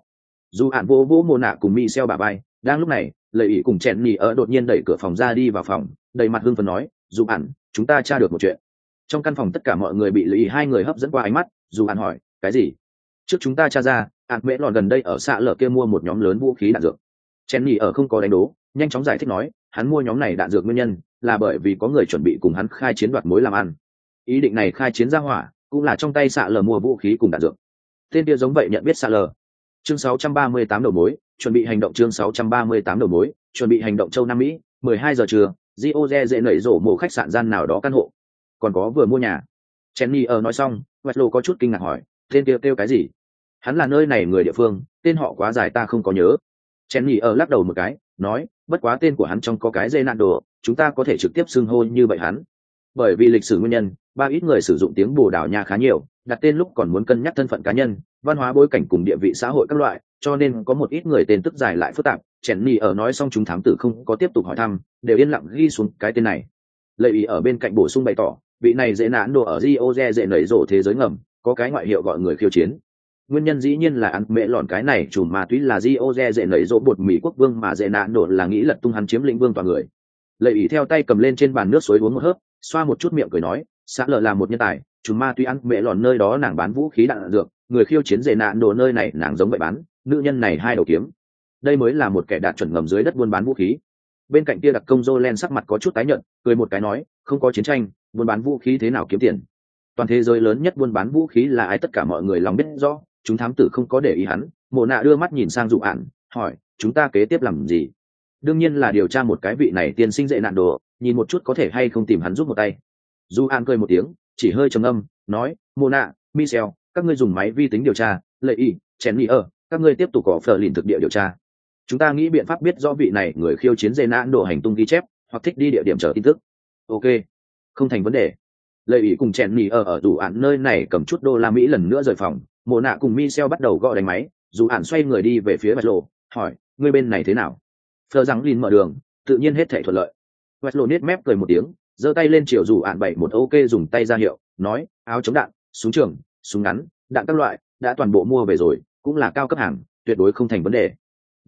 Dù ạn vô vô mồ nạ cùng Michel bà vai, đang lúc này, Lệ ỷ cùng chèn nỉ ở đột nhiên đẩy cửa phòng ra đi vào phòng, đầy mặt hưng phấn nói, dù ạn, chúng ta tra được một chuyện. Trong căn phòng tất cả mọi người bị Lệ ỷ hai người hấp dẫn qua ánh mắt, dù ạn hỏi, cái gì? Trước chúng ta tra ra, ạn mễ lòn gần đây ở xạ lở kia mua một nhóm lớn vũ khí đạn dược. Chèn nỉ ở không có đánh đố, nhanh chóng giải thích nói, hắn mua nhóm này đạn dược nguyên nhân là bởi vì có người chuẩn bị cùng hắn khai chiến đoạt mối làm ăn. Ý định này khai chiến ra hỏa, cũng là trong tay xạ lở mua vũ khí cùng đạn dược. Tên kia giống vậy nhận biết xạ lở. Chương 638 đầu mối, chuẩn bị hành động. Chương 638 đầu mối, chuẩn bị hành động. Châu Nam Mỹ, 12 giờ trưa, Gioze dễ nảy rổ mộ khách sạn gian nào đó căn hộ. Còn có vừa mua nhà. Jenny ở nói xong, Westlo có chút kinh ngạc hỏi, tên kia kêu cái gì? Hắn là nơi này người địa phương, tên họ quá dài ta không có nhớ. Jenny ở lắc đầu một cái, nói, bất quá tên của hắn trong có cái dê nạn đồ, chúng ta có thể trực tiếp xưng hô như vậy hắn. Bởi vì lịch sử nguyên nhân, ba ít người sử dụng tiếng Bồ Đào Nha khá nhiều, đặt tên lúc còn muốn cân nhắc thân phận cá nhân, văn hóa bối cảnh cùng địa vị xã hội các loại, cho nên có một ít người tên tức dài lại phức tạp. Jenny ở nói xong chúng thám tử không có tiếp tục hỏi thăm, đều yên lặng ghi xuống cái tên này. Lợi ý ở bên cạnh bổ sung bày tỏ, vị này dễ nạn đồ ở Gioze dễ nảy rộ thế giới ngầm, có cái ngoại hiệu gọi người khiêu chiến. Nguyên nhân dĩ nhiên là ăn mẹ lọn cái này chủ ma túy là Gioze dễ nảy rộ bột Mỹ quốc vương mà dễ nạn đồ là nghĩ lật tung hắn chiếm lĩnh vương toàn người. Lợi ý theo tay cầm lên trên bàn nước suối uống một hớp, xoa một chút miệng cười nói, xã lờ là một nhân tài, chủ ma túy ăn mẹ lọn nơi đó nàng bán vũ khí đạn dược, người khiêu chiến dễ nạn đồ nơi này nàng giống vậy bán, nữ nhân này hai đầu kiếm. Đây mới là một kẻ đạt chuẩn ngầm dưới đất buôn bán vũ khí. Bên cạnh kia đặc công Jolen sắc mặt có chút tái nhợt, cười một cái nói, không có chiến tranh, buôn bán vũ khí thế nào kiếm tiền? Toàn thế giới lớn nhất buôn bán vũ khí là ai tất cả mọi người lòng biết rõ, chúng thám tử không có để ý hắn. Mộ nạ đưa mắt nhìn sang Dụ Ản, hỏi, chúng ta kế tiếp làm gì? Đương nhiên là điều tra một cái vị này tiên sinh dễ nạn đồ, nhìn một chút có thể hay không tìm hắn giúp một tay. Dụ Ản cười một tiếng, chỉ hơi trầm âm, nói, Mộ nạ, Michel, các ngươi dùng máy vi tính điều tra, Lệ Y, Jenny ở, các ngươi tiếp tục có phờ lìn thực địa điều tra. Chúng ta nghĩ biện pháp biết rõ vị này người khiêu chiến dễ nạn đồ hành tung ghi chép, hoặc thích đi địa điểm chờ tin tức. Ok, không thành vấn đề. Lợi ý cùng chèn nhì ở Dụ Ản nơi này cầm chút đô la Mỹ lần nữa rời phòng. Mộ nạ cùng Michel bắt đầu gõ đánh máy. Dụ Ản xoay người đi về phía Westlo, hỏi, ngươi bên này thế nào? Phờ rằng Lin mở đường, tự nhiên hết thảy thuận lợi. Westlo nết mép cười một tiếng, giơ tay lên chiều Dụ Ản bảy một ok dùng tay ra hiệu, nói, áo chống đạn, súng trường, súng ngắn, đạn các loại, đã toàn bộ mua về rồi, cũng là cao cấp hàng, tuyệt đối không thành vấn đề.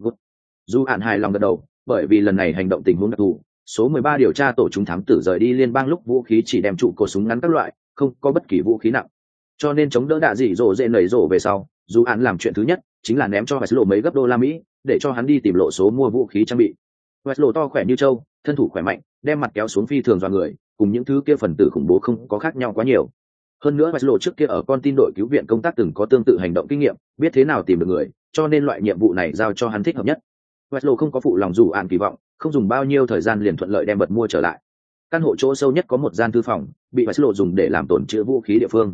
Dụ Ản hài lòng gật đầu, bởi vì lần này hành động tình huống đặc thù, số 13 điều tra tổ chúng thám tử rời đi liên bang lúc vũ khí chỉ đem trụ cột súng ngắn các loại, không có bất kỳ vũ khí nặng. Cho nên chống đỡ đạ dị dỗ dễ nảy rổ về sau, Dụ Ản làm chuyện thứ nhất chính là ném cho Westlo mấy gấp đô la Mỹ, để cho hắn đi tìm lộ số mua vũ khí trang bị. Westlo to khỏe như trâu, thân thủ khỏe mạnh, đem mặt kéo xuống phi thường dọa người, cùng những thứ kia phần tử khủng bố không có khác nhau quá nhiều. Hơn nữa Westlo trước kia ở con tin đội cứu viện công tác từng có tương tự hành động kinh nghiệm, biết thế nào tìm được người, cho nên loại nhiệm vụ này giao cho hắn thích hợp nhất. Westlo không có phụ lòng Dụ Ản kỳ vọng, không dùng bao nhiêu thời gian liền thuận lợi đem vật mua trở lại. Căn hộ chỗ sâu nhất có một gian thư phòng, bị Westlo dùng để làm tổn trữ vũ khí địa phương.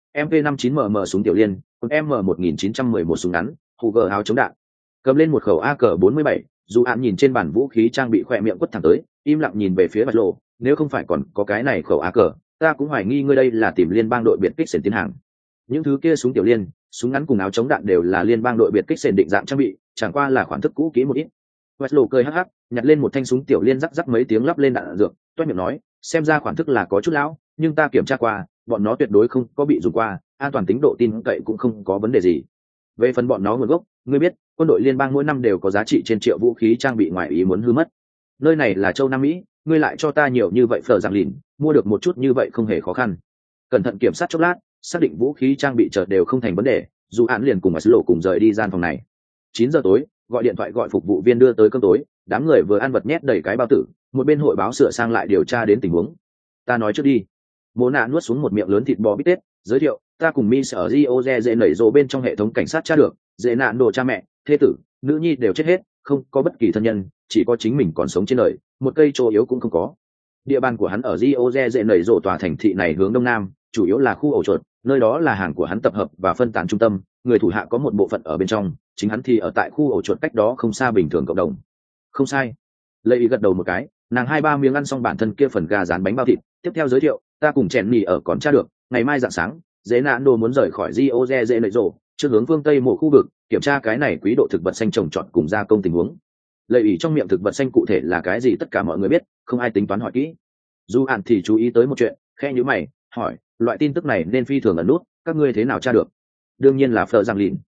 MP59mm súng tiểu liên, còn M1911 súng ngắn, Hoover áo chống đạn. Cầm lên một khẩu AK-47, Dụ Ản nhìn trên bàn vũ khí trang bị khỏe miệng quất thẳng tới, im lặng nhìn về phía Westlo, nếu không phải còn có cái này khẩu AK, ta cũng hoài nghi ngươi đây là tìm liên bang đội biệt kích sển tiến hàng. Những thứ kia súng tiểu liên, súng ngắn cùng áo chống đạn đều là liên bang đội biệt kích sển định dạng trang bị, chẳng qua là khoản thức cũ kỹ một ít. Westlo cười hắc hắc, nhặt lên một thanh súng tiểu liên rắc rắc mấy tiếng lắp lên đạn dược, toét miệng nói, xem ra khoản thức là có chút lão, nhưng ta kiểm tra qua, bọn nó tuyệt đối không có bị dùng qua, an toàn tính độ tin cậy cũng không có vấn đề gì. Về phần bọn nó nguồn gốc, ngươi biết, quân đội liên bang mỗi năm đều có giá trị trên triệu vũ khí trang bị ngoài ý muốn hư mất. Nơi này là châu Nam Mỹ, ngươi lại cho ta nhiều như vậy phở giảng lìn, mua được một chút như vậy không hề khó khăn. Cẩn thận kiểm soát chốc lát, xác định vũ khí trang bị chợt đều không thành vấn đề, Dụ Ản liền cùng Westlo cùng rời đi gian phòng này. 9 giờ tối, gọi điện thoại gọi phục vụ viên đưa tới cơm tối, đám người vừa ăn vật nhét đầy cái bao tử, một bên hội báo sửa sang lại điều tra đến tình huống. Ta nói trước đi. Mộ nạ nuốt xuống một miệng lớn thịt bò bít tết, giới thiệu, ta cùng Mi ở Gioze dễ nảy rộ bên trong hệ thống cảnh sát tra được, dễ nạn đồ cha mẹ, thê tử, nữ nhi đều chết hết, không có bất kỳ thân nhân, chỉ có chính mình còn sống trên đời, một cây chỗ yếu cũng không có. Địa bàn của hắn ở Gioze dễ nảy rộ tòa thành thị này hướng đông nam, chủ yếu là khu ổ chuột, nơi đó là hàng của hắn tập hợp và phân tán trung tâm, người thủ hạ có một bộ phận ở bên trong, chính hắn thì ở tại khu ổ chuột cách đó không xa bình thường cộng đồng. Không sai. Lệ Ý gật đầu một cái, nàng 2-3 miếng ăn xong bản thân kia phần gà rán bánh bao thịt, tiếp theo giới thiệu, ta cùng chèn mì ở còn tra được, ngày mai rạng sáng, dễ nạn đồ muốn rời khỏi Gioze dễ nảy rộ, trước hướng phương tây một khu vực, kiểm tra cái này quý độ thực vật xanh trồng trọt cùng gia công tình huống. Lệ Ý trong miệng thực vật xanh cụ thể là cái gì tất cả mọi người biết, không ai tính toán hỏi kỹ. Dụ Ản thì chú ý tới một chuyện, khẽ nhíu mày, hỏi, loại tin tức này nên phi thường ẩn nút, các ngươi thế nào tra được? Đương nhiên là phở giang lìn.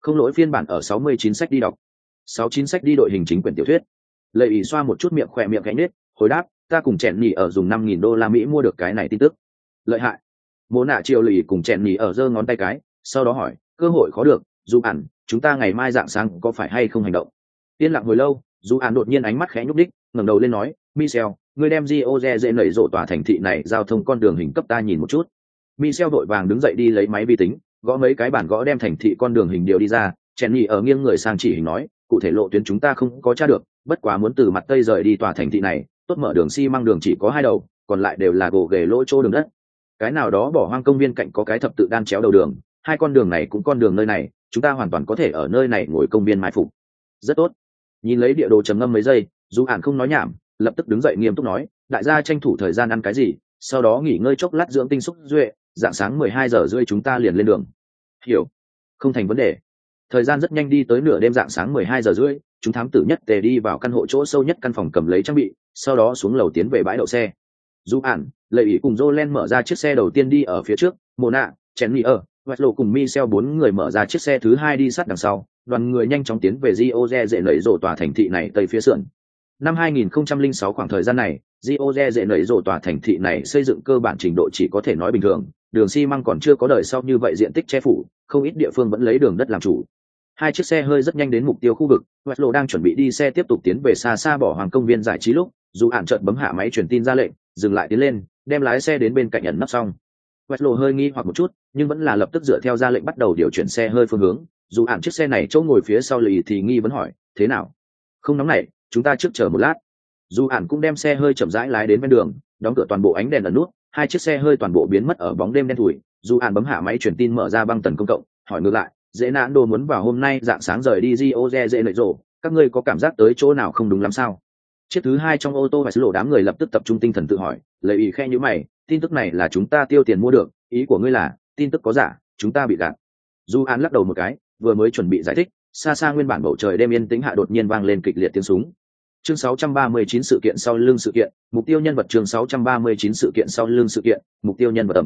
Không lỗi phiên bản ở 69 sách đi đọc. 69 sách đi đội hình chính quyển tiểu thuyết. Lệ ý xoa một chút miệng khỏe miệng gãy nết, hồi đáp, ta cùng chèn nhì ở dùng 5.000 đô la Mỹ mua được cái này tin tức. Lợi hại. Mộ nạ chiều lì cùng chèn nhì ở giơ ngón tay cái, sau đó hỏi, cơ hội khó được, dù ản, chúng ta ngày mai rạng sáng có phải hay không hành động? Yên lặng hồi lâu, dù ản đột nhiên ánh mắt khẽ nhúc đích, ngẩng đầu lên nói, Michel, ngươi đem Gioze dễ nảy rộ tòa thành thị này giao thông con đường hình cấp ta nhìn một chút. Michel vội vàng đứng dậy đi lấy máy vi tính, gõ mấy cái bản gõ đem thành thị con đường hình điều đi ra, chèn nhì ở nghiêng người sang chỉ hình nói, cụ thể lộ tuyến chúng ta không có tra được, bất quá muốn từ mặt tây rời đi tòa thành thị này, tốt mở đường xi măng đường chỉ có 2 đầu, còn lại đều là gồ ghề lỗ chỗ đường đất. Cái nào đó bỏ hoang công viên cạnh có cái thập tự đan chéo đầu đường, 2 con đường này cũng con đường nơi này, chúng ta hoàn toàn có thể ở nơi này ngồi công viên mai phục. Rất tốt. Nhìn lấy địa đồ trầm ngâm mấy giây, dù ản không nói nhảm, lập tức đứng dậy nghiêm túc nói, đại gia tranh thủ thời gian ăn cái gì, sau đó nghỉ ngơi chốc lát dưỡng tinh xúc duệ, dạng sáng 12 giờ rưỡi chúng ta liền lên đường. Hiểu. Không thành vấn đề. Thời gian rất nhanh đi tới nửa đêm, dạng sáng 12 giờ rưỡi, chúng thám tử nhất tề đi vào căn hộ chỗ sâu nhất căn phòng cầm lấy trang bị, sau đó xuống lầu tiến về bãi đậu xe. Dù ản, Lệ ý cùng Jolen mở ra chiếc xe đầu tiên đi ở phía trước, Mona, Chenny ở, Wesley cùng Michel 4 người mở ra chiếc xe thứ 2 đi sát đằng sau, đoàn người nhanh chóng tiến về Gioze dễ nảy rộ tòa thành thị này tây phía sườn. Năm 2006 khoảng thời gian này, Gioze dễ nảy rộ tòa thành thị này xây dựng cơ bản trình độ chỉ có thể nói bình thường, đường xi măng còn chưa có đời sau như vậy diện tích che phủ, không ít địa phương vẫn lấy đường đất làm chủ. 2 chiếc xe hơi rất nhanh đến mục tiêu khu vực, Wesley đang chuẩn bị đi xe tiếp tục tiến về xa xa bỏ hoàng công viên giải trí lúc, dù ản chợt bấm hạ máy truyền tin ra lệnh, dừng lại tiến lên, đem lái xe đến bên cạnh ẩn nấp xong. Wesley hơi nghi hoặc một chút, nhưng vẫn là lập tức dựa theo ra lệnh bắt đầu điều chuyển xe hơi phương hướng. Dù ản chiếc xe này chỗ ngồi phía sau lì thì nghi vấn hỏi, thế nào? Không nóng nảy, chúng ta trước chờ một lát. Dù ản cũng đem xe hơi chậm rãi lái đến bên đường, đóng cửa toàn bộ ánh đèn ẩn nút, 2 chiếc xe hơi toàn bộ biến mất ở bóng đêm đen thủi. Dù ản bấm hạ máy truyền tin mở ra băng tần công cộng, hỏi ngược lại, dễ nạn đồ muốn vào hôm nay dạng sáng rời đi Gioze dễ nảy rộ, các ngươi có cảm giác tới chỗ nào không đúng lắm sao? Chiếc thứ 2 trong ô tô và lộ đám người lập tức tập trung tinh thần tự hỏi, lời ý khe như mày, tin tức này là chúng ta tiêu tiền mua được, ý của ngươi là tin tức có giả, chúng ta bị gạt? Du An lắc đầu một cái, vừa mới chuẩn bị giải thích, xa xa nguyên bản bầu trời đêm yên tĩnh hạ đột nhiên vang lên kịch liệt tiếng súng. Chương 639 sự kiện sau lưng sự kiện, mục tiêu nhân vật. Chương 639 sự kiện sau lưng sự kiện, mục tiêu nhân vật.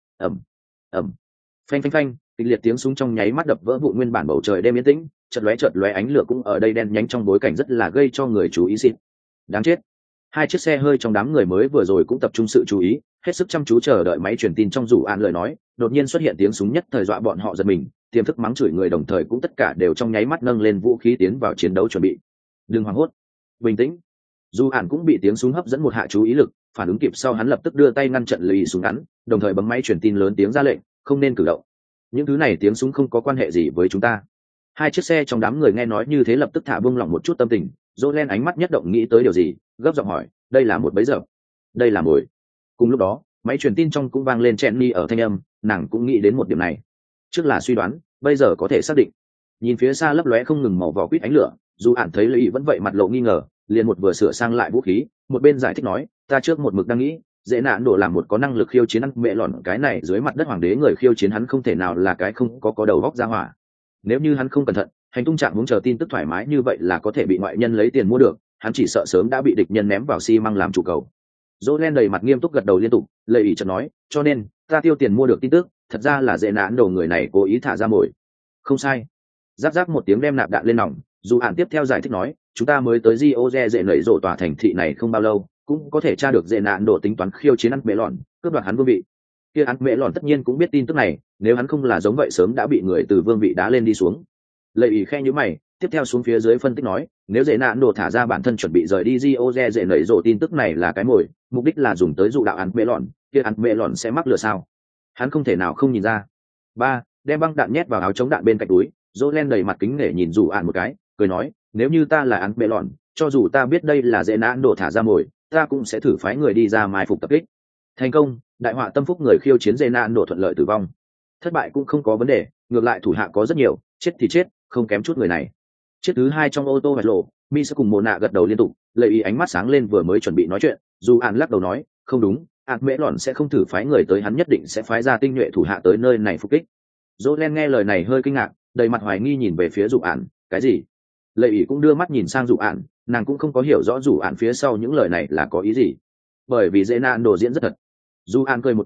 Ầm. Phanh phanh phanh, kịch liệt tiếng súng trong nháy mắt đập vỡ vụn nguyên bản bầu trời đêm yên tĩnh, chợt lóe ánh lửa cũng ở đây đen nhánh trong bối cảnh rất là gây cho người chú ý xịt. Đáng chết. 2 chiếc xe hơi trong đám người mới vừa rồi cũng tập trung sự chú ý, hết sức chăm chú chờ đợi máy truyền tin trong Dù An lời nói, đột nhiên xuất hiện tiếng súng nhất thời dọa bọn họ giật mình, tiềm thức mắng chửi người đồng thời cũng tất cả đều trong nháy mắt nâng lên vũ khí tiến vào chiến đấu chuẩn bị. Đừng hoảng hốt, bình tĩnh. Dù An cũng bị tiếng súng hấp dẫn một hạ chú ý lực, phản ứng kịp sau hắn lập tức đưa tay ngăn trận lì súng ngắn, đồng thời bấm máy truyền tin lớn tiếng ra lệnh, không nên cử động. Những thứ này tiếng súng không có quan hệ gì với chúng ta. 2 chiếc xe trong đám người nghe nói như thế lập tức thả buông lỏng một chút tâm tình, Jolen ánh mắt nhất động nghĩ tới điều gì, gấp giọng hỏi, đây là một bẫy dập, đây là mồi. Cùng lúc đó, máy truyền tin trong cũng vang lên Chenny ở thanh âm, nàng cũng nghĩ đến một điểm này. Trước là suy đoán, bây giờ có thể xác định. Nhìn phía xa lấp lóe không ngừng màu vỏ quýt ánh lửa, dù ản thấy Lý vẫn vậy mặt lộ nghi ngờ, liền một vừa sửa sang lại vũ khí, một bên giải thích nói, ta trước một mực đang nghĩ, dễ nạn đổ làm một có năng lực khiêu chiến ăn mẹ lọn cái này dưới mặt đất hoàng đế người khiêu chiến hắn không thể nào là cái không có đầu góc ra hỏa. Nếu như hắn không cẩn thận, hành tung trạng muốn chờ tin tức thoải mái như vậy là có thể bị ngoại nhân lấy tiền mua được, hắn chỉ sợ sớm đã bị địch nhân ném vào xi măng làm chủ cầu. Jolen đầy mặt nghiêm túc gật đầu liên tục, lời ý chợt nói, cho nên ta tiêu tiền mua được tin tức, thật ra là dễ nạn đầu người này cố ý thả ra mồi. Không sai. Giáp giáp một tiếng đem nạp đạn lên nòng, dù ản tiếp theo giải thích nói, chúng ta mới tới Gioze dễ nảy rộ tòa thành thị này không bao lâu, cũng có thể tra được dễ nạn đồ tính toán khiêu chiến ăn mẹ lọn, cướp đoạt hắn vương vị. Kia ăn mẹ lọn tất nhiên cũng biết tin tức này, nếu hắn không là giống vậy sớm đã bị người từ vương vị đá lên đi xuống. Lợi ý khe như mày, tiếp theo xuống phía dưới phân tích nói, nếu dễ nạn đồ thả ra bản thân chuẩn bị rời đi Gioze dễ nảy rộ tin tức này là cái mồi, mục đích là dùng tới dụ đạo ăn mẹ lọn, kia ăn mẹ lọn sẽ mắc lừa sao? Hắn không thể nào không nhìn ra. 3. Đem băng đạn nhét vào áo chống đạn bên cạnh túi, Jolen đầy mặt kính nể nhìn dù ạn một cái, cười nói, nếu như ta là ăn mẹ lọn, cho dù ta biết đây là dễ nạn đồ thả ra mồi, ta cũng sẽ thử phái người đi ra mai phục tập kích. Thành công, đại họa tâm phúc người khiêu chiến dễ nạn đồ thuận lợi tử vong. Thất bại cũng không có vấn đề, ngược lại thủ hạ có rất nhiều, chết thì chết, không kém chút người này. Chiếc thứ 2 trong ô tô hoạch lộ, Mi sẽ cùng Mộ Nạ gật đầu liên tục, lợi ý ánh mắt sáng lên vừa mới chuẩn bị nói chuyện, dù An lắc đầu nói, không đúng, Ản Mễ Lọn sẽ không thử phái người tới, hắn nhất định sẽ phái ra tinh nhuệ thủ hạ tới nơi này phục kích. Jolen nghe lời này hơi kinh ngạc, đầy mặt hoài nghi nhìn về phía Dụ Ản, cái gì? Lợi ý cũng đưa mắt nhìn sang Dụ Ản, nàng cũng không có hiểu rõ Dụ Ản phía sau những lời này là có ý gì, bởi vì dễ nạn đồ diễn rất thật. Dụ Ản cười một tiếng,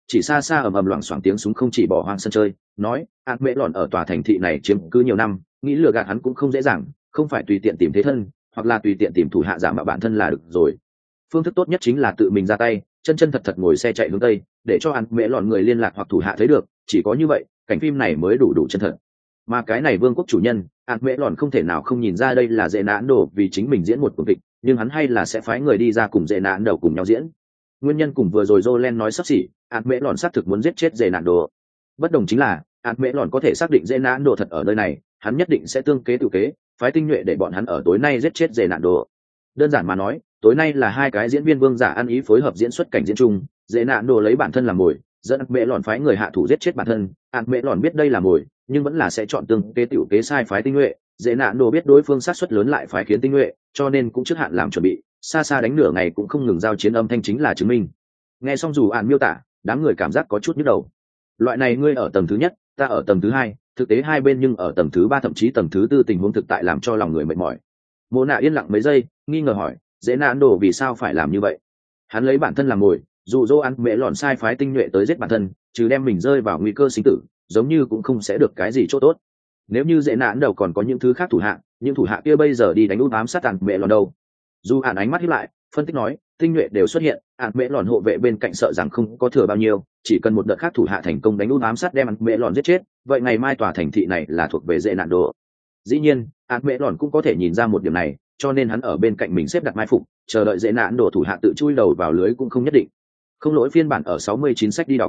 chỉ xa xa ầm ầm loảng xoảng tiếng súng không chỉ bỏ hoang sân chơi, nói ạt mẹ lọn ở tòa thành thị này chiếm cứ nhiều năm, nghĩ lừa gạt hắn cũng không dễ dàng, không phải tùy tiện tìm thế thân hoặc là tùy tiện tìm thủ hạ giả mạo bản thân là được rồi. Phương thức tốt nhất chính là tự mình ra tay, chân chân thật thật ngồi xe chạy hướng tây, để cho ạt mẹ lọn người liên lạc hoặc thủ hạ thấy được, chỉ có như vậy cảnh phim này mới đủ chân thật. Mà cái này vương quốc chủ nhân ạt mẹ lọn không thể nào không nhìn ra đây là dễ nán đồ vì chính mình diễn một cuộc kịch, nhưng hắn hay là sẽ phái người đi ra cùng dễ nán đầu cùng nhau diễn. Nguyên nhân cùng vừa rồi Jolen nói sắp xỉ, ạt mẹ lọn xác thực muốn giết chết dễ nán đồ. Bất đồng chính là ạt mẹ lọn có thể xác định dễ nán đồ thật ở nơi này, hắn nhất định sẽ tương kế tự kế, phái tinh nhuệ để bọn hắn ở tối nay giết chết dễ nán đồ. Đơn giản mà nói, tối nay là hai cái diễn viên vương giả ăn ý phối hợp diễn xuất cảnh diễn chung, dễ nán đồ lấy bản thân làm mồi, dẫn ạt mẹ lọn phái người hạ thủ giết chết bản thân. Ạt mẹ lọn biết đây là mồi, nhưng vẫn là sẽ chọn tương kế tự kế sai phái tinh nhuệ. Dễ nán đồ biết đối phương sát suất lớn lại phái khiến tinh nhuệ, cho nên cũng trước hạn làm chuẩn bị, xa xa đánh nửa ngày cũng không ngừng giao chiến âm thanh chính là chứng minh. Nghe xong dù ạn miêu tả, đám người cảm giác có chút nhức đầu. Loại này ngươi ở tầng thứ nhất, ta ở tầng thứ hai, thực tế hai bên nhưng ở tầng thứ ba thậm chí tầng thứ tư tình huống thực tại làm cho lòng người mệt mỏi. Mộ Nạ yên lặng mấy giây, nghi ngờ hỏi, dễ nán đồ vì sao phải làm như vậy? Hắn lấy bản thân làm mồi, dụ dỗ ăn mẹ lọn sai phái tinh nhuệ tới giết bản thân, trừ đem mình rơi vào nguy cơ sinh tử, giống như cũng không sẽ được cái gì chỗ tốt. Nếu như dễ nán đầu còn có những thứ khác thủ hạ, những thủ hạ kia bây giờ đi đánh út ám sát ăn mẹ lọn đâu? Dù Hàn ánh mắt híp lại, phân tích nói, tinh nhuệ đều xuất hiện, ăn mẹ lọn hộ vệ bên cạnh sợ rằng không có thừa bao nhiêu, chỉ cần một đợt khác thủ hạ thành công đánh út ám sát đem ăn mẹ lọn giết chết, vậy ngày mai tòa thành thị này là thuộc về dễ nạn đồ. Dĩ nhiên, ăn mẹ lọn cũng có thể nhìn ra một điểm này, cho nên hắn ở bên cạnh mình xếp đặt mai phục, chờ đợi dễ nạn đồ thủ hạ tự chui đầu vào lưới cũng không nhất định. Không lỗi phiên bản ở 69 sách đi đọc.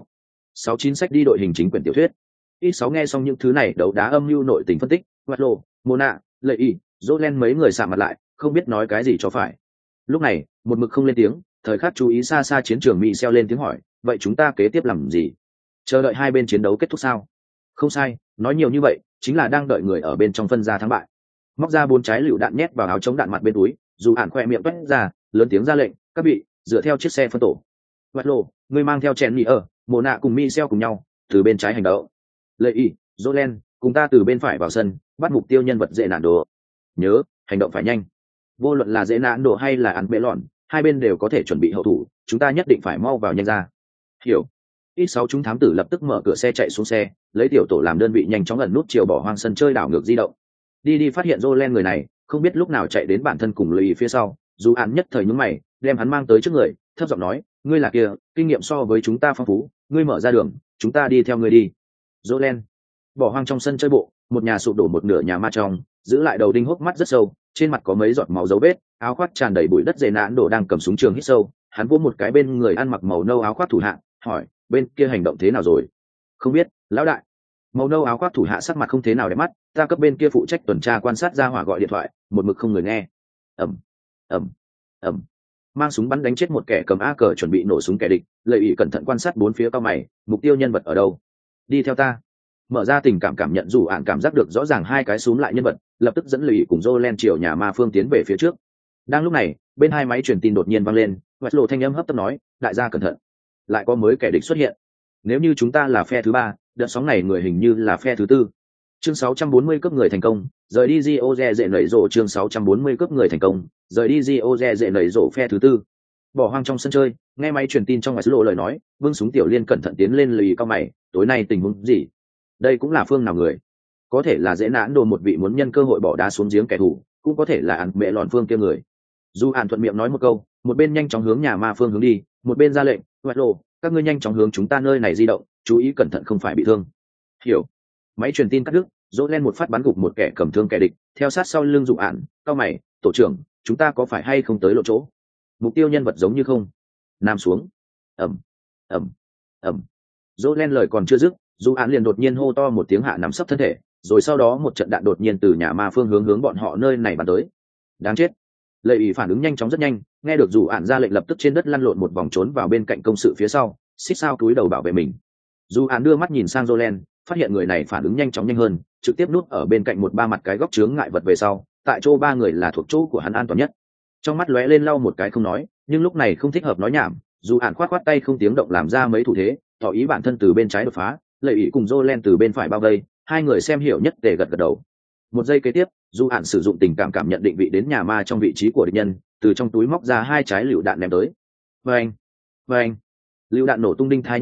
69 sách đi đội hình chính quyển tiểu thuyết. Ít 6 nghe xong những thứ này đấu đá âm mưu nội tình phân tích, Ngoại Lộ, Mona, Lệ Y, Jolen mấy người sạm mặt lại, không biết nói cái gì cho phải. Lúc này, một mực không lên tiếng, thời khắc chú ý xa xa chiến trường Mỹ xeo lên tiếng hỏi, vậy chúng ta kế tiếp làm gì? Chờ đợi hai bên chiến đấu kết thúc sao? Không sai, nói nhiều như vậy, chính là đang đợi người ở bên trong phân ra thắng bại. Móc ra 4 trái lựu đạn nhét vào áo chống đạn mặt bên túi, dù ản khoe miệng toét ra, lớn tiếng ra lệnh, các vị, dựa theo chiếc xe phân tổ. Ngoại Lộ, người mang theo chèn mì ở, Mộ Nạ cùng Mỹ xeo cùng nhau, từ bên trái hành động. Lệ Y, Jolen, cùng ta từ bên phải vào sân, bắt mục tiêu nhân vật dễ nạn đồ. Nhớ, hành động phải nhanh. Vô luận là dễ nạn đồ hay là ăn bệ lọn, hai bên đều có thể chuẩn bị hậu thủ, chúng ta nhất định phải mau vào nhanh ra. Hiểu. Ít 6 chúng thám tử lập tức mở cửa xe chạy xuống xe, lấy tiểu tổ làm đơn vị nhanh chóng ẩn nút chiều bỏ hoang sân chơi đảo ngược di động. Đi phát hiện Jolen người này, không biết lúc nào chạy đến bản thân cùng Lệ phía sau, dù án nhất thời nhướng mày, đem hắn mang tới trước người, thấp giọng nói, ngươi là kia, kinh nghiệm so với chúng ta phong phú, ngươi mở ra đường, chúng ta đi theo ngươi đi. Jolen. Bỏ hoang trong sân chơi bộ, một nhà sụp đổ một nửa nhà ma trong, giữ lại đầu đinh hốc mắt rất sâu, trên mặt có mấy giọt máu dấu vết, áo khoác tràn đầy bụi đất dày nản đổ đang cầm súng trường hít sâu, hắn vỗ một cái bên người ăn mặc màu nâu áo khoác thủ hạ, hỏi, bên kia hành động thế nào rồi? Không biết, lão đại. Màu nâu áo khoác thủ hạ sắc mặt không thế nào đẹp mắt, ta cấp bên kia phụ trách tuần tra quan sát ra hỏa gọi điện thoại, một mực không người nghe. ầm ầm ầm, mang súng bắn đánh chết một kẻ cầm AK chuẩn bị nổ súng kẻ địch, Lợi Ý cẩn thận quan sát bốn phía cao mày, mục tiêu nhân vật ở đâu? Đi theo ta. Mở ra tình cảm nhận dù ạn cảm giác được rõ ràng hai cái xúm lại nhân vật, lập tức dẫn Lợi cùng Jolen chiều nhà ma phương tiến về phía trước. Đang lúc này, bên hai máy truyền tin đột nhiên vang lên, Ngoại Lộ thanh âm hấp tấp nói, đại gia cẩn thận, lại có mới kẻ địch xuất hiện. Nếu như chúng ta là phe thứ ba, đợt sóng này người hình như là phe thứ tư. Chương 640 cướp người thành công, rời đi Gioze dễ nảy rộ. Chương 640 cướp người thành công, rời đi Gioze dễ nảy rộ. Phe thứ tư. Bỏ hoang trong sân chơi, nghe máy truyền tin trong Ngoại Lộ lời nói, vương súng tiểu liên cẩn thận tiến lên lì cao mày, tối nay tình huống gì? Đây cũng là phương nào người? Có thể là dễ nản đồ một vị muốn nhân cơ hội bỏ đá xuống giếng kẻ thù, cũng có thể là ăn mẹ lọn phương kia người. Dù Hàn thuận miệng nói một câu, một bên nhanh chóng hướng nhà ma phương hướng đi, một bên ra lệnh, Ngoại Lộ, các ngươi nhanh chóng hướng chúng ta nơi này di động, chú ý cẩn thận không phải bị thương. Hiểu. Máy truyền tin cắt đứt, Jolen một phát bắn gục một kẻ cầm thương kẻ địch, theo sát sau lưng Dụ Ản, cao mày, tổ trưởng, chúng ta có phải hay không tới lộ chỗ? Mục tiêu nhân vật giống như không. Nam xuống. Ầm, ầm, ầm. Jolen lời còn chưa dứt, Dụ Ản liền đột nhiên hô to một tiếng hạ nắm sấp thân thể, rồi sau đó một trận đạn đột nhiên từ nhà ma phương hướng bọn họ nơi này bắn tới. Đáng chết. Lệ Ý phản ứng nhanh chóng rất nhanh, nghe được Dụ Ản ra lệnh lập tức trên đất lăn lộn một vòng trốn vào bên cạnh công sự phía sau, xích sao cúi đầu bảo vệ mình. Dụ Ản đưa mắt nhìn sang Jolen, phát hiện người này phản ứng nhanh chóng nhanh hơn, trực tiếp núp ở bên cạnh một ba mặt cái góc chướng ngại vật về sau, tại chỗ ba người là thuộc chỗ của hắn an toàn nhất. Trong mắt lóe lên lau một cái không nói, nhưng lúc này không thích hợp nói nhảm, Dụ Ản khoát tay không tiếng động làm ra mấy thủ thế, tỏ ý bản thân từ bên trái đột phá, Lệ Ý cùng Jolen từ bên phải bao vây, hai người xem hiểu nhất tề gật gật đầu. Một giây kế tiếp, Dụ Ản sử dụng tình cảm nhận định vị đến nhà ma trong vị trí của địch nhân, từ trong túi móc ra hai trái lựu đạn ném tới. Vâng, lựu đạn nổ tung đinh thái nhức óc,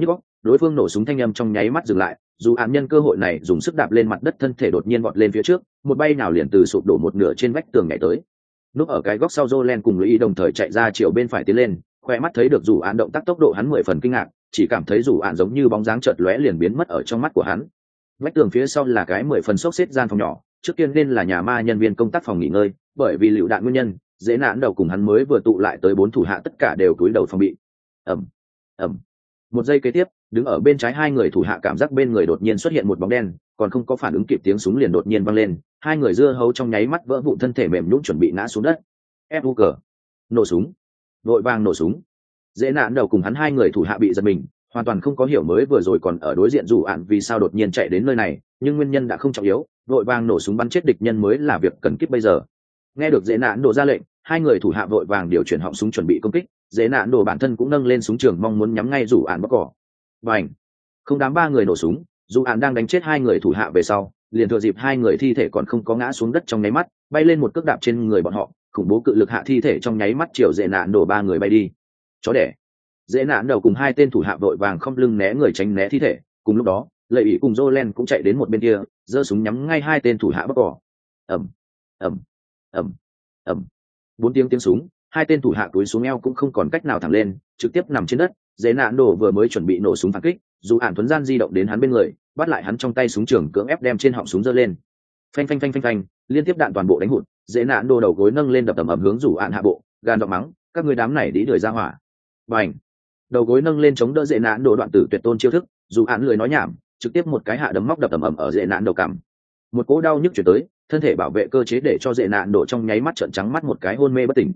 đối phương nổ súng thanh âm trong nháy mắt dừng lại, dù án nhân cơ hội này dùng sức đạp lên mặt đất, thân thể đột nhiên vọt lên phía trước, một bay nào liền từ sụp đổ một nửa trên vách tường nhảy tới. Lúc ở cái góc sau Jolen cùng Lý đồng thời chạy ra chiều bên phải tiến lên, khoe mắt thấy được dù án động tác tốc độ hắn 10 phần kinh ngạc, chỉ cảm thấy dù án giống như bóng dáng chợt lóe liền biến mất ở trong mắt của hắn. Vách tường phía sau là cái 10 phần xốc xếp gian phòng nhỏ, trước tiên nên là nhà ma nhân viên công tác phòng nghỉ ngơi, bởi vì lựu đạn nguyên nhân, dễ nạn đầu cùng hắn mới vừa tụ lại tới 4 thủ hạ tất cả đều cúi đầu phòng bị. Ầm ầm. Một giây kế tiếp, đứng ở bên trái hai người thủ hạ cảm giác bên người đột nhiên xuất hiện một bóng đen, còn không có phản ứng kịp tiếng súng liền đột nhiên vang lên, hai người dưa hấu trong nháy mắt vỡ vụn, thân thể mềm nhũn chuẩn bị ngã xuống đất. FUK. Nổ súng. Vội vàng nổ súng. Dễ nạn đầu cùng hắn hai người thủ hạ bị giật mình, hoàn toàn không có hiểu mới vừa rồi còn ở đối diện dù ạn vì sao đột nhiên chạy đến nơi này, nhưng nguyên nhân đã không trọng yếu, vội vàng nổ súng bắn chết địch nhân mới là việc cần kíp bây giờ. Nghe được dễ nạn đồ ra lệnh, hai người thủ hạ vội vàng điều chuyển họng súng chuẩn bị công kích, dễ nạn đồ bản thân cũng nâng lên súng trường mong muốn nhắm ngay dù ạn bóc cỏ. Bành! Không đám ba người nổ súng, dù ạn đang đánh chết hai người thủ hạ về sau, liền thừa dịp hai người thi thể còn không có ngã xuống đất trong nháy mắt, bay lên một cước đạp trên người bọn họ, khủng bố cự lực hạ thi thể trong nháy mắt chiều dễ nạn đổ ba người bay đi. Chó đẻ! Dễ nạn đầu cùng hai tên thủ hạ vội vàng không lưng né người tránh né thi thể, cùng lúc đó lợi ý cùng Jolen cũng chạy đến một bên kia, giơ súng nhắm ngay hai tên thủ hạ bóc cỏ. Ầm ầm ầm ầm. 4 tiếng súng, hai tên thủ hạ túi xuống eo cũng không còn cách nào thẳng lên, trực tiếp nằm trên đất. Dễ nạn đồ vừa mới chuẩn bị nổ súng phản kích, dù ản thuấn gian di động đến hắn bên người, bắt lại hắn trong tay súng trường, cưỡng ép đem trên họng súng giơ lên. Phanh phanh phanh phanh phanh, liên tiếp đạn toàn bộ đánh hụt. Dễ nạn đồ đầu gối nâng lên đập ầm ầm hướng dù ản hạ bộ, gan giọng mắng, các ngươi đám này đĩ đuổi ra hỏa. Bành! Đầu gối nâng lên chống đỡ dễ nạn đồ đoạn tử tuyệt tôn chiêu thức, dù ản lười nói nhảm, trực tiếp một cái hạ đấm móc đập ầm ầm ở dễ nạn đầu cằm. Một cỗ đau nhức chuyển tới, thân thể bảo vệ cơ chế để cho dễ nạn đổ trong nháy mắt trợn trắng mắt, một cái hôn mê bất tỉnh.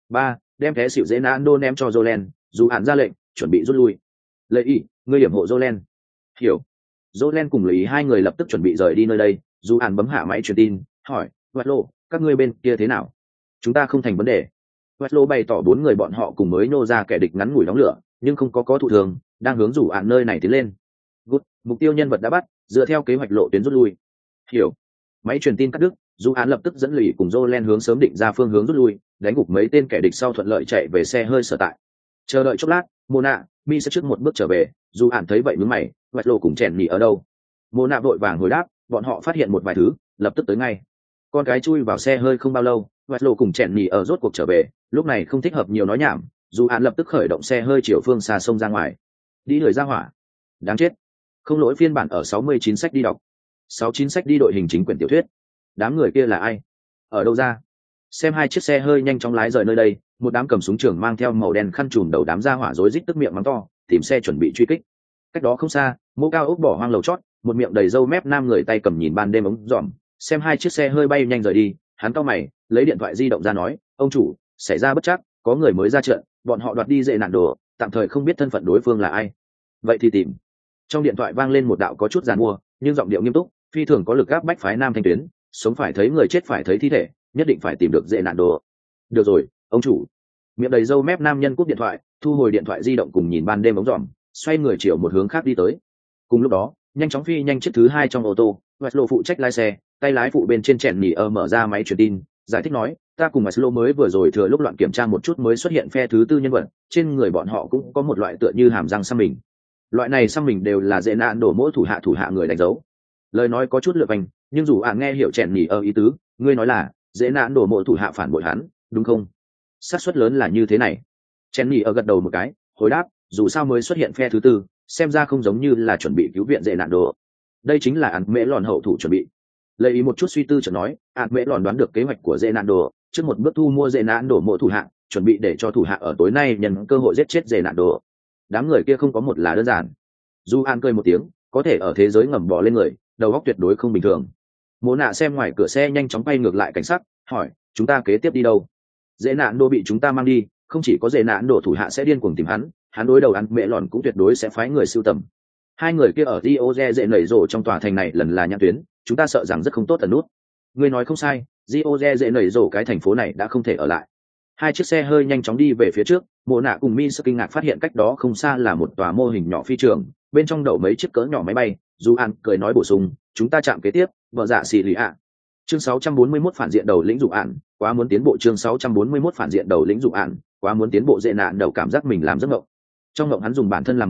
Đem té xịu dễ nạn đô ném cho Jolen, dù hạn ra lệnh chuẩn bị rút lui. Lợi ý, ngươi điểm hộ Jolen. Hiểu. Jolen cùng Lợi ý hai người lập tức chuẩn bị rời đi nơi đây. Dù hạn bấm hạ máy truyền tin, hỏi Watlo, các ngươi bên kia thế nào? Chúng ta không thành vấn đề. Watlo bày tỏ 4 người bọn họ cùng mới nô ra kẻ địch ngắn ngủi đóng lửa, nhưng không có thụ thường, đang hướng dù hạn nơi này tiến lên. Good, mục tiêu nhân vật đã bắt, dựa theo kế hoạch lộ tuyến rút lui. Hiểu. Máy truyền tin cắt đứt, dù án lập tức dẫn lì cùng Jolen hướng sớm định ra phương hướng rút lui, đánh gục mấy tên kẻ địch sau thuận lợi chạy về xe hơi sở tại. Chờ đợi chốc lát, Mona, Mi sẽ trước một bước trở về, dù án thấy vậy nhướng mày, Vạch Lộ cùng chèn nhỉ ở đâu? Mona vội vàng hồi đáp, bọn họ phát hiện một vài thứ, lập tức tới ngay. Con cái chui vào xe hơi không bao lâu, Vạch Lộ cùng chèn nhỉ ở rốt cuộc trở về, lúc này không thích hợp nhiều nói nhảm, dù án lập tức khởi động xe hơi chiều phương xa sông ra ngoài. Đi người ra hỏa. Đáng chết. Không lỗi phiên bản ở 69 sách đi đọc. 69 sách đi đội hình chính quyển tiểu thuyết. Đám người kia là ai? Ở đâu ra? Xem hai chiếc xe hơi nhanh chóng lái rời nơi đây, một đám cầm súng trường mang theo màu đen khăn trùm đầu đám ra hỏa rối rít tức miệng mắng to, tìm xe chuẩn bị truy kích. Cách đó không xa, mô cao ốc bỏ hoang lầu chót, một miệng đầy râu mép nam người tay cầm nhìn ban đêm ống dòm, xem hai chiếc xe hơi bay nhanh rời đi, hắn cau mày, lấy điện thoại di động ra nói, ông chủ, xảy ra bất trắc, có người mới ra trận, bọn họ đoạt đi dễ nạn đồ, tạm thời không biết thân phận đối phương là ai. Vậy thì tìm. Trong điện thoại vang lên một đạo có chút giàn mua, nhưng giọng điệu nghiêm túc, phi thường có lực áp bách phái nam thanh tuyến, sống phải thấy người chết phải thấy thi thể, nhất định phải tìm được dễ nạn đồ. Được rồi, ông chủ. Miệng đầy râu mép nam nhân cúp điện thoại, thu hồi điện thoại di động cùng nhìn ban đêm ống dòm, xoay người chiều một hướng khác đi tới. Cùng lúc đó, nhanh chóng phi nhanh chiếc thứ 2 trong ô tô, Maslow phụ trách lái xe, tay lái phụ bên trên chèn nỉ ở mở ra máy truyền tin, giải thích nói, ta cùng Maslow mới vừa rồi thừa lúc loạn kiểm tra một chút mới xuất hiện phe thứ 4 nhân vật, trên người bọn họ cũng có một loại tựa như hàm răng xăm mình. Loại này xăm mình đều là dễ nạn đổ mỗi thủ hạ người đánh dấu. Lời nói có chút lựa vành, nhưng dù nghe hiểu chèn nỉ ở ý tứ, ngươi nói là dễ nạn đổ mỗi thủ hạ phản bội hắn, đúng không? Xác suất lớn là như thế này. Chèn nỉ ở gật đầu một cái, hồi đáp, dù sao mới xuất hiện phe thứ 4, xem ra không giống như là chuẩn bị cứu viện dễ nạn đồ. Đây chính là ản mễ lòn hậu thủ chuẩn bị. Lấy ý một chút suy tư chợt nói, ản mễ lòn đoán được kế hoạch của dễ nạn đồ, trước một bước thu mua dễ nạn đồ mỗi thủ hạ, chuẩn bị để cho thủ hạ ở tối nay nhân cơ hội giết chết dễ nạn đồ. Đám người kia không có một là đơn giản. Du An cười một tiếng, có thể ở thế giới ngầm bò lên người, đầu óc tuyệt đối không bình thường. Mộ nạ xem ngoài cửa xe nhanh chóng quay ngược lại cảnh sắc, hỏi, chúng ta kế tiếp đi đâu? Dễ nạn đồ bị chúng ta mang đi, không chỉ có dễ nạn đồ thủ hạ sẽ điên cuồng tìm hắn đối đầu ăn mẹ lòn cũng tuyệt đối sẽ phái người sưu tầm. Hai người kia ở Rio dễ nảy rổ trong tòa thành này lần là nhãn tuyến, chúng ta sợ rằng rất không tốt tần nút. Ngươi nói không sai, Rio dễ nảy rổ cái thành phố này đã không thể ở lại. Hai chiếc xe hơi nhanh chóng đi về phía trước, Mộ nạ cùng Mi sợ kinh ngạc phát hiện cách đó không xa là một tòa mô hình nhỏ phi trường, bên trong đậu mấy chiếc cỡ nhỏ máy bay. Du An cười nói bổ sung, chúng ta chạm kế tiếp, vợ dạ xì lì ạ. Chương 641 phản diện đầu lĩnh dụ ạn, quá muốn tiến bộ. Chương 641 phản diện đầu lĩnh dụ ạn, quá muốn tiến bộ. Dễ nạn đầu cảm giác mình làm giấc mộng. Trong mộng hắn dùng bản thân làm mồi,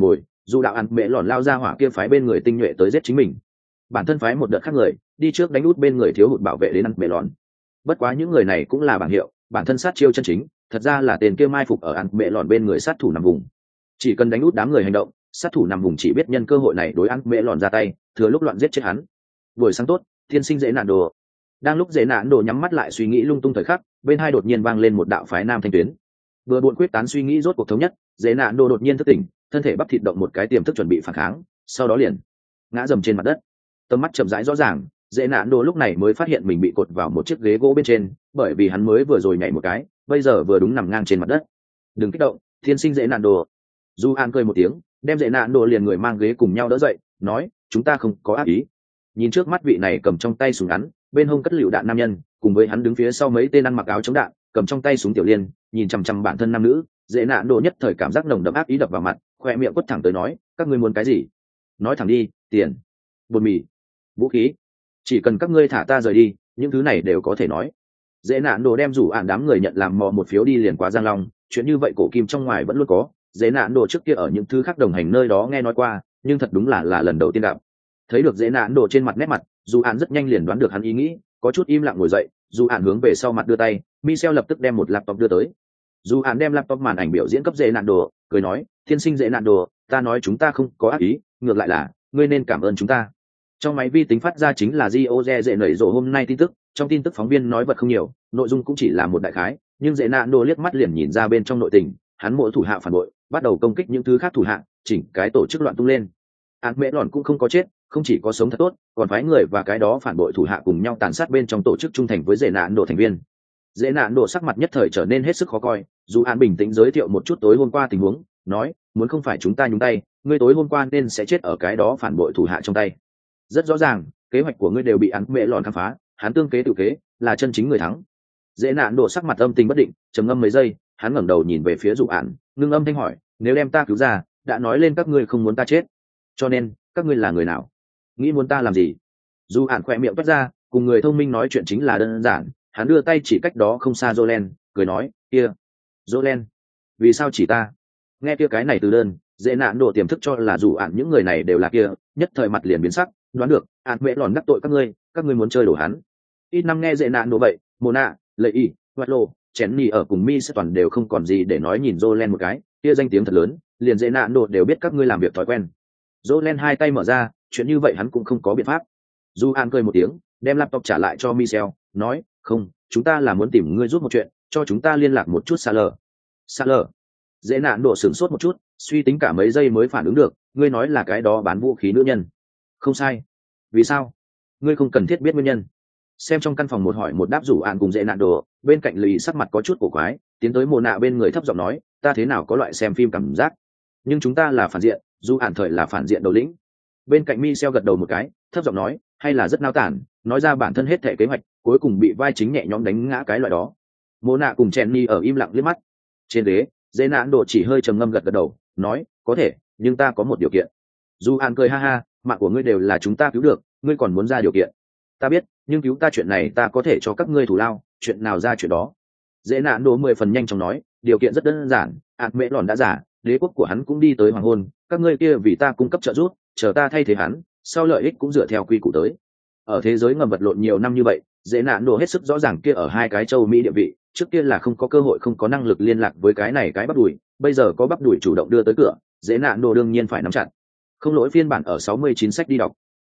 dù đạo ăn mẹ lòn lao ra hỏa kia phái bên người tinh nhuệ tới giết chính mình, bản thân phái một đợt khác người đi trước đánh út bên người thiếu hụt bảo vệ đến ăn mẹ lòn. Bất quá những người này cũng là bảng hiệu, bản thân sát chiêu chân chính thật ra là tên kia mai phục ở ăn mẹ lòn bên người sát thủ nằm vùng. Chỉ cần đánh út đám người hành động, sát thủ nằm vùng chỉ biết nhân cơ hội này đối ăn mẹ lòn ra tay, thừa lúc loạn giết chết hắn. Buổi sáng tốt, tiên sinh dễ nạn đồ. Đang lúc dễ nạn đồ nhắm mắt lại suy nghĩ lung tung thời khắc, bên hai đột nhiên vang lên một đạo phái nam thanh tuyến. Vừa buồn quyết tán suy nghĩ rốt cuộc thống nhất, dễ nạn đồ đột nhiên thức tỉnh, thân thể bắp thịt động một cái tiềm thức chuẩn bị phản kháng, sau đó liền ngã dầm trên mặt đất. Tầm mắt chậm rãi rõ ràng, dễ nạn đồ lúc này mới phát hiện mình bị cột vào một chiếc ghế gỗ bên trên, bởi vì hắn mới vừa rồi nhảy một cái, bây giờ vừa đúng nằm ngang trên mặt đất. Đừng kích động, tiên sinh dễ nạn đồ. Du An cười một tiếng, đem dễ nạn đồ liền người mang ghế cùng nhau đỡ dậy, nói, chúng ta không có ác ý. Nhìn trước mắt vị này cầm trong tay súng ngắn, bên hông cất lựu đạn nam nhân, cùng với hắn đứng phía sau mấy tên ăn mặc áo chống đạn, cầm trong tay súng tiểu liên, nhìn chằm chằm bản thân nam nữ, dễ nạn đồ nhất thời cảm giác nồng đậm ác ý đập vào mặt, khoe miệng quất thẳng tới nói, các ngươi muốn cái gì? Nói thẳng đi, tiền, bột mì, vũ khí, chỉ cần các ngươi thả ta rời đi, những thứ này đều có thể nói. Dễ nạn đồ đem rủ ạn đám người nhận làm mò một phiếu đi liền qua Giang Long, chuyện như vậy cổ kim trong ngoài vẫn luôn có, dễ nạn đồ trước kia ở những thứ khác đồng hành nơi đó nghe nói qua, nhưng thật đúng là lần đầu tiên gặp. Thấy được dễ nạn đồ trên mặt nét mặt, dù ạn rất nhanh liền đoán được hắn ý nghĩ, có chút im lặng ngồi dậy, dù ạn hướng về sau mặt đưa tay, Michel lập tức đem một laptop đưa tới. Dù ạn đem laptop màn ảnh biểu diễn cấp dễ nạn đồ, cười nói, tiên sinh dễ nạn đồ, ta nói chúng ta không có ác ý, ngược lại là ngươi nên cảm ơn chúng ta. Trong máy vi tính phát ra chính là Gio dễ nảy rộ hôm nay tin tức, trong tin tức phóng viên nói vật không nhiều, nội dung cũng chỉ là một đại khái, nhưng dễ nạn đồ liếc mắt liền nhìn ra bên trong nội tình, hắn mỗi thủ hạ phản bội, bắt đầu công kích những thứ khác thủ hạ, chỉnh cái tổ chức loạn tung lên. Án mẹ lòn cũng không có chết, không chỉ có sống thật tốt, còn phái người và cái đó phản bội thủ hạ cùng nhau tàn sát bên trong tổ chức trung thành với dễ nạn đồ thành viên. Dễ nạn đồ sắc mặt nhất thời trở nên hết sức khó coi, dù an bình tĩnh giới thiệu một chút tối hôm qua tình huống, nói, muốn không phải chúng ta nhúng tay, ngươi tối hôm qua nên sẽ chết ở cái đó phản bội thủ hạ trong tay. Rất rõ ràng, kế hoạch của ngươi đều bị án mẹ lòn khám phá, hắn tương kế tự kế, là chân chính người thắng. Dễ nạn đồ sắc mặt âm tình bất định, trầm ngâm mấy giây, hắn ngẩng đầu nhìn về phía dụ ản, ngưng âm thanh hỏi, nếu đem ta cứu ra, đã nói lên các ngươi không muốn ta chết, cho nên các ngươi là người nào, nghĩ muốn ta làm gì? Dù ản khỏe miệng toát ra, cùng người thông minh nói chuyện chính là đơn giản, hắn đưa tay chỉ cách đó không xa Jolen, cười nói, kia, Jolen, vì sao chỉ ta? Nghe kia cái này từ đơn, dễ nạn đồ tiềm thức cho là dù ản những người này đều là kia, nhất thời mặt liền biến sắc, đoán được, ản mẹ lòn đắc tội các ngươi muốn chơi đổ hắn. Ít năm nghe dễ nạn đồ vậy, Mona, Lệ Y, Hoạt Lô, Chén Nì ở cùng Mi sẽ toàn đều không còn gì để nói, nhìn Jolen một cái, kia danh tiếng thật lớn, liền dễ nạn đồ đều biết các ngươi làm việc thói quen. Jolen hai tay mở ra, chuyện như vậy hắn cũng không có biện pháp. Du An cười một tiếng, đem laptop trả lại cho Michel, nói, không, chúng ta là muốn tìm ngươi giúp một chuyện, cho chúng ta liên lạc một chút xa lờ. Xa lờ. Dễ nạn độ sửng sốt một chút, suy tính cả mấy giây mới phản ứng được, ngươi nói là cái đó bán vũ khí nữ nhân. Không sai. Vì sao? Ngươi không cần thiết biết nguyên nhân. Xem trong căn phòng một hỏi một đáp, rủ An cùng dễ nạn đồ, bên cạnh lì sắc mặt có chút cổ quái, tiến tới Mồ Nạ bên người thấp giọng nói, ta thế nào có loại xem phim cảm giác. Nhưng chúng ta là phản diện, dù An thời là phản diện đầu lĩnh. Bên cạnh Michel gật đầu một cái, thấp giọng nói, hay là rất nao tản, nói ra bản thân hết thể kế hoạch, cuối cùng bị vai chính nhẹ nhõm đánh ngã cái loại đó. Mô nạ cùng Jenny ở im lặng liếc mắt. Trên ghế, dễ nạn độ chỉ hơi trầm ngâm gật đầu, nói, có thể, nhưng ta có một điều kiện. Du An cười ha ha, mạng của ngươi đều là chúng ta cứu được, ngươi còn muốn ra điều kiện. Ta biết, nhưng cứu ta chuyện này ta có thể cho các ngươi thù lao, chuyện nào ra chuyện đó. Dễ nạn độ 10 phần nhanh chóng nói, điều kiện rất đơn giản, mẹ lòn đã giả, đế quốc của hắn cũng đi tới hoàng hôn, các ngươi kia vì ta cung cấp trợ giúp, chờ ta thay thế hắn, sau lợi ích cũng dựa theo quy củ tới. Ở thế giới ngầm vật lộn nhiều năm như vậy, dễ nạn đồ hết sức rõ ràng kia ở hai cái châu Mỹ địa vị, trước kia là không có cơ hội, không có năng lực liên lạc với cái này cái bắp đùi, bây giờ có bắp đùi chủ động đưa tới cửa, dễ nạn đồ đương nhiên phải nắm chặt. Không lỗi phiên bản ở 69 sách đi đọc,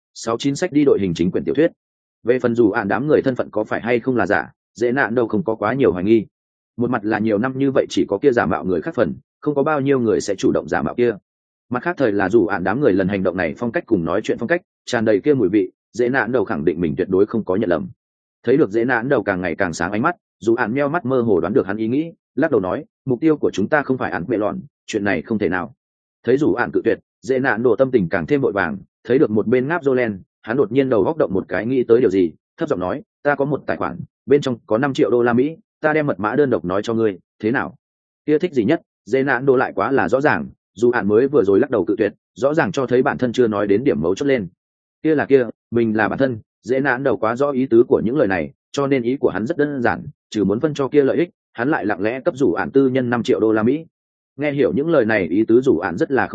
69 sách đi đội hình chính quyển tiểu thuyết. Về phần dù ạn đám người thân phận có phải hay không là giả, dễ nạn đâu không có quá nhiều hoài nghi. Một mặt là nhiều năm như vậy chỉ có kia giả mạo người khác phần, không có bao nhiêu người sẽ chủ động giả mạo kia. Mặt khác thời là dù ạn đám người lần hành động này phong cách cùng nói chuyện phong cách tràn đầy kia mùi vị, dễ nạn đầu khẳng định mình tuyệt đối không có nhận lầm. Thấy được dễ nạn đầu càng ngày càng sáng ánh mắt, dù ạn meo mắt mơ hồ đoán được hắn ý nghĩ, lắc đầu nói, mục tiêu của chúng ta không phải ạn mẹ lọn, chuyện này không thể nào. Thấy dù ạn cự tuyệt, dễ nạn đồ tâm tình càng thêm vội vàng, thấy được một bên ngáp Jolen, hắn đột nhiên đầu góc động một cái, nghĩ tới điều gì, thấp giọng nói, ta có một tài khoản, bên trong có 5 triệu đô la Mỹ, ta đem mật mã đơn độc nói cho ngươi, thế nào? Kia thích gì nhất? Dễ nạn đồ lại quá là rõ ràng, dù ạn mới vừa rồi lắc đầu cự tuyệt, rõ ràng cho thấy bản thân chưa nói đến điểm mấu chốt lên. Kia là kia, mình là bản thân, dễ nạn đầu quá rõ ý tứ của những lời này, cho nên ý của hắn rất đơn giản, trừ muốn phân cho kia lợi ích, hắn lại lặng lẽ cấp rủ ạn tư nhân 5 triệu đô la Mỹ. Nghe hiểu những lời này ý tứ, rủ ạn rất là không nói,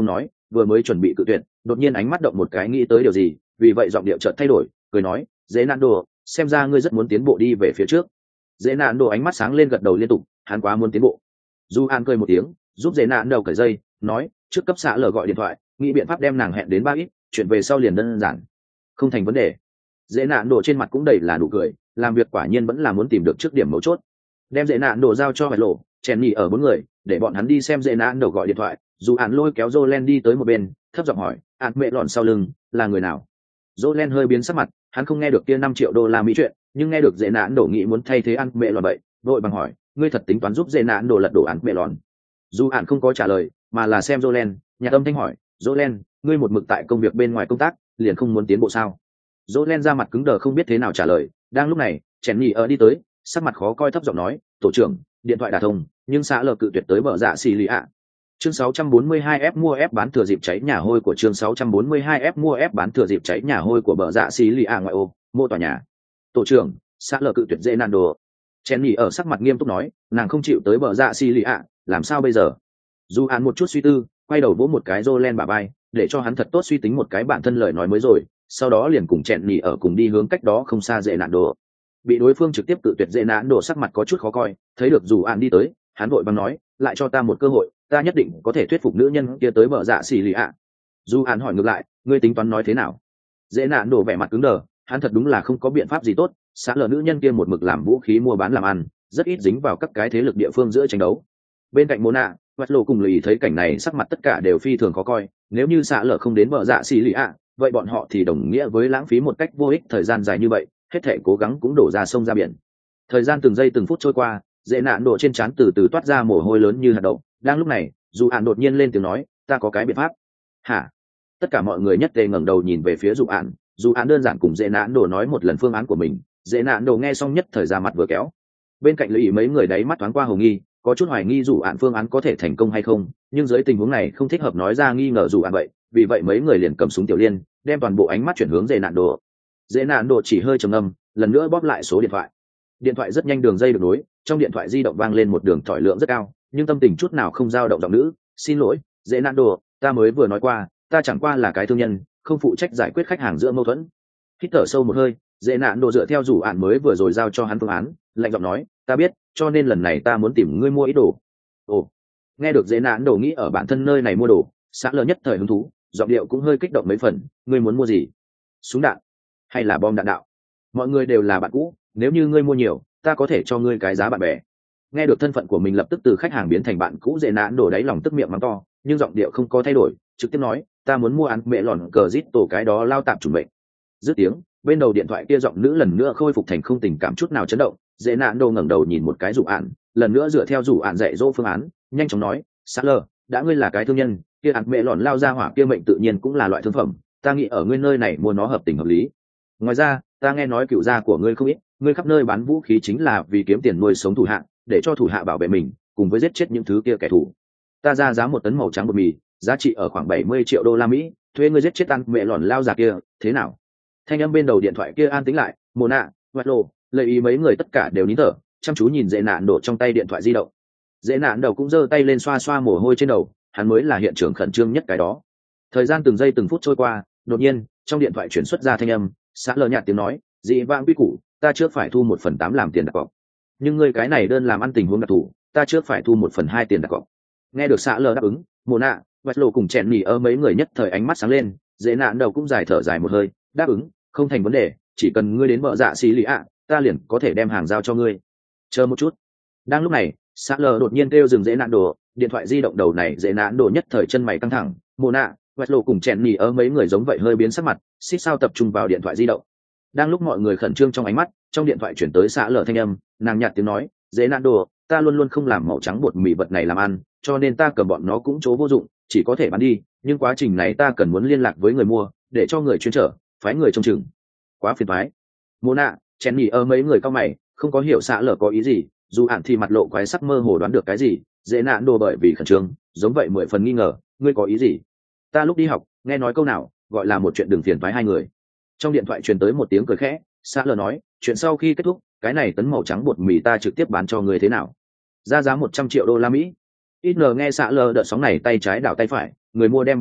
vừa mới chuẩn bị cự tuyệt, đột nhiên ánh mắt động một cái nghĩ tới điều gì, vì vậy giọng điệu chợt thay đổi, cười nói, dễ nạn đồ, xem ra ngươi rất muốn tiến bộ đi về phía trước. Dễ nạn đồ ánh mắt sáng lên gật đầu liên tục, hắn quá muốn tiến bộ. Du An cười một tiếng, giúp dễ nạn đầu cởi dây, nói, trước cấp xã lờ gọi điện thoại, nghĩ biện pháp đem nàng hẹn đến ba ít, chuyện về sau liền đơn giản, không thành vấn đề. Dễ nạn đồ trên mặt cũng đầy là nụ cười, làm việc quả nhiên vẫn là muốn tìm được trước điểm mấu chốt. Đem dễ nạn đồ giao cho Bạch Lộ, chèn nhì ở bốn người, để bọn hắn đi xem dễ nạn đồ gọi điện thoại. Dù An lôi kéo Jolen đi tới một bên, thấp giọng hỏi, An mẹ lọn sau lưng là người nào? Jolen hơi biến sắc mặt, hắn không nghe được kia 5 triệu đô la Mỹ chuyện, nhưng nghe được dễ nạn đồ nghĩ muốn thay thế An mẹ lọn vậy, vội bằng hỏi, ngươi thật tính toán giúp dễ nạn đồ lật đổ An mẹ lọn? Dù An không có trả lời, mà là xem Jolen, nhà âm thanh hỏi, Jolen, ngươi một mực tại công việc bên ngoài công tác, liền không muốn tiến bộ sao? Jolen ra mặt cứng đờ không biết thế nào trả lời. Đang lúc này, chèn nhì ở đi tới, sắc mặt khó coi thấp giọng nói, tổ trưởng, điện thoại đả thông, nhưng xã lờ cự tuyệt tới bờ dạ xì lì ạ. Chương 642 F mua F bán thừa dịp cháy nhà hôi của chương 642 F mua F bán thừa dịp cháy nhà hôi của bờ dạ xì lì ạ ngoại ô, mô tòa nhà. Tổ trưởng, xã lờ cự tuyệt dễ nan đồ. Chèn nhì ở sắc mặt nghiêm túc nói, nàng không chịu tới bờ dạ xì lì ạ, làm sao bây giờ? Dù An một chút suy tư, quay đầu vỗ một cái Jolen bả vai, để cho hắn thật tốt suy tính một cái bản thân lời nói mới rồi, sau đó liền cùng chẹn nhì ở cùng đi hướng cách đó không xa dễ nạn đồ. Bị đối phương trực tiếp tự tuyệt dễ nạn đồ sắc mặt có chút khó coi, thấy được dù An đi tới, hắn vội bằng nói, lại cho ta một cơ hội, ta nhất định có thể thuyết phục nữ nhân kia tới bờ dạ xì lì ạ. Dù An hỏi ngược lại, ngươi tính toán nói thế nào? Dễ nạn đồ vẻ mặt cứng đờ, hắn thật đúng là không có biện pháp gì tốt, xã lờ nữ nhân kia một mực làm vũ khí mua bán làm ăn, rất ít dính vào các cái thế lực địa phương giữa tranh đấu. Bên cạnh Mona, Quạt Lộ cùng Lì thấy cảnh này sắc mặt tất cả đều phi thường khó coi, nếu như xã lờ không đến bờ dạ xì lì ạ, vậy bọn họ thì đồng nghĩa với lãng phí một cách vô ích thời gian dài như vậy, hết thể cố gắng cũng đổ ra sông ra biển. Thời gian từng giây từng phút trôi qua, dễ nạn độ trên trán từ từ toát ra mồ hôi lớn như hạt đậu. Đang lúc này, Dù Ản đột nhiên lên tiếng nói, ta có cái biện pháp. Hả? Tất cả mọi người nhất tề ngẩng đầu nhìn về phía Dù Ản. Dù Ản đơn giản cùng dễ nạn độ nói một lần phương án của mình, dễ nạn độ nghe xong nhất thời ra mặt vừa kéo. Bên cạnh Lữ Ý mấy người đáy mắt thoáng qua hồ nghi, có chút hoài nghi Dù Ản phương án có thể thành công hay không, nhưng dưới tình huống này không thích hợp nói ra nghi ngờ Dù Ản vậy, vì vậy mấy người liền cầm súng tiểu liên, đem toàn bộ ánh mắt chuyển hướng dễ nạn độ. Dễ nạn độ chỉ hơi trầm ngâm, lần nữa bóp lại số điện thoại. Điện thoại rất nhanh đường dây được nối, trong điện thoại di động vang lên một đường thỏi lượng rất cao, nhưng tâm tình chút nào không dao động giọng nữ, xin lỗi, dễ nạn độ, ta mới vừa nói qua, ta chẳng qua là cái thương nhân, không phụ trách giải quyết khách hàng giữa mâu thuẫn. Hít thở sâu một hơi, dễ nạn độ dựa theo Dù Ản mới vừa rồi giao cho hắn phương án, lạnh giọng nói, ta biết, cho nên lần này ta muốn tìm ngươi mua ít đồ. Ồ, nghe được dễ nạn độ nghĩ ở bản thân nơi này mua đồ, xã lờ nhất thời hứng thú, giọng điệu cũng hơi kích động mấy phần, ngươi muốn mua gì? Súng đạn hay là bom đạn đạo? Mọi người đều là bạn cũ, nếu như ngươi mua nhiều, ta có thể cho ngươi cái giá bạn bè. Nghe được thân phận của mình lập tức từ khách hàng biến thành bạn cũ, dễ nạn đổ đáy lòng tức miệng mắng to, nhưng giọng điệu không có thay đổi, trực tiếp nói, ta muốn mua ăn mẹ lòn cờ rít tổ cái đó lao tạp chủng bệnh. Dứt tiếng, bên đầu điện thoại kia giọng nữ lần nữa khôi phục thành không tình cảm chút nào chấn động, dễ nạn đồ ngẩng đầu nhìn một cái Dù Ản, lần nữa dựa theo Dù Ản dạy dỗ phương án, nhanh chóng nói, sát lờ, đã ngươi là cái thương nhân, kia ăn mẹ lòn lao ra hỏa kia mệnh tự nhiên cũng là loại thương phẩm, ta nghĩ ở ngươi nơi này mua nó hợp tình hợp lý. Ngoài ra, ta nghe nói cựu gia của ngươi không ít, ngươi khắp nơi bán vũ khí chính là vì kiếm tiền nuôi sống thủ hạ, để cho thủ hạ bảo vệ mình, cùng với giết chết những thứ kia kẻ thù. Ta ra giá 1 tấn màu trắng bột mì, giá trị ở khoảng 70 triệu đô la Mỹ, thuê ngươi giết chết ăn mẹ lòn lao già kia, thế nào? Thanh âm bên đầu điện thoại kia an tĩnh lại, Mona, Quạt Lộ, Lợi Ý mấy người tất cả đều nín thở, chăm chú nhìn dễ nạn đổ trong tay điện thoại di động. Dễ nạn đầu cũng giơ tay lên xoa xoa mồ hôi trên đầu, hắn mới là hiện trường khẩn trương nhất cái đó. Thời gian từng giây từng phút trôi qua, đột nhiên trong điện thoại chuyển xuất ra thanh âm, xã lờ nhạt tiếng nói, dị vãng quy củ, ta trước phải thu 1/8 làm tiền đặt cọc, nhưng ngươi cái này đơn làm ăn tình huống đặc thù, ta trước phải thu 1/2 tiền đặt cọc. Nghe được xã lờ đáp ứng, Mona, Quạt Lộ cùng chèn nhì ở mấy người nhất thời ánh mắt sáng lên, dễ nạn đầu cũng dài thở dài một hơi, đáp ứng, không thành vấn đề, chỉ cần ngươi đến bờ dạ xì lì ạ, ta liền có thể đem hàng giao cho ngươi. Chờ một chút. Đang lúc này, xã lờ đột nhiên kêu dừng dễ nạn đồ, điện thoại di động đầu này dễ nạn đồ nhất thời chân mày căng thẳng, Mona, Quạt Lộ cùng chèn nhì ở mấy người giống vậy hơi biến sắc mặt, xích sao tập trung vào điện thoại di động. Đang lúc mọi người khẩn trương trong ánh mắt, trong điện thoại chuyển tới xã lờ thanh âm, nàng nhạt tiếng nói, dễ nạn đồ, ta luôn luôn không làm màu trắng bột mì vật này làm ăn, cho nên ta cầm bọn nó cũng chỗ vô dụng, chỉ có thể bán đi, nhưng quá trình này ta cần muốn liên lạc với người mua, để cho người chuyên trở, phái người trông chừng. Quá phiền toái. Mona, chèn nhì ở mấy người cao mày, không có hiểu xã lờ có ý gì, Dù Ản thì mặt lộ quái sắc mơ hồ đoán được cái gì, dễ nạn đồ bởi vì khẩn trương, giống vậy 10 phần nghi ngờ, ngươi có ý gì? Ta lúc đi học, nghe nói câu nào, gọi là một chuyện đừng phiền toái hai người. Trong điện thoại truyền tới một tiếng cười khẽ, xã lờ nói, chuyện sau khi kết thúc, cái này tấn màu trắng bột mì ta trực tiếp bán cho người thế nào? Ra giá 100 triệu đô la Mỹ. Ít ngờ nghe xã lờ đợt sóng này tay trái đảo tay phải, người mua đem bán nhà,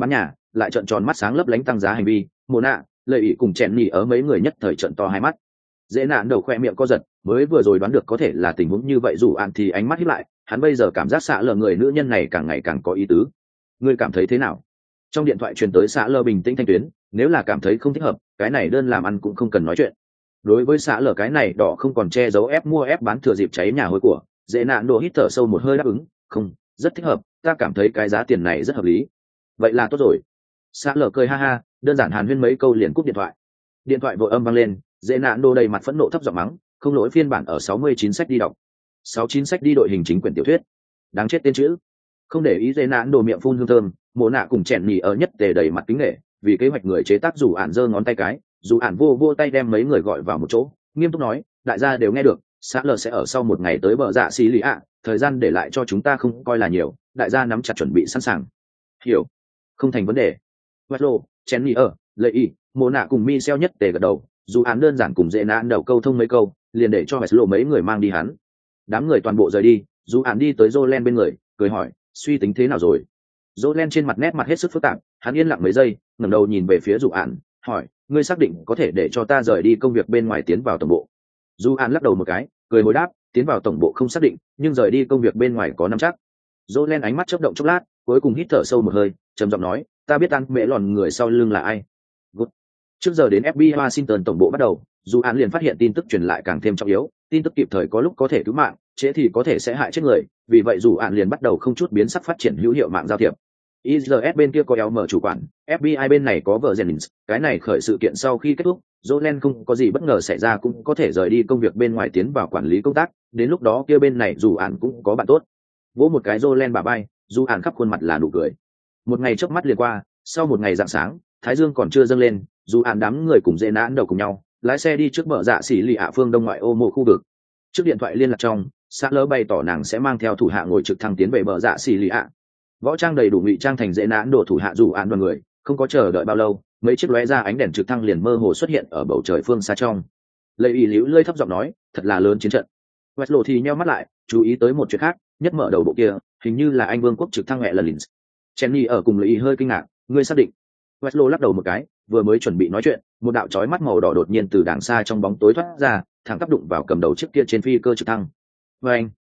lại trợn tròn mắt sáng lấp lánh tăng giá hành vi mồ nạ lợi ý cùng chèn nhì ở mấy người nhất thời trợn to hai mắt. Dễ nạn đầu khoe miệng co giật, mới vừa rồi đoán được có thể là tình huống như vậy dù ạn thì ánh mắt híp lại, hắn bây giờ cảm giác xạ lờ người nữ nhân này càng ngày càng có ý tứ. Ngươi cảm thấy thế nào? Trong điện thoại truyền tới xạ lờ bình tĩnh thanh tuyến, nếu là cảm thấy không thích hợp, cái này đơn làm ăn cũng không cần nói chuyện. Đối với xạ lờ cái này đỏ không còn che giấu ép mua ép bán thừa dịp cháy nhà hôi của, dễ nạn đồ hít thở sâu một hơi đáp ứng, không, rất thích hợp, ta cảm thấy cái giá tiền này rất hợp lý. Vậy là tốt rồi. Xạ lờ cười ha ha, đơn giản hàn huyên mấy câu liền cúp điện thoại. Điện thoại vội âm vang lên, dễ nạn đồ đầy mặt phẫn nộ thấp giọng mắng, không lỗi phiên bản ở 69 sách đi đọc. 69 sách đi đội hình chính quyển tiểu thuyết. Đáng chết tên chữ. Không để ý dễ nạn đồ miệng phun hương thơm, mồ nạ cùng chèn nhì ở nhất tề đầy mặt kính nể, vì kế hoạch người chế tác dù ản giơ ngón tay cái, dù ản vô tay đem mấy người gọi vào một chỗ, nghiêm túc nói, đại gia đều nghe được, xã lờ sẽ ở sau một ngày tới bờ dạ xí lì ạ, thời gian để lại cho chúng ta không coi là nhiều, đại gia nắm chặt chuẩn bị sẵn sàng. Hiểu, không thành vấn đề. Wetlo, chèn nhì ở, lợi ý, mồ nạ cùng mi xeo nhất tề gật đầu, dù án đơn giản cùng dễ nạn đầu câu thông mấy câu, liền để cho Wetlo mấy người mang đi hắn. Đám người toàn bộ rời đi, dù án đi tới Jolen bên người, cười hỏi, suy tính thế nào rồi? Jolen trên mặt nét mặt hết sức phức tạp, hắn yên lặng mấy giây, ngẩng đầu nhìn về phía dù án, hỏi, ngươi xác định có thể để cho ta rời đi công việc bên ngoài tiến vào tổng bộ? Dù án lắc đầu một cái, cười hồi đáp, tiến vào tổng bộ không xác định, nhưng rời đi công việc bên ngoài có nắm chắc. Jolen ánh mắt chớp động chốc lát, cuối cùng hít thở sâu một hơi, trầm giọng nói, ta biết ăn mẹ lòn người sau lưng là ai. Good. Trước giờ đến FBI Washington tổng bộ bắt đầu, dù án liền phát hiện tin tức truyền lại càng thêm trọng yếu, tin tức kịp thời có lúc có thể cứu mạng, trễ thì có thể sẽ hại chết người, vì vậy dù án liền bắt đầu không chút biến sắc phát triển hữu hiệu mạng giao thiệp. IRS bên kia có éo mở chủ quản, FBI bên này có vợ Jennings, cái này khởi sự kiện sau khi kết thúc, Jolen không có gì bất ngờ xảy ra cũng có thể rời đi công việc bên ngoài tiến vào quản lý công tác, đến lúc đó kia bên này dù án cũng có bạn tốt. Vỗ một cái Jolen bả vai, dù án khắp khuôn mặt là nụ cười. Một ngày chớp mắt liền qua, sau một ngày rạng sáng, thái dương còn chưa dâng lên, dù án đám người cùng dễ nãn đầu cùng nhau, lái xe đi trước bờ dạ xỉ lì ạ phương đông ngoại ô mộ khu vực. Trước điện thoại liên lạc trong, xã lỡ bày tỏ nàng sẽ mang theo thủ hạ ngồi trực thăng tiến về bờ dạ xỉ lì ạ. Võ trang đầy đủ ngụy trang thành dễ nãn đổ thủ hạ dù án đoàn người, không có chờ đợi bao lâu, mấy chiếc lóe ra ánh đèn trực thăng liền mơ hồ xuất hiện ở bầu trời phương xa trong. Lệ ý liễu lơi thấp giọng nói, thật là lớn chiến trận. Westlo thì nheo mắt lại, chú ý tới một chuyện khác, nhất mở đầu bộ kia, hình như là anh vương quốc trực thăng mẹ lần lins. Jenny ở cùng Lệ ý hơi kinh ngạc, ngươi xác định? Westlo lắc đầu một cái, vừa mới chuẩn bị nói chuyện, một đạo chói mắt màu đỏ đột nhiên từ đàng xa trong bóng tối thoát ra, thẳng tác đụng vào cầm đầu chiếc kia trên phi cơ trực thăng. Và anh,